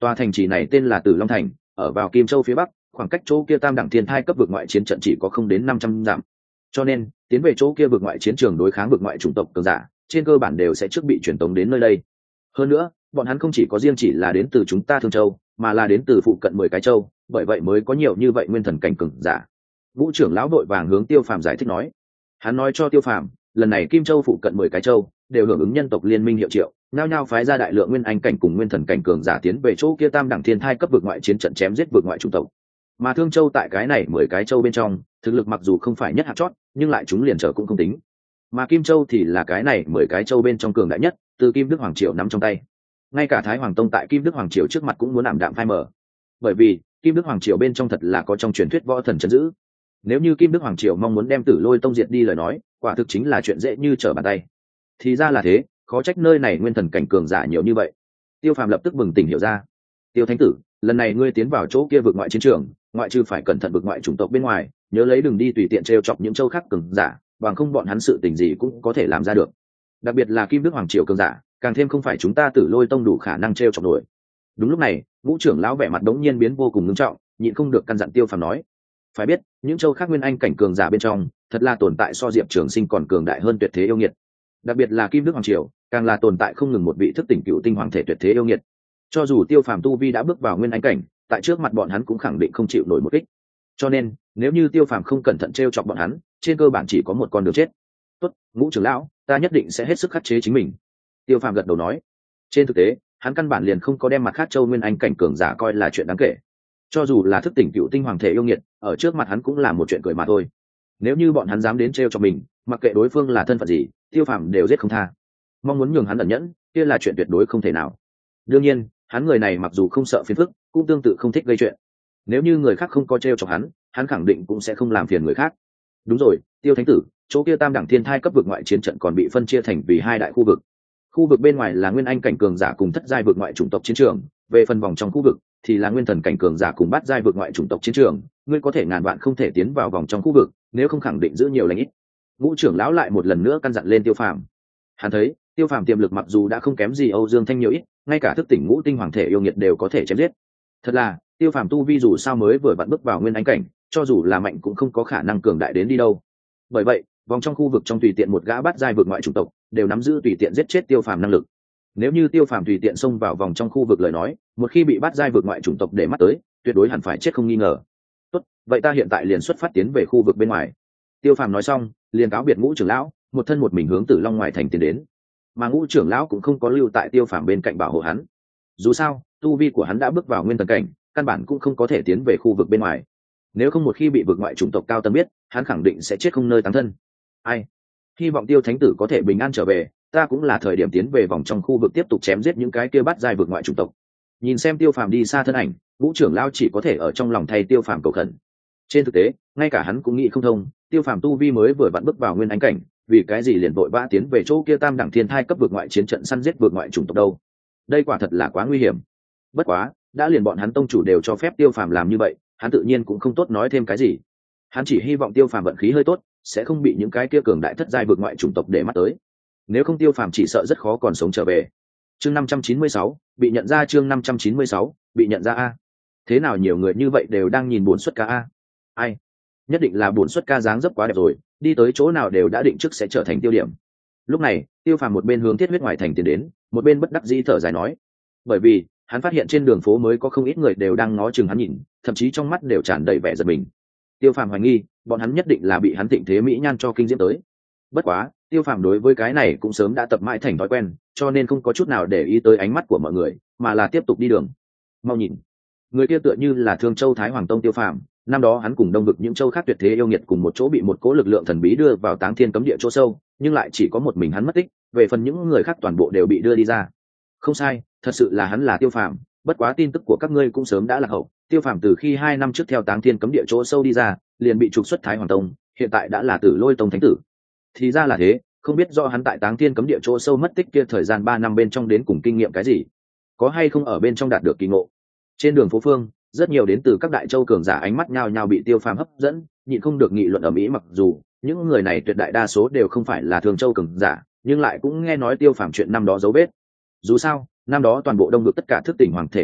Tòa thành trì này tên là Tử Long Thành, ở vào Kim Châu phía bắc, khoảng cách chỗ kia tam đẳng thiên thai cấp vực ngoại chiến trận chỉ có không đến năm trăm dặm. Cho nên, tiến về chỗ kia vực ngoại chiến trường đối kháng vực ngoại chủng tộc cường giả, trên cơ bản đều sẽ trước bị truyền tống đến nơi đây. Hơn nữa, bọn hắn không chỉ có riêng chỉ là đến từ chúng ta Thương Châu, mà là đến từ phụ cận mười cái châu, bởi vậy mới có nhiều như vậy nguyên thần cảnh cường giả. Vũ trưởng lão đội vàng hướng Tiêu Phàm giải thích nói. Hắn nói cho Tiêu Phàm, lần này Kim Châu phụ cận mười cái châu đều hưởng ứng nhân tộc liên minh hiệu triệu, nhao nhao phái ra đại lượng nguyên anh cảnh cùng nguyên thần cảnh cường giả tiến về chỗ kia tam đẳng thiên thai cấp vực ngoại chiến trận chém giết vực ngoại chủng tộc. Mà Thương Châu tại cái này mười cái châu bên trong, thực lực mặc dù không phải nhất hạt chót, nhưng lại chúng liền trở cũng không tính. Mà Kim Châu thì là cái này mười cái châu bên trong cường đại nhất, từ Kim Đức Hoàng Triều nắm trong tay. Ngay cả Thái Hoàng Tông tại Kim Đức Hoàng Triều trước mặt cũng muốn ảm đạm phai mờ. Bởi vì, Kim Đức Hoàng Triều bên trong thật là có trong truyền thuyết võ thần trấn giữ. Nếu như Kim Đức Hoàng Triều mong muốn đem Tử Lôi Tông diệt đi lời nói, quả thực chính là chuyện dễ như trở bàn tay. Thì ra là thế, khó trách nơi này nguyên thần cảnh cường giả nhiều như vậy. Tiêu Phàm lập tức bừng tỉnh hiểu ra. Tiêu Thánh Tử, lần này ngươi tiến vào chỗ kia vực ngoại chiến trường, ngoại trừ phải cẩn thận vực ngoại chủng tộc bên ngoài, nhớ lấy đừng đi tùy tiện trêu chọc những châu khác cường giả, bằng không bọn hắn sự tình gì cũng có thể làm ra được. Đặc biệt là Kim Đức Hoàng Triều cường giả, càng thêm không phải chúng ta Tử Lôi Tông đủ khả năng trêu chọc nổi. Đúng lúc này, Vũ trưởng lão vẻ mặt đống nhiên biến vô cùng nghiêm trọng, nhịn không được căn dặn Tiêu Phàm nói: phải biết, những châu khác nguyên anh cảnh cường giả bên trong, thật là tồn tại so Diệp Trường Sinh còn cường đại hơn tuyệt thế yêu nghiệt. Đặc biệt là Kim Đức Hoàng Triều, càng là tồn tại không ngừng một vị thức tỉnh cựu tinh hoàng thể tuyệt thế yêu nghiệt. Cho dù Tiêu Phàm tu vi đã bước vào nguyên anh cảnh, tại trước mặt bọn hắn cũng khẳng định không chịu nổi một kích. Cho nên, nếu như Tiêu Phàm không cẩn thận trêu chọc bọn hắn, trên cơ bản chỉ có một con đường chết. Tốt, Ngũ trưởng lão, ta nhất định sẽ hết sức khắc chế chính mình. Tiêu Phàm gật đầu nói. Trên thực tế, hắn căn bản liền không có đem mặt khác châu nguyên anh cảnh cường giả coi là chuyện đáng kể. Cho dù là thức tỉnh cựu tinh hoàng thể yêu nghiệt, ở trước mặt hắn cũng là một chuyện cười mà thôi. Nếu như bọn hắn dám đến trêu cho mình, mặc kệ đối phương là thân phận gì, Tiêu Phàm đều giết không tha. Mong muốn nhường hắn ẩn nhẫn, kia là chuyện tuyệt đối không thể nào. Đương nhiên, hắn người này mặc dù không sợ phiền phức, cũng tương tự không thích gây chuyện. Nếu như người khác không có trêu chọc hắn, hắn khẳng định cũng sẽ không làm phiền người khác. Đúng rồi, Tiêu Thánh Tử, chỗ kia tam đẳng thiên thai cấp vực ngoại chiến trận còn bị phân chia thành vì hai đại khu vực. Khu vực bên ngoài là nguyên anh cảnh cường giả cùng thất giai vực ngoại chủng tộc chiến trường, về phần vòng trong khu vực thì là nguyên thần cảnh cường giả cùng bát giai vực ngoại chủng tộc chiến trường, ngươi có thể ngàn vạn không thể tiến vào vòng trong khu vực, nếu không khẳng định giữ nhiều lãnh ít. Ngũ trưởng lão lại một lần nữa căn dặn lên Tiêu Phàm. Hắn thấy, Tiêu Phàm tiềm lực mặc dù đã không kém gì Âu Dương Thanh nhiều ít, ngay cả thức tỉnh ngũ tinh hoàng thể yêu nghiệt đều có thể chém giết. Thật là, Tiêu Phàm tu vi dù sao mới vừa vặn bước vào nguyên anh cảnh, cho dù là mạnh cũng không có khả năng cường đại đến đi đâu. Bởi vậy, vòng trong khu vực trong tùy tiện một gã bát giai vực ngoại chủng tộc đều nắm giữ tùy tiện giết chết Tiêu Phàm năng lực. Nếu như Tiêu Phàm tùy tiện xông vào vòng trong khu vực lời nói, một khi bị bắt giai vực ngoại chủng tộc để mắt tới, tuyệt đối hẳn phải chết không nghi ngờ. Tốt, vậy ta hiện tại liền xuất phát tiến về khu vực bên ngoài. Tiêu Phàm nói xong, liền cáo biệt Ngũ trưởng lão, một thân một mình hướng Tử Long ngoài thành tiến đến. Mà Ngũ trưởng lão cũng không có lưu tại Tiêu Phàm bên cạnh bảo hộ hắn. Dù sao, tu vi của hắn đã bước vào nguyên thần cảnh, căn bản cũng không có thể tiến về khu vực bên ngoài. Nếu không một khi bị vực ngoại chủng tộc cao tầng biết, hắn khẳng định sẽ chết không nơi táng thân. Ai? Hy vọng Tiêu Thánh Tử có thể bình an trở về, ta cũng là thời điểm tiến về vòng trong khu vực tiếp tục chém giết những cái kia bắt giai vực ngoại chủng tộc. Nhìn xem Tiêu Phàm đi xa thân ảnh, Vũ trưởng lão chỉ có thể ở trong lòng thay Tiêu Phàm cầu khẩn. Trên thực tế, ngay cả hắn cũng nghĩ không thông, Tiêu Phàm tu vi mới vừa vặn bước vào nguyên anh cảnh, vì cái gì liền vội vã tiến về chỗ kia tam đẳng thiên thai cấp vực ngoại chiến trận săn giết vực ngoại chủng tộc đâu? Đây quả thật là quá nguy hiểm. Bất quá, đã liền bọn hắn tông chủ đều cho phép Tiêu Phàm làm như vậy, hắn tự nhiên cũng không tốt nói thêm cái gì. Hắn chỉ hy vọng Tiêu Phàm vận khí hơi tốt, sẽ không bị những cái kia cường đại thất giai vực ngoại chủng tộc để mắt tới. Nếu không Tiêu Phàm chỉ sợ rất khó còn sống trở về. Chương năm trăm chín mươi sáu, bị nhận ra. Chương năm trăm chín mươi sáu, bị nhận ra a. Thế nào nhiều người như vậy đều đang nhìn Bổn Xuất Ca a? Ai? Nhất định là Bổn Xuất Ca dáng dấp quá đẹp rồi, đi tới chỗ nào đều đã định trước sẽ trở thành tiêu điểm. Lúc này, Tiêu Phàm một bên hướng Thiết Huyết ngoài thành tiến đến, một bên bất đắc dĩ thở dài nói, bởi vì hắn phát hiện trên đường phố mới có không ít người đều đang ngó chừng hắn nhìn, thậm chí trong mắt đều tràn đầy vẻ giận mình. Tiêu Phàm hoài nghi, bọn hắn nhất định là bị hắn thịnh thế mỹ nhan cho kinh diễm tới. Bất quá, Tiêu Phàm đối với cái này cũng sớm đã tập mãi thành thói quen, cho nên không có chút nào để ý tới ánh mắt của mọi người, mà là tiếp tục đi đường. Mau nhìn, người kia tựa như là Thương Châu Thái Hoàng Tông Tiêu Phàm, năm đó hắn cùng đông vực những châu khác tuyệt thế yêu nghiệt cùng một chỗ bị một cỗ lực lượng thần bí đưa vào Táng Thiên cấm địa chỗ sâu, nhưng lại chỉ có một mình hắn mất tích, về phần những người khác toàn bộ đều bị đưa đi ra. Không sai, thật sự là hắn là Tiêu Phàm, bất quá tin tức của các ngươi cũng sớm đã lạc hậu. Tiêu Phàm từ khi hai năm trước theo Táng Thiên cấm địa chỗ sâu đi ra, liền bị trục xuất Thái Hoàng Tông, hiện tại đã là Tử Lôi Tông thánh tử. Thì ra là thế, không biết do hắn tại Táng Thiên cấm địa chỗ sâu mất tích kia thời gian ba năm bên trong đến cùng kinh nghiệm cái gì, có hay không ở bên trong đạt được kỳ ngộ. Trên đường phố phương, rất nhiều đến từ các đại châu cường giả ánh mắt nhao nhao bị Tiêu Phàm hấp dẫn, nhịn không được nghị luận ở mỹ, mặc dù những người này tuyệt đại đa số đều không phải là Thường Châu cường giả, nhưng lại cũng nghe nói Tiêu Phàm chuyện năm đó dấu vết. Dù sao, năm đó toàn bộ đông vực tất cả thức tỉnh hoàng thể yêu nghiệt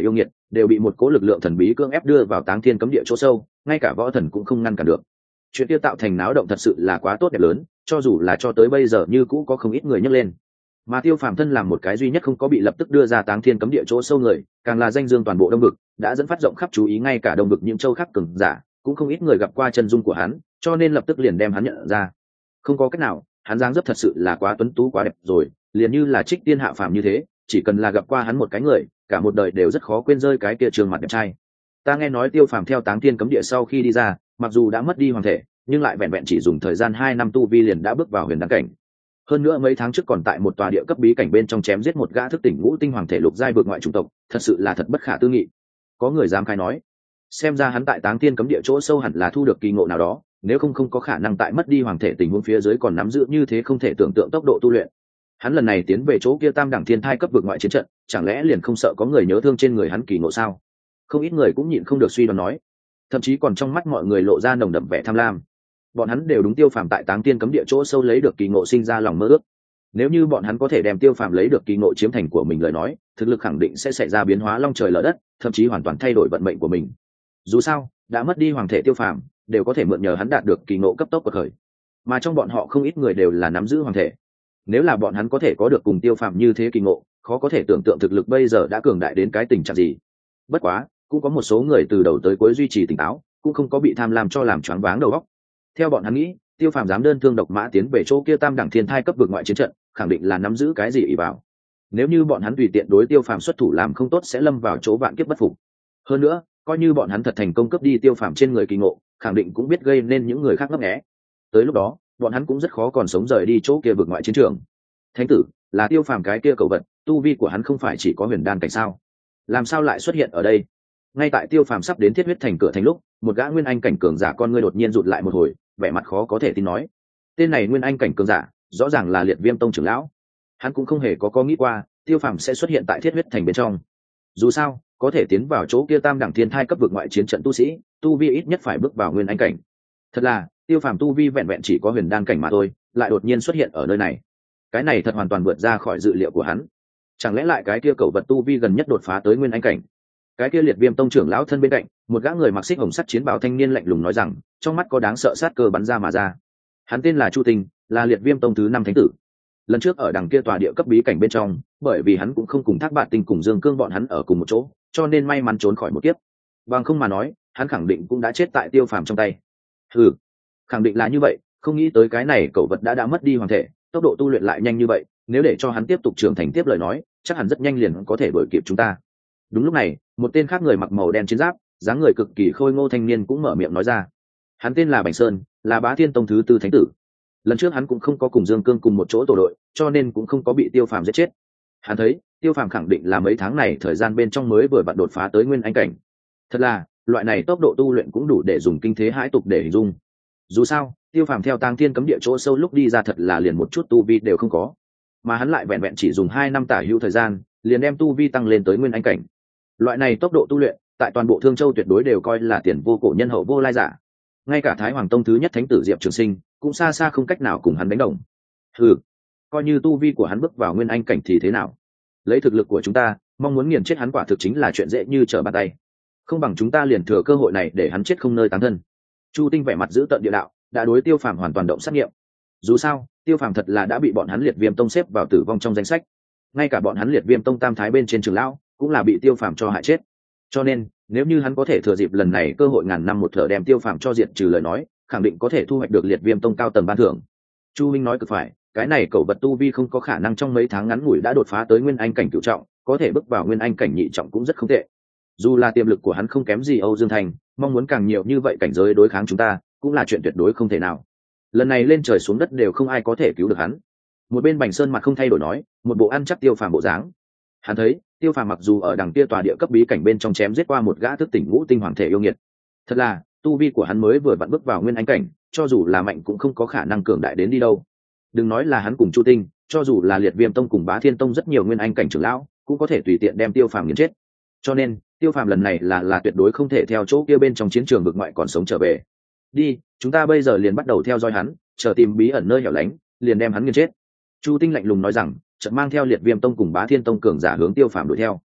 đều bị một cố lực lượng thần bí cưỡng ép đưa vào táng thiên cấm địa chỗ sâu, ngay cả võ thần cũng không ngăn cản được. Chuyện kia tạo thành náo động thật sự là quá tốt đẹp lớn, cho dù là cho tới bây giờ như cũ có không ít người nhắc lên. Mà Tiêu Phàm thân làm một cái duy nhất không có bị lập tức đưa ra táng thiên cấm địa chỗ sâu người, càng là danh dương toàn bộ Đông Vực, đã dẫn phát rộng khắp chú ý, ngay cả Đông Vực những châu khác cường giả cũng không ít người gặp qua chân dung của hắn, cho nên lập tức liền đem hắn nhận ra. Không có cách nào, hắn dáng dấp thật sự là quá tuấn tú quá đẹp rồi, liền như là trích tiên hạ phàm như thế, chỉ cần là gặp qua hắn một cái người, cả một đời đều rất khó quên rơi cái kia trường mặt đẹp trai. Ta nghe nói Tiêu Phàm theo táng thiên cấm địa sau khi đi ra, mặc dù đã mất đi hoàng thể, nhưng lại vẹn vẹn chỉ dùng thời gian hai năm tu vi liền đã bước vào huyền đăng cảnh. Hơn nữa mấy tháng trước còn tại một tòa địa cấp bí cảnh bên trong chém giết một gã thức tỉnh ngũ tinh hoàng thể lục giai vượt ngoại chủng tộc, thật sự là thật bất khả tư nghị. Có người dám khai nói, xem ra hắn tại táng thiên cấm địa chỗ sâu hẳn là thu được kỳ ngộ nào đó, nếu không không có khả năng tại mất đi hoàng thể tình huống phía dưới còn nắm giữ như thế không thể tưởng tượng tốc độ tu luyện. Hắn lần này tiến về chỗ kia tam đẳng thiên thai cấp vượt ngoại chiến trận, chẳng lẽ liền không sợ có người nhớ thương trên người hắn kỳ ngộ sao? Không ít người cũng nhịn không được suy đoán nói, thậm chí còn trong mắt mọi người lộ ra nồng đậm vẻ tham lam. Bọn hắn đều đúng Tiêu Phàm tại táng thiên cấm địa chỗ sâu lấy được kỳ ngộ sinh ra lòng mơ ước. Nếu như bọn hắn có thể đem Tiêu Phàm lấy được kỳ ngộ chiếm thành của mình lời nói, thực lực khẳng định sẽ xảy ra biến hóa long trời lở đất, thậm chí hoàn toàn thay đổi vận mệnh của mình. Dù sao, đã mất đi hoàng thể Tiêu Phàm, đều có thể mượn nhờ hắn đạt được kỳ ngộ cấp tốc của khởi. Mà trong bọn họ không ít người đều là nắm giữ hoàng thể. Nếu là bọn hắn có thể có được cùng Tiêu Phàm như thế kỳ ngộ, khó có thể tưởng tượng thực lực bây giờ đã cường đại đến cái tình trạng gì. Bất quá, cũng có một số người từ đầu tới cuối duy trì tỉnh táo, cũng không có bị tham lam cho làm choáng váng đầu óc. Theo bọn hắn nghĩ, Tiêu Phàm dám đơn thương độc mã tiến về chỗ kia tam đẳng thiên thai cấp vực ngoại chiến trận, khẳng định là nắm giữ cái gì ỷ vào. Nếu như bọn hắn tùy tiện đối Tiêu Phàm xuất thủ làm không tốt sẽ lâm vào chỗ vạn kiếp bất phục. Hơn nữa, coi như bọn hắn thật thành công cướp đi Tiêu Phàm trên người kỳ ngộ, khẳng định cũng biết gây nên những người khác ngấp nghé. Tới lúc đó, bọn hắn cũng rất khó còn sống rời đi chỗ kia vực ngoại chiến trường. Thánh tử, là Tiêu Phàm cái kia cầu vật, tu vi của hắn không phải chỉ có huyền đan cảnh sao? Làm sao lại xuất hiện ở đây? Ngay tại Tiêu Phàm sắp đến Thiết Huyết Thành cửa thành lúc, một gã nguyên anh cảnh cường giả con ngươi đột nhiên rụt lại một hồi, vẻ mặt khó có thể tin nói, tên này nguyên anh cảnh cường giả rõ ràng là Liệt Viêm Tông trưởng lão. Hắn cũng không hề có có nghĩ qua Tiêu Phàm sẽ xuất hiện tại Thiết Huyết Thành bên trong. Dù sao, có thể tiến vào chỗ kia tam đẳng thiên thai cấp vực ngoại chiến trận tu sĩ, tu vi ít nhất phải bước vào nguyên anh cảnh. Thật là, Tiêu Phàm tu vi vẹn vẹn chỉ có huyền đan cảnh mà thôi, lại đột nhiên xuất hiện ở nơi này. Cái này thật hoàn toàn vượt ra khỏi dự liệu của hắn. Chẳng lẽ lại cái kia cầu vật tu vi gần nhất đột phá tới nguyên anh cảnh? Cái kia Liệt Viêm Tông trưởng lão thân bên cạnh, một gã người mặc xích hồng sắt chiến bào thanh niên lạnh lùng nói rằng, trong mắt có đáng sợ sát cơ bắn ra mà ra. Hắn tên là Chu Tinh, là Liệt Viêm Tông thứ năm thánh tử. Lần trước ở đằng kia tòa địa cấp bí cảnh bên trong, bởi vì hắn cũng không cùng Thác Bạt Tinh cùng Dương Cương bọn hắn ở cùng một chỗ, cho nên may mắn trốn khỏi một kiếp. Bằng không mà nói, hắn khẳng định cũng đã chết tại Tiêu Phàm trong tay. Hừ, khẳng định là như vậy, không nghĩ tới cái này cẩu vật đã đã mất đi hoàng thể, tốc độ tu luyện lại nhanh như vậy, nếu để cho hắn tiếp tục trưởng thành tiếp lời nói, chắc hẳn rất nhanh liền có thể đuổi kịp chúng ta. Đúng lúc này, một tên khác người mặc màu đen chiến giáp, dáng người cực kỳ khôi ngô thanh niên cũng mở miệng nói ra. Hắn tên là Bành Sơn, là Bá Thiên Tông thứ tư thánh tử. Lần trước hắn cũng không có cùng Dương Cương cùng một chỗ tổ đội, cho nên cũng không có bị Tiêu Phàm giết chết. Hắn thấy, Tiêu Phàm khẳng định là mấy tháng này thời gian bên trong mới vừa vặn đột phá tới nguyên anh cảnh. Thật là, loại này tốc độ tu luyện cũng đủ để dùng kinh thế hãi tục để hình dung. Dù sao, Tiêu Phàm theo Tang Thiên cấm địa chỗ sâu lúc đi ra thật là liền một chút tu vi đều không có, mà hắn lại vẹn vẹn chỉ dùng hai năm tả hữu thời gian, liền đem tu vi tăng lên tới nguyên anh cảnh. Loại này tốc độ tu luyện, tại toàn bộ Thương Châu tuyệt đối đều coi là tiền vô cổ nhân hậu vô lai giả. Ngay cả Thái Hoàng Tông thứ nhất thánh tử Diệp Trường Sinh cũng xa xa không cách nào cùng hắn đánh đồng. Ừ, coi như tu vi của hắn bước vào nguyên anh cảnh thì thế nào? Lấy thực lực của chúng ta, mong muốn nghiền chết hắn quả thực chính là chuyện dễ như trở bàn tay. Không bằng chúng ta liền thừa cơ hội này để hắn chết không nơi táng thân. Chu Tinh vẻ mặt giữ tợn địa đạo, đã đối Tiêu Phàm hoàn toàn động sát nghiệm. Dù sao, Tiêu Phàm thật là đã bị bọn hắn Liệt Viêm Tông xếp vào tử vong trong danh sách. Ngay cả bọn hắn Liệt Viêm Tông tam thái bên trên trường lão cũng là bị Tiêu Phàm cho hại chết. Cho nên, nếu như hắn có thể thừa dịp lần này cơ hội ngàn năm một thở đem Tiêu Phàm cho diệt trừ lời nói, khẳng định có thể thu hoạch được Liệt Viêm Tông cao tầng ban thưởng. Chu Minh nói cực phải, cái này cẩu vật tu vi không có khả năng trong mấy tháng ngắn ngủi đã đột phá tới nguyên anh cảnh cửu trọng, có thể bước vào nguyên anh cảnh nhị trọng cũng rất không tệ. Dù là tiềm lực của hắn không kém gì Âu Dương Thành, mong muốn càng nhiều như vậy cảnh giới đối kháng chúng ta, cũng là chuyện tuyệt đối không thể nào. Lần này lên trời xuống đất đều không ai có thể cứu được hắn. Một bên Bành Sơn mặt không thay đổi nói, một bộ ăn chắc Tiêu Phàm bộ dáng. Hắn thấy, Tiêu Phàm mặc dù ở đằng kia tòa địa cấp bí cảnh bên trong chém giết qua một gã thức tỉnh ngũ tinh hoàng thể yêu nghiệt, thật là tu vi của hắn mới vừa vặn bước vào nguyên anh cảnh, cho dù là mạnh cũng không có khả năng cường đại đến đi đâu. Đừng nói là hắn cùng Chu Tinh, cho dù là Liệt Viêm Tông cùng Bá Thiên Tông rất nhiều nguyên anh cảnh trưởng lão, cũng có thể tùy tiện đem Tiêu Phàm nghiền chết. Cho nên, Tiêu Phàm lần này là là tuyệt đối không thể theo chỗ kia bên trong chiến trường vực ngoại còn sống trở về. Đi, chúng ta bây giờ liền bắt đầu theo dõi hắn, chờ tìm bí ẩn nơi hẻo lánh, liền đem hắn nghiền chết. Chu Tinh lạnh lùng nói rằng, chợt mang theo Liệt Viêm Tông cùng Bá Thiên Tông cường giả hướng Tiêu Phàm đuổi theo.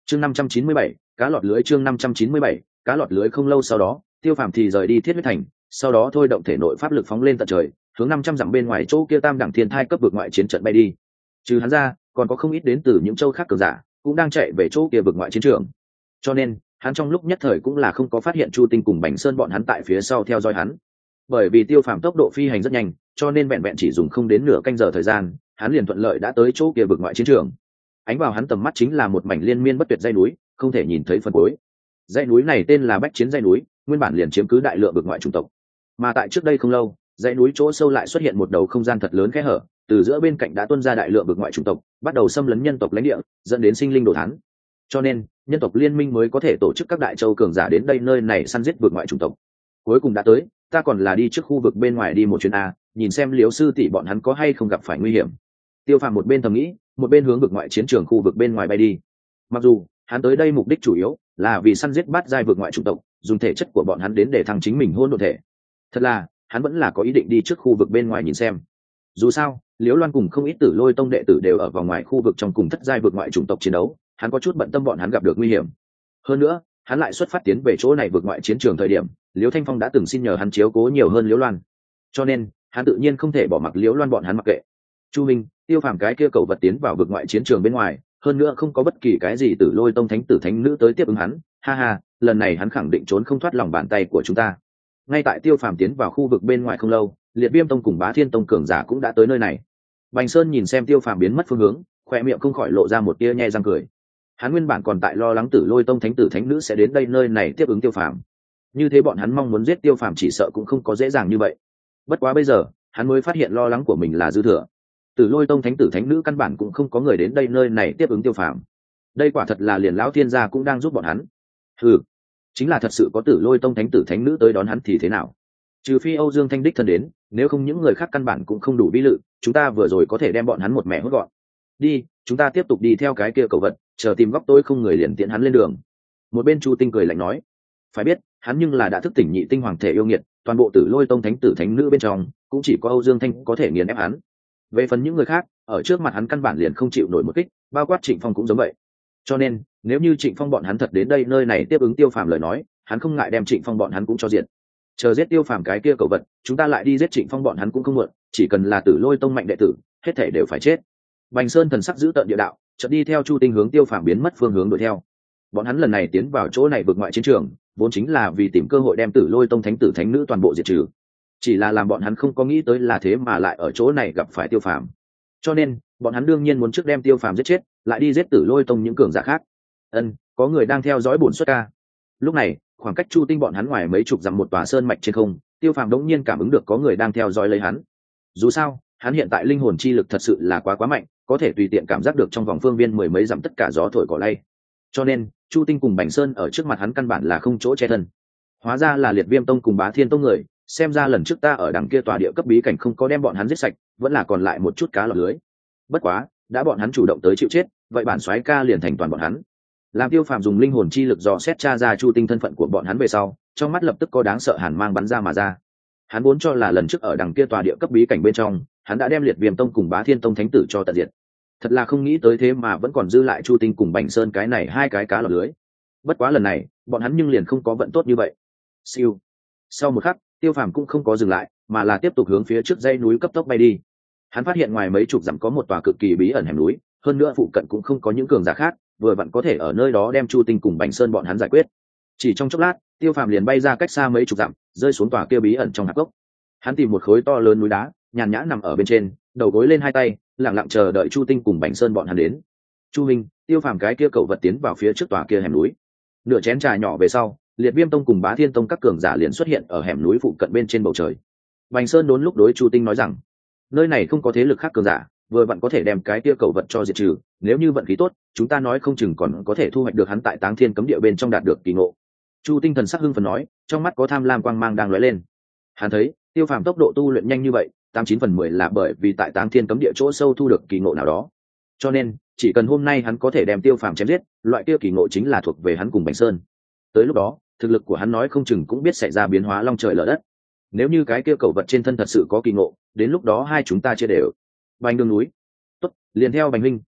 chương năm trăm chín mươi bảy, cá lọt lưới. Chương năm trăm chín mươi bảy, cá lọt lưới. Không lâu sau đó Tiêu Phàm thì rời đi Thiết Huyết Thành, sau đó thôi động thể nội pháp lực phóng lên tận trời, hướng năm trăm dặm bên ngoài chỗ kia tam đẳng thiên thai cấp vực ngoại chiến trận bay đi. Trừ hắn ra, còn có không ít đến từ những châu khác cường giả cũng đang chạy về chỗ kia vực ngoại chiến trường, cho nên hắn trong lúc nhất thời cũng là không có phát hiện Chu Tinh cùng Bành Sơn bọn hắn tại phía sau theo dõi hắn. Bởi vì Tiêu Phàm tốc độ phi hành rất nhanh, cho nên vẹn vẹn chỉ dùng không đến nửa canh giờ thời gian, hắn liền thuận lợi đã tới chỗ kia vực ngoại chiến trường. Ánh vào hắn tầm mắt chính là một mảnh liên miên bất tuyệt dãy núi, không thể nhìn thấy phần cuối. Dãy núi này tên là Bách Chiến dãy núi, nguyên bản liền chiếm cứ đại lượng vực ngoại chủng tộc. Mà tại trước đây không lâu, dãy núi chỗ sâu lại xuất hiện một đầu không gian thật lớn kẽ hở, từ giữa bên cạnh đã tuôn ra đại lượng vực ngoại chủng tộc, bắt đầu xâm lấn nhân tộc lãnh địa, dẫn đến sinh linh đồ thán. Cho nên, nhân tộc liên minh mới có thể tổ chức các đại châu cường giả đến đây nơi này săn giết vực ngoại chủng tộc. Cuối cùng đã tới, ta còn là đi trước khu vực bên ngoài đi một chuyến a, nhìn xem Liễu sư tỷ bọn hắn có hay không gặp phải nguy hiểm. Tiêu Phàm một bên thầm nghĩ, một bên hướng vực ngoại chiến trường khu vực bên ngoài bay đi. Mặc dù hắn tới đây mục đích chủ yếu là vì săn giết bát giai vực ngoại chủng tộc, dùng thể chất của bọn hắn đến để thăng chính mình hôn độn thể. Thật là, hắn vẫn là có ý định đi trước khu vực bên ngoài nhìn xem. Dù sao, Liễu Loan cùng không ít Tử Lôi tông đệ tử đều ở vào ngoài khu vực trong cùng thất giai vực ngoại chủng tộc chiến đấu, hắn có chút bận tâm bọn hắn gặp được nguy hiểm. Hơn nữa, hắn lại xuất phát tiến về chỗ này vực ngoại chiến trường thời điểm, Liễu Thanh Phong đã từng xin nhờ hắn chiếu cố nhiều hơn Liễu Loan, cho nên hắn tự nhiên không thể bỏ mặc Liễu Loan bọn hắn mặc kệ. Chu Minh, Tiêu Phàm cái kia cầu vật tiến vào vực ngoại chiến trường bên ngoài, hơn nữa không có bất kỳ cái gì Tử Lôi tông thánh tử thánh nữ tới tiếp ứng hắn, ha ha, lần này hắn khẳng định trốn không thoát lòng bàn tay của chúng ta. Ngay tại Tiêu Phàm tiến vào khu vực bên ngoài không lâu, Liệt Viêm tông cùng Bá Thiên tông cường giả cũng đã tới nơi này. Bành Sơn nhìn xem Tiêu Phàm biến mất phương hướng, khoe miệng không khỏi lộ ra một tia nhe răng cười. Hắn nguyên bản còn tại lo lắng Tử Lôi tông thánh tử thánh nữ sẽ đến đây nơi này tiếp ứng Tiêu Phàm, như thế bọn hắn mong muốn giết Tiêu Phàm chỉ sợ cũng không có dễ dàng như vậy. Bất quá bây giờ hắn mới phát hiện lo lắng của mình là dư thừa. Tử Lôi tông thánh tử thánh nữ căn bản cũng không có người đến đây nơi này tiếp ứng Tiêu Phàm, đây quả thật là liền lão thiên gia cũng đang giúp bọn hắn. Ừ, chính là thật sự có Tử Lôi tông thánh tử thánh nữ tới đón hắn thì thế nào? Trừ phi Âu Dương Thanh đích thân đến, nếu không những người khác căn bản cũng không đủ vi lự, chúng ta vừa rồi có thể đem bọn hắn một mẻ hốt gọn. Đi, chúng ta tiếp tục đi theo cái kia cầu vật, chờ tìm góc tối không người liền tiện hắn lên đường. Một bên Chu Tinh cười lạnh nói, phải biết hắn nhưng là đã thức tỉnh nhị tinh hoàng thể yêu nghiệt, toàn bộ Tử Lôi tông thánh tử thánh nữ bên trong cũng chỉ có Âu Dương Thanh có thể nghiền ép hắn. Về phần những người khác, ở trước mặt hắn căn bản liền không chịu nổi một kích, bao quát Trịnh Phong cũng giống vậy. Cho nên nếu như Trịnh Phong bọn hắn thật đến đây nơi này tiếp ứng Tiêu Phàm lời nói, hắn không ngại đem Trịnh Phong bọn hắn cũng cho diện. Chờ giết Tiêu Phàm cái kia cầu vật, chúng ta lại đi giết Trịnh Phong bọn hắn cũng không muộn, chỉ cần là Tử Lôi tông mạnh đệ tử, hết thảy đều phải chết. Bành Sơn thần sắc giữ tợn địa đạo, chợt đi theo Chu Tinh hướng Tiêu Phàm biến mất phương hướng đuổi theo. Bọn hắn lần này tiến vào chỗ này vượt ngoại chiến trường, vốn chính là vì tìm cơ hội đem Tử Lôi tông thánh tử thánh nữ toàn bộ diệt trừ. Chỉ là làm bọn hắn không có nghĩ tới là thế mà lại ở chỗ này gặp phải Tiêu Phàm. Cho nên, bọn hắn đương nhiên muốn trước đem Tiêu Phàm giết chết, lại đi giết Tử Lôi tông những cường giả khác. Ân, có người đang theo dõi bổn xuất ca. Lúc này, khoảng cách Chu Tinh bọn hắn ngoài mấy chục dặm một tòa sơn mạch trên không, Tiêu Phàm đống nhiên cảm ứng được có người đang theo dõi lấy hắn. Dù sao, hắn hiện tại linh hồn chi lực thật sự là quá quá mạnh, có thể tùy tiện cảm giác được trong vòng phương viên mười mấy dặm tất cả gió thổi cỏ lay. Cho nên, Chu Tinh cùng Bành Sơn ở trước mặt hắn căn bản là không chỗ che thân. Hóa ra là Liệt Viêm tông cùng Bá Thiên tông người, xem ra lần trước ta ở đằng kia tòa địa cấp bí cảnh không có đem bọn hắn giết sạch, vẫn là còn lại một chút cá lọt lưới. Bất quá, đã bọn hắn chủ động tới chịu chết, vậy bản soái ca liền thành toàn bọn hắn. Làm Tiêu Phàm dùng linh hồn chi lực dò xét tra ra Chu Tinh thân phận của bọn hắn về sau, trong mắt lập tức có đáng sợ hàn mang bắn ra mà ra. Hắn vốn cho là lần trước ở đằng kia tòa địa cấp bí cảnh bên trong, hắn đã đem Liệt Viêm tông cùng Bá Thiên tông thánh tử cho tận diệt. Thật là không nghĩ tới thế mà vẫn còn dư lại Chu Tinh cùng Bành Sơn cái này hai cái cá lọt lưới. Bất quá lần này, bọn hắn nhưng liền không có vận tốt như vậy. Siêu. Sau một khắc, Tiêu Phàm cũng không có dừng lại, mà là tiếp tục hướng phía trước dãy núi cấp tốc bay đi. Hắn phát hiện ngoài mấy chục dặm có một tòa cực kỳ bí ẩn hẻm núi, hơn nữa phụ cận cũng không có những cường giả khác, vừa vặn có thể ở nơi đó đem Chu Tinh cùng Bành Sơn bọn hắn giải quyết. Chỉ trong chốc lát, Tiêu Phàm liền bay ra cách xa mấy chục dặm, rơi xuống tòa kia bí ẩn trong hạp gốc. Hắn tìm một khối to lớn núi đá, nhàn nhã nằm ở bên trên, đầu gối lên hai tay, lặng lặng chờ đợi Chu Tinh cùng Bành Sơn bọn hắn đến. Chu Minh, Tiêu Phàm cái kia cậu vật tiến vào phía trước tòa kia hẻm núi. Nửa chén trà nhỏ về sau, Liệt Viêm tông cùng Bá Thiên tông các cường giả liền xuất hiện ở hẻm núi phụ cận bên trên bầu trời. Bành Sơn đốn lúc đối Chu Tinh nói rằng, nơi này không có thế lực khác cường giả, vừa vặn có thể đem cái kia cậu vật cho diệt trừ, nếu như vận khí tốt, chúng ta nói không chừng còn có thể thu hoạch được hắn tại Táng Thiên cấm địa bên trong đạt được kỳ ngộ. Chu Tinh thần sắc hưng phấn nói, trong mắt có tham lam quang mang đang lóe lên. Hắn thấy, Tiêu Phàm tốc độ tu luyện nhanh như vậy, tám chín phần mười là bởi vì tại Táng Thiên cấm địa chỗ sâu thu được kỳ ngộ nào đó. Cho nên, chỉ cần hôm nay hắn có thể đem Tiêu Phàm chém giết, loại kia kỳ ngộ chính là thuộc về hắn cùng Bành Sơn. Tới lúc đó, thực lực của hắn nói không chừng cũng biết xảy ra biến hóa long trời lở đất. Nếu như cái kia cẩu vật trên thân thật sự có kỳ ngộ, đến lúc đó hai chúng ta chia đều. Bành Đường núi, tốt, liền theo Bành huynh, đi,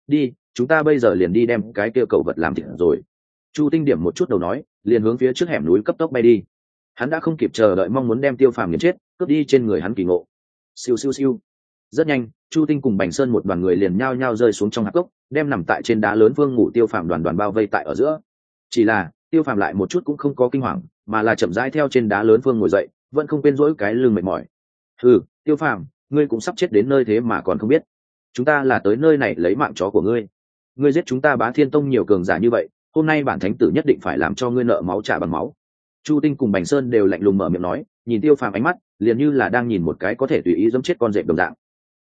chúng ta bây giờ liền đi đem cái kia cầu vật làm thịt rồi. Chu Tinh điểm một chút đầu nói, liền hướng phía trước hẻm núi cấp tốc bay đi. Hắn đã không kịp chờ đợi mong muốn đem Tiêu Phàm nghiền chết, cướp đi trên người hắn kỳ ngộ. Siêu siêu siêu. Rất nhanh, Chu Tinh cùng Bành Sơn một đoàn người liền nhao nhao rơi xuống trong hạp cốc, đem nằm tại trên đá lớn Vương Ngủ Tiêu Phàm đoàn đoàn bao vây tại ở giữa. Chỉ là, Tiêu Phàm lại một chút cũng không có kinh hoàng, mà là chậm rãi theo trên đá lớn Vương ngồi dậy, vẫn không quên rỗi cái lưng mệt mỏi. "Hừ, Tiêu Phàm, ngươi cũng sắp chết đến nơi thế mà còn không biết. Chúng ta là tới nơi này lấy mạng chó của ngươi. Ngươi giết chúng ta Bá Thiên Tông nhiều cường giả như vậy, hôm nay bản thánh tử nhất định phải làm cho ngươi nợ máu trả bằng máu." Chu Tinh cùng Bành Sơn đều lạnh lùng mở miệng nói, nhìn Tiêu Phàm ánh mắt, liền như là đang nhìn một cái có thể tùy ý giẫm chết con dẹp đồng dạng.